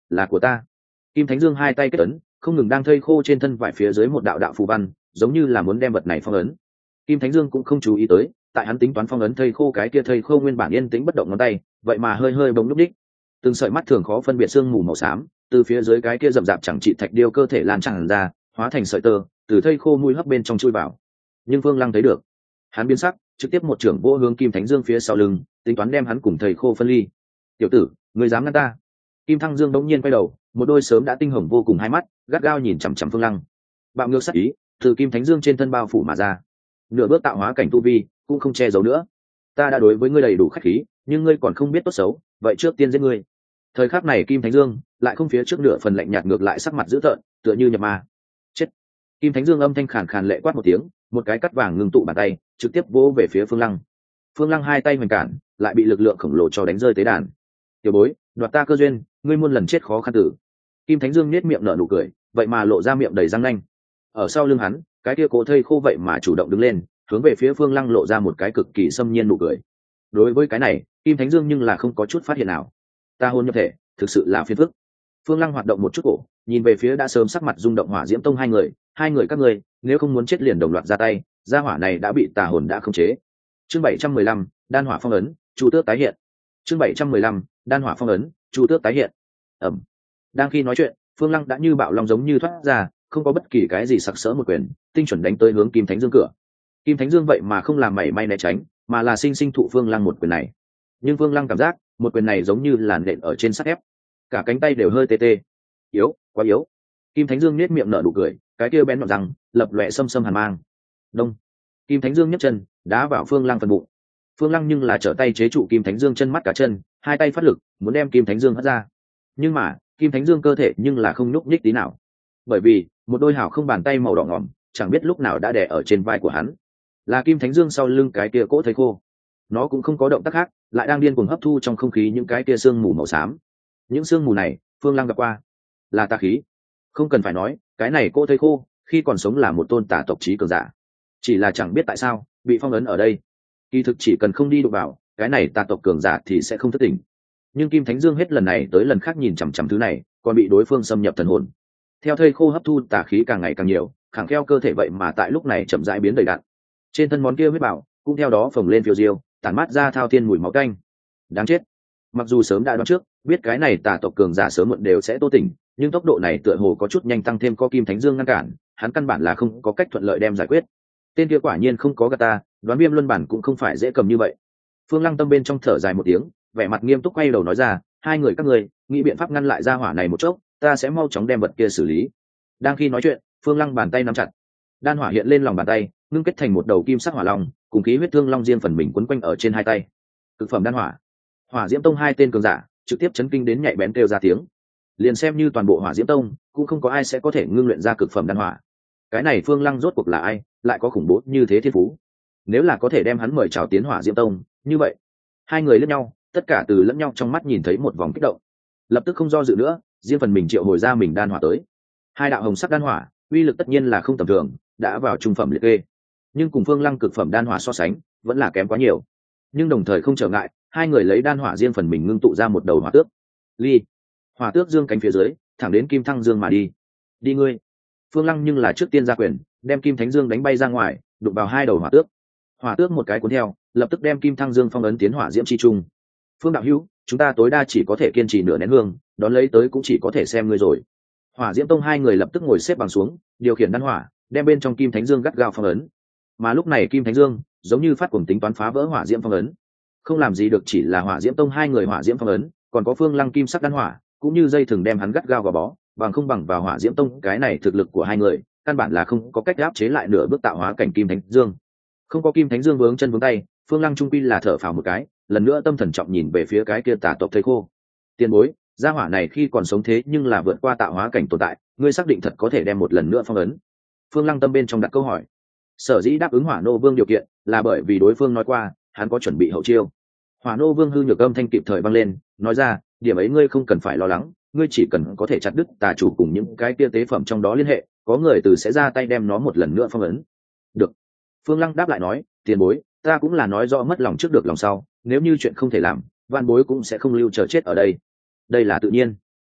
là của ta. Kim Thánh Dương hai tay kết ấn, không ngừng đang thây khô trên thân vải phía dưới một đạo đạo phù văn, giống như là muốn đem vật này phong ấn. Kim Thánh Dương cũng không chú ý tới, tại hắn tính toán phong ấn thây khô cái kia thây khô nguyên bản yên tĩnh bất động ngón tay, vậy mà hơi hơi bỗng lúc đích. Từng sợi mắt thường khó phân biệt sương mù màu xám, từ phía dưới cái kia rậm rạp chẳng trị thạch điêu cơ thể lan tràn ra, hóa thành sợi tơ, từ thây khô mũi hấp bên trong chui vào. Nhưng Phương Lăng thấy được, hắn biến sắc, trực tiếp một trưởng vỗ hướng Kim Thánh Dương phía sau lưng, tính toán đem hắn cùng thầy khô phân ly. Tiểu tử, ngươi dám ngăn ta? Kim Thăng Dương bỗng nhiên quay đầu, một đôi sớm đã tinh hồng vô cùng hai mắt gắt gao nhìn chằm chằm Phương Lăng. Bạo ngược sát ý từ Kim Thánh Dương trên thân bao phủ mà ra, nửa bước tạo hóa cảnh tu vi cũng không che giấu nữa. Ta đã đối với ngươi đầy đủ khách khí, nhưng ngươi còn không biết tốt xấu, vậy trước tiên giết ngươi. Thời khắc này Kim Thánh Dương lại không phía trước nửa phần lạnh nhạt, ngược lại sắc mặt dữ tợn, tựa như nhập ma. Chết! Kim Thánh Dương âm thanh khàn khàn lệ quát một tiếng, một cái cắt vàng ngưng tụ bàn tay trực tiếp vỗ về phía Phương Lăng. Phương Lăng hai tay hoành cản, lại bị lực lượng khổng lồ cho đánh rơi tế đàn. Tiểu bối, đoạt ta cơ duyên, ngươi muôn lần chết khó khăn tử. Kim Thánh Dương nét miệng nở nụ cười, vậy mà lộ ra miệng đầy răng nanh. Ở sau lưng hắn, cái kia cố thây khô vậy mà chủ động đứng lên, hướng về phía Phương Lăng lộ ra một cái cực kỳ xâm nhiên nụ cười. Đối với cái này, Kim Thánh Dương nhưng là không có chút phát hiện nào. Ta hôn nhập thể, thực sự là phiền phức. Phương Lăng hoạt động một chút cổ, nhìn về phía đã sớm sắc mặt rung động Hỏa Diễm Tông hai người các ngươi, nếu không muốn chết liền đồng loạt ra tay, gia hỏa này đã bị tà hồn đã khống chế. Chương 715, Đan Hỏa Phong ấn, Chu Tước tái hiện. Chương 715, Đan Hỏa Phong ấn, Chu Tước tái hiện. Ầm. Đang khi nói chuyện, Phương Lăng đã như bạo long giống như thoát ra, không có bất kỳ cái gì sặc sỡ một quyền, tinh chuẩn đánh tới hướng Kim Thánh Dương cửa. Kim Thánh Dương vậy mà không làm mảy may né tránh, mà là sinh sinh thụ Phương Lăng một quyền này. Nhưng Phương Lăng cảm giác, một quyền này giống như là nện ở trên sắt thép, cả cánh tay đều hơi tê tê. Yếu, quá yếu. Kim Thánh Dương nhếch miệng nở nụ cười, cái kia bén nhọn răng lập lòe xâm xâm hàn mang. Đông. Kim Thánh Dương nhấc chân đá vào Phương Lăng phần bụng. Phương Lăng nhưng là trở tay chế trụ Kim Thánh Dương chân mắt cả chân, hai tay phát lực muốn đem Kim Thánh Dương hất ra. Nhưng mà Kim Thánh Dương cơ thể nhưng là không nhúc nhích tí nào, bởi vì một đôi hảo không bàn tay màu đỏ ngòm chẳng biết lúc nào đã đè ở trên vai của hắn. Là Kim Thánh Dương sau lưng cái kia cỗ thây khô, nó cũng không có động tác khác, lại đang điên cuồng hấp thu trong không khí những cái kia sương mù màu xám. Những sương mù này Phương Lăng gặp qua, là tà khí. Không cần phải nói, cái này cỗ thây khô khi còn sống là một tôn tà tộc trí cường giả, chỉ là chẳng biết tại sao bị phong ấn ở đây. Kỳ thực chỉ cần không đi đụng vào cái này tà tộc cường giả thì sẽ không thất tỉnh. Nhưng Kim Thánh Dương hết lần này tới lần khác nhìn chằm chằm thứ này, còn bị đối phương xâm nhập thần hồn. Theo thây khô hấp thu tà khí càng ngày càng nhiều, khẳng kheo cơ thể vậy mà tại lúc này chậm rãi biến đầy đặn. Trên thân món kia huyết bảo cũng theo đó phồng lên phiêu diêu, tản mát ra thao thiên mùi máu canh. Đáng chết! Mặc dù sớm đã đoán trước, biết cái này tà tộc cường giả sớm muộn đều sẽ tô tỉnh, nhưng tốc độ này tựa hồ có chút nhanh, tăng thêm có Kim Thánh Dương ngăn cản, hắn căn bản là không có cách thuận lợi đem giải quyết. Tên kia quả nhiên không có gạt ta, đoán Viêm Luân bản cũng không phải dễ cầm như vậy. Phương Lăng tâm bên trong thở dài một tiếng, vẻ mặt nghiêm túc quay đầu nói ra, hai người các ngươi nghĩ biện pháp ngăn lại gia hỏa này một chốc, ta sẽ mau chóng đem vật kia xử lý. Đang khi nói chuyện, Phương Lăng bàn tay nắm chặt, đan hỏa hiện lên lòng bàn tay, ngưng kết thành một đầu kim sắc hỏa long, cùng khí huyết thương long riêng phần mình quấn quanh ở trên hai tay. Cực phẩm đan hỏa. Hỏa Diễm Tông hai tên cường giả trực tiếp chấn kinh đến nhạy bén kêu ra tiếng. Liền xem như toàn bộ Hỏa Diễm Tông cũng không có ai sẽ có thể ngưng luyện ra cực phẩm đan hỏa. Cái này Phương Lăng rốt cuộc là ai, lại có khủng bố như thế thiên phú? Nếu là có thể đem hắn mời chào tiến Hỏa Diễm Tông, như vậy hai người lẫn nhau, tất cả từ lẫn nhau trong mắt nhìn thấy một vòng kích động, lập tức không do dự nữa, riêng phần mình triệu hồi ra mình đan hỏa tới. Hai đạo hồng sắc đan hỏa uy lực tất nhiên là không tầm thường, đã vào trung phẩm liệt kê, nhưng cùng Phương Lăng cực phẩm đan hỏa so sánh vẫn là kém quá nhiều. Nhưng đồng thời không trở ngại, hai người lấy đan hỏa riêng phần mình ngưng tụ ra một đầu hỏa tước. Ly. Hỏa tước dương cánh phía dưới thẳng đến Kim Thăng Dương mà đi. Đi ngươi! Phương Lăng nhưng là trước tiên ra quyền, đem Kim Thánh Dương đánh bay ra ngoài, đụng vào hai đầu hỏa tước. Hỏa tước một cái cuốn theo, lập tức đem Kim Thăng Dương phong ấn tiến hỏa diễm chi trung. Phương đạo hữu, chúng ta tối đa chỉ có thể kiên trì nửa nén hương, đón lấy tới cũng chỉ có thể xem ngươi rồi. Hỏa Diễm Tông hai người lập tức ngồi xếp bằng xuống, điều khiển đan hỏa, đem bên trong Kim Thánh Dương gắt gao phong ấn. Mà lúc này Kim Thánh Dương giống như phát cuồng tính toán phá vỡ hỏa diễm phong ấn, không làm gì được chỉ là Hỏa Diễm Tông hai người hỏa diễm phong ấn, còn có Phương Lăng kim sắc đan hỏa cũng như dây thừng đem hắn gắt gao gò bó, bằng không bằng vào Hỏa Diễm Tông cái này thực lực của hai người, căn bản là không có cách áp chế lại nửa bước tạo hóa cảnh Kim Thánh Dương. Không có Kim Thánh Dương vướng chân vướng tay, Phương Lăng trung quy là thở phào một cái, lần nữa tâm thần trọng nhìn về phía cái kia tà tộc thây khô. Tiền bối, gia hỏa này khi còn sống thế nhưng là vượt qua tạo hóa cảnh tồn tại, ngươi xác định thật có thể đem một lần nữa phong ấn? Phương Lăng tâm bên trong đặt câu hỏi. Sở dĩ đáp ứng Hỏa Nô Vương điều kiện là bởi vì đối phương nói qua hắn có chuẩn bị hậu chiêu. Hỏa Nô Vương hư nhược âm thanh kịp thời vang lên, nói ra, điểm ấy ngươi không cần phải lo lắng, ngươi chỉ cần có thể chặt đứt tà chủ cùng những cái kia tế phẩm trong đó liên hệ, có người từ sẽ ra tay đem nó một lần nữa phong ấn. Được. Phương Lăng đáp lại nói, tiền bối, ta cũng là nói rõ mất lòng trước được lòng sau, nếu như chuyện không thể làm, van bối cũng sẽ không lưu chờ chết ở đây. Đây là tự nhiên.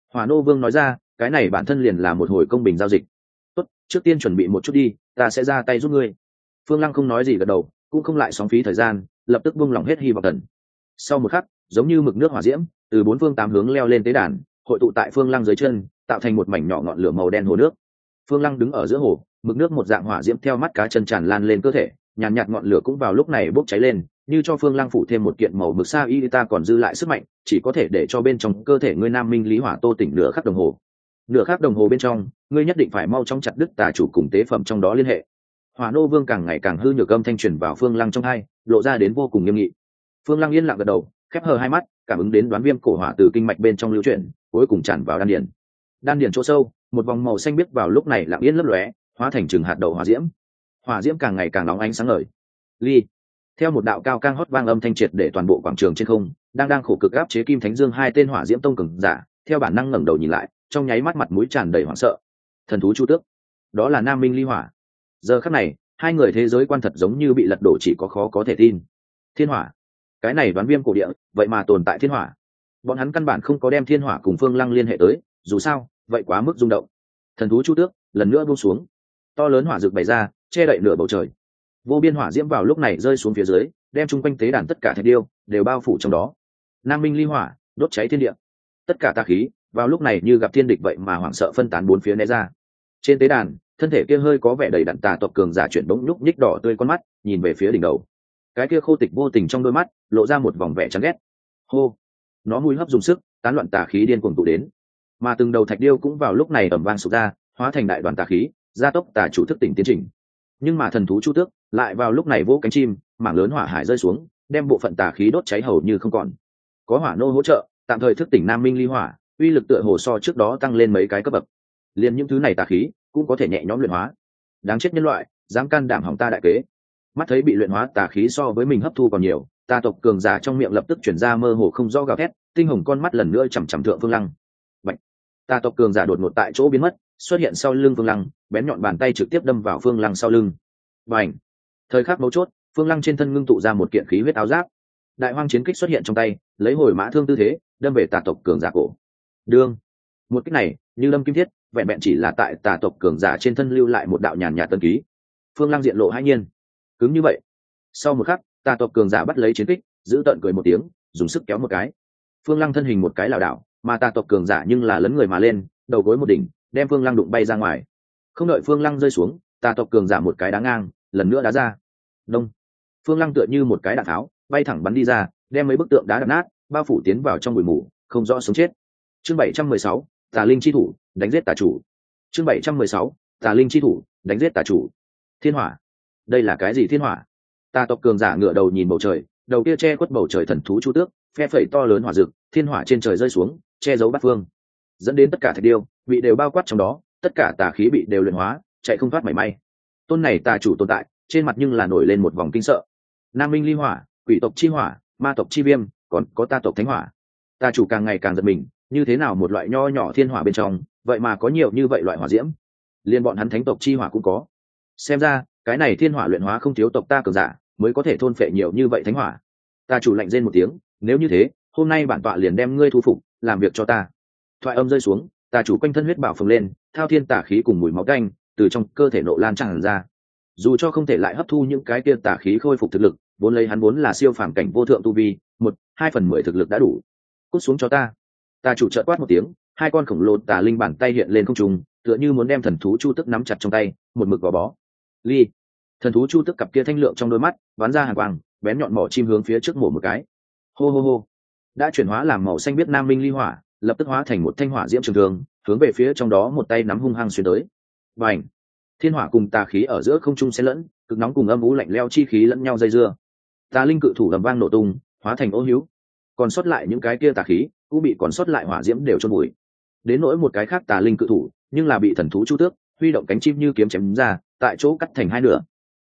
Hỏa Nô Vương nói ra, cái này bản thân liền là một hồi công bình giao dịch. Tốt, trước tiên chuẩn bị một chút đi, ta sẽ ra tay giúp ngươi. Phương Lăng không nói gì gật đầu, cũng không lại sóng phí thời gian, lập tức buông lỏng hết hy vọng tần. Sau một khắc, giống như mực nước hỏa diễm từ bốn phương tám hướng leo lên tế đàn, hội tụ tại Phương Lăng dưới chân, tạo thành một mảnh nhỏ ngọn lửa màu đen hồ nước. Phương Lăng đứng ở giữa hồ, mực nước một dạng hỏa diễm theo mắt cá chân tràn lan lên cơ thể, nhàn nhạt ngọn lửa cũng vào lúc này bốc cháy lên, như cho Phương Lăng phủ thêm một kiện màu mực sa y, ta còn dư lại sức mạnh, chỉ có thể để cho bên trong cơ thể ngươi Nam Minh Lý Hỏa Tô tỉnh nửa khắc đồng hồ. Nửa khắc đồng hồ bên trong, ngươi nhất định phải mau chóng chặt đứt tà chủ cùng tế phẩm trong đó liên hệ. Hỏa Nô Vương càng ngày càng hư nhược âm thanh truyền vào Phương Lăng trong hai, lộ ra đến vô cùng nghiêm nghị. Phương Lăng yên lặng gật đầu, khép hờ hai mắt, cảm ứng đến đoán viêm cổ hỏa từ kinh mạch bên trong lưu chuyển, cuối cùng tràn vào đan điền. Đan điền chỗ sâu, một vòng màu xanh biếc vào lúc này lặng yên lấp lóe, hóa thành chừng hạt đậu hỏa diễm. Hỏa diễm càng ngày càng nóng ánh sáng ngời. Ly, theo một đạo cao cang hót vang âm thanh triệt để toàn bộ quảng trường trên không, đang khổ cực áp chế Kim Thánh Dương hai tên hỏa diễm tông cường giả, theo bản năng ngẩng đầu nhìn lại, trong nháy mắt mặt mũi tràn đầy hoảng sợ. Thần thú Chu Tước, đó là Nam Minh Ly Hỏa. Giờ khắc này, hai người thế giới quan thật giống như bị lật đổ, chỉ có khó có thể tin. Thiên hỏa, cái này đoán viêm cổ địa, vậy mà tồn tại thiên hỏa. Bọn hắn căn bản không có đem thiên hỏa cùng Phương Lăng liên hệ tới, dù sao, vậy quá mức rung động. Thần thú Chu Tước lần nữa buông xuống, to lớn hỏa rực bày ra, che đậy nửa bầu trời. Vô biên hỏa diễm vào lúc này rơi xuống phía dưới, đem chung quanh tế đàn tất cả thạch điêu đều bao phủ trong đó. Nam Minh Ly Hỏa đốt cháy thiên địa, tất cả tà khí vào lúc này như gặp thiên địch vậy mà hoảng sợ phân tán bốn phía né ra. Trên tế đàn, thân thể kia hơi có vẻ đầy đặn tà tộc cường giả chuyển bỗng nhúc nhích đỏ tươi con mắt, nhìn về phía đỉnh đầu. Cái kia khô tịch vô tình trong đôi mắt lộ ra một vòng vẻ chán ghét. Hô, nó mùi hấp dùng sức, tán loạn tà khí điên cuồng tụ đến. Mà từng đầu thạch điêu cũng vào lúc này ầm vang sụp ra, hóa thành đại đoàn tà khí, gia tốc tà chủ thức tỉnh tiến trình. Nhưng mà thần thú Chu Tước lại vào lúc này vỗ cánh chim, mảng lớn hỏa hải rơi xuống, đem bộ phận tà khí đốt cháy hầu như không còn. Có Hỏa Nô hỗ trợ, tạm thời thức tỉnh Nam Minh Ly Hỏa, uy lực tựa hồ so trước đó tăng lên mấy cái cấp bậc. Liên những thứ này tà khí cũng có thể nhẹ nhõm luyện hóa. Đáng chết nhân loại, dám can đảm hỏng ta đại kế. Mắt thấy bị luyện hóa tà khí so với mình hấp thu còn nhiều, tà tộc cường giả trong miệng lập tức chuyển ra mơ hồ không rõ gào thét, tinh hồng con mắt lần nữa chằm chằm thượng Phương Lăng. Bạch, tà tộc cường giả đột ngột tại chỗ biến mất, xuất hiện sau lưng Phương Lăng, bén nhọn bàn tay trực tiếp đâm vào Phương Lăng sau lưng. Bành! Thời khắc mấu chốt, Phương Lăng trên thân ngưng tụ ra một kiện khí huyết áo giáp. Đại hoang chiến kích xuất hiện trong tay, lấy hồi mã thương tư thế, đâm về tà tộc cường giả cổ. Đương! Một kích này, như lâm kim thiết, vẹn vẹn chỉ là tại tà tộc cường giả trên thân lưu lại một đạo nhàn nhạt tân ký. Phương Lăng diện lộ hãi nhiên. Cứng như vậy. Sau một khắc, tà tộc cường giả bắt lấy chiến kích, giữ tợn cười một tiếng, dùng sức kéo một cái. Phương Lăng thân hình một cái lảo đảo, mà tà tộc cường giả nhưng là lấn người mà lên, đầu gối một đỉnh, đem Phương Lăng đụng bay ra ngoài. Không đợi Phương Lăng rơi xuống, tà tộc cường giả một cái đá ngang, lần nữa đá ra. Đông. Phương Lăng tựa như một cái đạn tháo, bay thẳng bắn đi ra, đem mấy bức tượng đá đập nát, bao phủ tiến vào trong bụi mù, không rõ sống chết. Chương 716, Tà Linh chi thủ, đánh giết tà chủ. Chương 716, Tà Linh chi thủ, đánh giết tà chủ. Thiên hỏa. Đây là cái gì thiên hỏa? Tà tộc cường giả ngửa đầu nhìn bầu trời, đầu kia che khuất bầu trời thần thú Chu Tước, phe phẩy to lớn hỏa rực, thiên hỏa trên trời rơi xuống, che giấu bát phương, dẫn đến tất cả thạch điêu bị đều bao quát trong đó, tất cả tà khí bị đều luyện hóa, chạy không thoát mảy may. Tôn này tà chủ tồn tại, trên mặt nhưng là nổi lên một vòng kinh sợ. Nam Minh Ly Hỏa, quỷ tộc chi hỏa, ma tộc chi viêm, còn có ta tộc thánh hỏa. Tà chủ càng ngày càng giật mình, như thế nào một loại nho nhỏ thiên hỏa bên trong, vậy mà có nhiều như vậy loại hỏa diễm, liên bọn hắn thánh tộc chi hỏa cũng có. Xem ra cái này thiên hỏa luyện hóa không thiếu tộc ta cường giả mới có thể thôn phệ nhiều như vậy thánh hỏa. Tà chủ lạnh rên một tiếng, nếu như thế, hôm nay bản tọa liền đem ngươi thu phục, làm việc cho ta. Thoại âm rơi xuống, tà chủ quanh thân huyết bảo phồng lên, thao thiên tà khí cùng mùi máu tanh từ trong cơ thể nộ lan tràn ra. Dù cho không thể lại hấp thu những cái kia tà khí khôi phục thực lực, vốn lấy hắn vốn là siêu phàm cảnh vô thượng tu vi, 1/2/10 thực lực đã đủ. Cút xuống cho ta. Tà chủ chợt quát một tiếng, hai con khổng lồ tà linh bàn tay hiện lên không trung, tựa như muốn đem thần thú Chu Tước nắm chặt trong tay, một mực gò bó. Ly. Thần thú Chu Tước cặp kia thanh lượng trong đôi mắt bắn ra hàn quang, bén nhọn mỏ chim hướng phía trước mổ một cái. Hô hô hô. Đã chuyển hóa làm màu xanh biết Nam Minh Ly Hỏa, lập tức hóa thành một thanh hỏa diễm trường thương, hướng về phía trong đó một tay nắm hung hăng xuyên tới. Bành! Thiên hỏa cùng tà khí ở giữa không trung xen lẫn, cực nóng cùng âm u lạnh lẽo chi khí lẫn nhau dây dưa. Tà linh cự thủ ầm vang nổ tung, hóa thành ô hữu. Còn sót lại những cái kia tà khí, cũng bị còn sót lại hỏa diễm đều chôn bụi. Đến nỗi một cái khác tà linh cự thủ, nhưng là bị thần thú Chu Tước huy động cánh chim như kiếm chém ra, tại chỗ cắt thành hai nửa.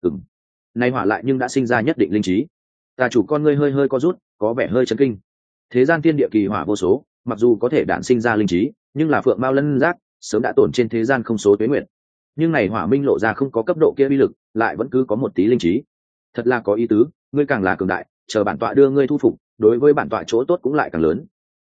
Này hỏa lại nhưng đã sinh ra nhất định linh trí. Tà chủ con ngươi hơi hơi co rút, có vẻ hơi chấn kinh. Thế gian thiên địa kỳ hỏa vô số, mặc dù có thể đản sinh ra linh trí, nhưng là phượng mao lân giác, sớm đã tổn trên thế gian không số tuế nguyện. Nhưng này hỏa minh lộ ra không có cấp độ kia uy lực, lại vẫn cứ có một tí linh trí. Thật là có ý tứ, ngươi càng là cường đại, chờ bản tọa đưa ngươi thu phục, đối với bản tọa chỗ tốt cũng lại càng lớn.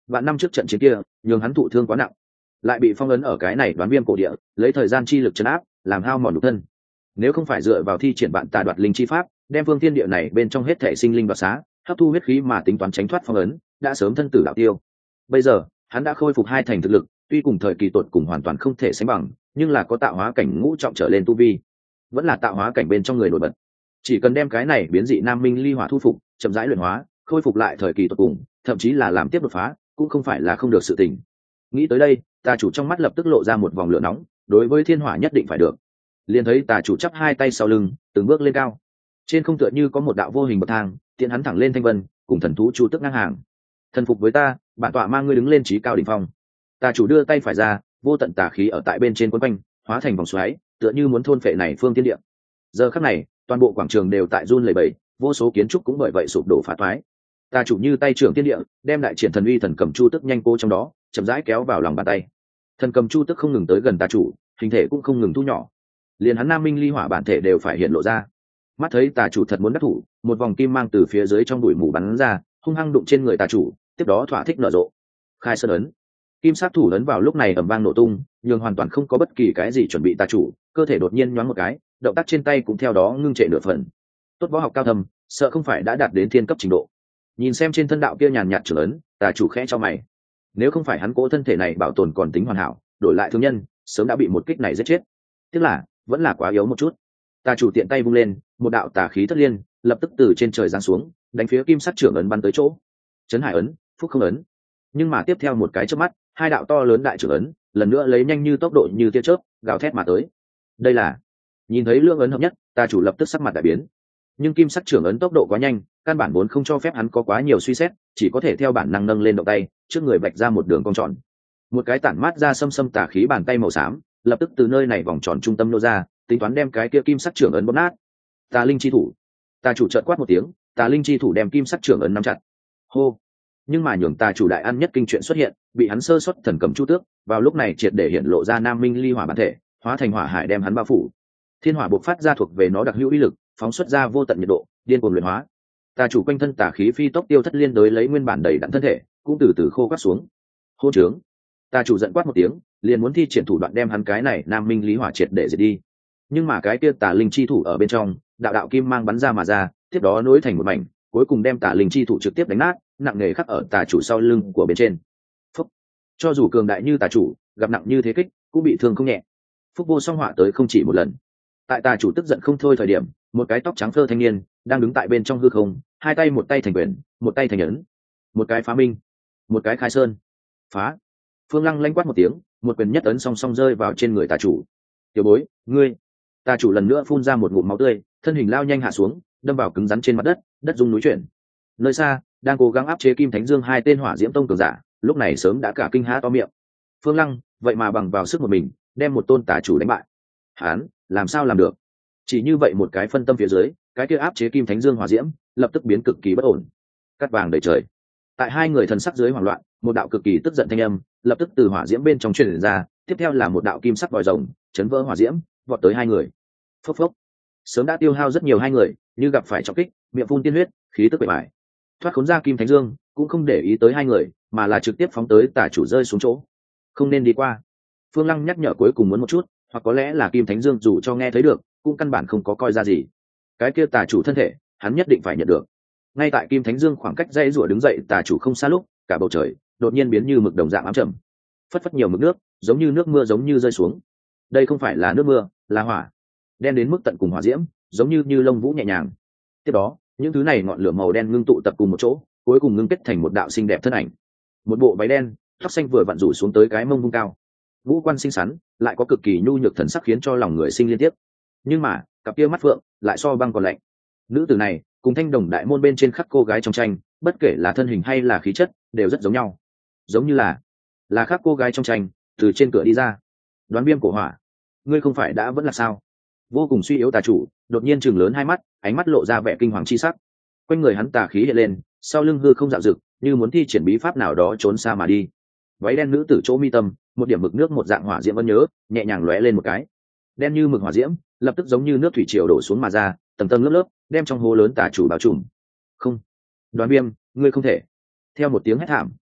vạn năm trước trận chiến kia nhường hắn thụ thương quá nặng, lại bị phong ấn ở cái này đoán viêm cổ địa, lấy thời gian chi lực chấn áp, làm hao mòn nhục thân. Nếu không phải dựa vào thi triển vạn tà đoạt linh chi pháp, đem phương thiên địa này bên trong hết thể sinh linh đoạt xá, hấp thu huyết khí mà tính toán tránh thoát phong ấn, đã sớm thân tử đạo tiêu. Bây giờ hắn đã khôi phục hai thành thực lực, tuy cùng thời kỳ tột cùng hoàn toàn không thể sánh bằng, nhưng là có tạo hóa cảnh ngũ trọng trở lên tu vi, vẫn là tạo hóa cảnh bên trong người nổi bật. Chỉ cần đem cái này biến dị nam minh ly hỏa thu phục, chậm rãi luyện hóa, khôi phục lại thời kỳ tột cùng, thậm chí là làm tiếp đột phá, cũng không phải là không được sự tình. Nghĩ tới đây, tà chủ trong mắt lập tức lộ ra một vòng lửa nóng, đối với thiên hỏa nhất định phải được. Liền thấy tà chủ chắp hai tay sau lưng, từng bước lên cao. Trên không tựa như có một đạo vô hình bậc thang, tiện hắn thẳng lên thanh vân, cùng thần thú chu tức ngang hàng. Thần phục với ta, bản tọa mang ngươi đứng lên chí cao đỉnh phong. Tà chủ đưa tay phải ra, vô tận tà khí ở tại bên trên quấn quanh, hóa thành vòng xoáy, tựa như muốn thôn phệ này phương thiên địa. Giờ khắc này, toàn bộ quảng trường đều tại run lẩy bẩy, vô số kiến trúc cũng bởi vậy sụp đổ phá toái. Tà chủ như tay trưởng thiên địa, đem đại triển thần uy thần cầm chu tức nhanh cố trong đó, chậm rãi kéo vào lòng bàn tay. Thần cầm chu tức không ngừng tới gần tà chủ, hình thể cũng không ngừng thu nhỏ, liền hắn nam minh ly hỏa bản thể đều phải hiện lộ ra. Mắt thấy tà chủ thật muốn đắc thủ, một vòng kim mang từ phía dưới trong bụi mù bắn ra, hung hăng đụng trên người tà chủ, tiếp đó thỏa thích nở rộ. Khai sơn ấn, kim sát thủ ấn vào lúc này ầm vang nổ tung, nhưng hoàn toàn không có bất kỳ cái gì chuẩn bị tà chủ, cơ thể đột nhiên nhoáng một cái, động tác trên tay cũng theo đó ngưng trệ nửa phần. Tốt võ học cao thâm, sợ không phải đã đạt đến thiên cấp trình độ. Nhìn xem trên thân đạo kia nhàn nhạt trưởng ấn, tà chủ khẽ cho mày. Nếu không phải hắn cố thân thể này bảo tồn còn tính hoàn hảo, đổi lại thương nhân, sớm đã bị một kích này giết chết. Tiếc là vẫn là quá yếu một chút. Tà chủ tiện tay vung lên, một đạo tà khí thất liên lập tức từ trên trời giáng xuống, đánh phía kim sắc trưởng ấn bắn tới chỗ. Chấn hải ấn, phúc không ấn. Nhưng mà tiếp theo một cái chớp mắt, hai đạo to lớn đại trưởng ấn lần nữa lấy nhanh như tốc độ như tia chớp gào thét mà tới. Đây là, nhìn thấy lưỡng ấn hợp nhất, tà chủ lập tức sắc mặt đại biến. Nhưng kim sắc trưởng ấn tốc độ quá nhanh, căn bản vốn không cho phép hắn có quá nhiều suy xét, chỉ có thể theo bản năng nâng lên động tay, trước người vạch ra một đường cong tròn. Một cái tản mát ra xâm xâm tà khí bàn tay màu xám lập tức từ nơi này vòng tròn trung tâm nô ra, tính toán đem cái kia kim sắc trưởng ấn bóp nát. Tà linh chi thủ. Tà chủ chợt quát một tiếng, tà linh chi thủ đem kim sắc trưởng ấn nắm chặt. Hô. Nhưng mà nhường tà chủ đại ăn nhất kinh chuyện xuất hiện, bị hắn sơ xuất thần cầm chu tước, vào lúc này triệt để hiện lộ ra nam minh ly hỏa bản thể, hóa thành hỏa hải đem hắn bao phủ. Thiên hỏa bộc phát ra thuộc về nó đặc hữu uy lực, phóng xuất ra vô tận nhiệt độ, điên cuồng luyện hóa. Tà chủ quanh thân tà khí phi tốc tiêu thất liên đối lấy nguyên bản đầy đặn thân thể, cũng từ từ khô quắt xuống. Hôn trướng. Tà chủ giận quát một tiếng, liền muốn thi triển thủ đoạn đem hắn cái này nam minh lý hỏa triệt để diệt đi. Nhưng mà cái kia tà linh chi thủ ở bên trong, đạo đạo kim mang bắn ra mà ra, tiếp đó nối thành một mảnh, cuối cùng đem tà linh chi thủ trực tiếp đánh nát, nặng nề khắc ở tà chủ sau lưng của bên trên. Phúc. Cho dù cường đại như tà chủ, gặp nặng như thế kích, cũng bị thương không nhẹ. Phúc vô song họa tới không chỉ một lần. Tại tà chủ tức giận không thôi thời điểm, một cái tóc trắng phơ thanh niên đang đứng tại bên trong hư không, hai tay một tay thành quyền, một tay thành ấn, một cái phá minh, một cái khai sơn. Phá. Phương Lăng lanh quát một tiếng, một quyền nhất ấn song song rơi vào trên người tà chủ. Tiểu bối, ngươi. Tà chủ lần nữa phun ra một ngụm máu tươi, thân hình lao nhanh hạ xuống, đâm vào cứng rắn trên mặt đất, đất rung núi chuyển. Nơi xa, đang cố gắng áp chế Kim Thánh Dương hai tên hỏa diễm tông cường giả, lúc này sớm đã cả kinh há to miệng. Phương Lăng, vậy mà bằng vào sức một mình, đem một tôn tà chủ đánh bại. Hán, làm sao làm được? Chỉ như vậy một cái phân tâm phía dưới, cái kia áp chế Kim Thánh Dương hỏa diễm, lập tức biến cực kỳ bất ổn. Cắt vàng đầy trời. Tại hai người thần sắc dưới hoảng loạn, một đạo cực kỳ tức giận thanh âm lập tức từ hỏa diễm bên trong truyền ra, tiếp theo là một đạo kim sắc vòi rồng chấn vỡ hỏa diễm, vọt tới hai người. Phốc phốc. Sớm đã tiêu hao rất nhiều hai người, như gặp phải trọng kích, miệng phun tiên huyết, khí tức bề bại. Thoát khốn ra Kim Thánh Dương, cũng không để ý tới hai người, mà là trực tiếp phóng tới tà chủ rơi xuống chỗ. Không nên đi qua. Phương Lăng nhắc nhở cuối cùng muốn một chút, hoặc có lẽ là Kim Thánh Dương dù cho nghe thấy được, cũng căn bản không có coi ra gì. Cái kia tà chủ thân thể, hắn nhất định phải nhận được. Ngay tại Kim Thánh Dương khoảng cách dãy rủa đứng dậy tà chủ không xa lúc, cả bầu trời đột nhiên biến như mực đồng dạng ám trầm, phất phất nhiều mực nước, giống như nước mưa giống như rơi xuống. Đây không phải là nước mưa, là hỏa, đen đến mức tận cùng hỏa diễm, giống như lông vũ nhẹ nhàng. Tiếp đó, những thứ này ngọn lửa màu đen ngưng tụ tập cùng một chỗ, cuối cùng ngưng kết thành một đạo xinh đẹp thân ảnh. Một bộ váy đen, tóc xanh vừa vặn rủ xuống tới cái mông vung cao, ngũ quan xinh xắn, lại có cực kỳ nhu nhược thần sắc khiến cho lòng người sinh liên tiếp. Nhưng mà, cặp kia mắt phượng lại so băng còn lạnh. Nữ tử này cùng Thanh Đồng đại môn bên trên khắc cô gái trong tranh, bất kể là thân hình hay là khí chất, đều rất giống nhau. Giống như là khắc cô gái trong tranh từ trên cửa đi ra. Đoán Viêm cổ hỏa, ngươi không phải đã vẫn là sao? Vô cùng suy yếu tà chủ đột nhiên chừng lớn hai mắt, ánh mắt lộ ra vẻ kinh hoàng chi sắc. Quanh người hắn tà khí hiện lên, sau lưng hư không dạo dực, như muốn thi triển bí pháp nào đó trốn xa mà đi. Váy đen nữ tử chỗ mi tâm, một điểm mực nước một dạng hỏa diễm vẫn nhớ, nhẹ nhàng lóe lên một cái. Đen như mực hỏa diễm, lập tức giống như nước thủy triều đổ xuống mà ra, tầng tầng lớp lớp, đem trong hố lớn tà chủ bao trùm. Không, Đoán Viêm, ngươi không thể. Theo một tiếng hét thảm,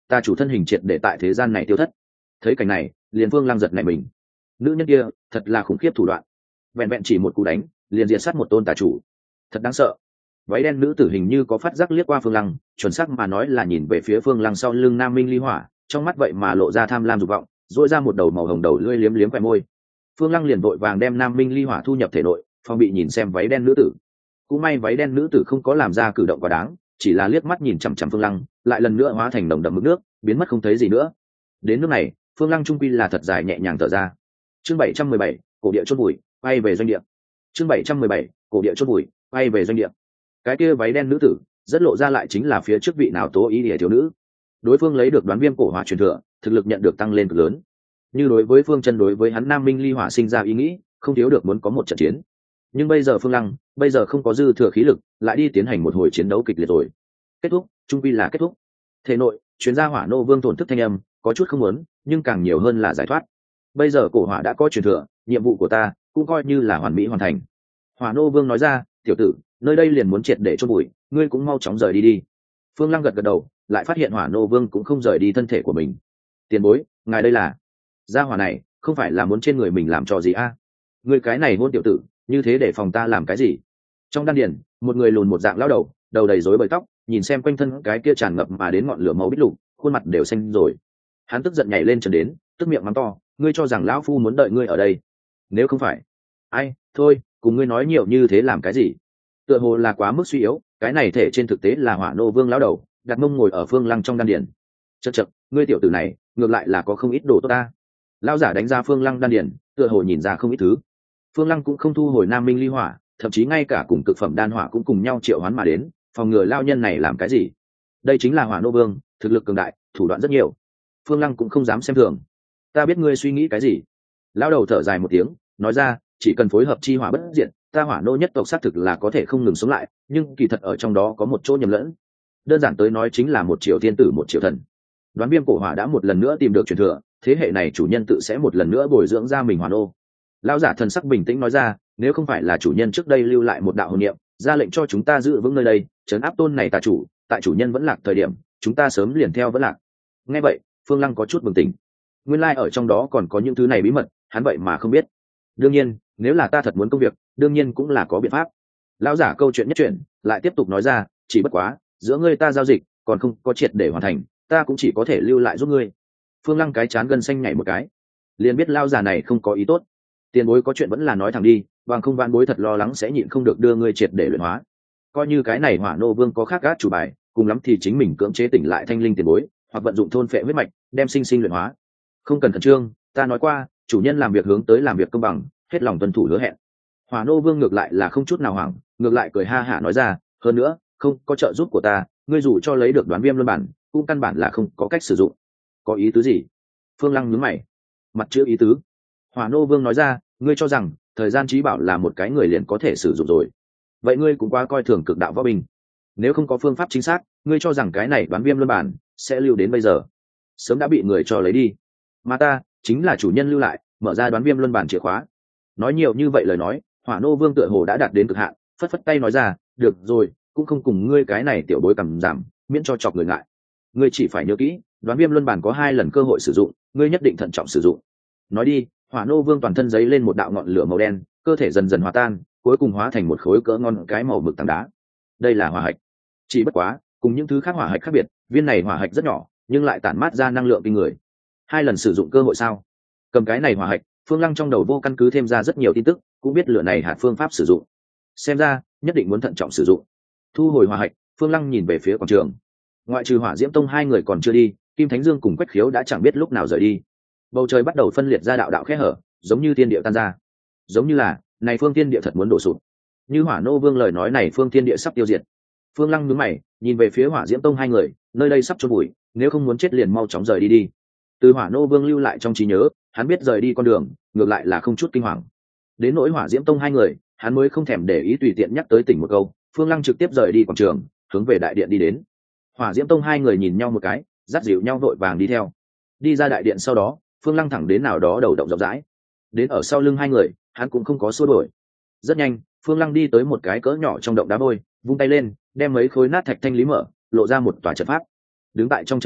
ta chủ thân hình triệt để tại thế gian này tiêu thất. Thấy cảnh này, liền Phương Lăng giật nảy mình. Nữ nhân kia thật là khủng khiếp thủ đoạn, vẹn vẹn chỉ một cú đánh liền diệt sát một tôn tà chủ, thật đáng sợ. Váy đen nữ tử hình như có phát giác liếc qua Phương Lăng, chuẩn xác mà nói là nhìn về phía Phương Lăng sau lưng Nam Minh Ly Hỏa, trong mắt vậy mà lộ ra tham lam dục vọng, duỗi ra một đầu màu hồng đầu lưỡi liếm liếm khóe môi. Phương Lăng liền vội vàng đem Nam Minh Ly Hỏa thu nhập thể nội, phòng bị nhìn xem váy đen nữ tử. Cũng may váy đen nữ tử không có làm ra cử động quá đáng, chỉ là liếc mắt nhìn chằm chằm Phương Lăng, lại lần nữa hóa thành nồng đậm mực nước, biến mất không thấy gì nữa. Đến lúc này, Phương Lăng trung quy là thật dài nhẹ nhàng thở ra. Chương 717, cổ địa chôn bụi, quay về doanh địa. Chương 717, cổ địa chôn bụi, quay về doanh địa. Cái kia váy đen nữ tử, rất lộ ra lại chính là phía trước vị nào Tố Ý Địa thiếu nữ. Đối phương lấy được đoán viêm cổ hỏa truyền thừa, thực lực nhận được tăng lên cực lớn. Như đối với Phương Chân đối với hắn Nam Minh Ly Hỏa sinh ra ý nghĩ, không thiếu được muốn có một trận chiến. Nhưng bây giờ Phương Lăng, bây giờ không có dư thừa khí lực, lại đi tiến hành một hồi chiến đấu kịch liệt rồi. Kết thúc, trung quy là kết thúc. Thể nội, chuyến ra Hỏa Nô Vương tổn thức thanh âm, có chút không muốn, nhưng càng nhiều hơn là giải thoát. Bây giờ cổ hỏa đã có truyền thừa, nhiệm vụ của ta cũng coi như là hoàn mỹ hoàn thành. Hỏa Nô Vương nói ra, tiểu tử, nơi đây liền muốn triệt để chôn bụi, ngươi cũng mau chóng rời đi đi. Phương Lăng gật gật đầu, lại phát hiện Hỏa Nô Vương cũng không rời đi thân thể của mình. Tiền bối, ngài đây là? Gia hỏa này, không phải là muốn trên người mình làm trò gì a? Ngươi cái này hôn tiểu tử, như thế để phòng ta làm cái gì? Trong đan điền, một người lùn một dạng lão đầu, đầu đầy rối bời tóc, nhìn xem quanh thân cái kia tràn ngập mà đến ngọn lửa máu bích lục, khuôn mặt đều xanh rồi. Hắn tức giận nhảy lên trần đến, tức miệng mắng to, ngươi cho rằng lão phu muốn đợi ngươi ở đây? Nếu không phải, ai, thôi, cùng ngươi nói nhiều như thế làm cái gì? Tựa hồ là quá mức suy yếu, cái này thể trên thực tế là Hỏa Nô Vương lão đầu, đặt mông ngồi ở Phương Lăng trong đan điền. Chậc chậc, ngươi tiểu tử này, ngược lại là có không ít đồ tốt ta. Lão giả đánh ra Phương Lăng đan điền, tựa hồ nhìn ra không ít thứ. Phương Lăng cũng không thu hồi Nam Minh Ly Hỏa, thậm chí ngay cả cùng cực phẩm đan hỏa cũng cùng nhau triệu hoán mà đến, phòng ngừa lao nhân này làm cái gì. Đây chính là Hỏa Nô Vương, thực lực cường đại, thủ đoạn rất nhiều. Phương Lăng cũng không dám xem thường. Ta biết ngươi suy nghĩ cái gì. Lão đầu thở dài một tiếng, nói ra, chỉ cần phối hợp chi hỏa bất diệt, ta Hỏa Nô nhất tộc xác thực là có thể không ngừng sống lại, nhưng kỳ thật ở trong đó có một chỗ nhầm lẫn. Đơn giản tới nói chính là một triệu thiên tử một triệu thần. Đoán viêm cổ hỏa đã một lần nữa tìm được truyền thừa, thế hệ này chủ nhân tự sẽ một lần nữa bồi dưỡng ra mình Hỏa Nô. Lão giả thần sắc bình tĩnh nói ra, nếu không phải là chủ nhân trước đây lưu lại một đạo hồn niệm, ra lệnh cho chúng ta giữ vững nơi đây, trấn áp tôn này tà chủ, tại chủ nhân vẫn lạc thời điểm, chúng ta sớm liền theo vẫn lạc. Nghe vậy, Phương Lăng có chút bừng tỉnh. Nguyên lai ở trong đó còn có những thứ này bí mật, hắn vậy mà không biết. Đương nhiên, nếu là ta thật muốn công việc, đương nhiên cũng là có biện pháp. Lão giả câu chuyện nhất chuyện, lại tiếp tục nói ra, chỉ bất quá, giữa ngươi ta giao dịch, còn không có triệt để hoàn thành, ta cũng chỉ có thể lưu lại giúp ngươi. Phương Lăng cái chán gân xanh nhảy một cái, liền biết lão giả này không có ý tốt. Tiền bối có chuyện vẫn là nói thẳng đi, bằng không vạn bối thật lo lắng sẽ nhịn không được đưa ngươi triệt để luyện hóa. Coi như cái này Hỏa Nô Vương có khác gác chủ bài, cùng lắm thì chính mình cưỡng chế tỉnh lại thanh linh tiền bối, hoặc vận dụng thôn phệ huyết mạch, đem sinh sinh luyện hóa. Không cần khẩn trương, ta nói qua, chủ nhân làm việc hướng tới làm việc công bằng, hết lòng tuân thủ hứa hẹn. Hỏa Nô Vương ngược lại là không chút nào hoảng, ngược lại cười ha hả nói ra, hơn nữa, không có trợ giúp của ta, ngươi dù cho lấy được đoán viêm luân bản, cũng căn bản là không có cách sử dụng. Có ý tứ gì? Phương Lăng nhướng mày. Mặt chữ ý tứ. Hỏa Nô Vương nói ra, ngươi cho rằng thời gian trí bảo là một cái người liền có thể sử dụng rồi, vậy ngươi cũng quá coi thường cực đạo võ binh. Nếu không có phương pháp chính xác, ngươi cho rằng cái này đoán viêm luân bản sẽ lưu đến bây giờ, sớm đã bị người cho lấy đi. Mà ta chính là chủ nhân lưu lại, mở ra đoán viêm luân bản chìa khóa. Nói nhiều như vậy lời nói, Hỏa Nô Vương tựa hồ đã đạt đến cực hạn, phất phất tay nói ra, được rồi, cũng không cùng ngươi cái này tiểu bối cầm giảm, miễn cho chọc người ngại. Ngươi chỉ phải nhớ kỹ, đoán viêm luân bản có 2 lần cơ hội sử dụng, ngươi nhất định thận trọng sử dụng. Nói đi, Hỏa Nô Vương toàn thân giấy lên một đạo ngọn lửa màu đen, cơ thể dần dần hòa tan, cuối cùng hóa thành một khối cỡ ngon cái màu mực tảng đá. Đây là hỏa hạch. Chỉ bất quá, cùng những thứ khác hỏa hạch khác biệt, viên này hỏa hạch rất nhỏ, nhưng lại tản mát ra năng lượng kinh người. 2 lần sử dụng cơ hội sao? Cầm cái này hỏa hạch, Phương Lăng trong đầu vô căn cứ thêm ra rất nhiều tin tức, cũng biết lửa này hạt phương pháp sử dụng. Xem ra, nhất định muốn thận trọng sử dụng. Thu hồi hỏa hạch, Phương Lăng nhìn về phía quảng trường. Ngoại trừ Hỏa Diễm Tông 2 người còn chưa đi, Kim Thánh Dương cùng Quách Khiếu đã chẳng biết lúc nào rời đi. Bầu trời bắt đầu phân liệt ra đạo đạo khe hở, giống như thiên địa tan ra, giống như là này phương thiên địa thật muốn đổ sụp. Như Hỏa Nô Vương lời nói này phương thiên địa sắp tiêu diệt. Phương Lăng nhướng mày, nhìn về phía Hỏa Diễm Tông 2 người, nơi đây sắp chôn bụi, nếu không muốn chết liền mau chóng rời đi đi. Từ Hỏa Nô Vương lưu lại trong trí nhớ, hắn biết rời đi con đường, ngược lại là không chút kinh hoàng. Đến nỗi Hỏa Diễm Tông 2 người, hắn mới không thèm để ý tùy tiện nhắc tới tỉnh một câu. Phương Lăng trực tiếp rời đi quảng trường, hướng về đại điện đi đến. Hỏa Diễm Tông 2 người nhìn nhau một cái, dắt dịu nhau vội vàng đi theo. Đi ra đại điện sau đó, Phương Lăng thẳng đến nào đó đầu động rộng rãi. Đến ở sau lưng 2 người, hắn cũng không có xua đuổi. Rất nhanh, Phương Lăng đi tới một cái cỡ nhỏ trong động đá vôi, vung tay lên, đem mấy khối nát thạch thanh lý mở, lộ ra một tòa trận pháp. Đứng tại trong trận pháp,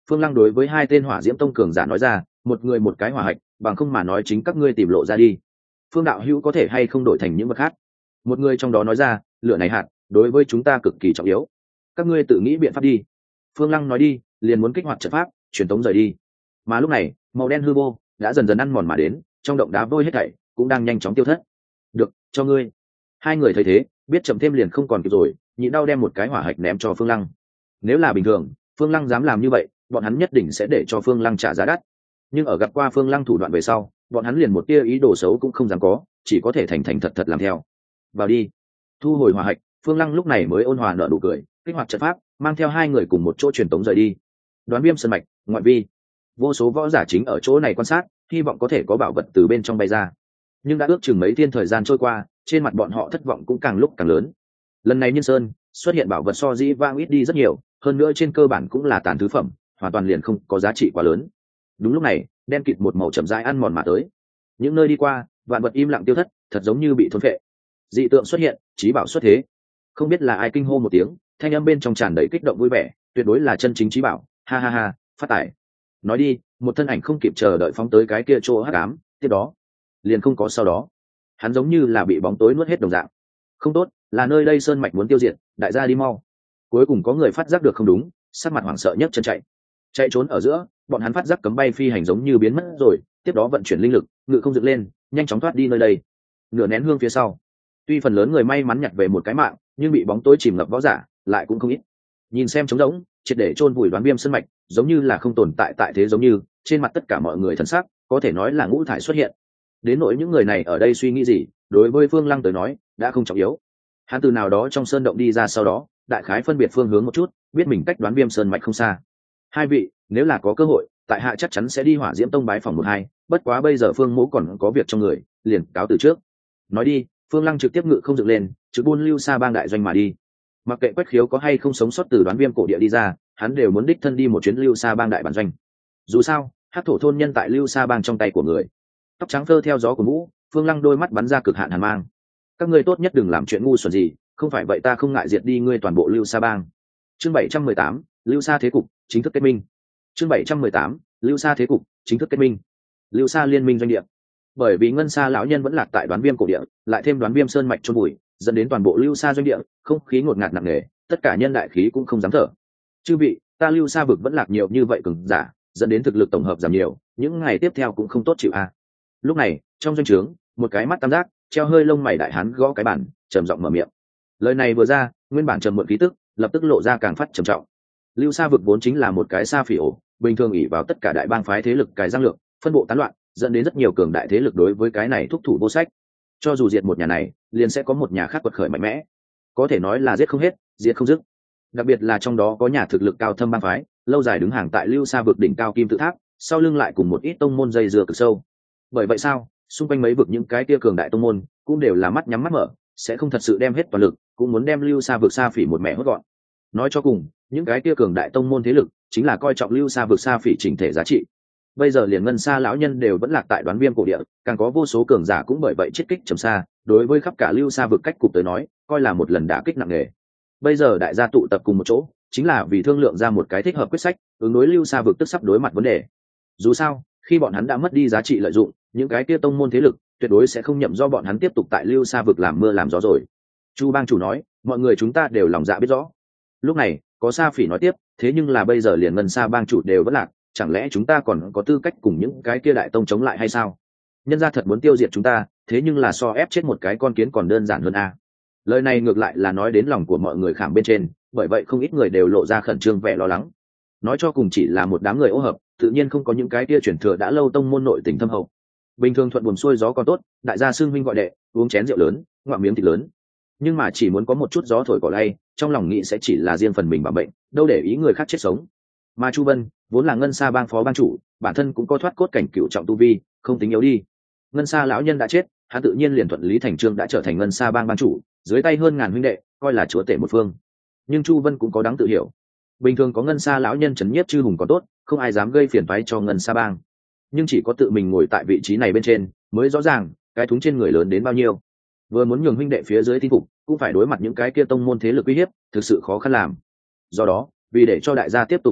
Phương Lăng đối với hai tên hỏa diễm tông cường giả nói ra, một người một cái hỏa hạch, bằng không mà nói chính các ngươi tìm lộ ra đi. Phương đạo hữu có thể hay không đổi thành những vật khác? Một người trong đó nói ra, lửa này hạt đối với chúng ta cực kỳ trọng yếu, các ngươi tự nghĩ biện pháp đi. Phương Lăng nói đi, liền muốn kích hoạt trận pháp truyền tống rời đi. Mà lúc này màu đen hư vô đã dần dần ăn mòn mà đến, trong động đá vôi hết thảy cũng đang nhanh chóng tiêu thất. Được, cho ngươi. Hai người thấy thế biết chậm thêm liền không còn kịp rồi, nhịn đau đem một cái hỏa hạch ném cho Phương Lăng. Nếu là bình thường Phương Lăng dám làm như vậy, bọn hắn nhất định sẽ để cho Phương Lăng trả giá đắt, nhưng ở gặp qua Phương Lăng thủ đoạn về sau, bọn hắn liền một tia ý đồ xấu cũng không dám có, chỉ có thể thành thành thật thật làm theo. Vào đi. Thu hồi hỏa hạch, Phương Lăng lúc này mới ôn hòa nở nụ cười, kích hoạt trận pháp, mang theo hai người cùng một chỗ truyền tống rời đi. Đoán Viêm sơn mạch ngoại vi, vô số võ giả chính ở chỗ này quan sát, hy vọng có thể có bảo vật từ bên trong bay ra. Nhưng đã ước chừng mấy thiên thời gian trôi qua, trên mặt bọn họ thất vọng cũng càng lúc càng lớn. Lần này Nhân Sơn xuất hiện bảo vật so dĩ vang ít đi rất nhiều, hơn nữa trên cơ bản cũng là tàn thứ phẩm, hoàn toàn liền không có giá trị quá lớn. Đúng lúc này, đen kịt một màu chậm rãi ăn mòn mà tới. Những nơi đi qua, vạn vật im lặng tiêu thất, thật giống như bị thôn phệ. Dị tượng xuất hiện, chí bảo xuất thế. Không biết là ai kinh hô một tiếng, thanh âm bên trong tràn đầy kích động vui vẻ, tuyệt đối là chân chính chí bảo, ha ha ha, phát tài. Nói đi, một thân ảnh không kịp chờ đợi phóng tới cái kia chỗ hắc ám, tiếp đó liền không có sau đó. Hắn giống như là bị bóng tối nuốt hết đồng dạng. Không tốt, là nơi đây sơn mạch muốn tiêu diệt, đại gia đi mau. Cuối cùng có người phát giác được không đúng, sắc mặt hoảng sợ nhấc chân chạy trốn ở giữa, bọn hắn phát giác cấm bay phi hành giống như biến mất rồi, tiếp đó vận chuyển linh lực, ngự không dựng lên, nhanh chóng thoát đi nơi đây. Nửa nén hương phía sau, tuy phần lớn người may mắn nhặt về một cái mạng, nhưng bị bóng tối chìm ngập võ giả lại cũng không ít. Nhìn xem trống rỗng, triệt để chôn vùi Đoán Viêm sơn mạch, giống như là không tồn tại tại thế, giống như trên mặt tất cả mọi người thần sắc có thể nói là ngũ thải xuất hiện. Đến nỗi những người này ở đây suy nghĩ gì, đối với Phương Lăng tới nói đã không trọng yếu. Hắn từ nào đó trong sơn động đi ra, sau đó đại khái phân biệt phương hướng một chút, biết mình cách Đoán Viêm sơn mạch không xa. Hai vị, nếu là có cơ hội, tại hạ chắc chắn sẽ đi Hỏa Diễm tông bái phòng một hai, bất quá bây giờ Phương mỗ còn có việc trong người, liền cáo từ trước. Nói đi, Phương Lăng trực tiếp ngự không dựng lên, trực buôn Lưu Sa bang đại doanh mà đi. Mặc kệ Quách Khiếu có hay không sống sót từ Đoán Viêm cổ địa đi ra, hắn đều muốn đích thân đi một chuyến Lưu Sa bang đại bản doanh. Dù sao hắc thổ thôn nhân tại Lưu Sa bang trong tay của người. Tóc trắng phơ theo gió của mũ, Phương Lăng đôi mắt bắn ra cực hạn hàn mang. Các ngươi tốt nhất đừng làm chuyện ngu xuẩn gì, không phải vậy ta không ngại diệt đi ngươi toàn bộ Lưu Sa bang. Chương 718, Lưu Sa thế cục chính thức kết minh. Chương 718, Lưu Sa thế cục chính thức kết minh. Lưu Sa liên minh doanh địa. Bởi vì Ngân Sa lão nhân vẫn lạc tại Đoán Viêm cổ địa, lại thêm Đoán Viêm sơn mạch chôn bụi, dẫn đến toàn bộ Lưu Sa doanh địa không khí ngột ngạt nặng nề, tất cả nhân đại khí cũng không dám thở. Chư vị, ta Lưu Sa vực vẫn lạc nhiều như vậy cường giả, dẫn đến thực lực tổng hợp giảm nhiều, những ngày tiếp theo cũng không tốt chịu a. Lúc này, trong doanh trướng, một cái mắt tam giác, treo hơi lông mày đại hán gõ cái bàn, trầm giọng mở miệng. Lời này vừa ra, nguyên bản trầm muộn khí tức, lập tức lộ ra càng phát trầm trọng. Lưu Sa vực vốn chính là một cái sa phỉ ổ, bình thường ỷ vào tất cả đại bang phái thế lực cái giang lược, phân bộ tán loạn, dẫn đến rất nhiều cường đại thế lực đối với cái này thúc thủ vô sách. Cho dù diệt một nhà này, liền sẽ có một nhà khác quật khởi mạnh mẽ, có thể nói là giết không hết, diệt không dứt. Đặc biệt là trong đó có nhà thực lực cao thâm bang phái, lâu dài đứng hàng tại Lưu Sa vực đỉnh cao kim tự tháp, sau lưng lại cùng một ít tông môn dây dưa cực sâu. Bởi vậy sao, xung quanh mấy vực những cái kia cường đại tông môn cũng đều là mắt nhắm mắt mở, sẽ không thật sự đem hết toàn lực, cũng muốn đem Lưu Sa vực sa phỉ một mẹ hốt gọn. Nói cho cùng, những cái kia cường đại tông môn thế lực chính là coi trọng Lưu Sa vực sa phỉ chỉnh thể giá trị. Bây giờ liền Ngân Sa lão nhân đều vẫn lạc tại Đoán Viêm cổ địa, càng có vô số cường giả cũng bởi vậy chết kích trầm xa, đối với khắp cả Lưu Sa vực cách cục tới nói, coi là một lần đả kích nặng nề. Bây giờ đại gia tụ tập cùng một chỗ, chính là vì thương lượng ra một cái thích hợp quyết sách, ứng đối Lưu Sa vực tức sắp đối mặt vấn đề. Dù sao, khi bọn hắn đã mất đi giá trị lợi dụng, những cái kia tông môn thế lực tuyệt đối sẽ không nhậm do bọn hắn tiếp tục tại Lưu Sa vực làm mưa làm gió rồi. Chu bang chủ nói, mọi người chúng ta đều lòng dạ biết rõ. Lúc này, có Sa phỉ nói tiếp, thế nhưng là bây giờ liền Ngân Sa bang chủ đều vẫn lạc, chẳng lẽ chúng ta còn có tư cách cùng những cái kia đại tông chống lại hay sao? Nhân gia thật muốn tiêu diệt chúng ta, thế nhưng là so ép chết một cái con kiến còn đơn giản hơn a. Lời này ngược lại là nói đến lòng của mọi người khảm bên trên, bởi vậy không ít người đều lộ ra khẩn trương vẻ lo lắng. Nói cho cùng chỉ là một đám người ô hợp, tự nhiên không có những cái kia truyền thừa đã lâu tông môn nội tình thâm hậu. Bình thường thuận buồm xuôi gió còn tốt, đại gia xưng huynh gọi đệ, uống chén rượu lớn, ngoạm miếng thịt lớn. Nhưng mà chỉ muốn có một chút gió thổi cỏ lay, trong lòng nghĩ sẽ chỉ là riêng phần mình bảo bệnh, đâu để ý người khác chết sống. Mà Chu Vân vốn là Ngân Sa bang phó bang chủ, bản thân cũng có thoát cốt cảnh cựu trọng tu vi, không tính yếu đi. Ngân Sa lão nhân đã chết, hắn tự nhiên liền thuận lý thành trương đã trở thành Ngân Sa bang bang chủ, dưới tay hơn ngàn huynh đệ, coi là chúa tể một phương. Nhưng Chu Vân cũng có đáng tự hiểu, bình thường có Ngân Sa lão nhân trấn nhiếp chư hùng còn tốt, không ai dám gây phiền toái cho Ngân Sa bang. Nhưng chỉ có tự mình ngồi tại vị trí này bên trên, mới rõ ràng cái thúng trên người lớn đến bao nhiêu. Vừa muốn nhường huynh đệ phía dưới tin phục, cũng phải đối mặt những cái kia tông môn thế lực uy hiếp, thực sự khó khăn làm. Do đó, vì để cho đại gia tiếp tục hưởng phúc,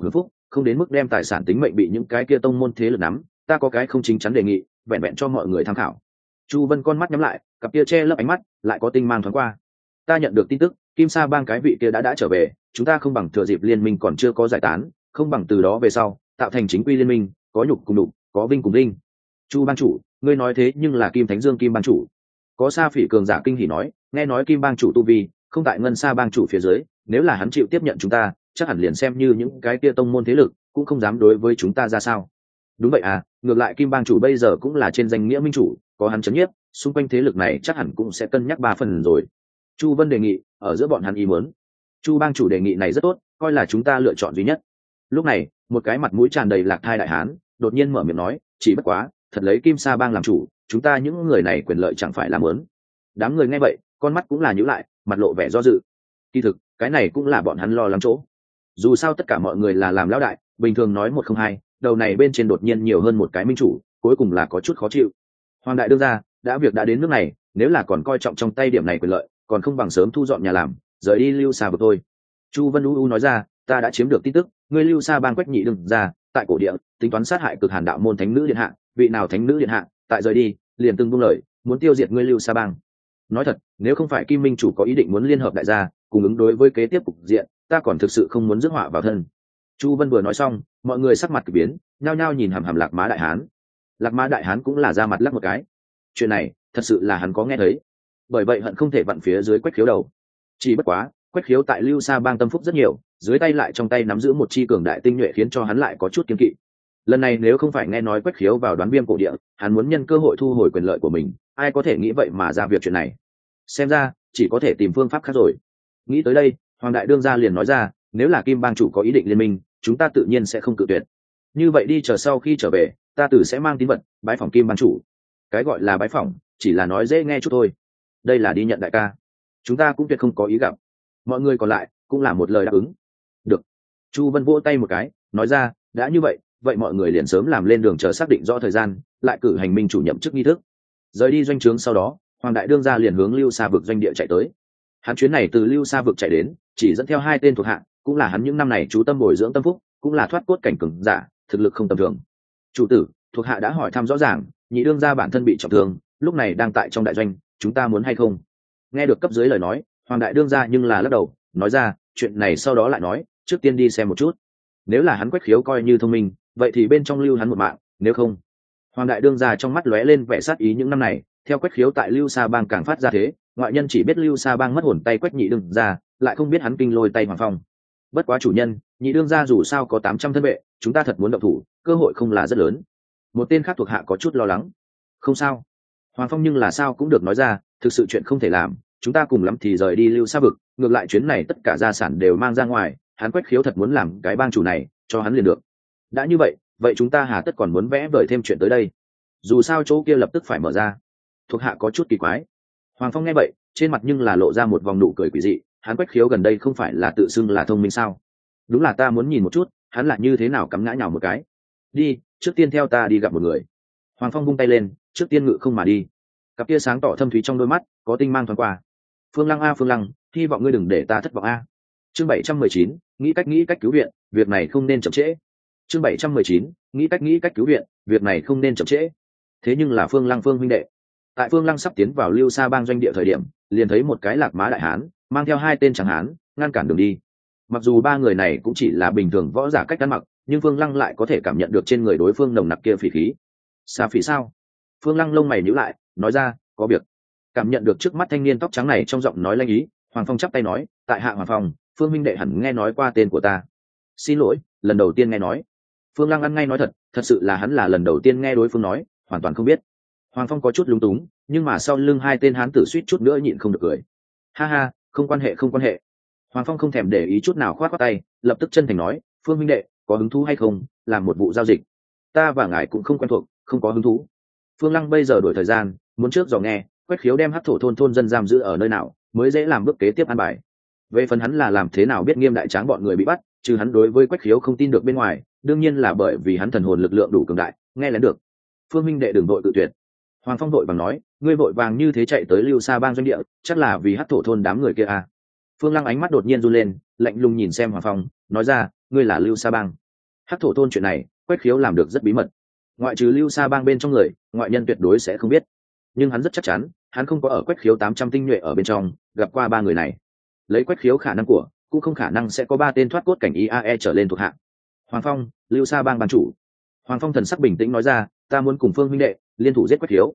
không đến mức đem tài sản tính mệnh bị những cái kia tông môn thế lực nắm. Ta có cái không chính chắn đề nghị, vẹn vẹn cho mọi người tham khảo. Chu Vân con mắt nhắm lại, cặp kia che lấp ánh mắt lại có tinh mang thoáng qua. Ta nhận được tin tức, Kim Sa bang cái vị kia đã trở về, chúng ta không bằng thừa dịp liên minh còn chưa có giải tán, không bằng từ đó về sau tạo thành chính quy liên minh, có nhục cùng đục, có vinh cùng linh. Chu bang chủ, ngươi nói thế nhưng là Kim Thánh Dương Kim bang chủ. Có Sa Phỉ cường giả kinh hỉ nói, nghe nói Kim bang chủ tu vi không tại Ngân Sa bang chủ phía dưới, nếu là hắn chịu tiếp nhận chúng ta, chắc hẳn liền xem như những cái kia tông môn thế lực cũng không dám đối với chúng ta ra sao. Đúng vậy à, ngược lại Kim bang chủ bây giờ cũng là trên danh nghĩa minh chủ, có hắn chấn nhiếp, xung quanh thế lực này chắc hẳn cũng sẽ cân nhắc 3 phần rồi. Chu Vân đề nghị, ở giữa bọn hắn ý muốn. Chu bang chủ đề nghị này rất tốt, coi là chúng ta lựa chọn duy nhất. Lúc này, một cái mặt mũi tràn đầy lạc thai đại hán đột nhiên mở miệng nói, chỉ bất quá, thật lấy Kim Sa bang làm chủ, chúng ta những người này quyền lợi chẳng phải là muốn. Đám người nghe vậy, con mắt cũng là nhíu lại, mặt lộ vẻ do dự. Kỳ thực, cái này cũng là bọn hắn lo lắng chỗ. Dù sao tất cả mọi người là làm lão đại, bình thường nói một không hai, đầu này bên trên đột nhiên nhiều hơn một cái minh chủ, cuối cùng là có chút khó chịu. Hoàng đại đương ra, đã việc đã đến nước này, nếu là còn coi trọng trong tay điểm này quyền lợi, còn không bằng sớm thu dọn nhà làm, rời đi Lưu Sa vực thôi. Chu Vân U nói ra, ta đã chiếm được tin tức, ngươi Lưu Sa bang Quách Nhị đương ra, tại cổ địa, tính toán sát hại cực hàn đạo môn thánh nữ điện hạ, vị nào thánh nữ điện hạ, tại rời đi, liền từng buông lời, muốn tiêu diệt ngươi Lưu Sa bang. Nói thật, nếu không phải Kim minh chủ có ý định muốn liên hợp đại gia, cùng ứng đối với kế tiếp cục diện, ta còn thực sự không muốn rước họa vào thân. Chu Vân vừa nói xong, mọi người sắc mặt kỳ biến, nhao nhao nhìn hằm hằm Lạc Mã đại hán. Lạc Mã đại hán cũng là ra mặt lắc một cái. Chuyện này, thật sự là hắn có nghe thấy. Bởi vậy hận không thể vặn phía dưới Quách Khiếu đầu. Chỉ bất quá, Quách Khiếu tại Lưu Sa bang tâm phúc rất nhiều, dưới tay lại trong tay nắm giữ một chi cường đại tinh nhuệ khiến cho hắn lại có chút kiêng kỵ. Lần này nếu không phải nghe nói Quách Khiếu vào đoán viêm cổ địa, hắn muốn nhân cơ hội thu hồi quyền lợi của mình, ai có thể nghĩ vậy mà ra việc chuyện này. Xem ra, chỉ có thể tìm phương pháp khác rồi. Nghĩ tới đây, Hoàng đại đương gia liền nói ra, nếu là Kim bang chủ có ý định liên minh, chúng ta tự nhiên sẽ không cự tuyệt. Như vậy đi chờ sau khi trở về, ta tự sẽ mang tín vật bái phỏng Kim bang chủ. Cái gọi là bái phỏng, chỉ là nói dễ nghe chút thôi. Đây là đi nhận đại ca. Chúng ta cũng tuyệt không có ý gặp. Mọi người còn lại cũng là một lời đáp ứng. Được. Chu Vân vỗ tay một cái, nói ra, đã như vậy, vậy mọi người liền sớm làm lên đường chờ xác định rõ thời gian, lại cử hành minh chủ nhậm chức nghi thức. Rời đi doanh trướng sau đó, Hoàng đại đương gia liền hướng Lưu Sa vực doanh địa chạy tới. Hắn chuyến này từ Lưu Sa vực chạy đến, chỉ dẫn theo 2 tên thuộc hạ, cũng là hắn những năm này chú tâm bồi dưỡng tâm phúc, cũng là thoát cốt cảnh cường giả, thực lực không tầm thường. Chủ tử, thuộc hạ đã hỏi thăm rõ ràng, nhị đương gia bản thân bị trọng thương, lúc này đang tại trong đại doanh, chúng ta muốn hay không? Nghe được cấp dưới lời nói, Hoàng đại đương gia nhưng là lắc đầu, nói ra, chuyện này sau đó lại nói, trước tiên đi xem một chút. Nếu là hắn Quách Khiếu coi như thông minh, vậy thì bên trong lưu hắn một mạng, nếu không. Hoàng đại đương gia trong mắt lóe lên vẻ sát ý những năm này, theo Quách Khiếu tại Lưu Sa bang càng phát ra thế, ngoại nhân chỉ biết Lưu Sa bang mất hồn tay Quách Nhị đương gia, lại không biết hắn kinh lôi tay Hoàng Phong. Bất quá chủ nhân, Nhị đương gia dù sao có 800 thân vệ, chúng ta thật muốn động thủ, cơ hội không là rất lớn. Một tên khác thuộc hạ có chút lo lắng. Không sao. Hoàng Phong nhưng là sao cũng được nói ra, thực sự chuyện không thể làm, chúng ta cùng lắm thì rời đi Lưu Sa vực, ngược lại chuyến này tất cả gia sản đều mang ra ngoài, hắn Quách Khiếu thật muốn làm cái bang chủ này, cho hắn liền được. Đã như vậy, vậy chúng ta hà tất còn muốn vẽ vời thêm chuyện tới đây? Dù sao chỗ kia lập tức phải mở ra. Thuộc hạ có chút kỳ quái. Hoàng Phong nghe vậy, trên mặt nhưng là lộ ra một vòng nụ cười quỷ dị, hắn Quách Khiếu gần đây không phải là tự xưng là thông minh sao? Đúng là ta muốn nhìn một chút, hắn là như thế nào cắm ngã nhào một cái. Đi, trước tiên theo ta đi gặp một người. Hoàng Phong vung tay lên, trước tiên ngự không mà đi. Cặp kia sáng tỏ thâm thúy trong đôi mắt, có tinh mang thoáng qua. Phương Lăng a Phương Lăng, hy vọng ngươi đừng để ta thất vọng a. Chương 719, nghĩ cách cứu viện, việc này không nên chậm trễ. Chương 719, nghĩ cách cứu viện, việc này không nên chậm trễ. Thế nhưng là Phương Lăng Phương huynh đệ. Tại Phương Lăng sắp tiến vào Lưu Sa bang doanh địa thời điểm, liền thấy một cái Lạc Mã đại hán, mang theo 2 tên tráng hán, ngăn cản đường đi. Mặc dù 3 người này cũng chỉ là bình thường võ giả cách ăn mặc, nhưng Phương Lăng lại có thể cảm nhận được trên người đối phương nồng nặc kia phỉ khí. Sa phỉ sao? Phương Lăng lông mày nhíu lại, nói ra, có việc. Cảm nhận được trước mắt thanh niên tóc trắng này trong giọng nói lanh ý, Hoàng Phong chắp tay nói, tại hạ Hoàng Phong, Phương huynh đệ hẳn nghe nói qua tên của ta. Xin lỗi, lần đầu tiên nghe nói. Phương Lăng ăn ngay nói thật, thật sự là hắn là lần đầu tiên nghe đối phương nói, hoàn toàn không biết. Hoàng Phong có chút lúng túng, nhưng mà sau lưng 2 tên hán tử suýt chút nữa nhịn không được cười. Ha ha, không quan hệ không quan hệ. Hoàng Phong không thèm để ý chút nào, khoát khoát tay, lập tức chân thành nói, Phương huynh đệ, có hứng thú hay không, làm một vụ giao dịch. Ta và ngài cũng không quen thuộc, không có hứng thú. Phương Lăng bây giờ đổi thời gian, muốn trước dò nghe, Quách Khiếu đem Hắc Thổ thôn dân giam giữ ở nơi nào, mới dễ làm bước kế tiếp an bài. Về phần hắn là làm thế nào biết Nghiêm đại tráng bọn người bị bắt, trừ hắn đối với Quách Khiếu không tin được bên ngoài, đương nhiên là bởi vì hắn thần hồn lực lượng đủ cường đại, nghe lén được. Phương huynh đệ đừng vội tự tuyệt. Hoàng Phong vội vàng nói, ngươi vội vàng như thế chạy tới Lưu Sa bang doanh địa, chắc là vì Hắc Thổ thôn đám người kia à? Phương Lăng ánh mắt đột nhiên run lên, lạnh lùng nhìn xem Hoàng Phong, nói ra, ngươi là Lưu Sa bang. Hắc thổ thôn chuyện này quách khiếu làm được rất bí mật, ngoại trừ lưu xa bang bên trong người, ngoại nhân tuyệt đối sẽ không biết. Nhưng hắn rất chắc chắn hắn không có ở quách khiếu 800 tinh nhuệ ở bên trong gặp qua ba người này. Lấy quách khiếu khả năng của, cũng không khả năng sẽ có ba tên thoát cốt cảnh IAE trở lên thuộc hạng. Hoàng Phong, lưu xa bang ban chủ. Hoàng Phong thần sắc bình tĩnh nói ra, ta muốn cùng Phương huynh đệ liên thủ giết quách khiếu.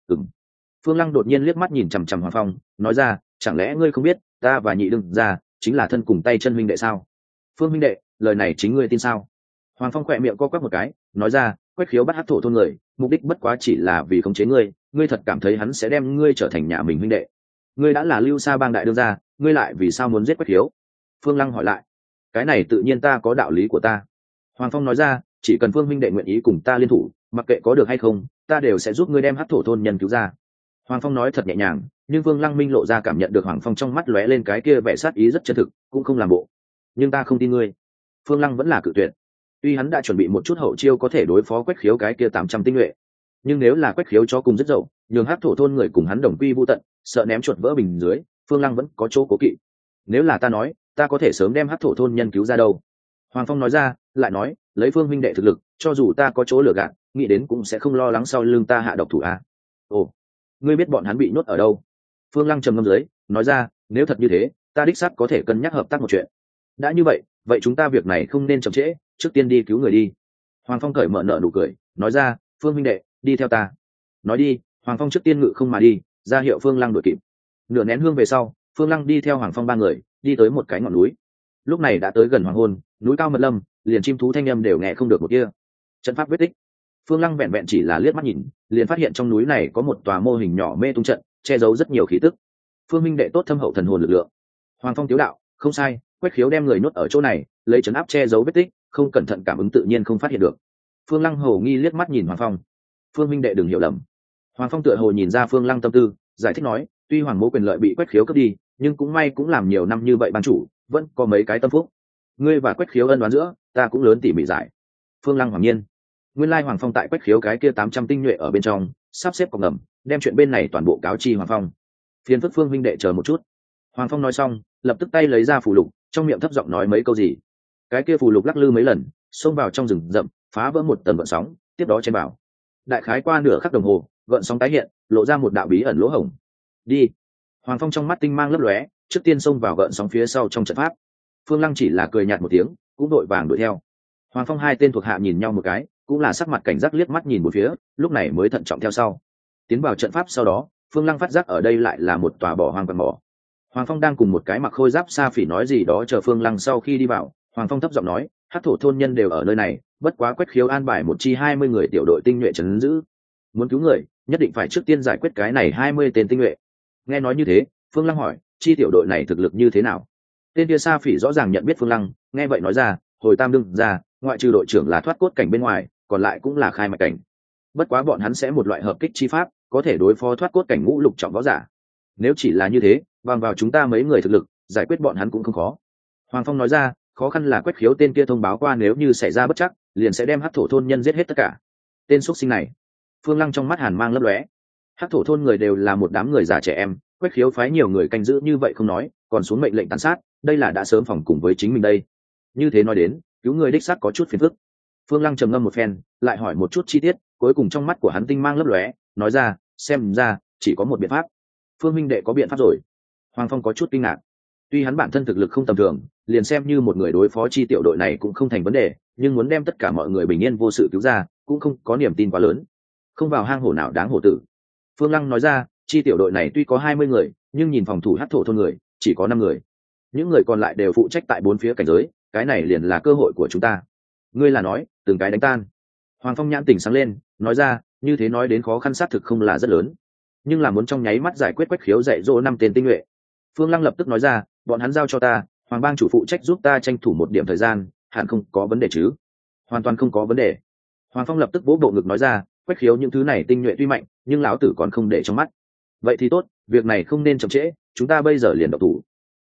Phương Lăng đột nhiên liếc mắt nhìn chằm chằm Hoàng Phong, nói ra, chẳng lẽ ngươi không biết ta và nhị đương ra chính là thân cùng tay chân huynh đệ sao? Phương huynh đệ, lời này chính ngươi tin sao? Hoàng Phong khỏe miệng co quắp một cái, nói ra, quách khiếu bắt hắc thổ thôn người, mục đích bất quá chỉ là vì khống chế ngươi, ngươi thật cảm thấy hắn sẽ đem ngươi trở thành nhà mình huynh đệ? Ngươi đã là lưu xa bang đại đương gia, ngươi lại vì sao muốn giết quách khiếu? Phương Lăng hỏi lại. Cái này tự nhiên ta có đạo lý của ta. Hoàng Phong nói ra, chỉ cần Phương huynh đệ nguyện ý cùng ta liên thủ, mặc kệ có được hay không, ta đều sẽ giúp ngươi đem hắc thổ thôn nhân cứu ra. Hoàng Phong nói thật nhẹ nhàng, nhưng Vương Lăng Minh lộ ra cảm nhận được Hoàng Phong trong mắt lóe lên cái kia vẻ sát ý rất chân thực, cũng không làm bộ. Nhưng ta không tin ngươi. Phương Lăng vẫn là cự tuyệt. Tuy hắn đã chuẩn bị một chút hậu chiêu có thể đối phó quách khiếu cái kia 800 tinh nhuệ, nhưng nếu là quách khiếu cho cùng rất dậu, nhường hắc thổ thôn người cùng hắn đồng quy vu tận, sợ ném chuột vỡ bình dưới, Phương Lăng vẫn có chỗ cố kỵ. Nếu là ta nói, ta có thể sớm đem hắc thổ thôn nhân cứu ra đâu. Hoàng Phong nói ra, lại nói, lấy Phương huynh đệ thực lực, cho dù ta có chỗ lừa gạt, nghĩ đến cũng sẽ không lo lắng sau lưng ta hạ độc thủ a. Ồ, ngươi biết bọn hắn bị nhốt ở đâu? Phương Lăng trầm ngâm dưới, nói ra, nếu thật như thế, ta đích xác có thể cân nhắc hợp tác một chuyện. Đã như vậy, vậy chúng ta việc này không nên chậm trễ, trước tiên đi cứu người đi. Hoàng Phong cởi mở nợ nụ cười, nói ra, Phương huynh đệ, đi theo ta. Nói đi, Hoàng Phong trước tiên ngự không mà đi, ra hiệu Phương Lăng đuổi kịp. Nửa nén hương về sau, Phương Lăng đi theo Hoàng Phong ba người, đi tới một cái ngọn núi. Lúc này đã tới gần hoàng hôn, núi cao mật lâm, liền chim thú thanh âm đều nghe không được một kia. Trận pháp vết tích. Phương Lăng vẹn vẹn chỉ là liếc mắt nhìn, liền phát hiện trong núi này có một tòa mô hình nhỏ mê tung trận, che giấu rất nhiều khí tức. Phương minh đệ tốt thâm hậu thần hồn lực lượng. Hoàng Phong tiếu đạo, không sai, quách khiếu đem người nhốt ở chỗ này, lấy trấn áp che giấu vết tích, không cẩn thận cảm ứng tự nhiên không phát hiện được. Phương Lăng hồ nghi liếc mắt nhìn Hoàng Phong. Phương minh đệ đừng hiểu lầm. Hoàng Phong tựa hồ nhìn ra Phương Lăng tâm tư, giải thích nói, tuy hoàng mỗ quyền lợi bị quách khiếu cướp đi, nhưng cũng may cũng làm nhiều năm như vậy ban chủ, vẫn có mấy cái tâm phúc. Ngươi và quách khiếu ân đoán giữa, ta cũng lớn tỉ mỉ giải. Phương Lăng hoàng nhiên. Nguyên lai Hoàng Phong tại quách khiếu cái kia 800 tinh nhuệ ở bên trong, sắp xếp cọc ngầm, đem chuyện bên này toàn bộ cáo chi Hoàng Phong. Phiền phức Phương huynh đệ chờ một chút. Hoàng Phong nói xong, lập tức tay lấy ra phù lục, trong miệng thấp giọng nói mấy câu gì. Cái kia phù lục lắc lư mấy lần, xông vào trong rừng rậm, phá vỡ một tầng gợn sóng, tiếp đó chen vào. Đại khái qua nửa khắc đồng hồ, gợn sóng tái hiện, lộ ra một đạo bí ẩn lỗ hổng. Đi. Hoàng Phong trong mắt tinh mang lấp lóe, trước tiên xông vào gợn sóng phía sau trong trận pháp. Phương Lăng chỉ là cười nhạt một tiếng, cũng đội vàng đuổi theo. Hoàng Phong hai tên thuộc hạ nhìn nhau một cái, cũng là sắc mặt cảnh giác liếc mắt nhìn một phía, lúc này mới thận trọng theo sau. Tiến vào trận pháp sau đó, Phương Lăng phát giác ở đây lại là một tòa bỏ hoang quặng mỏ. Hoàng Phong đang cùng một cái mặc khôi giáp sa phỉ nói gì đó chờ Phương Lăng sau khi đi vào, Hoàng Phong thấp giọng nói, hắc thổ thôn nhân đều ở nơi này, bất quá quách khiếu an bài một chi 20 người tiểu đội tinh nhuệ trấn giữ. Muốn cứu người, nhất định phải trước tiên giải quyết cái này 20 tên tinh nhuệ. Nghe nói như thế, Phương Lăng hỏi, chi tiểu đội này thực lực như thế nào? Tên kia sa phỉ rõ ràng nhận biết Phương Lăng, nghe vậy nói ra, hồi tam đương ra, ngoại trừ đội trưởng là thoát cốt cảnh bên ngoài, còn lại cũng là khai mạch cảnh. Bất quá bọn hắn sẽ một loại hợp kích chi pháp, có thể đối phó thoát cốt cảnh ngũ lục trọng võ giả. Nếu chỉ là như thế, bằng vào chúng ta mấy người thực lực, giải quyết bọn hắn cũng không khó. Hoàng Phong nói ra, khó khăn là quách khiếu tên kia thông báo qua nếu như xảy ra bất chắc, liền sẽ đem hắc thổ thôn nhân giết hết tất cả. Tên xuất sinh này. Phương Lăng trong mắt hàn mang lấp lóe. Hắc thổ thôn người đều là một đám người già trẻ em, quách khiếu phái nhiều người canh giữ như vậy không nói, còn xuống mệnh lệnh tàn sát, đây là đã sớm phòng cùng với chính mình đây. Như thế nói đến, cứu người đích xác có chút phiền phức. Phương Lăng trầm ngâm một phen, lại hỏi một chút chi tiết, cuối cùng trong mắt của hắn tinh mang lấp lóe, nói ra, xem ra chỉ có một biện pháp. Phương minh đệ có biện pháp rồi. Hoàng Phong có chút kinh ngạc. Tuy hắn bản thân thực lực không tầm thường, liền xem như một người đối phó chi tiểu đội này cũng không thành vấn đề, nhưng muốn đem tất cả mọi người bình yên vô sự cứu ra, cũng không có niềm tin quá lớn. Không vào hang hổ nào đáng hổ tử. Phương Lăng nói ra, chi tiểu đội này tuy có 20 người, nhưng nhìn phòng thủ hắc thổ thôn người, chỉ có 5 người. Những người còn lại đều phụ trách tại 4 phía cảnh giới, cái này liền là cơ hội của chúng ta. Ngươi là nói, từng cái đánh tan. Hoàng Phong nhãn tỉnh sáng lên, nói ra, như thế nói đến khó khăn xác thực không là rất lớn, nhưng là muốn trong nháy mắt giải quyết quách khiếu dạy dỗ 5 tên tinh nhuệ. Phương Lăng lập tức nói ra, bọn hắn giao cho ta, Hoàng bang chủ phụ trách giúp ta tranh thủ một điểm thời gian, hẳn không có vấn đề chứ? Hoàn toàn không có vấn đề. Hoàng Phong lập tức vỗ bộ ngực nói ra, quách khiếu những thứ này tinh nhuệ tuy mạnh, nhưng lão tử còn không để trong mắt. Vậy thì tốt, việc này không nên chậm trễ, chúng ta bây giờ liền động thủ.